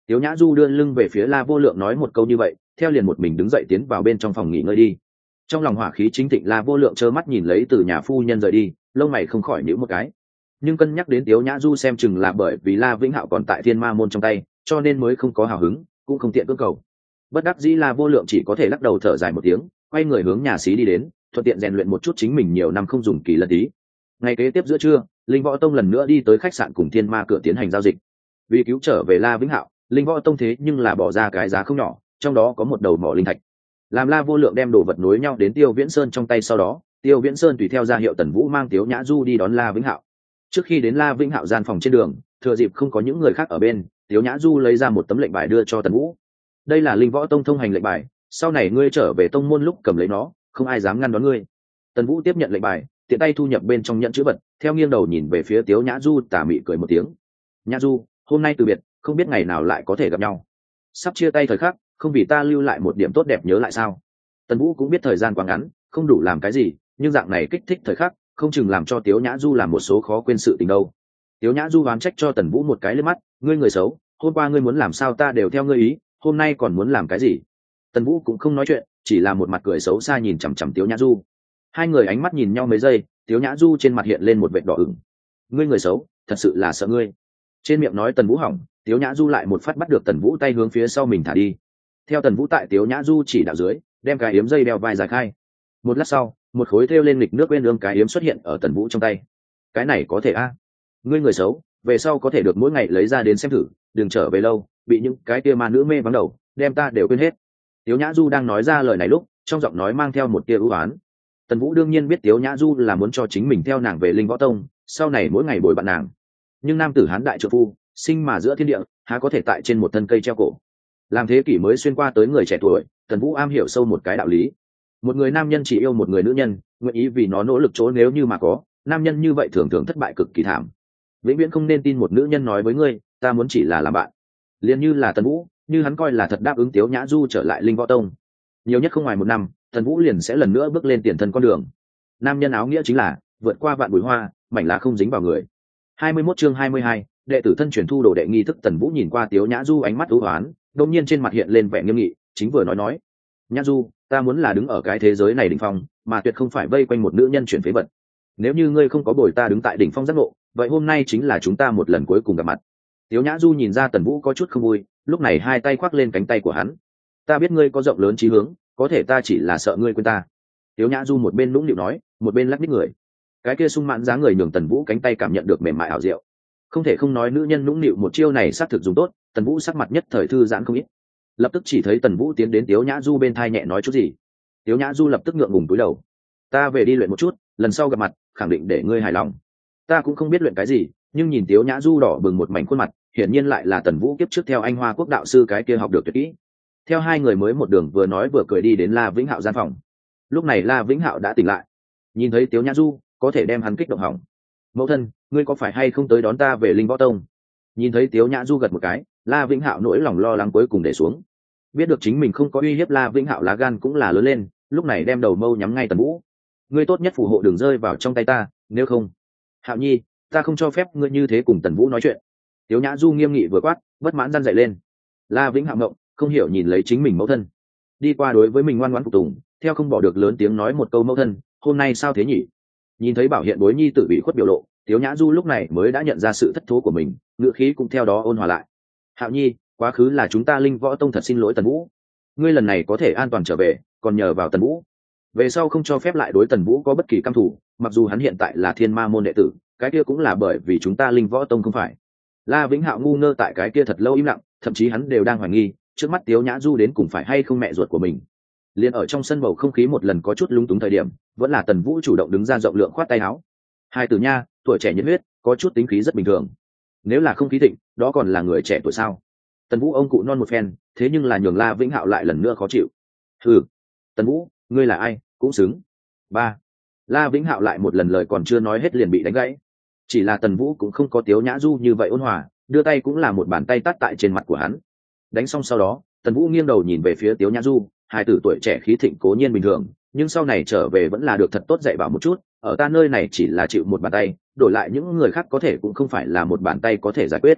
Tiếu Nhã Du đưa lưng về phía La Vô Lượng nói một câu như vậy, theo liền một mình đứng dậy tiến vào bên trong phòng nghỉ ngơi đi. Trong lòng hỏa khí chính thịnh, La Vô Lượng trơ mắt nhìn lấy từ nhà phu nhân rời đi, lông mày không khỏi nhíu một cái. Nhưng cân nhắc đến Tiếu Nhã Du xem chừng là bởi vì La Vĩnh Hạo còn tại Thiên Ma môn trong tay, cho nên mới không có hào hứng, cũng không tiện cưỡng cầu. Bất đắc dĩ La Vô Lượng chỉ có thể lắc đầu thở dài một tiếng, quay người hướng nhà xí đi đến, thuận tiện rèn luyện một chút chính mình nhiều năm không dùng kỳ lân tí. Ngày kế tiếp giữa trưa, Linh Võ Tông lần nữa đi tới khách sạn cùng Thiên Ma cửa tiến hành giao dịch. Vì cứu trở về La Vĩnh Hạo, Linh Võ Tông thế nhưng là bỏ ra cái giá không nhỏ, trong đó có một đầu mỏ linh thạch. Làm La Vô Lượng đem đồ vật nối nhau đến Tiêu Viễn Sơn trong tay sau đó, Tiêu Viễn Sơn tùy theo ra hiệu Tần Vũ mang Tiếu Nhã Du đi đón La Vĩnh Hạo. Trước khi đến La Vĩnh Hạo gian phòng trên đường, thừa dịp không có những người khác ở bên, Tiếu Nhã Du lấy ra một tấm lệnh bài đưa cho Tần Vũ. Đây là Linh Võ Tông thông hành lệnh bài, sau này ngươi trở về tông môn lúc cầm lấy nó, không ai dám ngăn đón ngươi. Tần Vũ tiếp nhận lệnh bài, tiện tay thu nhập bên trong nhẫn chữ vật, theo nghiêng đầu nhìn về phía Tiếu Nhã Du, tà mị cười một tiếng. Nhã Du, hôm nay từ biệt, không biết ngày nào lại có thể gặp nhau. Sắp chia tay thời khắc, không vì ta lưu lại một điểm tốt đẹp nhớ lại sao? Tần Vũ cũng biết thời gian quá ngắn, không đủ làm cái gì, nhưng dạng này kích thích thời khắc, không chừng làm cho Tiếu Nhã Du làm một số khó quên sự tình đâu. Tiếu Nhã Du oán trách cho Tần Vũ một cái liếc mắt, ngươi người xấu, hôm qua ngươi muốn làm sao ta đều theo ngươi ý, hôm nay còn muốn làm cái gì? Tần Vũ cũng không nói chuyện, chỉ là một mặt cười xấu xa nhìn chằm chằm Tiếu Nhã Du. Hai người ánh mắt nhìn nhau mấy giây, Tiếu Nhã Du trên mặt hiện lên một vệt đỏ ửng. Ngươi người xấu, thật sự là sợ ngươi. Trên miệng nói Tần Vũ hỏng, Tiếu Nhã Du lại một phát bắt được Tần Vũ tay hướng phía sau mình thả đi. Theo Tần Vũ tại Tiếu Nhã Du chỉ đạo dưới, đem cái yếm dây đeo vai giải khai. Một lát sau, một khối thêu lên lịch nước bên ương cái yếm xuất hiện ở Tần Vũ trong tay. Cái này có thể a? À? Ngươi người xấu, về sau có thể được mỗi ngày lấy ra đến xem thử, đừng trở về lâu, bị những cái kia ma nữ mê vắng đầu, đem ta đều quên hết. Tiếu Nhã Du đang nói ra lời này lúc, trong giọng nói mang theo một tia ưu ái. Tần Vũ đương nhiên biết Tiếu Nhã Du là muốn cho chính mình theo nàng về Linh Võ Tông, sau này mỗi ngày bồi bạn nàng. Nhưng nam tử hán đại trợ phu, sinh mà giữa thiên địa, há có thể tại trên một thân cây treo cổ. Làm thế kỷ mới xuyên qua tới người trẻ tuổi, Tần Vũ am hiểu sâu một cái đạo lý. Một người nam nhân chỉ yêu một người nữ nhân, nguyện ý vì nó nỗ lực chỗ nếu như mà có, nam nhân như vậy thường thường thất bại cực kỳ thảm. Vĩnh viễn không nên tin một nữ nhân nói với ngươi, ta muốn chỉ là làm bạn. Liền như là Tần Vũ, như hắn coi là thật đáp ứng Tiếu Nhã Du trở lại Linh Võ Tông. Nhiều nhất không ngoài một năm, Tần Vũ liền sẽ lần nữa bước lên tiền thân con đường. Nam nhân áo nghĩa chính là vượt qua vạn bụi hoa, mảnh lá không dính vào người. hai mươi mốt chương hai mươi hai, đệ tử thân truyền thu đồ đệ nghi thức. Tần Vũ nhìn qua Tiếu Nhã Du ánh mắt u hoán, đột nhiên trên mặt hiện lên vẻ nghiêm nghị, chính vừa nói nói: "Nhã Du, ta muốn là đứng ở cái thế giới này đỉnh phong, mà tuyệt không phải vây quanh một nữ nhân chuyển phế vật. Nếu như ngươi không có bồi ta đứng tại đỉnh phong giác ngộ, vậy hôm nay chính là chúng ta một lần cuối cùng gặp mặt." Tiếu Nhã Du nhìn ra Tần Vũ có chút không vui, lúc này hai tay khoác lên cánh tay của hắn. "Ta biết ngươi có rộng lớn chí hướng, có thể ta chỉ là sợ ngươi quên ta." Tiếu Nhã Du một bên nũng nịu nói, một bên lắc đít người. Cái kia sung mãn dáng người nhường Tần Vũ cánh tay cảm nhận được mềm mại ảo diệu. Không thể không nói nữ nhân nũng nịu một chiêu này xác thực dùng tốt, Tần Vũ sắc mặt nhất thời thư giãn không ít. Lập tức chỉ thấy Tần Vũ tiến đến Tiếu Nhã Du bên thai nhẹ nói chút gì. Tiếu Nhã Du lập tức ngượng ngùng cúi đầu. "Ta về đi luyện một chút, lần sau gặp mặt, khẳng định để ngươi hài lòng." Ta cũng không biết luyện cái gì, nhưng nhìn Tiếu Nhã Du đỏ bừng một mảnh khuôn mặt, hiển nhiên lại là Tần Vũ kiếp trước theo Anh Hoa Quốc đạo sư cái kia học được tuyệt kỹ. Theo hai người mới một đường vừa nói vừa cười đi đến La Vĩnh Hạo gian phòng. Lúc này La Vĩnh Hạo đã tỉnh lại, nhìn thấy Tiếu Nhã Du, có thể đem hắn kích động hỏng. "Mẫu thân, ngươi có phải hay không tới đón ta về Linh Võ Tông?" Nhìn thấy Tiếu Nhã Du gật một cái, La Vĩnh Hạo nỗi lòng lo lắng cuối cùng để xuống. Biết được chính mình không có uy hiếp La Vĩnh Hạo lá gan cũng là lớn lên, lúc này đem đầu mâu nhắm ngay Tần Vũ. "Ngươi tốt nhất phù hộ đừng rơi vào trong tay ta, nếu không..." "Hạo Nhi, ta không cho phép ngươi như thế cùng Tần Vũ nói chuyện." Tiếu Nhã Du nghiêm nghị vừa quát, bất mãn răn dậy lên. La Vĩnh Hạo ngộng, không hiểu nhìn lấy chính mình mẫu thân, đi qua đối với mình ngoan ngoãn phục tùng, theo không bỏ được lớn tiếng nói một câu: "Mẫu thân, hôm nay sao thế nhỉ?" Nhìn thấy bảo hiện bối nhi tự bị khuất biểu lộ, Tiếu Nhã Du lúc này mới đã nhận ra sự thất thố của mình, ngữ khí cũng theo đó ôn hòa lại. "Hạo Nhi, quá khứ là chúng ta Linh Võ Tông thật xin lỗi Tần Vũ, ngươi lần này có thể an toàn trở về, còn nhờ vào Tần Vũ. Về sau không cho phép lại đối Tần Vũ có bất kỳ căm thù, mặc dù hắn hiện tại là Thiên Ma môn đệ tử, cái kia cũng là bởi vì chúng ta Linh Võ Tông không phải." La Vĩnh Hạo ngu ngơ tại cái kia thật lâu im lặng, thậm chí hắn đều đang hoài nghi, trước mắt Tiếu Nhã Du đến cùng phải hay không mẹ ruột của mình. Liên ở trong sân bầu không khí một lần có chút lung túng thời điểm, vẫn là Tần Vũ chủ động đứng ra rộng lượng khoát tay áo. "Hai tử nha, tuổi trẻ nhiệt huyết, có chút tính khí rất bình thường. Nếu là không khí thịnh, đó còn là người trẻ tuổi sao?" Tần Vũ ông cụ non một phen, thế nhưng là nhường La Vĩnh Hạo lại lần nữa khó chịu. "Hừ, Tần Vũ, ngươi là ai, cũng xứng." Ba. La Vĩnh Hạo lại một lần lời còn chưa nói hết liền bị đánh gãy. Chỉ là Tần Vũ cũng không có Tiếu Nhã Du như vậy ôn hòa, đưa tay cũng là một bàn tay tát tại trên mặt của hắn. Đánh xong sau đó, Tần Vũ nghiêng đầu nhìn về phía Tiếu Nhã Du, hai tử tuổi trẻ khí thịnh cố nhiên bình thường, nhưng sau này trở về vẫn là được thật tốt dạy bảo một chút, ở ta nơi này chỉ là chịu một bàn tay, đổi lại những người khác có thể cũng không phải là một bàn tay có thể giải quyết.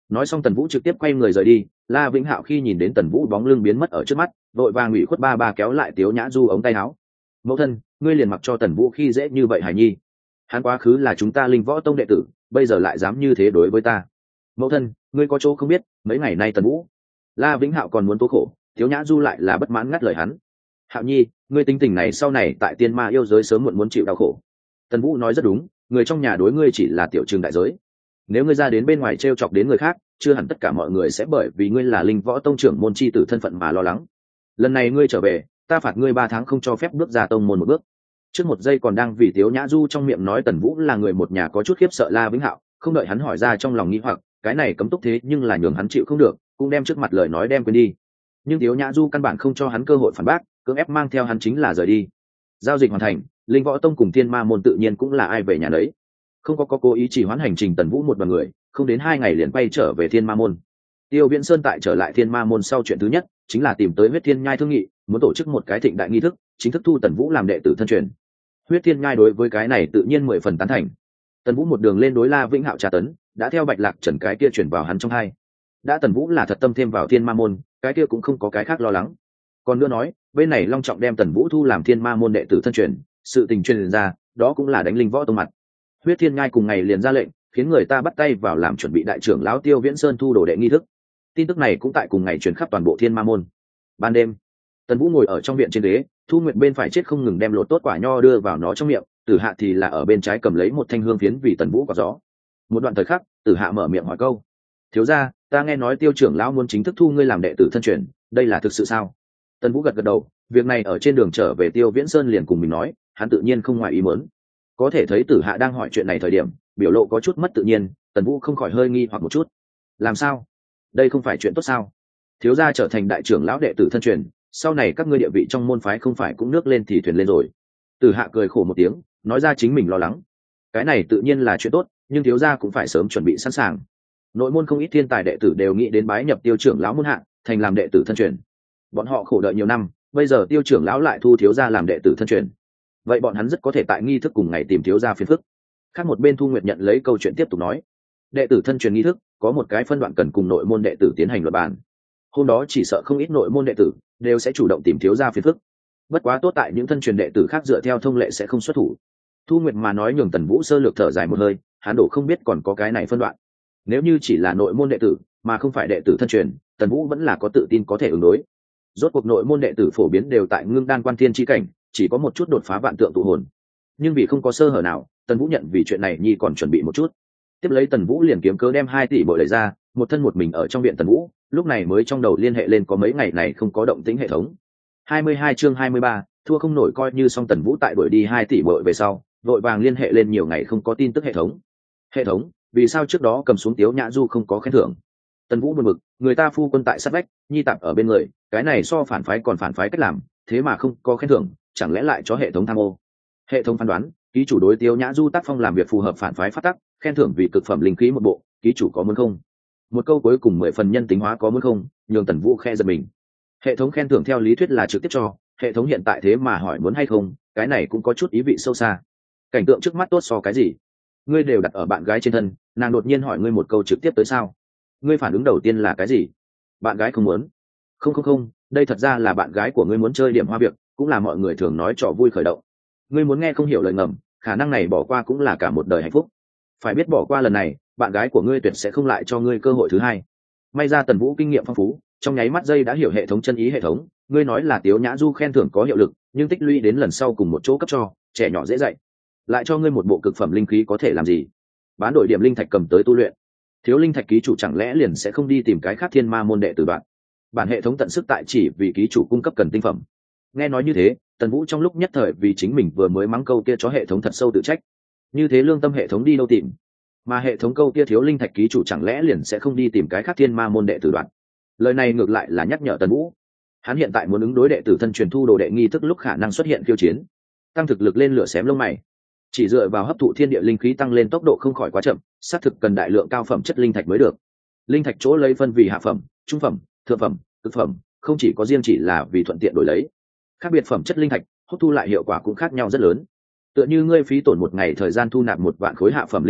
Nói xong Tần Vũ trực tiếp quay người rời đi. La Vĩnh Hạo khi nhìn đến Tần Vũ bóng lưng biến mất ở trước mắt, vội vàng ủy khuất ba ba kéo lại Tiếu Nhã Du ống tay áo. Mẫu thân, ngươi liền mặc cho Tần Vũ khi dễ như vậy hài nhi? Hắn quá khứ là chúng ta Linh Võ Tông đệ tử, bây giờ lại dám như thế đối với ta. Mẫu thân, ngươi có chỗ không biết, mấy ngày nay Tần Vũ. La Vĩnh Hạo còn muốn tố khổ, Tiếu Nhã Du lại là bất mãn ngắt lời hắn. Hạo nhi, ngươi tính tình này sau này tại tiên ma yêu giới sớm muộn muốn chịu đau khổ. Tần Vũ nói rất đúng, người trong nhà đối ngươi chỉ là tiểu trường đại giới. Nếu ngươi ra đến bên ngoài t r e o chọc đến người khác, chưa hẳn tất cả mọi người sẽ bởi vì ngươi là Linh Võ Tông trưởng môn chi tử thân phận mà lo lắng. Lần này ngươi trở về, ta phạt ngươi ba tháng không cho phép bước ra tông môn một bước. Trước một giây còn đang vì Tiếu Nhã Du trong miệng nói Tần Vũ là người một nhà có chút khiếp sợ La Vĩnh Hạo, không đợi hắn hỏi ra trong lòng nghi hoặc, cái này cấm túc thế nhưng là nhường hắn chịu không được, cũng đem trước mặt lời nói đem quên đi. Nhưng Tiếu Nhã Du căn bản không cho hắn cơ hội phản bác, cưỡng ép mang theo hắn chính là rời đi. Giao dịch hoàn thành, Linh Võ Tông cùng Thiên Ma môn tự nhiên cũng là ai về nhà đấy, không có, có cố ý chỉ hoãn hành trình Tần Vũ một đoàn người, không đến hai ngày liền bay trở về Thiên Ma môn. Tiêu Viễn Sơn tại trở lại Thiên Ma môn sau chuyện thứ nhất chính là tìm tới Huyết Thiên Nhai thương nghị, muốn tổ chức một cái thịnh đại nghi thức, chính thức thu Tần Vũ làm đệ tử thân truyền. Huyết Thiên Nhai đối với cái này tự nhiên mười phần tán thành. Tần Vũ một đường lên đối La Vĩnh Hạo tra tấn, đã theo Bạch Lạc Trần cái kia truyền vào hắn trong hai. Đã Tần Vũ là thật tâm thêm vào Thiên Ma môn, cái kia cũng không có cái khác lo lắng. Còn nữa nói, bên này long trọng đem Tần Vũ thu làm Thiên Ma môn đệ tử thân truyền, sự tình truyền ra, đó cũng là đánh Linh Võ Tông mặt. Huyết Thiên Nhai cùng ngày liền ra lệnh, khiến người ta bắt tay vào làm chuẩn bị đại trưởng lão Tiêu Viễn Sơn thu đồ đệ nghi thức. Tin tức này cũng tại cùng ngày truyền khắp toàn bộ Thiên Ma môn. Ban đêm, Tần Vũ ngồi ở trong viện trên ghế, Thu Nguyệt bên phải chết không ngừng đem lột tốt quả nho đưa vào nó trong miệng, Tử Hạ thì là ở bên trái cầm lấy một thanh hương phiến vì Tần Vũ có gió. Một đoạn thời khắc, Tử Hạ mở miệng hỏi câu: "Thiếu gia, ta nghe nói Tiêu trưởng lão muốn chính thức thu ngươi làm đệ tử thân truyền, đây là thực sự sao?" Tần Vũ gật gật đầu, việc này ở trên đường trở về Tiêu Viễn Sơn liền cùng mình nói, hắn tự nhiên không ngoài ý muốn. Có thể thấy Tử Hạ đang hỏi chuyện này thời điểm, biểu lộ có chút mất tự nhiên, Tần Vũ không khỏi hơi nghi hoặc một chút. Làm sao? Đây không phải chuyện tốt sao? Thiếu gia trở thành đại trưởng lão đệ tử thân truyền, sau này các ngươi địa vị trong môn phái không phải cũng nước lên thì thuyền lên rồi. Tử Hạ cười khổ một tiếng, nói ra chính mình lo lắng. Cái này tự nhiên là chuyện tốt, nhưng thiếu gia cũng phải sớm chuẩn bị sẵn sàng. Nội môn không ít thiên tài đệ tử đều nghĩ đến bái nhập Tiêu trưởng lão môn hạ, thành làm đệ tử thân truyền. Bọn họ khổ đợi nhiều năm, bây giờ Tiêu trưởng lão lại thu thiếu gia làm đệ tử thân truyền. Vậy bọn hắn rất có thể tại nghi thức cùng ngày tìm thiếu gia phiền phức. Khác một bên Thu Nguyệt nhận lấy câu chuyện tiếp tục nói, đệ tử thân truyền nghi thức có một cái phân đoạn cần cùng nội môn đệ tử tiến hành luận bàn. Hôm đó chỉ sợ không ít nội môn đệ tử đều sẽ chủ động tìm thiếu gia phiền phức. Bất quá tốt tại những thân truyền đệ tử khác dựa theo thông lệ sẽ không xuất thủ. Thu Nguyệt mà nói nhường Tần Vũ sơ lược thở dài một hơi, hắn đổ không biết còn có cái này phân đoạn. Nếu như chỉ là nội môn đệ tử mà không phải đệ tử thân truyền, Tần Vũ vẫn là có tự tin có thể ứng đối. Rốt cuộc nội môn đệ tử phổ biến đều tại ngưng đan quan thiên chi cảnh, chỉ có một chút đột phá vạn tượng tụ hồn. Nhưng vì không có sơ hở nào, Tần Vũ nhận vì chuyện này nhi còn chuẩn bị một chút. Tiếp lấy Tần Vũ liền kiếm cớ đem hai tỷ bội lấy ra, một thân một mình ở trong viện Tần Vũ, lúc này mới trong đầu liên hệ lên có mấy ngày này không có động tĩnh hệ thống. hai mươi hai chương hai mươi ba, thua không nổi coi như xong Tần Vũ tại đuổi đi hai tỷ bội về sau, vội vàng liên hệ lên nhiều ngày không có tin tức hệ thống. Hệ thống, vì sao trước đó cầm xuống Tiếu Nhã Du không có khen thưởng? Tần Vũ buồn bực, người ta phu quân tại sát vách, nhi tạp ở bên người, cái này so phản phái còn phản phái cách làm, thế mà không có khen thưởng, chẳng lẽ lại cho hệ thống tham ô? Hệ thống phán đoán, ký chủ đối Tiếu Nhã Du tác phong làm việc phù hợp phản phái phát tắc, khen thưởng vì cực phẩm linh khí một bộ, ký chủ có muốn không? Một câu cuối cùng mười phần nhân tính hóa có muốn không, nhường Tần Vũ khe giật mình. Hệ thống khen thưởng theo lý thuyết là trực tiếp cho, hệ thống hiện tại thế mà hỏi muốn hay không, cái này cũng có chút ý vị sâu xa. Cảnh tượng trước mắt tốt so cái gì? Ngươi đều đặt ở bạn gái trên thân, nàng đột nhiên hỏi ngươi một câu trực tiếp tới sao? Ngươi phản ứng đầu tiên là cái gì? Bạn gái không muốn? Không không không, đây thật ra là bạn gái của ngươi muốn chơi điểm hoa việc, cũng là mọi người thường nói trò vui khởi động. Ngươi muốn nghe không hiểu lời ngầm, khả năng này bỏ qua cũng là cả một đời hạnh phúc. Phải biết bỏ qua lần này, bạn gái của ngươi tuyệt sẽ không lại cho ngươi cơ hội thứ hai. May ra Tần Vũ kinh nghiệm phong phú, trong nháy mắt dây đã hiểu hệ thống chân ý hệ thống. Ngươi nói là Tiếu Nhã Du khen thưởng có hiệu lực, nhưng tích lũy đến lần sau cùng một chỗ cấp cho, trẻ nhỏ dễ dạy. Lại cho ngươi một bộ cực phẩm linh khí có thể làm gì? Bán đổi điểm linh thạch cầm tới tu luyện. Thiếu linh thạch ký chủ chẳng lẽ liền sẽ không đi tìm cái khác thiên ma môn đệ tử bạn? Bản hệ thống tận sức tại chỉ vì ký chủ cung cấp cần tinh phẩm. Nghe nói như thế, Tần Vũ trong lúc nhất thời vì chính mình vừa mới mắng câu kia chó hệ thống thật sâu tự trách. Như thế lương tâm hệ thống đi đâu tìm? Mà hệ thống câu kia thiếu linh thạch ký chủ chẳng lẽ liền sẽ không đi tìm cái khác thiên ma môn đệ tử đoạn? Lời này ngược lại là nhắc nhở Tần Vũ. Hắn hiện tại muốn ứng đối đệ tử thân truyền thu đồ đệ nghi thức lúc khả năng xuất hiện khiêu chiến, tăng thực lực lên lửa xém lông mày. Chỉ dựa vào hấp thụ thiên địa linh khí tăng lên tốc độ không khỏi quá chậm, xác thực cần đại lượng cao phẩm chất linh thạch mới được. Linh thạch chỗ lấy phân vì hạ phẩm, trung phẩm, thượng phẩm, cực phẩm, không chỉ có riêng chỉ là vì thuận tiện đổi lấy. Khác biệt phẩm chất linh thạch, hấp thu lại hiệu quả cũng khác nhau rất lớn. Tựa như ngươi phí tổn một ngày thời gian thu nạp một vạn khối hạ phẩm linh thạch,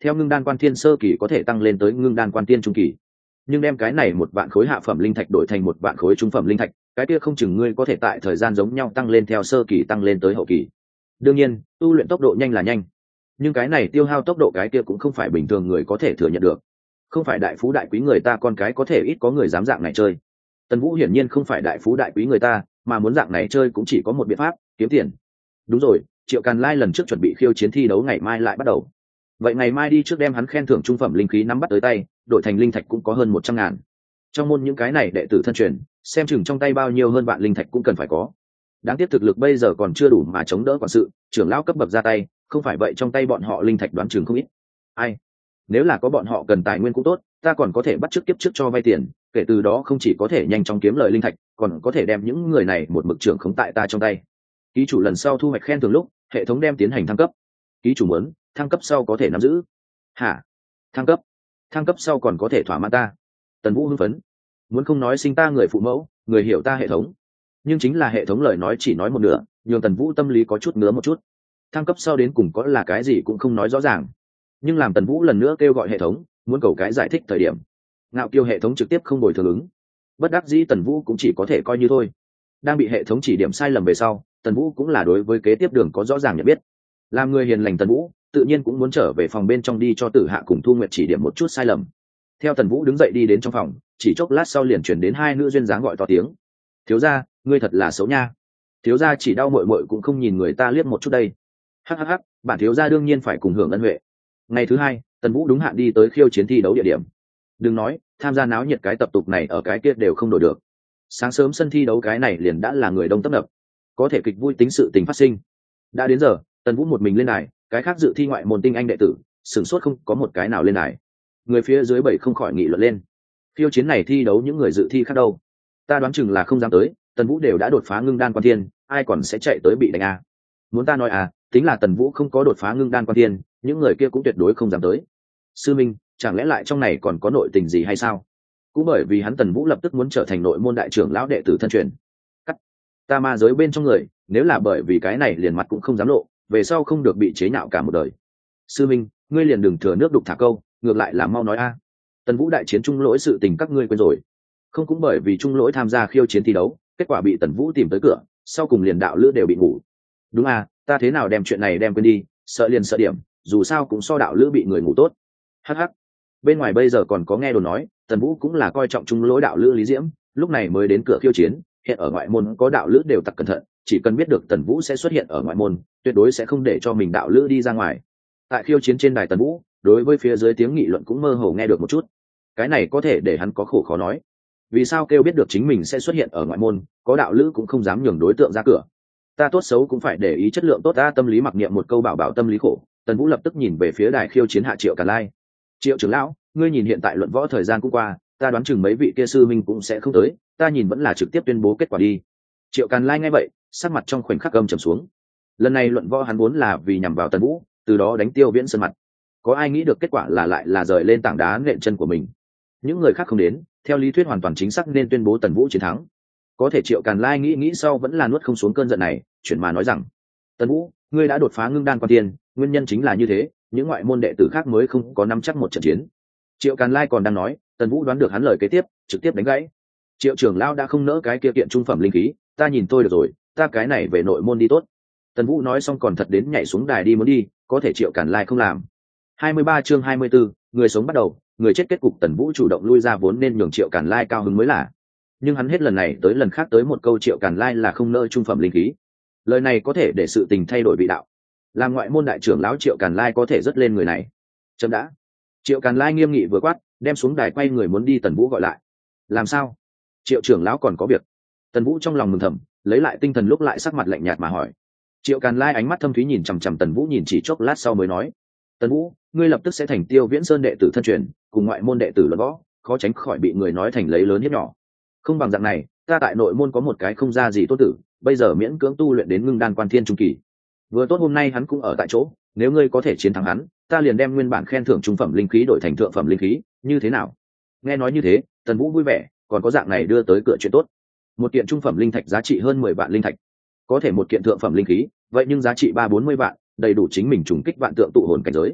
theo ngưng đan quan thiên sơ kỳ có thể tăng lên tới ngưng đan quan tiên trung kỳ. Nhưng đem cái này một vạn khối hạ phẩm linh thạch đổi thành một vạn khối trung phẩm linh thạch, cái kia không chừng ngươi có thể tại thời gian giống nhau tăng lên theo sơ kỳ tăng lên tới hậu kỳ. Đương nhiên tu luyện tốc độ nhanh là nhanh, nhưng cái này tiêu hao tốc độ cái kia cũng không phải bình thường người có thể thừa nhận được. Không phải đại phú đại quý người ta con cái có thể ít có người dám dạng này chơi. Tần Vũ hiển nhiên không phải đại phú đại quý người ta, mà muốn dạng này chơi cũng chỉ có một biện pháp, kiếm tiền. Đúng rồi, Triệu Càn Lai lần trước chuẩn bị khiêu chiến thi đấu ngày mai lại bắt đầu. Vậy ngày mai đi trước đem hắn khen thưởng trung phẩm linh khí nắm bắt tới tay, đổi thành linh thạch cũng có hơn một trăm ngàn. Trong môn những cái này đệ tử thân truyền, xem chừng trong tay bao nhiêu hơn vạn linh thạch cũng cần phải có. Đáng tiếc thực lực bây giờ còn chưa đủ mà chống đỡ quản sự, trưởng lão cấp bậc ra tay, không phải vậy trong tay bọn họ linh thạch đoán chừng không ít. Ai? Nếu là có bọn họ cần tài nguyên cũng tốt, ta còn có thể bắt chước kiếp trước cho vay tiền, kể từ đó không chỉ có thể nhanh chóng kiếm lời linh thạch, còn có thể đem những người này một mực trưởng khống tại ta trong tay. Ký chủ lần sau thu hoạch khen thưởng lúc, hệ thống đem tiến hành thăng cấp. Ký chủ muốn thăng cấp sau có thể nắm giữ. Hả? Thăng cấp? Thăng cấp sau còn có thể thỏa mãn ta? Tần Vũ hưng phấn. Muốn không nói sinh ta người phụ mẫu, người hiểu ta hệ thống. Nhưng chính là hệ thống lời nói chỉ nói một nửa, nhường Tần Vũ tâm lý có chút ngứa một chút. Thăng cấp sau đến cùng có là cái gì cũng không nói rõ ràng. Nhưng làm Tần Vũ lần nữa kêu gọi hệ thống, muốn cầu cái giải thích thời điểm, Ngạo Kiêu hệ thống trực tiếp không bồi thường ứng. Bất đắc dĩ Tần Vũ cũng chỉ có thể coi như thôi. Đang bị hệ thống chỉ điểm sai lầm về sau, Tần Vũ cũng là đối với kế tiếp đường có rõ ràng nhận biết. Làm người hiền lành Tần Vũ tự nhiên cũng muốn trở về phòng bên trong đi cho Tử Hạ cùng Thu Nguyệt chỉ điểm một chút sai lầm. Theo Tần Vũ đứng dậy đi đến trong phòng, chỉ chốc lát sau liền truyền đến hai nữ duyên dáng gọi to tiếng: thiếu gia, ngươi thật là xấu nha. Thiếu gia chỉ đau muội muội cũng không nhìn người ta liếc một chút đây. Hắc hắc hắc, bản thiếu gia đương nhiên phải cùng hưởng ân huệ. Ngày thứ hai, Tần Vũ đúng hạn đi tới khiêu chiến thi đấu địa điểm. Đừng nói, tham gia náo nhiệt cái tập tục này ở cái kia đều không đổi được. Sáng sớm sân thi đấu cái này liền đã là người đông tấp nập, có thể kịch vui tính sự tình phát sinh. Đã đến giờ, Tần Vũ một mình lên đài, cái khác dự thi ngoại môn tinh anh đệ tử sửng sốt không có một cái nào lên đài. Người phía dưới bảy không khỏi nghị luận lên. Khiêu chiến này thi đấu những người dự thi khác đâu? Ta đoán chừng là không dám tới, Tần Vũ đều đã đột phá ngưng đan quan thiên, ai còn sẽ chạy tới bị đánh à? Muốn ta nói à, tính là Tần Vũ không có đột phá ngưng đan quan thiên, những người kia cũng tuyệt đối không dám tới. Sư minh, chẳng lẽ lại trong này còn có nội tình gì hay sao? Cũng bởi vì hắn Tần Vũ lập tức muốn trở thành nội môn đại trưởng lão đệ tử thân truyền. Cắt. Ta ma giới bên trong người, nếu là bởi vì cái này liền mặt cũng không dám lộ, về sau không được bị chế nhạo cả một đời. Sư minh, ngươi liền đừng thừa nước đục thả câu, ngược lại là mau nói a. Tần Vũ đại chiến trung lỗi sự tình các ngươi quên rồi. Không cũng bởi vì trung lỗi tham gia khiêu chiến thi đấu, kết quả bị Tần Vũ tìm tới cửa, sau cùng liền đạo lữ đều bị ngủ. Đúng à, ta thế nào đem chuyện này đem quên đi, sợ liền sợ điểm, dù sao cũng so đạo lữ bị người ngủ tốt. Hắc hắc. Bên ngoài bây giờ còn có nghe đồn nói, Tần Vũ cũng là coi trọng trung lỗi đạo lữ Lý Diễm, lúc này mới đến cửa khiêu chiến, hiện ở ngoại môn có đạo lữ đều tặc cẩn thận, chỉ cần biết được Tần Vũ sẽ xuất hiện ở ngoại môn, tuyệt đối sẽ không để cho mình đạo lữ đi ra ngoài. Tại khiêu chiến trên đài Tần Vũ, đối với phía dưới tiếng nghị luận cũng mơ hồ nghe được một chút. Cái này có thể để hắn có khổ khó nói. Vì sao kêu biết được chính mình sẽ xuất hiện ở ngoại môn, có đạo lữ cũng không dám nhường đối tượng ra cửa. Ta tốt xấu cũng phải để ý chất lượng tốt, ta tâm lý mặc niệm một câu bảo bảo tâm lý khổ. Tần Vũ lập tức nhìn về phía đài khiêu chiến hạ Triệu Càn Lai. Triệu trưởng lão, ngươi nhìn hiện tại luận võ thời gian cũng qua, ta đoán chừng mấy vị kia sư minh cũng sẽ không tới, ta nhìn vẫn là trực tiếp tuyên bố kết quả đi. Triệu Càn Lai nghe vậy, sắc mặt trong khoảnh khắc gầm trầm xuống. Lần này luận võ hắn vốn là vì nhằm vào Tần Vũ, từ đó đánh Tiêu Viễn Sơn mặt. Có ai nghĩ được kết quả là lại là rời lên tảng đá nện chân của mình. Những người khác không đến, theo lý thuyết hoàn toàn chính xác nên tuyên bố Tần Vũ chiến thắng. Có thể Triệu Càn Lai nghĩ nghĩ sau vẫn là nuốt không xuống cơn giận này, chuyển mà nói rằng: Tần Vũ, ngươi đã đột phá ngưng đan quan tiên, nguyên nhân chính là như thế, những ngoại môn đệ tử khác mới không có nắm chắc một trận chiến. Triệu Càn Lai còn đang nói, Tần Vũ đoán được hắn lời kế tiếp, trực tiếp đánh gãy. Triệu trưởng lão đã không nỡ cái kia kiện trung phẩm linh khí, ta nhìn tôi được rồi, ta cái này về nội môn đi tốt. Tần Vũ nói xong còn thật đến nhảy xuống đài đi muốn đi, có thể Triệu Càn Lai không làm. hai mươi ba chương hai mươi 24, người sống bắt đầu, người chết kết cục. Tần Vũ chủ động lui ra vốn nên nhường Triệu Càn Lai cao hứng mới là. Nhưng hắn hết lần này tới lần khác tới một câu Triệu Càn Lai là không nỡ trung phẩm linh khí. Lời này có thể để sự tình thay đổi vị đạo. Làm ngoại môn đại trưởng lão Triệu Càn Lai có thể dứt lên người này. Chấm đã. Triệu Càn Lai nghiêm nghị vừa quát, đem xuống đài quay người muốn đi. Tần Vũ gọi lại. Làm sao? Triệu trưởng lão còn có việc. Tần Vũ trong lòng mừng thầm, lấy lại tinh thần lúc lại sắc mặt lạnh nhạt mà hỏi. Triệu Càn Lai ánh mắt thâm thúy nhìn chằm chằm Tần Vũ nhìn chỉ chốc lát sau mới nói: Tần Vũ, ngươi lập tức sẽ thành Tiêu Viễn Sơn đệ tử thân truyền, cùng ngoại môn đệ tử luận võ, khó tránh khỏi bị người nói thành lấy lớn hiếp nhỏ. Không bằng dạng này, ta tại nội môn có một cái không ra gì tốt tử, bây giờ miễn cưỡng tu luyện đến ngưng đan quan thiên trung kỳ. Vừa tốt hôm nay hắn cũng ở tại chỗ, nếu ngươi có thể chiến thắng hắn, ta liền đem nguyên bản khen thưởng trung phẩm linh khí đổi thành thượng phẩm linh khí, như thế nào? Nghe nói như thế, Tần Vũ vui vẻ, còn có dạng này đưa tới cửa chuyện tốt. Một kiện trung phẩm linh thạch giá trị hơn mười vạn linh thạch, có thể một kiện thượng phẩm linh khí, vậy nhưng giá trị ba bốn mươi vạn, đầy đủ chính mình trùng kích vạn tượng tụ hồn cảnh giới.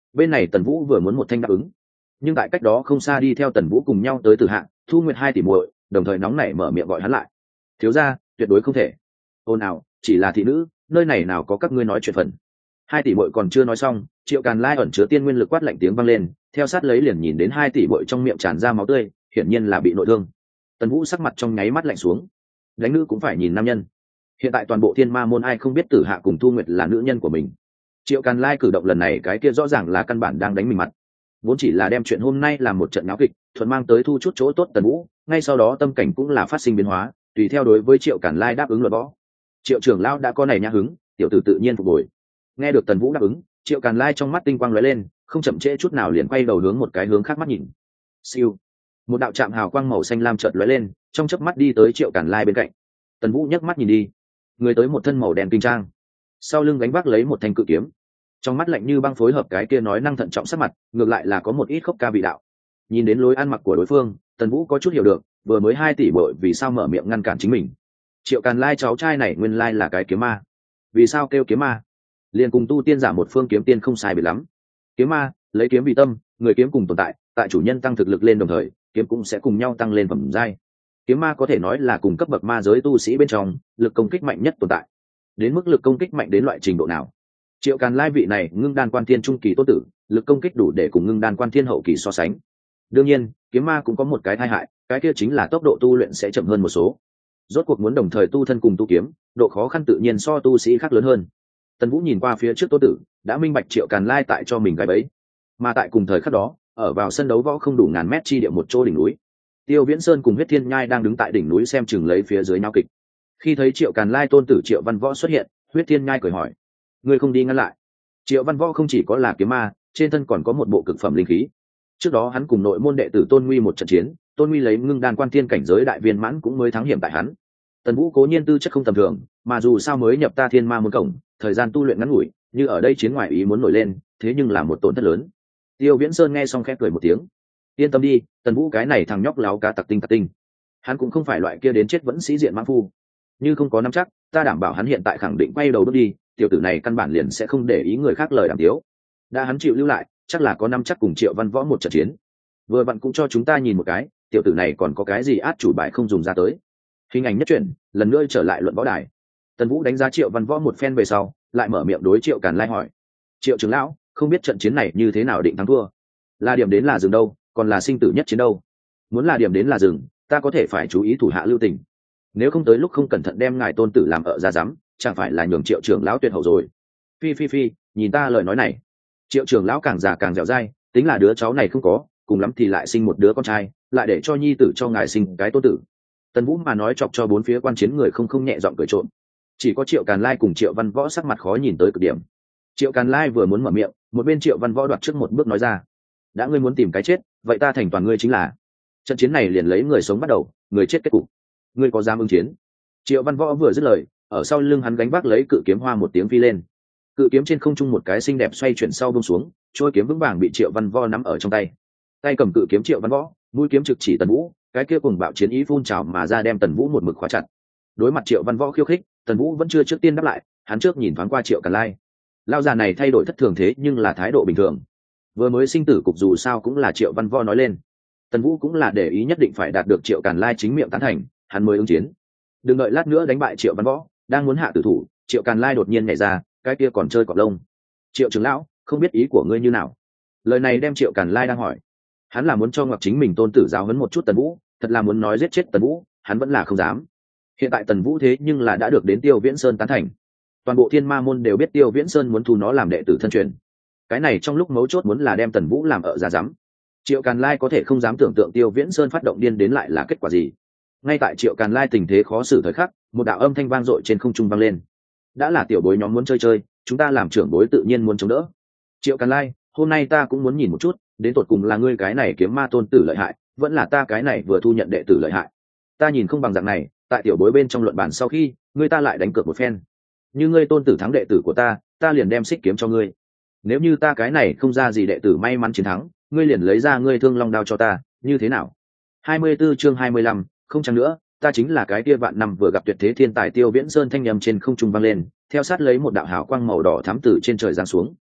Bên này Tần Vũ vừa muốn một thanh đáp ứng, nhưng tại cách đó không xa đi theo Tần Vũ cùng nhau tới Từ Hạ, Thu Nguyệt hai tỷ muội, đồng thời nóng nảy mở miệng gọi hắn lại. Thiếu gia, tuyệt đối không thể. Ôn nào, chỉ là thị nữ, nơi này nào có các ngươi nói chuyện phần. Hai tỷ muội còn chưa nói xong, Triệu Càn Lai ẩn chứa tiên nguyên lực quát lạnh tiếng vang lên, theo sát lấy liền nhìn đến hai tỷ muội trong miệng tràn ra máu tươi, hiển nhiên là bị nội thương. Tần Vũ sắc mặt trong nháy mắt lạnh xuống. Đánh nữ cũng phải nhìn nam nhân. Hiện tại toàn bộ Thiên Ma môn ai không biết Tử Hạ cùng Thu Nguyệt là nữ nhân của mình. Triệu Càn Lai cử động lần này cái kia rõ ràng là căn bản đang đánh mình mặt. Vốn chỉ là đem chuyện hôm nay làm một trận náo kịch, thuận mang tới thu chút chỗ tốt Tần Vũ, ngay sau đó tâm cảnh cũng là phát sinh biến hóa, tùy theo đối với Triệu Càn Lai đáp ứng luật võ. Triệu trưởng lão đã có này nhã hứng, tiểu tử tự nhiên phục hồi. Nghe được Tần Vũ đáp ứng, Triệu Càn Lai trong mắt tinh quang lóe lên, không chậm trễ chút nào liền quay đầu hướng một cái hướng khác mắt nhìn. Siêu, một đạo chạm hào quang màu xanh lam chợt lóe lên, trong chớp mắt đi tới Triệu Càn Lai bên cạnh. Tần Vũ nhấc mắt nhìn đi, người tới một thân màu đen kinh trang, sau lưng gánh vác lấy một thanh cự kiếm, trong mắt lạnh như băng phối hợp cái kia nói năng thận trọng sắc mặt, ngược lại là có một ít khốc ca vị đạo. Nhìn đến lối ăn mặc của đối phương, Tần Vũ có chút hiểu được, vừa mới hai tỷ bội vì sao mở miệng ngăn cản chính mình. Triệu Càn Lai cháu trai này nguyên lai là cái kiếm ma. Vì sao kêu kiếm ma? Liền cùng tu tiên giả một phương kiếm tiên không sai biệt lắm. Kiếm ma, lấy kiếm vì tâm, người kiếm cùng tồn tại, tại chủ nhân tăng thực lực lên đồng thời, kiếm cũng sẽ cùng nhau tăng lên phẩm giai. Kiếm ma có thể nói là cùng cấp bậc ma giới tu sĩ bên trong, lực công kích mạnh nhất tồn tại. Đến mức lực công kích mạnh đến loại trình độ nào? Triệu Càn Lai vị này ngưng đan quan thiên trung kỳ tốt tử, lực công kích đủ để cùng ngưng đan quan thiên hậu kỳ so sánh. Đương nhiên, kiếm ma cũng có một cái tai hại, cái kia chính là tốc độ tu luyện sẽ chậm hơn một số. Rốt cuộc muốn đồng thời tu thân cùng tu kiếm, độ khó khăn tự nhiên so tu sĩ khác lớn hơn. Tần Vũ nhìn qua phía trước Tô Tử, đã minh bạch Triệu Càn Lai tại cho mình gái bẫy. Mà tại cùng thời khắc đó, ở vào sân đấu võ không đủ ngàn mét chi địa một chỗ đỉnh núi, Tiêu Viễn Sơn cùng Huyết Thiên Nhai đang đứng tại đỉnh núi xem chừng lấy phía dưới nhau kịch. Khi thấy Triệu Càn Lai tôn tử Triệu Văn Võ xuất hiện, Huyết Thiên Nhai cười hỏi: "Ngươi không đi ngăn lại?" Triệu Văn Võ không chỉ có là kiếm ma, trên thân còn có một bộ cực phẩm linh khí. Trước đó hắn cùng nội môn đệ tử Tôn Nguy một trận chiến, Tôn Nguy lấy ngưng đan quan thiên cảnh giới đại viên mãn cũng mới thắng hiểm tại hắn. Tần Vũ cố nhiên tư chất không tầm thường, mà dù sao mới nhập ta Thiên Ma môn cổng, thời gian tu luyện ngắn ngủi, như ở đây chiến ngoài ý muốn nổi lên, thế nhưng là một tổn thất lớn. Tiêu Viễn Sơn nghe xong khẽ cười một tiếng. Yên tâm đi, Tần Vũ cái này thằng nhóc láo cá tặc tinh tặc tinh, hắn cũng không phải loại kia đến chết vẫn sĩ diện mãng phu. Như không có nắm chắc, ta đảm bảo hắn hiện tại khẳng định quay đầu bước đi, tiểu tử này căn bản liền sẽ không để ý người khác lời đàm tiếu. Đã hắn chịu lưu lại, chắc là có nắm chắc cùng Triệu Văn Võ một trận chiến. Vừa vặn cũng cho chúng ta nhìn một cái, tiểu tử này còn có cái gì át chủ bài không dùng ra tới. Hình ảnh nhất chuyển, lần nữa trở lại luận võ đài. Tần Vũ đánh giá Triệu Văn Võ một phen về sau, lại mở miệng đối Triệu Càn Lai hỏi: "Triệu trưởng lão, không biết trận chiến này như thế nào định thắng thua? Là điểm đến là dừng đâu, còn là sinh tử nhất chiến đâu? Muốn là điểm đến là dừng, ta có thể phải chú ý thủ hạ lưu tình. Nếu không tới lúc không cẩn thận đem ngài tôn tử làm ở ra dám, chẳng phải là nhường Triệu trưởng lão tuyệt hậu rồi." Phi phi phi, nhìn ta lời nói này. Triệu trưởng lão càng già càng dẻo dai, tính là đứa cháu này không có, cùng lắm thì lại sinh một đứa con trai, lại để cho nhi tử cho ngài sinh cái tôn tử. Tần Vũ mà nói chọc cho bốn phía quan chiến người không không nhẹ giọng cười trộm. Chỉ có Triệu Càn Lai cùng Triệu Văn Võ sắc mặt khó nhìn tới cực điểm. Triệu Càn Lai vừa muốn mở miệng, một bên Triệu Văn Võ đoạt trước một bước nói ra: "Đã ngươi muốn tìm cái chết, vậy ta thành toàn ngươi chính là. Trận chiến này liền lấy người sống bắt đầu, người chết kết cục. Ngươi có dám ứng chiến?" Triệu Văn Võ vừa dứt lời, ở sau lưng hắn gánh vác lấy cự kiếm hoa một tiếng phi lên. Cự kiếm trên không trung một cái xinh đẹp xoay chuyển sau buông xuống, trôi kiếm vững vàng bị Triệu Văn Võ nắm ở trong tay. Tay cầm cự kiếm Triệu Văn Võ, mũi kiếm trực chỉ Tần Vũ, cái kia cùng bạo chiến ý phun trào mà ra đem Tần Vũ một mực khóa chặt. Đối mặt Triệu Văn Võ khiêu khích, Tần Vũ vẫn chưa trước tiên đáp lại, hắn trước nhìn thoáng qua Triệu Càn Lai. Lão già này thay đổi thất thường thế nhưng là thái độ bình thường. Vừa mới sinh tử cục dù sao cũng là Triệu Văn Võ nói lên. Tần Vũ cũng là để ý nhất định phải đạt được Triệu Càn Lai chính miệng tán thành, hắn mới ứng chiến. Đừng đợi lát nữa đánh bại Triệu Văn Võ, đang muốn hạ tử thủ, Triệu Càn Lai đột nhiên nhảy ra, cái kia còn chơi cọp lông. "Triệu trưởng lão, không biết ý của ngươi như nào?" Lời này đem Triệu Càn Lai đang hỏi. Hắn là muốn cho Ngọc chính mình tôn tử giáo huấn một chút Tần Vũ, thật là muốn nói giết chết Tần Vũ, hắn vẫn là không dám. Hiện tại Tần Vũ thế nhưng là đã được đến Tiêu Viễn Sơn tán thành. Toàn bộ Thiên Ma môn đều biết Tiêu Viễn Sơn muốn thu nó làm đệ tử thân truyền. Cái này trong lúc mấu chốt muốn là đem Tần Vũ làm ở ra dám. Triệu Càn Lai có thể không dám tưởng tượng Tiêu Viễn Sơn phát động điên đến lại là kết quả gì. Ngay tại Triệu Càn Lai tình thế khó xử thời khắc, một đạo âm thanh vang dội trên không trung vang lên. Đã là tiểu bối nhóm muốn chơi chơi, chúng ta làm trưởng bối tự nhiên muốn chống đỡ. Triệu Càn Lai, hôm nay ta cũng muốn nhìn một chút, đến tột cùng là ngươi cái này kiếm ma tôn tử lợi hại, vẫn là ta cái này vừa thu nhận đệ tử lợi hại. Ta nhìn không bằng dạng này, tại tiểu bối bên trong luận bàn sau khi, ngươi ta lại đánh cược một phen. Như ngươi tôn tử thắng đệ tử của ta, ta liền đem xích kiếm cho ngươi. Nếu như ta cái này không ra gì đệ tử may mắn chiến thắng, ngươi liền lấy ra ngươi thương long đao cho ta, như thế nào? hai mươi 24 chương hai mươi lăm, không chẳng nữa, ta chính là cái kia vạn năm vừa gặp tuyệt thế thiên tài Tiêu Viễn Sơn thanh nhầm trên không trung vang lên, theo sát lấy một đạo hào quang màu đỏ thắm từ trên trời giáng xuống.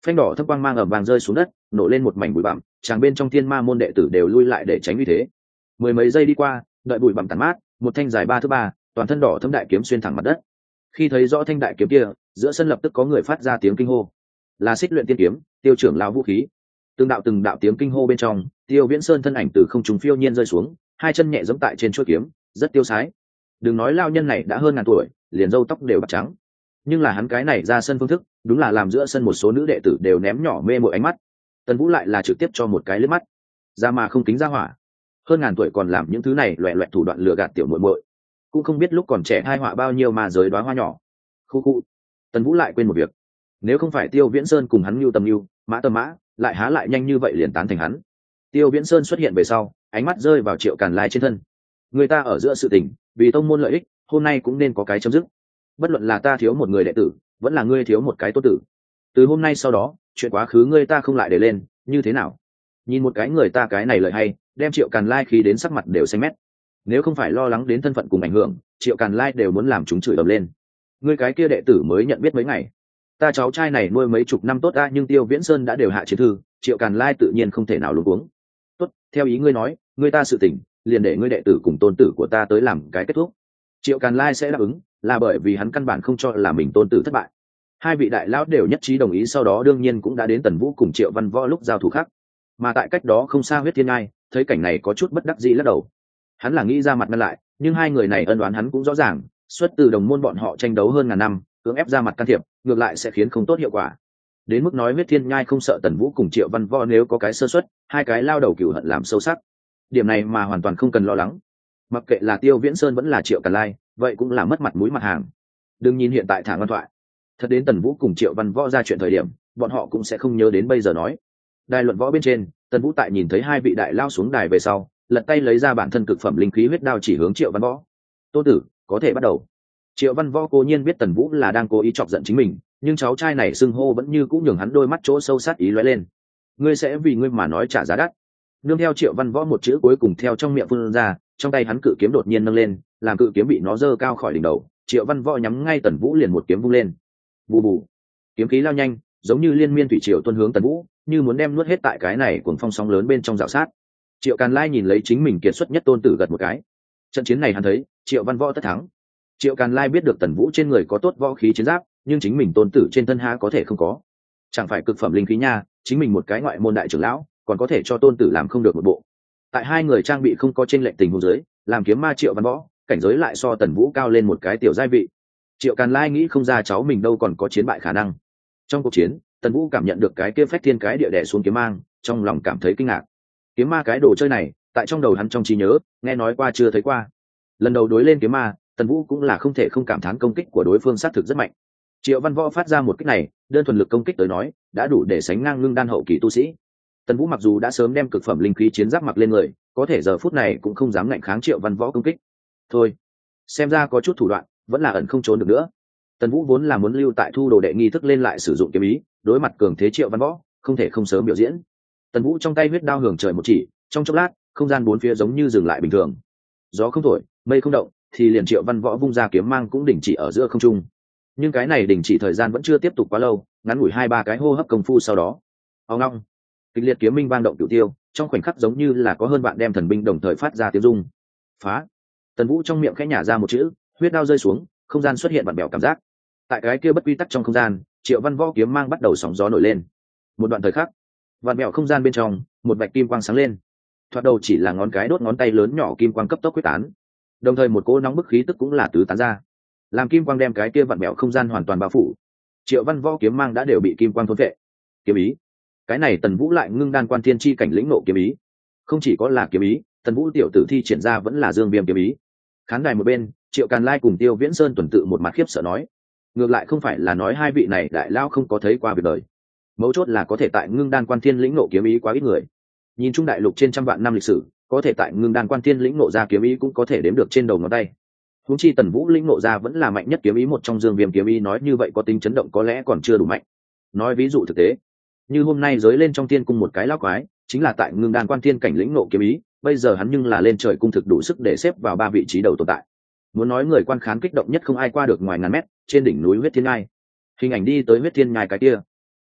phanh đỏ thấp quang mang ầm vàng rơi xuống đất, nổ lên một mảnh bụi bặm, tràng bên trong thiên ma môn đệ tử đều lui lại để tránh uy thế. Mười mấy giây đi qua, đợi bụi bặm tàn mát, một thanh dài ba thước ba, toàn thân đỏ thâm đại kiếm xuyên thẳng mặt đất. Khi thấy rõ thanh đại kiếm kia, giữa sân lập tức có người phát ra tiếng kinh hô. Là Xích Luyện Tiên kiếm, Tiêu trưởng lão vũ khí. Từng đạo từng đạo tiếng kinh hô bên trong, Tiêu Viễn Sơn thân ảnh từ không trung phiêu nhiên rơi xuống, hai chân nhẹ giẫm tại trên chuôi kiếm, rất tiêu sái. Đừng nói lao nhân này đã hơn ngàn tuổi, liền râu tóc đều bạc trắng, nhưng là hắn cái này ra sân phương thức, đúng là làm giữa sân một số nữ đệ tử đều ném nhỏ mê mội ánh mắt. Tần Vũ lại là trực tiếp cho một cái liếc mắt, ra mà không kính ra hỏa, hơn ngàn tuổi còn làm những thứ này loẹ loẹt thủ đoạn lừa gạt tiểu muội muội, cũng không biết lúc còn trẻ hai họa bao nhiêu mà giới đóa hoa nhỏ. Khu khu. Tần Vũ lại quên một việc, nếu không phải Tiêu Viễn Sơn cùng hắn mưu tầm mưu, mã tầm mã, lại há lại nhanh như vậy liền tán thành hắn. Tiêu Viễn Sơn xuất hiện về sau, ánh mắt rơi vào Triệu Càn Lai trên thân. Người ta ở giữa sự tình, vì tông môn lợi ích, hôm nay cũng nên có cái chấm dứt. Bất luận là ta thiếu một người đệ tử, vẫn là ngươi thiếu một cái tốt tử, từ hôm nay sau đó, chuyện quá khứ ngươi ta không lại để lên, như thế nào? Nhìn một cái người ta cái này lợi hay, đem Triệu Càn Lai khí đến sắc mặt đều xanh mét. Nếu không phải lo lắng đến thân phận cùng ảnh hưởng, Triệu Càn Lai đều muốn làm chúng chửi ầm lên. Ngươi cái kia đệ tử mới nhận biết mấy ngày, ta cháu trai này nuôi mấy chục năm tốt ta, nhưng Tiêu Viễn Sơn đã đều hạ chiến thư, Triệu Càn Lai tự nhiên không thể nào luống cuống. Tốt, theo ý ngươi nói, ngươi ta sự tình, liền để ngươi đệ tử cùng tôn tử của ta tới làm cái kết thúc. Triệu Càn Lai sẽ đáp ứng, là bởi vì hắn căn bản không cho là mình tôn tử thất bại. Hai vị đại lão đều nhất trí đồng ý, sau đó đương nhiên cũng đã đến Tần Vũ cùng Triệu Văn Võ lúc giao thủ khác. Mà tại cách đó không xa Huyết Thiên Ngai, thấy cảnh này có chút bất đắc dĩ lắc đầu. Hắn là nghĩ ra mặt ngăn lại, nhưng hai người này ân oán hắn cũng rõ ràng, xuất từ đồng môn bọn họ tranh đấu hơn ngàn năm, cưỡng ép ra mặt can thiệp, ngược lại sẽ khiến không tốt hiệu quả. Đến mức nói Huyết Thiên Nhai không sợ Tần Vũ cùng Triệu Văn Võ nếu có cái sơ suất, hai cái lao đầu cừu hận làm sâu sắc. Điểm này mà hoàn toàn không cần lo lắng. Mặc kệ là Tiêu Viễn Sơn vẫn là Triệu Càn Lai, vậy cũng là mất mặt mũi mặt hàng. Đừng nhìn hiện tại thả ngoan thoại, thật đến Tần Vũ cùng Triệu Văn Võ ra chuyện thời điểm, bọn họ cũng sẽ không nhớ đến bây giờ nói. Đài luận võ bên trên, Tần Vũ tại nhìn thấy hai vị đại lao xuống đài về sau, lật tay lấy ra bản thân cực phẩm linh khí huyết đao chỉ hướng Triệu Văn Võ. Tô tử, có thể bắt đầu. Triệu Văn Võ cố nhiên biết Tần Vũ là đang cố ý chọc giận chính mình, nhưng cháu trai này xưng hô vẫn như cũng nhường hắn đôi mắt chỗ sâu sát ý lóe lên. Ngươi sẽ vì ngươi mà nói trả giá đắt. Nương theo Triệu Văn Võ một chữ cuối cùng theo trong miệng phun ra, trong tay hắn cự kiếm đột nhiên nâng lên, làm cự kiếm bị nó giơ cao khỏi đỉnh đầu. Triệu Văn Võ nhắm ngay Tần Vũ liền một kiếm vung lên. Bù bù, kiếm khí lao nhanh, giống như liên miên thủy triều tuôn hướng Tần Vũ, như muốn đem nuốt hết tại cái này cuồng phong sóng lớn bên trong rào sát. Triệu Càn Lai nhìn lấy chính mình kiệt xuất nhất tôn tử gật một cái. Trận chiến này hắn thấy, Triệu Văn Võ tất thắng. Triệu Càn Lai biết được Tần Vũ trên người có tốt võ khí chiến giáp, nhưng chính mình tôn tử trên thân há có thể không có. Chẳng phải cực phẩm linh khí nha, chính mình một cái ngoại môn đại trưởng lão, còn có thể cho tôn tử làm không được một bộ. Tại hai người trang bị không có trên lệnh tình huống dưới, làm kiếm ma Triệu Văn Võ, cảnh giới lại so Tần Vũ cao lên một cái tiểu giai vị. Triệu Càn Lai nghĩ không ra cháu mình đâu còn có chiến bại khả năng. Trong cuộc chiến, Tần Vũ cảm nhận được cái kia phách thiên cái địa đè xuống kiếm mang, trong lòng cảm thấy kinh ngạc. Kiếm ma cái đồ chơi này, tại trong đầu hắn trong trí nhớ, nghe nói qua chưa thấy qua. Lần đầu đối lên kiếm ma, Tần Vũ cũng là không thể không cảm thán công kích của đối phương sát thực rất mạnh. Triệu Văn Võ phát ra một kích này, đơn thuần lực công kích tới nói, đã đủ để sánh ngang ngưng đan hậu kỳ tu sĩ. Tần Vũ mặc dù đã sớm đem cực phẩm linh khí chiến giáp mặc lên người, có thể giờ phút này cũng không dám ngạnh kháng Triệu Văn Võ công kích. Thôi, xem ra có chút thủ đoạn, vẫn là ẩn không trốn được nữa. Tần Vũ vốn là muốn lưu tại thu đồ đệ nghi thức lên lại sử dụng kiếm ý, đối mặt cường thế Triệu Văn Võ, không thể không sớm biểu diễn. Tần Vũ trong tay huyết đao hưởng trời một chỉ, trong chốc lát, không gian bốn phía giống như dừng lại bình thường. Gió không thổi, mây không động, thì liền Triệu Văn Võ vung ra kiếm mang cũng đình chỉ ở giữa không trung. Nhưng cái này đình chỉ thời gian vẫn chưa tiếp tục quá lâu, ngắn ngủi hai ba cái hô hấp công phu sau đó, ong ong, kịch liệt kiếm minh vang động cửu tiêu, trong khoảnh khắc giống như là có hơn bạn đem thần binh đồng thời phát ra tiếng rung. Phá! Tần Vũ trong miệng khẽ nhả ra một chữ, huyết đao rơi xuống, không gian xuất hiện vặn bèo cảm giác. Tại cái kia bất quy tắc trong không gian, Triệu Văn Võ kiếm mang bắt đầu sóng gió nổi lên. Một đoạn thời khắc, vặn bèo không gian bên trong, một vạch kim quang sáng lên. Thoạt đầu chỉ là ngón cái đốt ngón tay lớn nhỏ kim quang cấp tốc quyết tán, đồng thời một cỗ nóng bức khí tức cũng là tứ tán ra, làm kim quang đem cái kia vặn bèo không gian hoàn toàn bao phủ. Triệu Văn Võ kiếm mang đã đều bị kim quang thôn vệ. Kiếm ý, cái này Tần Vũ lại ngưng đan quan thiên chi cảnh lĩnh nộ kiếm ý. Không chỉ có là kiếm ý, Tần Vũ tiểu tử thi triển ra vẫn là dương viêm kiếm ý. Khán đài một bên, Triệu Càn Lai cùng Tiêu Viễn Sơn tuần tự một mặt khiếp sợ nói, ngược lại không phải là nói hai vị này đại lao không có thấy qua việc đời, mấu chốt là có thể tại ngưng đan quan thiên lĩnh nộ kiếm ý quá ít người. Nhìn chung đại lục trên trăm vạn năm lịch sử, có thể tại ngưng đan quan thiên lĩnh nộ ra kiếm ý cũng có thể đếm được trên đầu ngón tay. Huống chi Tần Vũ lĩnh nộ ra vẫn là mạnh nhất kiếm ý một trong dương viêm kiếm ý, nói như vậy có tính chấn động có lẽ còn chưa đủ mạnh. Nói ví dụ thực tế, như hôm nay giới lên trong thiên cung một cái lão quái, chính là tại ngưng đan quan thiên cảnh lĩnh nộ kiếm ý, bây giờ hắn nhưng là lên trời cung thực đủ sức để xếp vào ba vị trí đầu tồn tại. Muốn nói người quan khán kích động nhất không ai qua được ngoài ngàn mét, trên đỉnh núi Huyết Thiên Nhai. Hình ảnh đi tới Huyết Thiên Nhai cái kia,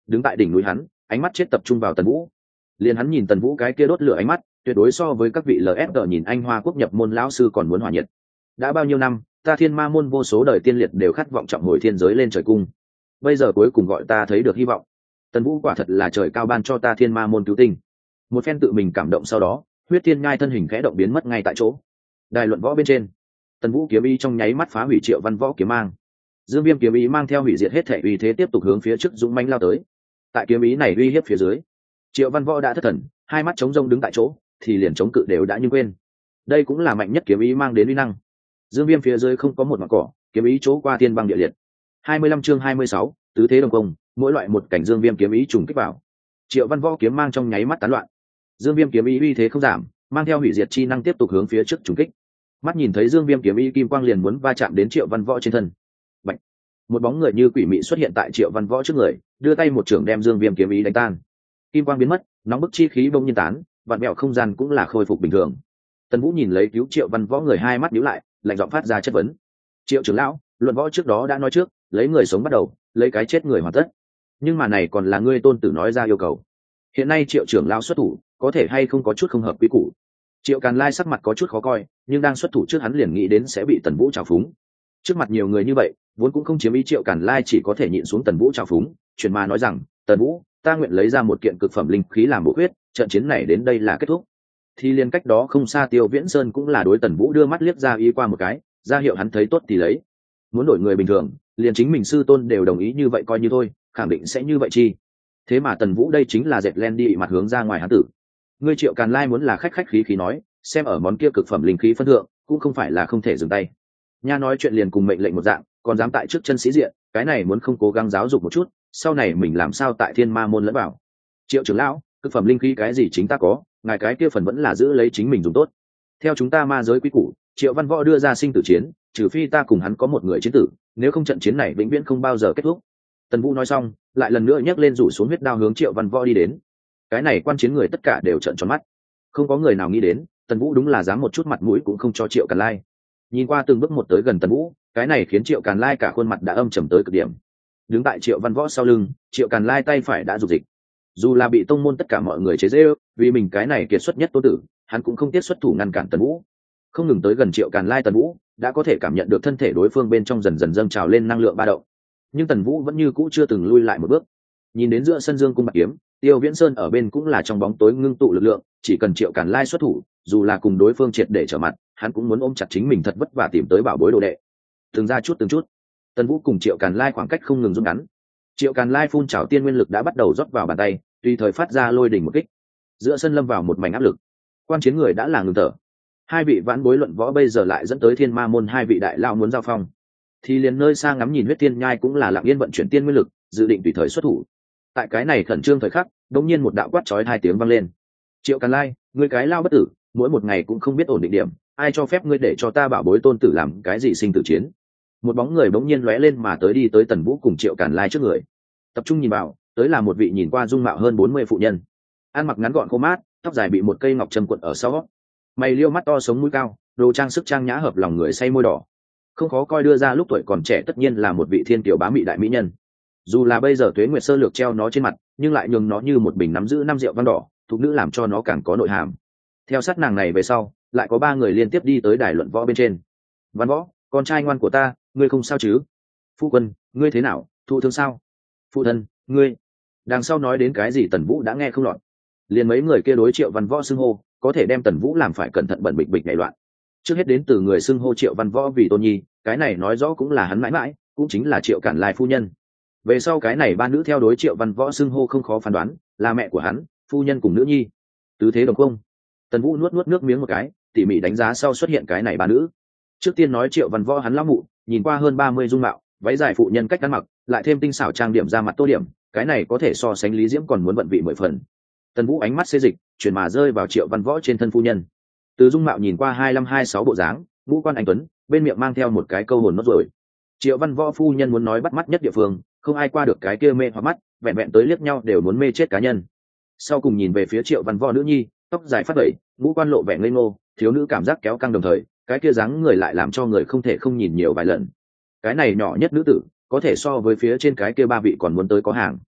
đứng tại đỉnh núi hắn ánh mắt chết tập trung vào Tần Vũ. Liền hắn nhìn Tần Vũ cái kia đốt lửa ánh mắt tuyệt đối so với các vị lờ ép tờ nhìn anh Hoa Quốc nhập môn lão sư còn muốn hỏa nhiệt. Đã bao nhiêu năm ta Thiên Ma môn vô số đời tiên liệt đều khát vọng trọng hồi thiên giới lên trời cung, bây giờ cuối cùng gọi ta thấy được hy vọng. Tần Vũ quả thật là trời cao ban cho ta Thiên Ma môn cứu tinh. Một phen tự mình cảm động sau đó, huyết tiên ngai thân hình khẽ động biến mất ngay tại chỗ. Đài luận võ bên trên, Tần Vũ kiếm ý trong nháy mắt phá hủy Triệu Văn Võ kiếm mang. Dương Viêm kiếm ý mang theo hủy diệt hết thể uy thế tiếp tục hướng phía trước dũng mãnh lao tới. Tại kiếm ý này uy hiếp phía dưới, Triệu Văn Võ đã thất thần, hai mắt trống rông đứng tại chỗ, thì liền chống cự đều đã như quên. Đây cũng là mạnh nhất kiếm ý mang đến uy năng. Dương Viêm phía dưới không có một mảng cỏ, kiếm ý chỗ qua thiên băng địa liệt. hai mươi lăm chương hai mươi sáu, tứ thế đồng công, mỗi loại một cảnh Dương Viêm kiếm ý trùng kích vào. Triệu Văn Võ kiếm mang trong nháy mắt tán loạn. Dương Viêm kiếm ý uy thế không giảm, mang theo hủy diệt chi năng tiếp tục hướng phía trước trùng kích. Mắt nhìn thấy Dương Viêm kiếm ý kim quang liền muốn va chạm đến Triệu Văn Võ trên thân. Bạch. Một bóng người như quỷ mị xuất hiện tại Triệu Văn Võ trước người, đưa tay một chưởng đem Dương Viêm kiếm ý đánh tan. Kim quang biến mất, nóng bức chi khí bỗng nhiên tán, vạn mẹo không gian cũng là khôi phục bình thường. Tần Vũ nhìn lấy cứu Triệu Văn Võ người hai mắt nhíu lại, lạnh giọng phát ra chất vấn. Triệu trưởng lão, luận võ trước đó đã nói trước, lấy người sống bắt đầu, lấy cái chết người hoàn tất. Nhưng mà này còn là ngươi tôn tử nói ra yêu cầu. Hiện nay Triệu trưởng lão xuất thủ, có thể hay không có chút không hợp quy củ. Triệu Càn Lai sắc mặt có chút khó coi, nhưng đang xuất thủ trước hắn liền nghĩ đến sẽ bị Tần Vũ trào phúng. Trước mặt nhiều người như vậy, vốn cũng không chiếm ý Triệu Càn Lai chỉ có thể nhịn xuống Tần Vũ trào phúng, chuyển mà nói rằng, Tần Vũ, ta nguyện lấy ra một kiện cực phẩm linh khí làm bổ huyết, trận chiến này đến đây là kết thúc. Thì liên cách đó không xa Tiêu Viễn Sơn cũng là đối Tần Vũ đưa mắt liếc ra ý qua một cái, ra hiệu hắn thấy tốt thì lấy. Muốn đổi người bình thường, liền chính mình sư tôn đều đồng ý như vậy coi như thôi, khẳng định sẽ như vậy chi. Thế mà Tần Vũ đây chính là dệt len đi mặt hướng ra ngoài hắn tử. Ngươi Triệu Càn Lai muốn là khách khách khí khí nói, xem ở món kia cực phẩm linh khí phân thượng, cũng không phải là không thể dừng tay. Nha nói chuyện liền cùng mệnh lệnh một dạng, còn dám tại trước chân sĩ diện, cái này muốn không cố gắng giáo dục một chút, sau này mình làm sao tại Thiên Ma môn lẫn vào. Triệu trưởng lão, cực phẩm linh khí cái gì chính ta có, ngài cái kia phần vẫn là giữ lấy chính mình dùng tốt. Theo chúng ta ma giới quý củ, Triệu Văn Võ đưa ra sinh tử chiến, trừ phi ta cùng hắn có một người chiến tử, nếu không trận chiến này vĩnh viễn không bao giờ kết thúc. Tần Vũ nói xong, lại lần nữa nhấc lên rủ xuống huyết đao hướng Triệu Văn Võ đi đến. Cái này quan chiến người tất cả đều trợn tròn mắt, không có người nào nghĩ đến Tần Vũ đúng là dám một chút mặt mũi cũng không cho Triệu Càn Lai. Nhìn qua từng bước một tới gần Tần Vũ, cái này khiến Triệu Càn Lai cả khuôn mặt đã âm trầm tới cực điểm. Đứng tại Triệu Văn Võ sau lưng, Triệu Càn Lai tay phải đã rụt dịch. Dù là bị tông môn tất cả mọi người chế giễu, vì mình cái này kiệt xuất nhất tôn tử, hắn cũng không tiếc xuất thủ ngăn cản Tần Vũ. Không ngừng tới gần Triệu Càn Lai, Tần Vũ đã có thể cảm nhận được thân thể đối phương bên trong dần dần dâng trào lên năng lượng ba động. Nhưng Tần Vũ vẫn như cũ chưa từng lui lại một bước. Nhìn đến giữa sân Dương cung bạc kiếm, Tiêu Viễn Sơn ở bên cũng là trong bóng tối ngưng tụ lực lượng, chỉ cần Triệu Càn Lai xuất thủ, dù là cùng đối phương triệt để trở mặt, hắn cũng muốn ôm chặt chính mình thật vất vả tìm tới bảo bối đồ đệ. Từng ra chút từng chút, Tần Vũ cùng Triệu Càn Lai khoảng cách không ngừng rút ngắn. Triệu Càn Lai phun trào tiên nguyên lực đã bắt đầu rót vào bàn tay, tùy thời phát ra lôi đỉnh một kích. Giữa sân lâm vào một mảnh áp lực. Quan chiến người đã là ngừng thở. Hai vị vãn bối luận võ bây giờ lại dẫn tới Thiên Ma môn hai vị đại lao muốn giao phong. Thì liền nơi xa ngắm nhìn huyết tiên nhai cũng là lặng yên vận chuyển tiên nguyên lực, dự định tùy thời xuất thủ. Tại cái này khẩn trương thời khắc, đột nhiên một đạo quát chói hai tiếng vang lên. Triệu Càn Lai, ngươi cái lao bất tử, mỗi một ngày cũng không biết ổn định điểm, ai cho phép ngươi để cho ta bảo bối tôn tử làm cái gì sinh tử chiến? Một bóng người bỗng nhiên lóe lên mà tới đi tới Tần Vũ cùng Triệu Càn Lai trước người. Tập trung nhìn vào, tới là một vị nhìn qua dung mạo hơn bốn mươi phụ nhân. Ăn mặc ngắn gọn khô mát, tóc dài bị một cây ngọc trâm cuộn ở sau, mày liêu mắt to sống mũi cao, đồ trang sức trang nhã hợp lòng người say môi đỏ. Không khó coi đưa ra lúc tuổi còn trẻ tất nhiên là một vị thiên tiểu bá mị đại mỹ nhân. Dù là bây giờ Tuế Nguyệt sơ lược treo nó trên mặt, nhưng lại nhường nó như một bình nắm giữ năm rượu vang đỏ, thục nữ làm cho nó càng có nội hàm. Theo sát nàng này về sau, lại có ba người liên tiếp đi tới đài luận võ bên trên. Văn Võ, con trai ngoan của ta, ngươi không sao chứ? Phu quân, ngươi thế nào, thụ thương sao? Phụ thân, ngươi. Đằng sau nói đến cái gì Tần Vũ đã nghe không lọt. Liền mấy người kia đối Triệu Văn Võ xưng hô, có thể đem Tần Vũ làm phải cẩn thận bẩn bịch bịch nhảy loạn. Trước hết đến từ người xưng hô Triệu Văn Võ vì tôn nhi, cái này nói rõ cũng là hắn mãi mãi, cũng chính là Triệu Càn Lai phu nhân. Về sau cái này ba nữ theo đối Triệu Văn Võ xưng hô không khó phán đoán, là mẹ của hắn, phu nhân cùng nữ nhi. Tứ thế đồng không? Tần Vũ nuốt nuốt nước miếng một cái, tỉ mỉ đánh giá sau xuất hiện cái này ba nữ. Trước tiên nói Triệu Văn Võ hắn lão mụ, nhìn qua hơn ba mươi dung mạo, váy dài phụ nhân cách ăn mặc, lại thêm tinh xảo trang điểm ra mặt tô điểm, cái này có thể so sánh Lý Diễm còn muốn vận vị mười phần. Tần Vũ ánh mắt xê dịch, chuyển mà rơi vào Triệu Văn Võ trên thân phu nhân. Từ dung mạo nhìn qua hai lăm hai sáu bộ dáng, ngũ quan anh tuấn, bên miệng mang theo một cái câu hồn nốt rồi. Triệu Văn Võ phu nhân muốn nói bắt mắt nhất địa phương, không ai qua được cái kia mê hoặc mắt, vẹn vẹn tới liếc nhau đều muốn mê chết cá nhân. Sau cùng nhìn về phía Triệu Văn Võ nữ nhi, tóc dài phát đẩy, ngũ quan lộ vẻ ngây ngô, thiếu nữ cảm giác kéo căng đồng thời, cái kia dáng người lại làm cho người không thể không nhìn nhiều vài lần. Cái này nhỏ nhất nữ tử, có thể so với phía trên cái kia ba vị còn muốn tới có hàng.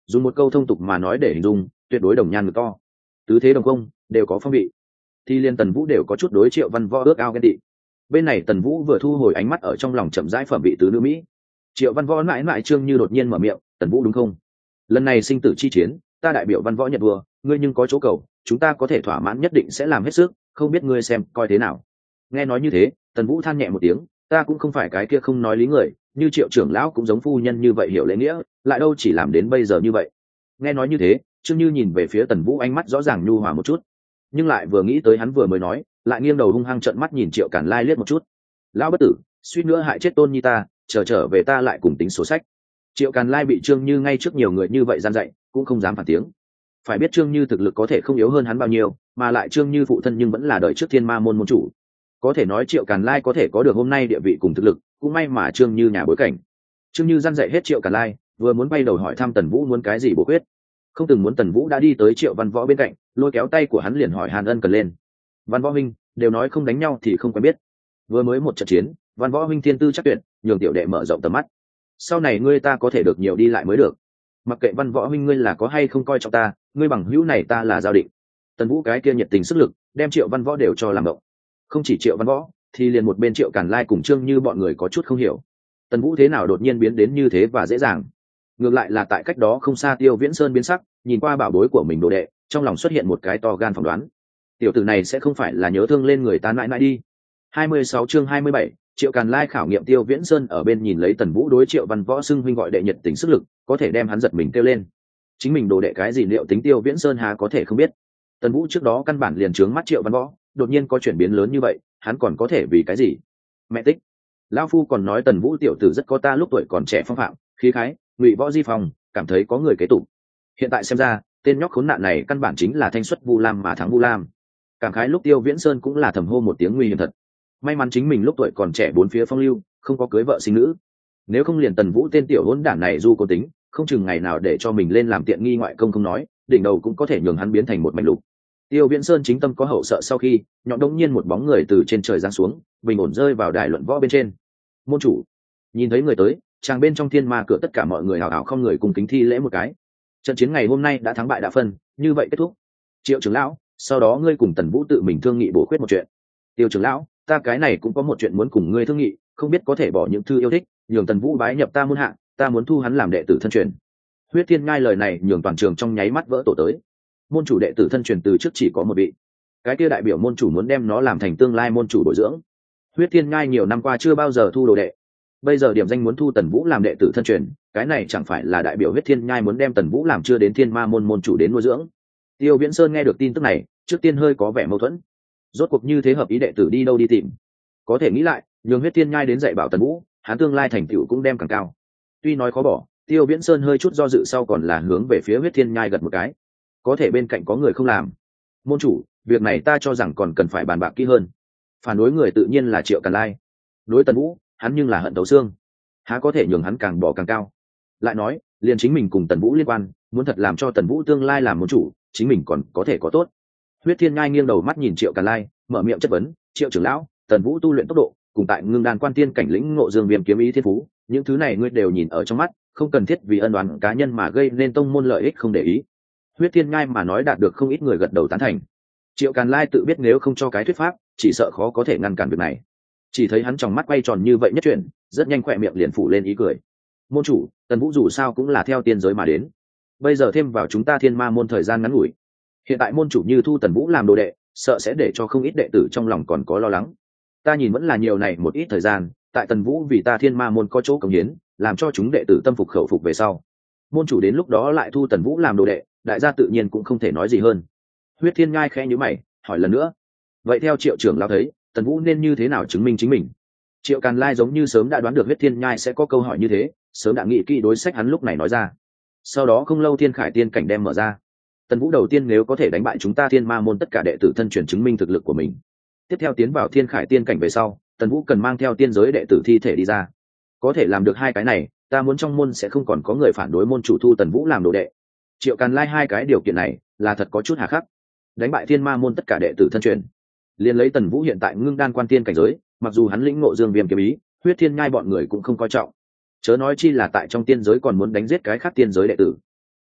dùng một câu thông tục mà nói để hình dung, tuyệt đối đồng nhan ngực to, tứ thế đồng công, đều có phong vị. Thì liên Tần Vũ đều có chút đối Triệu Văn Võ ước ao ghen tị. Bên này Tần Vũ vừa thu hồi ánh mắt ở trong lòng chậm rãi phẩm vị tứ nữ mỹ. Triệu Văn Võ mãi mãi Trương Như đột nhiên mở miệng, "Tần Vũ đúng không? Lần này sinh tử chi chiến, ta đại biểu Văn Võ nhận vua, ngươi nhưng có chỗ cầu, chúng ta có thể thỏa mãn nhất định sẽ làm hết sức, không biết ngươi xem coi thế nào." Nghe nói như thế, Tần Vũ than nhẹ một tiếng, "Ta cũng không phải cái kia không nói lý người, như Triệu trưởng lão cũng giống phu nhân như vậy hiểu lễ nghĩa, lại đâu chỉ làm đến bây giờ như vậy." Nghe nói như thế, Trương Như nhìn về phía Tần Vũ ánh mắt rõ ràng nhu hòa một chút, nhưng lại vừa nghĩ tới hắn vừa mới nói, lại nghiêng đầu hung hăng trợn mắt nhìn Triệu Càn Lai liếc một chút. "Lão bất tử, suýt nữa hại chết Tôn Nhi ta, chờ trở về ta lại cùng tính sổ sách." Triệu Càn Lai bị Trương Như ngay trước nhiều người như vậy gian dạy, cũng không dám phản tiếng. Phải biết Trương Như thực lực có thể không yếu hơn hắn bao nhiêu, mà lại Trương Như phụ thân nhưng vẫn là đời trước Thiên Ma môn môn chủ. Có thể nói Triệu Càn Lai có thể có được hôm nay địa vị cùng thực lực, cũng may mà Trương Như nhà bối cảnh. Trương Như gian dạy hết Triệu Càn Lai, vừa muốn bay đầu hỏi thăm Tần Vũ muốn cái gì bổ quyết, không từng muốn Tần Vũ đã đi tới Triệu Văn Võ bên cạnh, lôi kéo tay của hắn liền hỏi Hàn Ân cần lên. "Văn Võ huynh, đều nói không đánh nhau thì không quen biết. Vừa mới một trận chiến, Văn Võ huynh thiên tư chắc tuyệt, nhường tiểu đệ mở rộng tầm mắt. Sau này ngươi ta có thể được nhiều đi lại mới được. Mặc kệ Văn Võ huynh ngươi là có hay không coi trọng ta, ngươi bằng hữu này ta là giao định." Tần Vũ cái kia nhiệt tình sức lực, đem Triệu Văn Võ đều cho làm động. Không chỉ Triệu Văn Võ, thì liền một bên Triệu Càn Lai cùng Trương Như bọn người có chút không hiểu, Tần Vũ thế nào đột nhiên biến đến như thế và dễ dàng. Ngược lại là tại cách đó không xa Tiêu Viễn Sơn biến sắc, nhìn qua bảo bối của mình đồ đệ, trong lòng xuất hiện một cái to gan phỏng đoán. Tiểu tử này sẽ không phải là nhớ thương lên người ta mãi mãi đi. hai mươi sáu chương hai mươi bảy, Triệu Càn Lai khảo nghiệm Tiêu Viễn Sơn ở bên nhìn lấy Tần Vũ đối Triệu Văn Võ xưng huynh gọi đệ nhiệt tình sức lực, có thể đem hắn giật mình kêu lên. Chính mình đồ đệ cái gì liệu tính Tiêu Viễn Sơn há có thể không biết. Tần Vũ trước đó căn bản liền trướng mắt Triệu Văn Võ, đột nhiên có chuyển biến lớn như vậy, hắn còn có thể vì cái gì? Mẹ tích. Lão phu còn nói Tần Vũ tiểu tử rất có ta lúc tuổi còn trẻ phong phạm, khí khái, ngụy võ di phòng, cảm thấy có người kế tục. Hiện tại xem ra, tên nhóc khốn nạn này căn bản chính là thanh xuất Vu Lam mà thắng Vu Lam. Cảm khái lúc Tiêu Viễn Sơn cũng là thầm hô một tiếng nguy hiểm thật. May mắn chính mình lúc tuổi còn trẻ bốn phía phong lưu, không có cưới vợ sinh nữ. Nếu không liền Tần Vũ tên tiểu hỗn đản này du cố tính, không chừng ngày nào để cho mình lên làm tiện nghi ngoại công không nói, đỉnh đầu cũng có thể nhường hắn biến thành một mảnh lục. Tiêu Viễn Sơn chính tâm có hậu sợ sau khi, nhọn đống nhiên một bóng người từ trên trời giáng xuống, bình ổn rơi vào đài luận võ bên trên. Môn chủ, nhìn thấy người tới, chàng bên trong thiên ma cửa tất cả mọi người hào hào không người cùng kính thi lễ một cái. Trận chiến ngày hôm nay đã thắng bại đã phân, như vậy kết thúc. Triệu trưởng lão, sau đó ngươi cùng Tần Vũ tự mình thương nghị bổ khuyết một chuyện. Tiêu trưởng lão, ta cái này cũng có một chuyện muốn cùng ngươi thương nghị, không biết có thể bỏ những thư yêu thích, nhường Tần Vũ bái nhập ta môn hạ, ta muốn thu hắn làm đệ tử thân truyền. Huyết Thiên Ngai lời này nhường toàn trường trong nháy mắt vỡ tổ tới. Môn chủ đệ tử thân truyền từ trước chỉ có một vị, cái kia đại biểu môn chủ muốn đem nó làm thành tương lai môn chủ bồi dưỡng. Huyết Thiên Ngai nhiều năm qua chưa bao giờ thu đồ đệ, bây giờ điểm danh muốn thu Tần Vũ làm đệ tử thân truyền, cái này chẳng phải là đại biểu Huyết Thiên Nhai muốn đem Tần Vũ làm chưa đến Thiên Ma môn môn chủ đến nuôi dưỡng. Tiêu Viễn Sơn nghe được tin tức này, trước tiên hơi có vẻ mâu thuẫn. Rốt cuộc như thế hợp ý đệ tử đi đâu đi tìm? Có thể nghĩ lại, nhường Huyết Thiên Nhai đến dạy bảo Tần Vũ, hắn tương lai thành tựu cũng đem càng cao. Tuy nói khó bỏ, Tiêu Viễn Sơn hơi chút do dự sau còn là hướng về phía Huyết Thiên Nhai gật một cái. Có thể bên cạnh có người không làm. Môn chủ, việc này ta cho rằng còn cần phải bàn bạc kỹ hơn. Phản đối người tự nhiên là Triệu Càn Lai. Đối Tần Vũ, hắn nhưng là hận thấu xương, há có thể nhường hắn càng bỏ càng cao. Lại nói, liền chính mình cùng Tần Vũ liên quan, muốn thật làm cho Tần Vũ tương lai làm môn chủ, chính mình còn có thể có tốt. Huyết Thiên Ngai nghiêng đầu mắt nhìn Triệu Càn Lai, mở miệng chất vấn, "Triệu trưởng lão, Tần Vũ tu luyện tốc độ, cùng tại Ngưng Đan Quan Tiên cảnh lĩnh ngộ Dương Viêm kiếm ý thiên phú, những thứ này ngươi đều nhìn ở trong mắt, không cần thiết vì ân oán cá nhân mà gây nên tông môn lợi ích không để ý." Huyết Thiên Ngai mà nói đạt được không ít người gật đầu tán thành. Triệu Càn Lai tự biết nếu không cho cái thuyết pháp, chỉ sợ khó có thể ngăn cản việc này. Chỉ thấy hắn trong mắt quay tròn như vậy nhất chuyển, rất nhanh khỏe miệng liền phủ lên ý cười. "Môn chủ, Tần Vũ dù sao cũng là theo tiên giới mà đến, bây giờ thêm vào chúng ta Thiên Ma môn thời gian ngắn ngủi, hiện tại môn chủ như thu Tần Vũ làm đồ đệ, sợ sẽ để cho không ít đệ tử trong lòng còn có lo lắng. Ta nhìn vẫn là nhiều này một ít thời gian, tại Tần Vũ vì ta Thiên Ma môn có chỗ cống hiến, làm cho chúng đệ tử tâm phục khẩu phục về sau, môn chủ đến lúc đó lại thu Tần Vũ làm đồ đệ, đại gia tự nhiên cũng không thể nói gì hơn." Huyết Thiên Ngai khẽ nhíu mày, hỏi lần nữa, "Vậy theo Triệu trưởng lão thấy, Tần Vũ nên như thế nào chứng minh chính mình?" Triệu Càn Lai giống như sớm đã đoán được Huyết Thiên Nhai sẽ có câu hỏi như thế, sớm đã nghĩ kỹ đối sách hắn lúc này nói ra. Sau đó không lâu Thiên Khải Tiên cảnh đem mở ra. Tần Vũ đầu tiên nếu có thể đánh bại chúng ta Thiên Ma môn tất cả đệ tử thân truyền chứng minh thực lực của mình. Tiếp theo tiến vào Thiên Khải Tiên cảnh về sau, Tần Vũ cần mang theo tiên giới đệ tử thi thể đi ra. Có thể làm được hai cái này, ta muốn trong môn sẽ không còn có người phản đối môn chủ thu Tần Vũ làm đồ đệ. Triệu Càn Lai hai cái điều kiện này là thật có chút hà khắc. Đánh bại Thiên Ma môn tất cả đệ tử thân truyền, liền lấy Tần Vũ hiện tại Ngưng Đan Quan Tiên cảnh giới, mặc dù hắn lĩnh ngộ Dương Viêm kiếm ý, Huyết Thiên Nhai bọn người cũng không coi trọng, chớ nói chi là tại trong tiên giới còn muốn đánh giết cái khác tiên giới đệ tử.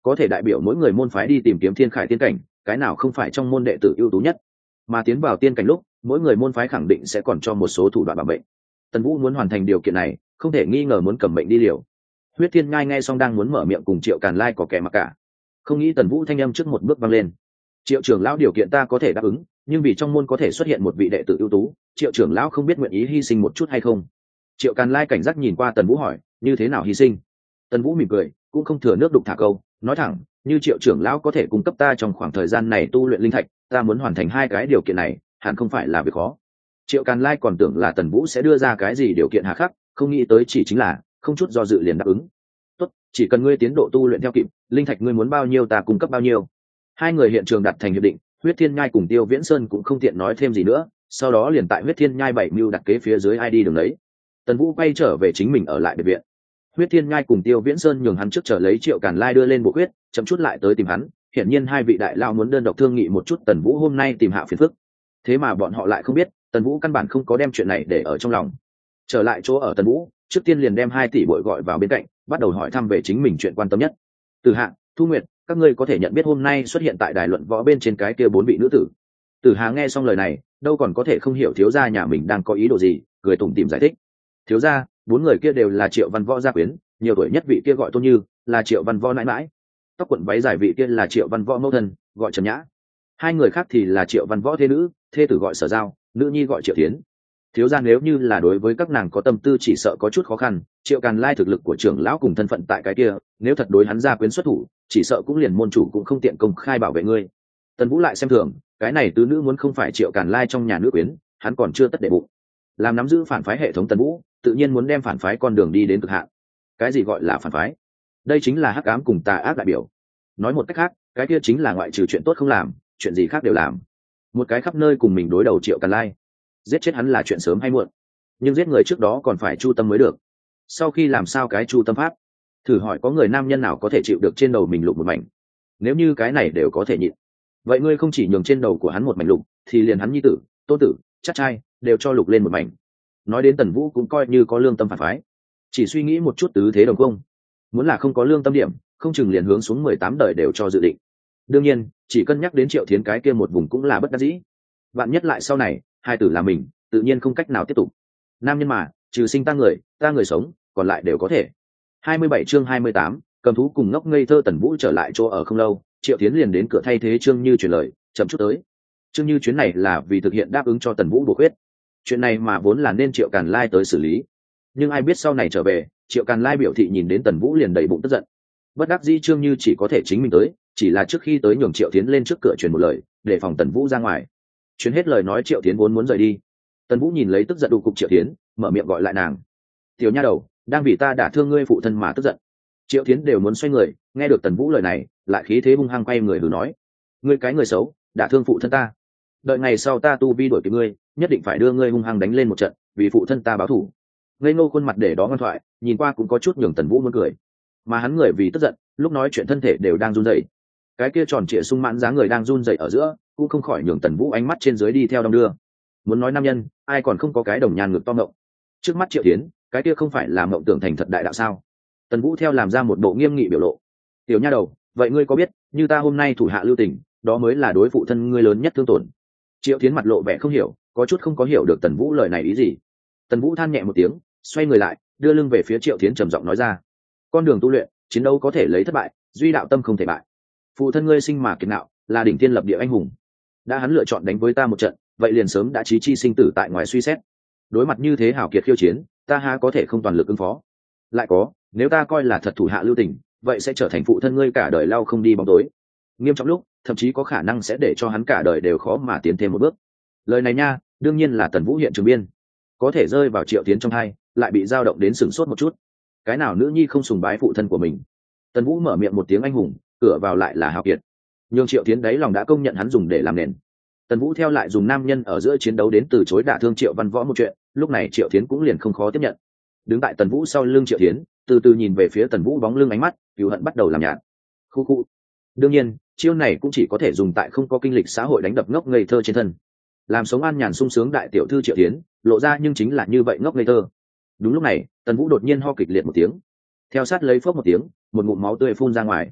có thể đại biểu mỗi người môn phái đi tìm kiếm thiên khải tiên cảnh, cái nào không phải trong môn đệ tử ưu tú nhất. Mà tiến vào tiên cảnh lúc, mỗi người môn phái khẳng định sẽ còn cho một số thủ đoạn bảo mệnh. Tần Vũ muốn hoàn thành điều kiện này, không thể nghi ngờ muốn cầm mệnh đi liều. Huyết Thiên Ngai nghe xong đang muốn mở miệng cùng Triệu Càn Lai có kẻ mặc cả, không nghĩ Tần Vũ thanh âm trước một bước vang lên. Triệu trưởng lão điều kiện ta có thể đáp ứng, nhưng vì trong môn có thể xuất hiện một vị đệ tử ưu tú, Triệu trưởng lão không biết nguyện ý hy sinh một chút hay không? Triệu Càn Lai cảnh giác nhìn qua Tần Vũ hỏi, như thế nào hy sinh? Tần Vũ mỉm cười, cũng không thừa nước đục thả câu, nói thẳng, như Triệu trưởng lão có thể cung cấp ta trong khoảng thời gian này tu luyện linh thạch, ta muốn hoàn thành hai cái điều kiện này, hẳn không phải là việc khó. Triệu Càn Lai còn tưởng là Tần Vũ sẽ đưa ra cái gì điều kiện hà khắc, không nghĩ tới chỉ chính là không chút do dự liền đáp ứng. Tốt, chỉ cần ngươi tiến độ tu luyện theo kịp, linh thạch ngươi muốn bao nhiêu ta cung cấp bao nhiêu. Hai người hiện trường đặt thành hiệp định, Huyết Thiên Nhai cùng Tiêu Viễn Sơn cũng không tiện nói thêm gì nữa, sau đó liền tại Huyết Thiên Nhai bảy mưu đặt kế phía dưới ai đi đường đấy. Tần Vũ quay trở về chính mình ở lại biệt viện. Huyết Thiên Nhai cùng Tiêu Viễn Sơn nhường hắn trước chờ lấy Triệu Càn Lai đưa lên bộ quyết, chậm chút lại tới tìm hắn. Hiển nhiên hai vị đại lao muốn đơn độc thương nghị một chút Tần Vũ hôm nay tìm hạ phiền phức. Thế mà bọn họ lại không biết, Tần Vũ căn bản không có đem chuyện này để ở trong lòng. Trở lại chỗ ở Tần Vũ, trước tiên liền đem hai tỷ bội gọi vào bên cạnh, bắt đầu hỏi thăm về chính mình chuyện quan tâm nhất. Từ Hạ, Thu Nguyệt, các ngươi có thể nhận biết hôm nay xuất hiện tại đài luận võ bên trên cái kia bốn vị nữ tử. Từ Hạ nghe xong lời này, đâu còn có thể không hiểu thiếu gia nhà mình đang có ý đồ gì, cười tủm tỉm giải thích. Thiếu gia, bốn người kia đều là Triệu Văn Võ gia quyến, nhiều tuổi nhất vị kia gọi Tôn Như, là Triệu Văn Võ nãi nãi. Tóc quận váy dài vị kia là Triệu Văn Võ mẫu thân, gọi Trần Nhã. Hai người khác thì là Triệu Văn Võ thế nữ, thê tử gọi Sở Giao, nữ nhi gọi Triệu Thiến. Thiếu gia nếu như là đối với các nàng có tâm tư chỉ sợ có chút khó khăn, Triệu Càn Lai thực lực của trưởng lão cùng thân phận tại cái kia, nếu thật đối hắn gia quyến xuất thủ, chỉ sợ cũng liền môn chủ cũng không tiện công khai bảo vệ ngươi. Tần Vũ lại xem thường, cái này tứ nữ muốn không phải Triệu Càn Lai trong nhà nữ quyến, hắn còn chưa tất để bụng. Làm nắm giữ phản phái hệ thống Tần Vũ, tự nhiên muốn đem phản phái con đường đi đến cực hạn. Cái gì gọi là phản phái? Đây chính là hắc ám cùng tà ác đại biểu. Nói một cách khác, cái kia chính là ngoại trừ chuyện tốt không làm, chuyện gì khác đều làm. Một cái khắp nơi cùng mình đối đầu Triệu Càn Lai, giết chết hắn là chuyện sớm hay muộn, nhưng giết người trước đó còn phải chu tâm mới được. Sau khi làm sao cái chu tâm pháp? Thử hỏi có người nam nhân nào có thể chịu được trên đầu mình lục một mảnh? Nếu như cái này đều có thể nhịn, vậy ngươi không chỉ nhường trên đầu của hắn một mảnh lục, thì liền hắn nhi tử, tôn tử, chắc trai đều cho lục lên một mảnh. Nói đến Tần Vũ cũng coi như có lương tâm phản phái, chỉ suy nghĩ một chút tứ thế đồng công, muốn là không có lương tâm điểm, không chừng liền hướng xuống mười tám đời đều cho dự định. Đương nhiên, chỉ cân nhắc đến Triệu Thiến cái kia một vùng cũng là bất đắc dĩ. Vạn nhất lại sau này, hai tử là mình, tự nhiên không cách nào tiếp tục. Nam nhân mà, trừ sinh ta người, ta người sống, còn lại đều có thể. hai mươi bảy chương hai mươi tám, cầm thú cùng ngốc ngây thơ. Tần Vũ trở lại chỗ ở không lâu, Triệu Thiến liền đến cửa thay thế Trương Như truyền lời, chậm chút tới. Trương Như chuyến này là vì thực hiện đáp ứng cho Tần Vũ bổ khuyết. Chuyện này mà vốn là nên Triệu Càn Lai tới xử lý, nhưng ai biết sau này trở về, Triệu Càn Lai biểu thị nhìn đến Tần Vũ liền đầy bụng tức giận. Bất đắc dĩ Trương Như chỉ có thể chính mình tới, chỉ là trước khi tới nhường Triệu Thiến lên trước cửa truyền một lời, để phòng Tần Vũ ra ngoài. Chuyến hết lời nói Triệu Thiến vốn muốn rời đi. Tần Vũ nhìn lấy tức giận đủ cục Triệu Thiến, mở miệng gọi lại nàng. Tiểu nha đầu, đang vì ta đả thương ngươi phụ thân mà tức giận. Triệu Thiến đều muốn xoay người, nghe được Tần Vũ lời này, lại khí thế hung hăng quay người hừ nói: ngươi cái người xấu, đả thương phụ thân ta. Đợi ngày sau ta tu vi đổi kịp ngươi, nhất định phải đưa ngươi hung hăng đánh lên một trận, vì phụ thân ta báo thù. Ngây ngô khuôn mặt để đó ngoan thoại, nhìn qua cũng có chút nhường Tần Vũ muốn cười. Mà hắn người vì tức giận, lúc nói chuyện thân thể đều đang run rẩy. Cái kia tròn trịa sung mãn dáng người đang run rẩy ở giữa, cũng không khỏi nhường Tần Vũ ánh mắt trên dưới đi theo đong đưa. Muốn nói nam nhân, ai còn không có cái đồng nhan ngực to ngộng. Trước mắt Triệu Thiến, cái kia không phải là mộng tưởng thành thật đại đạo sao? Tần Vũ theo làm ra một bộ nghiêm nghị biểu lộ. Tiểu nha đầu, vậy ngươi có biết, như ta hôm nay thủ hạ lưu tình, đó mới là đối phụ thân ngươi lớn nhất thương tổn. Triệu Thiến mặt lộ vẻ không hiểu, có chút không có hiểu được Tần Vũ lời này ý gì. Tần Vũ than nhẹ một tiếng, xoay người lại, đưa lưng về phía Triệu Thiến trầm giọng nói ra: con đường tu luyện, chiến đấu có thể lấy thất bại, duy đạo tâm không thể bại. Phụ thân ngươi sinh mà kiệt nạo, là đỉnh thiên lập địa anh hùng. Đã hắn lựa chọn đánh với ta một trận, vậy liền sớm đã chí chi sinh tử tại ngoài suy xét. Đối mặt như thế hảo kiệt khiêu chiến, ta há có thể không toàn lực ứng phó. Lại có, nếu ta coi là thật thủ hạ lưu tình, vậy sẽ trở thành phụ thân ngươi cả đời lau không đi bóng tối. Nghiêm trọng lúc, thậm chí có khả năng sẽ để cho hắn cả đời đều khó mà tiến thêm một bước. Lời này nha, đương nhiên là Tần Vũ hiện trường biên, có thể rơi vào Triệu Thiến trong hai, lại bị dao động đến sửng sốt một chút. Cái nào nữ nhi không sùng bái phụ thân của mình? Tần Vũ mở miệng một tiếng anh hùng, cửa vào lại là hào kiệt, nhưng Triệu Thiến đấy lòng đã công nhận hắn dùng để làm nền. Tần Vũ theo lại dùng nam nhân ở giữa chiến đấu đến từ chối đả thương Triệu Văn Võ một chuyện, lúc này Triệu Thiến cũng liền không khó tiếp nhận. Đứng tại Tần Vũ sau lưng Triệu Thiến, từ từ nhìn về phía Tần Vũ bóng lưng, ánh mắt cừu hận bắt đầu làm nhạt. Khu khu. Đương nhiên, chiêu này cũng chỉ có thể dùng tại không có kinh lịch xã hội đánh đập ngốc ngây thơ trên thân. Làm sống an nhàn sung sướng đại tiểu thư Triệu Thiến, lộ ra nhưng chính là như vậy ngốc ngây thơ. Đúng lúc này, Tần Vũ đột nhiên ho kịch liệt một tiếng, theo sát lấy phốc một tiếng, một ngụm máu tươi phun ra ngoài.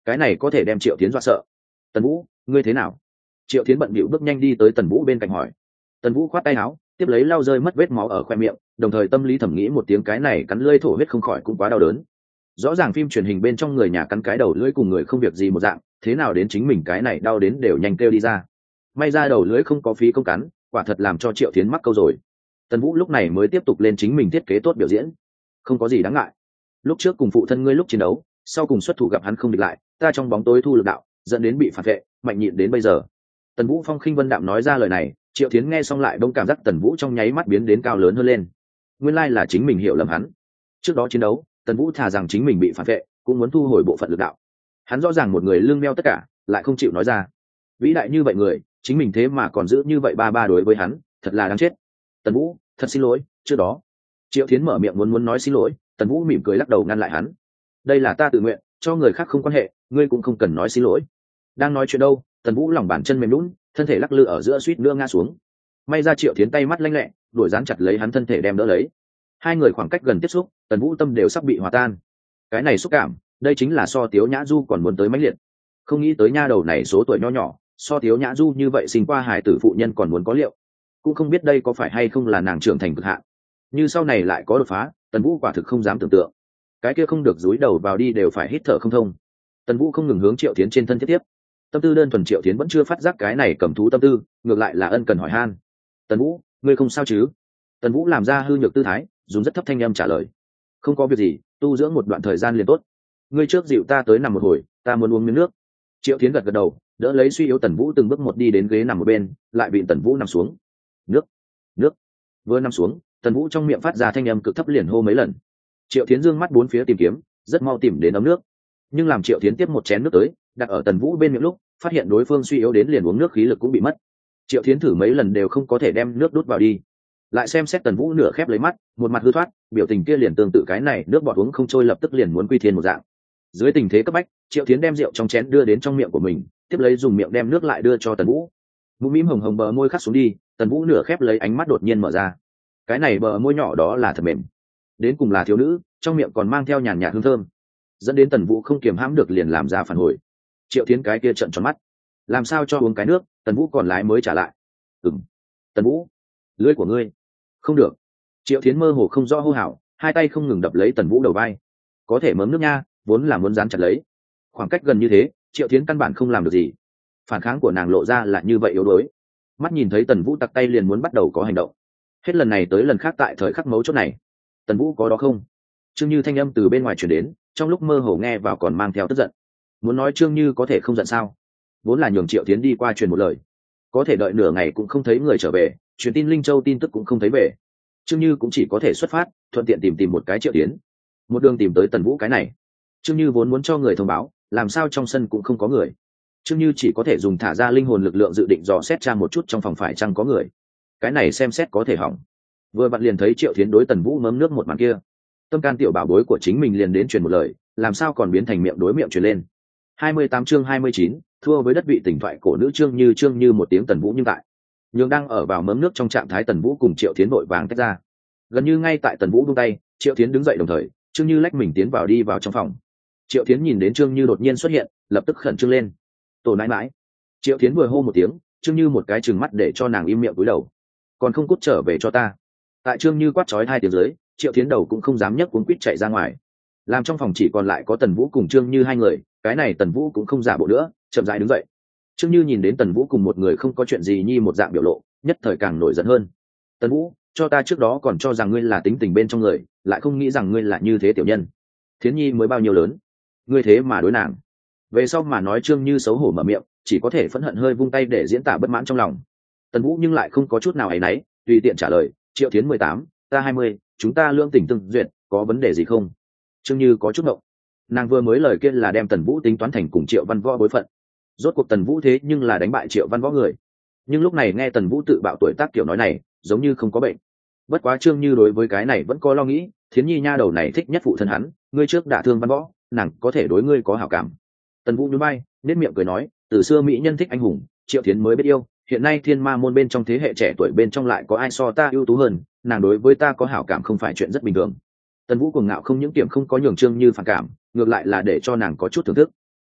cái này có thể đem Triệu Thiến dọa sợ. Tần Vũ, ngươi thế nào? Triệu Thiến bận bịu bước nhanh đi tới Tần Vũ bên cạnh hỏi. Tần Vũ khoát tay áo, tiếp lấy lau rơi mất vết máu ở khoe miệng, đồng thời tâm lý thẩm nghĩ một tiếng cái này cắn lưỡi thổ huyết không khỏi cũng quá đau đớn. Rõ ràng phim truyền hình bên trong người nhà cắn cái đầu lưỡi cùng người không việc gì một dạng, thế nào đến chính mình cái này đau đến đều nhanh kêu đi ra. May ra đầu lưỡi không có phí công cắn, quả thật làm cho Triệu Thiến mắc câu rồi. Tần Vũ lúc này mới tiếp tục lên chính mình thiết kế tốt biểu diễn. Không có gì đáng ngại. Lúc trước cùng phụ thân ngươi lúc chiến đấu, sau cùng xuất thủ gặp hắn không địch lại, ta trong bóng tối thu lực đạo, dẫn đến bị phản vệ, mạnh nhịn đến bây giờ. Tần Vũ phong khinh vân đạm nói ra lời này, Triệu Thiến nghe xong lại đông cảm giác Tần Vũ trong nháy mắt biến đến cao lớn hơn lên. Nguyên lai là chính mình hiểu lầm hắn. Trước đó chiến đấu, Tần Vũ thà rằng chính mình bị phản vệ, cũng muốn thu hồi bộ phận lực đạo. Hắn rõ ràng một người lương đeo tất cả, lại không chịu nói ra. Vĩ đại như vậy người, chính mình thế mà còn giữ như vậy ba ba đối với hắn, thật là đáng chết. Tần Vũ, thật xin lỗi, trước đó. Triệu Thiến mở miệng muốn muốn nói xin lỗi, Tần Vũ mỉm cười lắc đầu ngăn lại hắn. Đây là ta tự nguyện, cho người khác không quan hệ, ngươi cũng không cần nói xin lỗi. Đang nói chuyện đâu, Tần Vũ lòng bàn chân mềm nhũn, thân thể lắc lư ở giữa suýt nữa ngã xuống. May ra Triệu Thiến tay mắt lanh lẹ, đuổi dán chặt lấy hắn thân thể đem đỡ lấy. Hai người khoảng cách gần tiếp xúc, Tần Vũ tâm đều sắp bị hòa tan. Cái này xúc cảm, đây chính là so Tiếu Nhã Du còn muốn tới mãnh liệt. Không nghĩ tới nha đầu này số tuổi nho nhỏ, so Tiếu Nhã Du như vậy sinh qua hài tử phụ nhân còn muốn có liệu. Cũng không biết đây có phải hay không là nàng trưởng thành cực hạn. Như sau này lại có đột phá, Tần Vũ quả thực không dám tưởng tượng. Cái kia không được dúi đầu vào đi đều phải hít thở không thông. Tần Vũ không ngừng hướng Triệu Thiến trên thân tiếp tiếp. Tâm tư đơn thuần Triệu Thiến vẫn chưa phát giác cái này cầm thú tâm tư, ngược lại là ân cần hỏi han. Tần Vũ, ngươi không sao chứ? Tần Vũ làm ra hư nhược tư thái, dùng rất thấp thanh âm trả lời. Không có việc gì, tu dưỡng một đoạn thời gian liền tốt. Ngươi trước dịu ta tới nằm một hồi, ta muốn uống miếng nước. Triệu Thiến gật gật đầu, đỡ lấy suy yếu Tần Vũ từng bước một đi đến ghế nằm một bên, lại bị Tần Vũ nằm xuống. Nước, nước. Vừa nằm xuống, Tần Vũ trong miệng phát ra thanh âm cực thấp liền hô mấy lần. Triệu Thiến dương mắt bốn phía tìm kiếm, rất mau tìm đến ấm nước. Nhưng làm Triệu Thiến tiếp một chén nước tới, đặt ở Tần Vũ bên miệng lúc, phát hiện đối phương suy yếu đến liền uống nước khí lực cũng bị mất. Triệu Thiến thử mấy lần đều không có thể đem nước đút vào đi. Lại xem xét Tần Vũ nửa khép lấy mắt, một mặt hư thoát, biểu tình kia liền tương tự cái này nước bọt uống không trôi lập tức liền muốn quy thiên một dạng. Dưới tình thế cấp bách, Triệu Thiến đem rượu trong chén đưa đến trong miệng của mình, tiếp lấy dùng miệng đem nước lại đưa cho Tần Vũ. Mũm mĩm hồng hồng bờ môi khắc xuống đi, Tần Vũ nửa khép lấy ánh mắt đột nhiên mở ra. Cái này bờ môi nhỏ đó là thật mềm, đến cùng là thiếu nữ, trong miệng còn mang theo nhàn nhạt hương thơm, dẫn đến Tần Vũ không kiềm hãm được liền làm ra phản hồi. Triệu Thiến cái kia trợn tròn mắt, làm sao cho uống cái nước, Tần Vũ còn lái mới trả lại. Ừm, Tần Vũ, lưỡi của ngươi không được. Triệu Thiến mơ hồ không rõ hô hào, hai tay không ngừng đập lấy Tần Vũ đầu vai. Có thể mớm nước nha, vốn là muốn dán chặt lấy. Khoảng cách gần như thế, Triệu Thiến căn bản không làm được gì. Phản kháng của nàng lộ ra là như vậy yếu đuối. Mắt nhìn thấy Tần Vũ tặc tay liền muốn bắt đầu có hành động. Hết lần này tới lần khác tại thời khắc mấu chốt này, Tần Vũ có đó không? Trương Như thanh âm từ bên ngoài truyền đến, trong lúc mơ hồ nghe vào còn mang theo tức giận. Muốn nói Trương Như có thể không giận sao? Vốn là nhường Triệu Thiến đi qua truyền một lời, có thể đợi nửa ngày cũng không thấy người trở về, truyền tin Linh Châu tin tức cũng không thấy về. Trương Như cũng chỉ có thể xuất phát, thuận tiện tìm tìm một cái Triệu Thiến. Một đường tìm tới Tần Vũ cái này. Trương Như vốn muốn cho người thông báo, làm sao trong sân cũng không có người. Trương Như chỉ có thể dùng thả ra linh hồn lực lượng dự định dò xét tra một chút trong phòng phải chăng có người. Cái này xem xét có thể hỏng. Vừa vặn liền thấy Triệu Thiến đối Tần Vũ mớm nước một màn kia. Tâm can tiểu bảo bối của chính mình liền đến truyền một lời, làm sao còn biến thành miệng đối miệng truyền lên. hai mươi tám chương hai mươi chín, thua với đất vị tỉnh thoại cổ nữ Trương Như Trương Như một tiếng Tần Vũ nhưng tại. Nhưng đang ở vào mớm nước trong trạng thái Tần Vũ cùng Triệu Thiến vội vàng tách ra. Gần như ngay tại Tần Vũ buông tay, Triệu Thiến đứng dậy đồng thời, Trương Như lách mình tiến vào đi vào trong phòng. Triệu Thiến nhìn đến Trương Như đột nhiên xuất hiện, lập tức khẩn trương lên. Tổ nãi mãi. Triệu Thiến vừa hô một tiếng, Trương Như một cái trừng mắt để cho nàng im miệng cúi đầu. Còn không cút trở về cho ta. Tại Trương Như quát chói hai tiếng dưới, Triệu Thiến đầu cũng không dám nhấc cuống quýt chạy ra ngoài. Làm trong phòng chỉ còn lại có Tần Vũ cùng Trương Như hai người, cái này Tần Vũ cũng không giả bộ nữa, chậm rãi đứng dậy. Trương Như nhìn đến Tần Vũ cùng một người không có chuyện gì nhi một dạng biểu lộ, nhất thời càng nổi giận hơn. Tần Vũ, cho ta trước đó còn cho rằng ngươi là tính tình bên trong người, lại không nghĩ rằng ngươi là như thế tiểu nhân. Thiến Nhi mới bao nhiêu lớn, ngươi thế mà đối nàng. Về sau mà nói Trương Như xấu hổ mở miệng, chỉ có thể phẫn hận hơi vung tay để diễn tả bất mãn trong lòng. Tần Vũ nhưng lại không có chút nào áy náy, tùy tiện trả lời, Triệu Thiến mười tám, ta hai mươi, chúng ta lương tình tương duyệt, có vấn đề gì không? Trương Như có chút ngộng. Nàng vừa mới lời kia là đem Tần Vũ tính toán thành cùng Triệu Văn Võ bối phận. Rốt cuộc Tần Vũ thế nhưng là đánh bại Triệu Văn Võ người. Nhưng lúc này nghe Tần Vũ tự bạo tuổi tác kiểu nói này, giống như không có bệnh. Bất quá Trương Như đối với cái này vẫn có lo nghĩ, Thiến Nhi nha đầu này thích nhất phụ thân hắn, ngươi trước đả thương Văn Võ, nàng có thể đối ngươi có hảo cảm. Tần Vũ nhún vai, nét miệng cười nói, từ xưa mỹ nhân thích anh hùng, Triệu Thiến mới biết yêu, hiện nay thiên ma môn bên trong thế hệ trẻ tuổi bên trong lại có ai so ta ưu tú hơn, nàng đối với ta có hảo cảm không phải chuyện rất bình thường. Tần Vũ cuồng ngạo không những điểm không có nhường Trương Như phản cảm, ngược lại là để cho nàng có chút thưởng thức.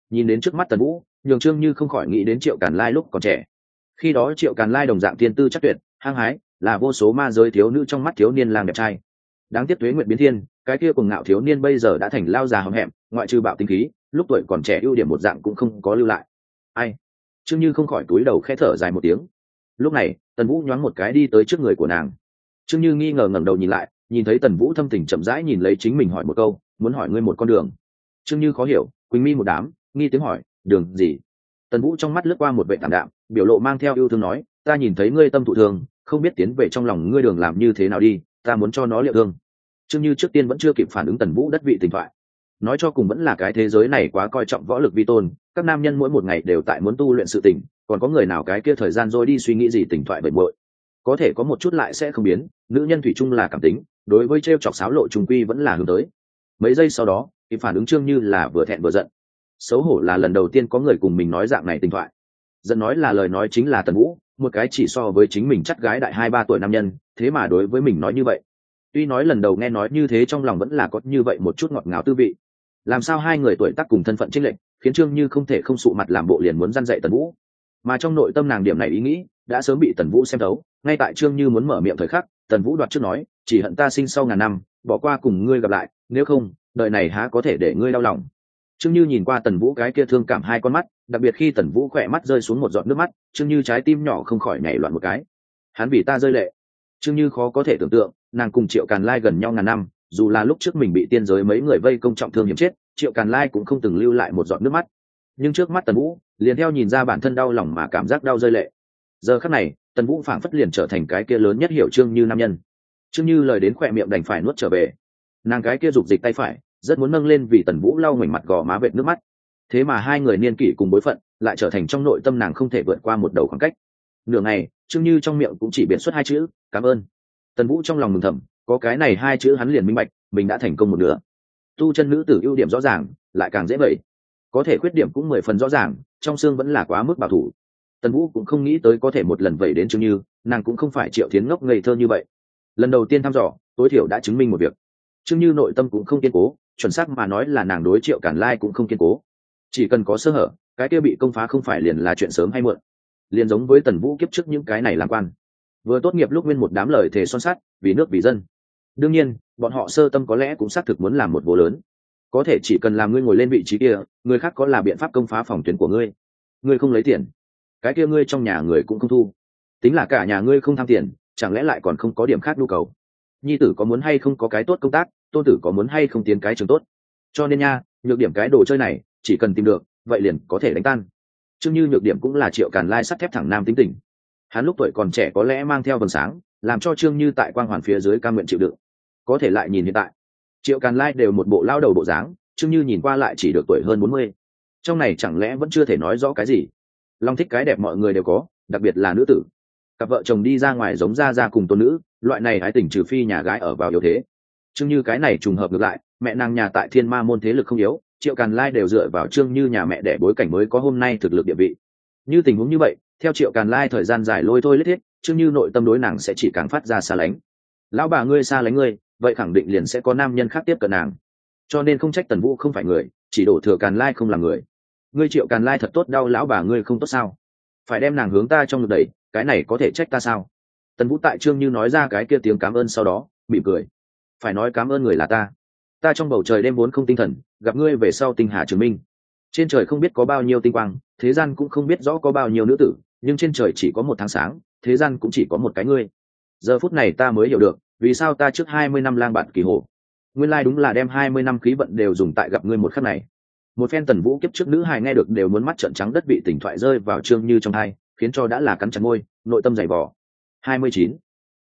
Nhìn đến trước mắt Tần Vũ, nhường Trương Như không khỏi nghĩ đến Triệu Càn Lai lúc còn trẻ. Khi đó Triệu Càn Lai đồng dạng tiên tư chắc tuyệt, hăng hái, là vô số ma giới thiếu nữ trong mắt thiếu niên lang đẹp trai. Đáng tiếc tuế nguyện biến thiên, cái kia cuồng ngạo thiếu niên bây giờ đã thành lao già hầm hẹm, ngoại trừ bạo tinh khí, lúc tuổi còn trẻ ưu điểm một dạng cũng không có lưu lại. Ai? Trương Như không khỏi túi đầu khẽ thở dài một tiếng. Lúc này, Tần Vũ nhoáng một cái đi tới trước người của nàng. Trương Như nghi ngờ ngẩng đầu nhìn lại, nhìn thấy Tần Vũ thâm tình chậm rãi nhìn lấy chính mình hỏi một câu, muốn hỏi ngươi một con đường. Trương Như khó hiểu, Quỳnh Mi một đám, nghi tiếng hỏi, đường gì? Tần Vũ trong mắt lướt qua một vệ tạm đạm, biểu lộ mang theo yêu thương nói, ta nhìn thấy ngươi tâm thụ thương, không biết tiến về trong lòng ngươi đường làm như thế nào đi, ta muốn cho nó liệu thương. Trương Như trước tiên vẫn chưa kịp phản ứng Tần Vũ đất vị tình thoại. Nói cho cùng vẫn là cái thế giới này quá coi trọng võ lực vi tôn, các nam nhân mỗi một ngày đều tại muốn tu luyện sự tình, còn có người nào cái kia thời gian rồi đi suy nghĩ gì tình thoại bậy bội. Có thể có một chút lại sẽ không biến, nữ nhân thủy chung là cảm tính, đối với trêu chọc xáo lộ trùng quy vẫn là hướng tới. Mấy giây sau đó, thì phản ứng Trương Như là vừa thẹn vừa giận. Xấu hổ là lần đầu tiên có người cùng mình nói dạng này tình thoại. Giận nói là lời nói chính là Tần Vũ, một cái chỉ so với chính mình chắc gái đại hai ba tuổi nam nhân, thế mà đối với mình nói như vậy. Tuy nói lần đầu nghe nói như thế trong lòng vẫn là có như vậy một chút ngọt ngào tư vị. Làm sao hai người tuổi tác cùng thân phận chênh lệch, khiến Trương Như không thể không sụ mặt làm bộ liền muốn răn dạy Tần Vũ. Mà trong nội tâm nàng điểm này ý nghĩ đã sớm bị Tần Vũ xem thấu, ngay tại Trương Như muốn mở miệng thời khắc, Tần Vũ đoạt trước nói, chỉ hận ta sinh sau ngàn năm, bỏ qua cùng ngươi gặp lại, nếu không, đời này há có thể để ngươi đau lòng. Trương Như nhìn qua Tần Vũ cái kia thương cảm hai con mắt, đặc biệt khi Tần Vũ khỏe mắt rơi xuống một giọt nước mắt, Trương Như trái tim nhỏ không khỏi nhảy loạn một cái. Hắn vì ta rơi lệ. Trương Như khó có thể tưởng tượng, nàng cùng Triệu Càn Lai gần nhau ngàn năm, dù là lúc trước mình bị tiên giới mấy người vây công trọng thương hiểm chết, Triệu Càn Lai cũng không từng lưu lại một giọt nước mắt. Nhưng trước mắt Tần Vũ, liền theo nhìn ra bản thân đau lòng mà cảm giác đau rơi lệ. Giờ khắc này, Tần Vũ phảng phất liền trở thành cái kia lớn nhất hiểu Trương Như nam nhân. Trương Như lời đến khỏe miệng đành phải nuốt trở về. Nàng cái kia rục dịch tay phải, rất muốn nâng lên vì Tần Vũ lau ngoảnh mặt gò má vệt nước mắt. Thế mà hai người niên kỷ cùng bối phận, lại trở thành trong nội tâm nàng không thể vượt qua một đầu khoảng cách. Nửa ngày, Trương Như trong miệng cũng chỉ biện xuất hai chữ, cảm ơn. Tần Vũ trong lòng mừng thầm, có cái này hai chữ hắn liền minh bạch, mình đã thành công một nửa. Tu chân nữ tử ưu điểm rõ ràng, lại càng dễ vậy. Có thể khuyết điểm cũng mười phần rõ ràng, trong xương vẫn là quá mức bảo thủ. Tần Vũ cũng không nghĩ tới có thể một lần vậy đến Trương Như, nàng cũng không phải Triệu Thiến ngốc ngây thơ như vậy. Lần đầu tiên thăm dò, tối thiểu đã chứng minh một việc. Trương Như nội tâm cũng không kiên cố, chuẩn xác mà nói là nàng đối Triệu Càn Lai cũng không kiên cố. Chỉ cần có sơ hở, cái kia bị công phá không phải liền là chuyện sớm hay muộn. Liền giống với Tần Vũ kiếp trước những cái này làm quan, vừa tốt nghiệp lúc nguyên một đám lời thề son sắt, vì nước vì dân. Đương nhiên, bọn họ sơ tâm có lẽ cũng xác thực muốn làm một vô lớn. Có thể chỉ cần làm ngươi ngồi lên vị trí kia, người khác có là biện pháp công phá phòng tuyến của ngươi. Ngươi không lấy tiền, cái kia ngươi trong nhà người cũng không thu. Tính là cả nhà ngươi không tham tiền, chẳng lẽ lại còn không có điểm khác nhu cầu? Nhi tử có muốn hay không có cái tốt công tác, tôn tử có muốn hay không tiến cái trường tốt. Cho nên nha, nhược điểm cái đồ chơi này, chỉ cần tìm được, vậy liền có thể đánh tan. Trương Như nhược điểm cũng là Triệu Càn Lai sắt thép thẳng nam tính tình. Hắn lúc tuổi còn trẻ có lẽ mang theo vầng sáng, làm cho Trương Như tại quang hoàn phía dưới cam nguyện chịu đựng. Có thể lại nhìn hiện tại, Triệu Càn Lai đều một bộ lao đầu bộ dáng, Trương Như nhìn qua lại chỉ được tuổi hơn bốn mươi. Trong này chẳng lẽ vẫn chưa thể nói rõ cái gì? Long thích cái đẹp mọi người đều có, đặc biệt là nữ tử. Cặp vợ chồng đi ra ngoài giống ra ra cùng tôn nữ, loại này ái tình trừ phi nhà gái ở vào yếu thế. Trương Như cái này trùng hợp ngược lại, mẹ nàng nhà tại Thiên Ma môn thế lực không yếu, Triệu Càn Lai đều dựa vào Trương Như nhà mẹ đẻ bối cảnh mới có hôm nay thực lực địa vị. Như tình huống như vậy, theo Triệu Càn Lai thời gian dài lôi thôi lết hết, Trương Như nội tâm đối nàng sẽ chỉ càng phát ra xa lánh. Lão bà ngươi xa lánh ngươi, vậy khẳng định liền sẽ có nam nhân khác tiếp cận nàng. Cho nên không trách Tần Vũ không phải người, chỉ đổ thừa Càn Lai không làm người. Ngươi Triệu Càn Lai thật tốt, đau lão bà ngươi không tốt sao? Phải đem nàng hướng ta trong ngực đẩy, cái này có thể trách ta sao? Tần Vũ tại Trương Như nói ra cái kia tiếng cảm ơn sau đó, mỉm cười. Phải nói cảm ơn người là ta. Ta trong bầu trời đêm vốn không tinh thần, gặp ngươi về sau tinh hà chứng minh. Trên trời không biết có bao nhiêu tinh quang, thế gian cũng không biết rõ có bao nhiêu nữ tử, nhưng trên trời chỉ có một tháng sáng, thế gian cũng chỉ có một cái ngươi. Giờ phút này ta mới hiểu được, vì sao ta trước hai mươi năm lang bạn kỳ hồ. Nguyên lai đúng là đem hai mươi năm khí vận đều dùng tại gặp ngươi một khắc này. Một phen Tần Vũ kiếp trước nữ hài nghe được đều muốn mắt trợn trắng đất, bị tỉnh thoại rơi vào Trương Như trong tai, khiến cho đã là cắn chặt môi, nội tâm dày vò. hai mươi chín